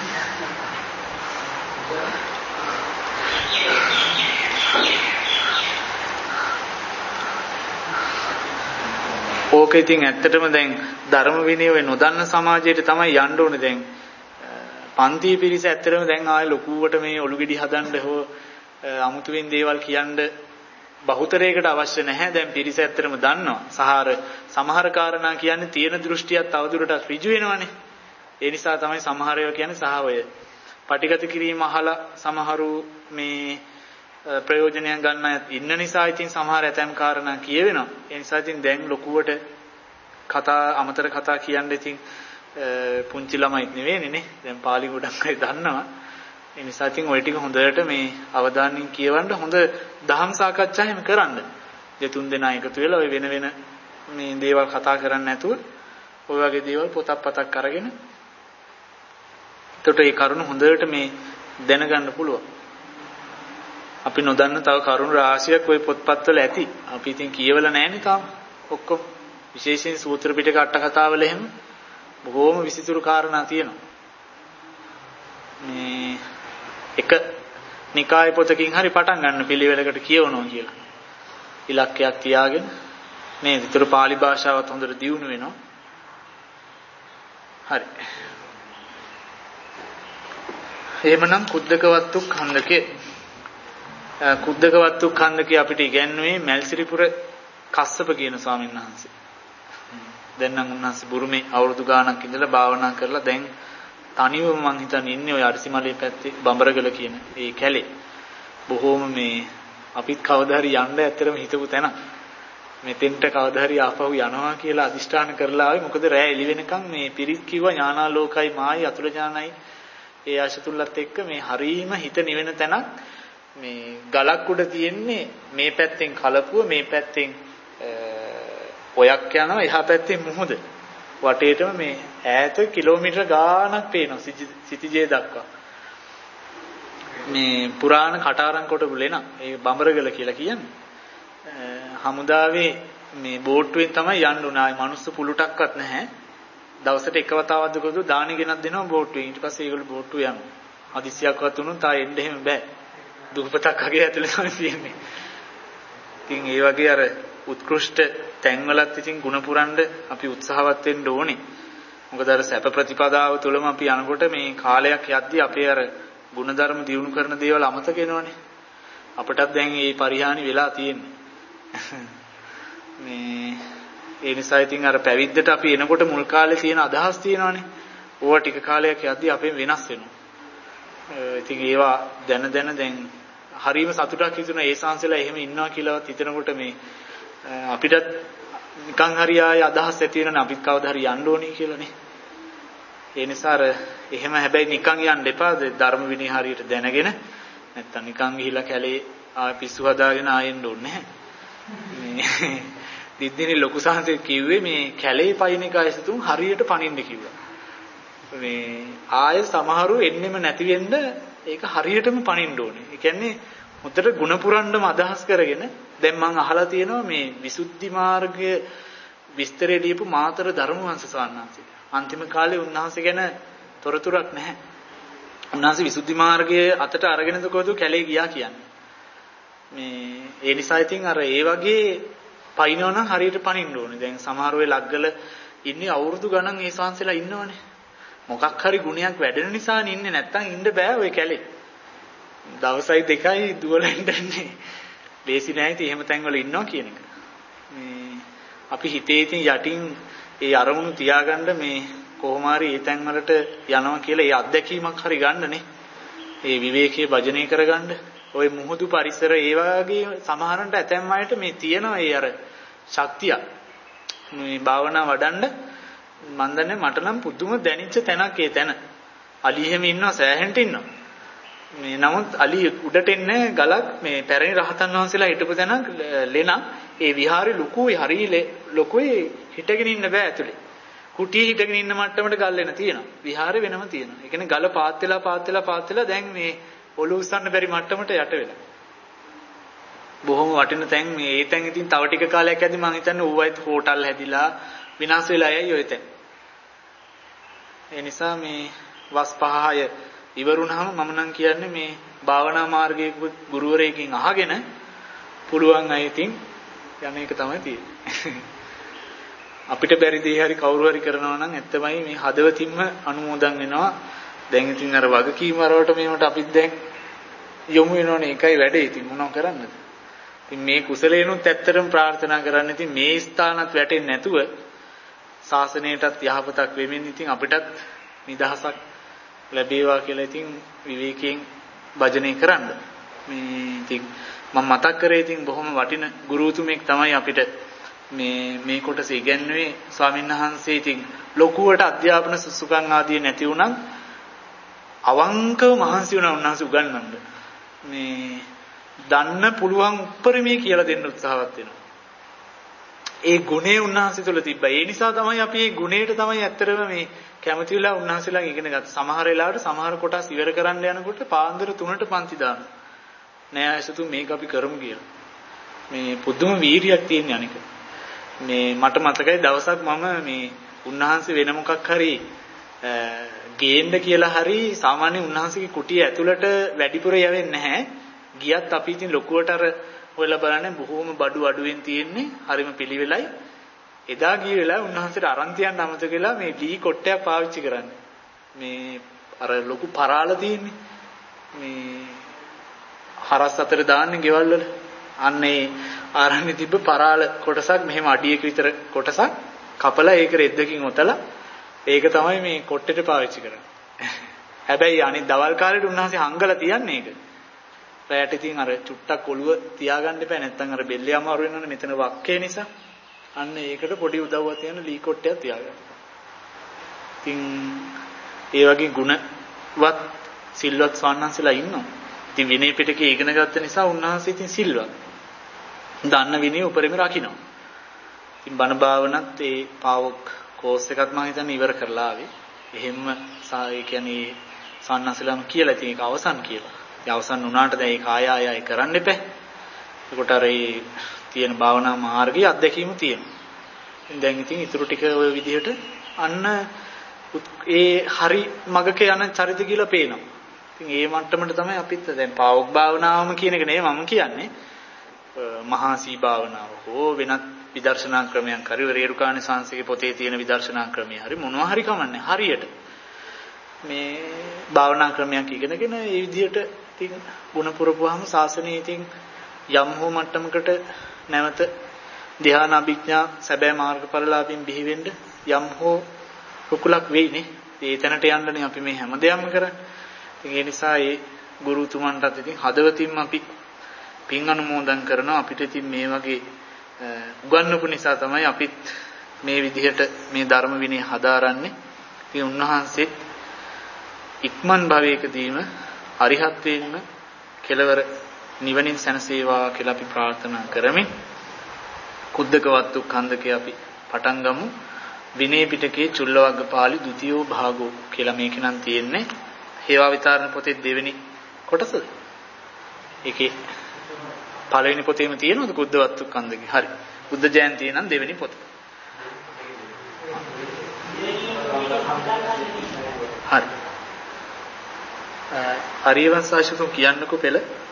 A: ඕක ඉතින් ඇත්තටම දැන් ධර්ම විනය වෙ නොදන්න සමාජයට තමයි යන්න ඕනේ. දැන් පන්ති පිරිස ඇත්තටම දැන් ආයේ ලොකුවට මේ ඔලු ගෙඩි හදන්න හෝ අමුතුවෙන් දේවල් කියන්න බහුතරයකට අවශ්‍ය නැහැ. දැන් පිරිස ඇත්තටම දන්නවා. සහාර සමහර කාරණා කියන්නේ තියෙන දෘෂ්ටියත් තවදුරටත් ඍජු වෙනවනේ. ඒ නිසා තමයි සමහර ඒවා කියන්නේ සහවය. පටිගත කිරීම අහලා සමහරු මේ ප්‍රයෝජනයක් ගන්න ඉන්න නිසා ඉතින් සමහර ඇතැම් කාරණා කියවෙනවා. ඒ නිසා ඉතින් දැන් ලොකුවට කතා අමතර කතා කියන්න ඉතින් පුංචි ළමයිත් නෙවෙයිනේ නේ. දැන් පාලි ගොඩක් අය දන්නවා. ඒ නිසා ඉතින් ওই ටික හොඳට මේ අවධානයෙන් කියවන්න හොඳ දහම් සාකච්ඡා එහෙම කරන්න. දෙතුන් දෙනා එකතු වෙලා ওই වෙන වෙන මේ දේවල් කතා කරන්නේ නැතුව ওই වගේ දේවල් පොතක් පතක් අරගෙන එතකොට ඒ කරුණ හොඳට මේ දැනගන්න පුළුවන්. අපි නොදන්න තව කරුණු රාශියක් ওই පොත්පත්වල ඇති. අපි ඉතින් කියවලා නැහැනේ තාම. ඔක්කොම විශේෂයෙන් සූත්‍ර පිටක අට කතාවල එහෙම බොහෝම විසිතුරු කාරණා තියෙනවා. මේ එක නිකාය පොතකින් හරි පටන් ගන්න පිළිවෙලකට කියවනවා කියලා. ඉලක්කයක් තියාගෙන මේ විතර පාලි භාෂාවත් හොඳට දියුණු වෙනවා. හරි. එහෙමනම් කුද්දකවත්තු ඛණ්ඩකේ කුද්දකවත්තු ඛණ්ඩකේ අපිට ඉගැන්වුවේ මල්සිරිපුර කස්සප කියන ස්වාමීන් වහන්සේ. දැන් නම් උන්වහන්සේ බුරුමේ අවුරුදු ගාණක් ඉඳලා භාවනා කරලා දැන් තනිවම මං හිතන්නේ ඉන්නේ ඔය අරිසිමලේ පැත්තේ බඹරගල කියන ඒ කැලේ. බොහෝම මේ අපිත් කවදා හරි යන්න ඇත්තටම හිතපු තැන. මෙතෙන්ට කවදා හරි ආපහු යනවා කියලා අදිෂ්ඨාන කරලා ආවේ. මොකද රෑ එළි වෙනකන් මේ පිරිත් කිව්වා ඥානාලෝකයි මායි අතුල ඥානයි ඒ ආශතුල්ලත් එක්ක මේ හරීම හිත නිවෙන තැනක්. මේ ගලක් උඩ තියෙන්නේ මේ පැත්තෙන් කලපුව මේ පැත්තෙන් ඔයක් යනවා එහා පැත්තෙන් මුහුද. වටේටම මේ ඈත කිලෝමීටර ගාණක් පේනවා සිටිජේ දක්වා. මේ පුරාණ කටාරම් කොටපු ලෙන ඒ බඹරගල කියලා කියන්නේ. හමුදාවේ මේ බෝට්ටුවෙන් තමයි යන්න උනා. ආයි මනුස්ස පුලුටක්වත් නැහැ. දවසට එක වතාවක් දුකදු දානි ගෙනත් දෙනවා බෝට්ටුවෙන්. ඊට පස්සේ ඒගොල්ලෝ බෝට්ටුව යනවා. හදිස්සියක්වත් වුණොත් ආයෙ එන්න එහෙම බෑ. දුපතක් අගේ ඇතුලේ තමයි තියෙන්නේ. ඉතින් ඒ වගේ අර උත්කෘෂ්ඨ තැන්වලත් ඉතින් ಗುಣ පුරන්න අපි උත්සාහවත් වෙන්න ඕනේ. මොකද අර සැප ප්‍රතිපදාව තුළම අපි යනකොට මේ කාලයක් යද්දී අපේ අර ಗುಣධර්ම දියුණු කරන දේවල් අමතක වෙනවනේ. අපටත් දැන් මේ පරිහානි වෙලා තියෙන්නේ. මේ ඒ නිසා ඉතින් අර පැවිද්දට අපි එනකොට මුල් කාලේ තියෙන අදහස් තියෙනවානේ. ඕවා ටික කාලයක් යද්දී අපෙන් වෙනස් වෙනවා. ඉතින් ඒවා දැන දැන දැන් හරීම සතුටක් හිතුණා ඒ සංසලා එහෙම ඉන්නවා කියලාවත් හිතනකොට මේ අපිටත් නිකන් හරි ආයේ අදහස් ඇති වෙනනේ අපිත් කවදා හරි යන්න ඕනේ කියලානේ. ඒ නිසා අර එහෙම හැබැයි නිකන් යන්න එපා ධර්ම විනය හරියට දැනගෙන නැත්තම් නිකන් ගිහිලා කැලේ ආය පිස්සු හදාගෙන ආයෙන්න ඕනේ නැහැ. මේ දිද්දිනේ ලොකු සාන්තේ කිව්වේ මේ කැලේ පයින් එක අයසතුන් හරියට පනින්න කිව්වා. මේ ආය සමහරු එන්නෙම නැති වෙන්න ඒක හරියටම පනින්න ඕනේ. ඒ කියන්නේ මුතට ಗುಣ පුරන්නම අදහස් කරගෙන දැන් මම අහලා තියෙනවා මේ විසුද්ධි මාර්ගය විස්තරේ දීපු මාතර ධර්මවංශ සාන්නාංශය. අන්තිම කාලේ උන්වහන්සේ ගැන තොරතුරක් නැහැ. උන්වහන්සේ විසුද්ධි මාර්ගයේ අතට අරගෙනද කොහොද කැලේ ගියා කියන්නේ. මේ ඒ නිසා ඉතින් අර ඒ වගේ පයින්නවනම් හරියට පනින්න ඕනේ. දැන් සමහර වෙලාව ලග්ගල ඉන්නේ අවුරුදු ගණන් ඒ ශාන්සලා ඉන්නවනේ. මොකක් හරි ගුණයක් වැඩෙන නිසානේ ඉන්නේ නැත්තම් ඉන්න බෑ ඔය කැලේ. දවසයි දෙකයි දුවලෙන් ඉන්නේ. ලේසි නෑ ඉතින් එහෙම තැන්වල ඉන්නවා කියන එක. මේ අපි හිතේ ඉතින් යටින් ඒ අරමුණු තියාගන්න මේ කොහොම හරි ඒ තැන්වලට යනවා කියලා ඒ අත්දැකීමක් හරි ගන්නනේ. ඒ විවේකයේ භජනය කරගන්න. ওই මුහුදු පරිසර ඒ වගේ සමහරන්ට ඇතැම් අයට මේ තියෙනවා ඒ අර ශක්තිය. මේ භාවනා වඩන්න මන් දන්නේ මට නම් පුදුම දැනිච්ච තැනක් ඒ තැන. අලි එහෙම ඉන්නවා සෑහෙන්ට ඉන්නවා. මේ නමුත් අලි උඩට එන්නේ ගලක් මේ පැරණි රහතන් වහන්සේලා හිටපු තැනක් ලෙන ඒ විහාරේ ලොකුයි හරි ලොකුයි හිටගෙන ඉන්න බෑ ඇතුලේ. කුටියේ හිටගෙන ඉන්න මට්ටමට ගල් වෙන තියෙනවා. විහාරේ වෙනම තියෙනවා. ඒ කියන්නේ ගල පාත් වෙලා පාත් වෙලා පාත් වෙලා දැන් මේ ඔලුව උස්සන්න බැරි මට්ටමට යට වෙලා. බොහොම වටින තැන් මේ ඒ තැන් ඉතින් තව ටික කාලයක් යද්දි මම හිතන්නේ ඌවයිත් හෝටල් හැදිලා විනාශ වෙලා යයි ඔය තැන්. ඒ නිසා මේ වස් පහය ඉවරුනහම මම නම් කියන්නේ මේ භාවනා මාර්ගයේ ගුරුවරයෙක්ගෙන් අහගෙන පුළුවන් අය ඉතින් යන එක තමයි තියෙන්නේ. අපිට බැරි දේ හරි කවුරු හරි කරනවා නම් ඇත්තමයි මේ හදවතින්ම අනුමෝදන් වෙනවා. දැන් ඉතින් අර වගකීම් වලට මේවට අපිත් දැන් යොමු වෙනවනේ ඒකයි වැඩේ. ඉතින් මොනව කරන්නද? ඉතින් මේ කුසලේනොත් ඇත්තටම ප්‍රාර්ථනා කරන්න ඉතින් මේ ස්ථානත් වැටෙන්නේ නැතුව ශාසනයටත් යහපතක් වෙමින් ඉතින් අපිටත් නිදහසක් ලැබේවා කියලා ඉතින් විවේකයෙන් භජනය කරන්න. මේ ඉතින් මම මතක් කරේ ඉතින් බොහොම වටින ගුරුතුමෙක් තමයි අපිට මේ මේ කොටස ඉගෙනුවේ ස්වාමීන් වහන්සේ. ඉතින් ලොකුවට අධ්‍යාපන සුසුකම් ආදී නැති වුණත් අවංකව මහන්සි වුණා උන්වහන්සේ උගන්වන්න. මේ දන්න පුළුවන් උපරිමේ කියලා දෙන්න උත්සාහවත් වෙනවා. ඒ ගුණේ උන්වහන්සේ තුළ තිබ්බා. ඒ නිසා තමයි අපි මේ ගුණේට තමයි ඇත්තටම මේ කැමති වෙලා උන්වහන්සේලා ඉගෙන ගත්තා. සමහර වෙලාවට සමහර කොටස් ඉවර කරන්න යනකොට පාන්දර තුනට පන්ති දානවා. නෑ ඇසතු මේක අපි කරමු කියලා. මේ පුදුම වීරියක් තියෙන අනික. මේ මට මතකයි දවසක් මම මේ උන්වහන්සේ වෙන මොකක් හරි ගේන්න කියලා හරි සාමාන්‍ය උන්වහන්සේගේ කුටිය ඇතුළට වැඩිපුර යවෙන්නේ නැහැ. ගියත් අපි ඉතින් ලොකුවට අර ඔයලා බලන්නේ බොහොම බඩු අඩුවෙන් තියෙන්නේ. හරිම පිළිවෙලයි. එදා ගිය වෙලාව උන්වහන්සේට අරන් තියන්න අමතක වෙලා මේ ලී කොට්ටයක් පාවිච්චි කරන්නේ. මේ අර ලොකු පරාල තියෙන්නේ. මේ හරස් අතර දාන්නේ ගෙවල් වල. අන්නේ ආරන්නේ තිබ්බ පරාල කොටසක් මෙහෙම අඩියක විතර කොටසක් කපලා ඒක රෙද්දකින් ඔතලා ඒක තමයි මේ කොට්ටෙට පාවිච්චි කරන්නේ. හැබැයි අනිත් දවල් කාලේට උන්වහන්සේ හංගලා තියන්නේ ඒක. රැයට ඉතින් අර චුට්ටක් ඔළුව තියාගන්න එපා නැත්නම් අර බෙල්ලේ අමාරු වෙනවනේ මෙතන වක්කේ නිසා. අන්න ඒකට පොඩි උදව්වක් තියන ලී කොට්ටයක් තියාගන්න. ඉතින් ඒ වගේ ගුණවත් සිල්වත් ස්වාමීන්වහන්සේලා ඉන්නවා. ඉතින් විනය පිටකේ ඉගෙන ගත්ත නිසා උන්වහන්සේ ඉතින් සිල්වත්. දන්න විනය උපරිම රකින්න. ඉතින් බණ භාවනත් ඒ පාවොක් කෝස් එකක් මම හිතන්නේ ඉවර කරලා ආවේ. එහෙම ඒ කියන්නේ ස්වාමීන්වහන්සේලාම කියලා ඉතින් ඒක අවසන් කියලා. ඉතින් අවසන් වුණාට දැන් ඒක ආය ආය කරන්න එපා. ඒකට අර ඒ තියෙන භාවනා මාර්ගයේ අත්දැකීම තියෙනවා. ඉතින් දැන් ඉතින් ඊටු ටික ඔය විදිහට අන්න ඒ හරි මගක යන චරිත කියලා පේනවා. ඉතින් ඒ මට්ටමට තමයි අපිත් දැන් පාවොක් භාවනාවම කියන එක නෙවෙයි මම කියන්නේ. මහාසී භාවනාව හෝ වෙනත් විදර්ශනා ක්‍රමයන් හරි රේරුකාණේ සංස්කෘතික පොතේ තියෙන විදර්ශනා ක්‍රමය හරි මොනවා හරි කමන්නේ හරියට මේ භාවනා ක්‍රමයක් ඉගෙනගෙන ඒ විදිහට ඉතින් ගුණ පුරපුවාම සාසනය ඉතින් යම් හෝ මට්ටමකට නැවත ධ්‍යාන අභිඥා සැබෑ මාර්ගඵලලාභින් බිහි වෙන්න යම් හෝ රුකුලක් වෙයිනේ. ඒ තැනට යන්නනේ අපි මේ හැමදේම කරන්නේ. ඒ නිසා ඒ ගුරුතුමන්ටත් ඉතින් හදවතින්ම අපි පින් අනුමෝදන් කරනවා. අපිට ඉතින් මේ වගේ උගන්වපු නිසා තමයි අපිත් මේ විදිහට මේ ධර්ම විනය හදාරන්නේ. ඉතින් උන්වහන්සේත් ඉක්මන් භවයකදීම අරිහත්ත්වයෙන්ම කෙලවර නිවනින් සැනසේවා කියලා අපි ප්‍රාර්ථනා කරමින් කුද්දකවත්තු කන්දකේ අපි පටන් ගමු. විනය පිටකයේ චුල්ලවග්ගපාලි ද්විතීයෝ භාගෝ කියලා මේක නම් තියෙන්නේ. හේවා විතරණ පොතේ දෙවෙනි කොටසද? ඒකේ පළවෙනි පොතේම තියෙනවද කුද්දවත්තු කන්දකේ? හරි. බුද්ධ ජයන්තිය නම් දෙවෙනි පොත. හරි. ආර්යවංශ ආශිතුන් කියන්නකෝ පෙළ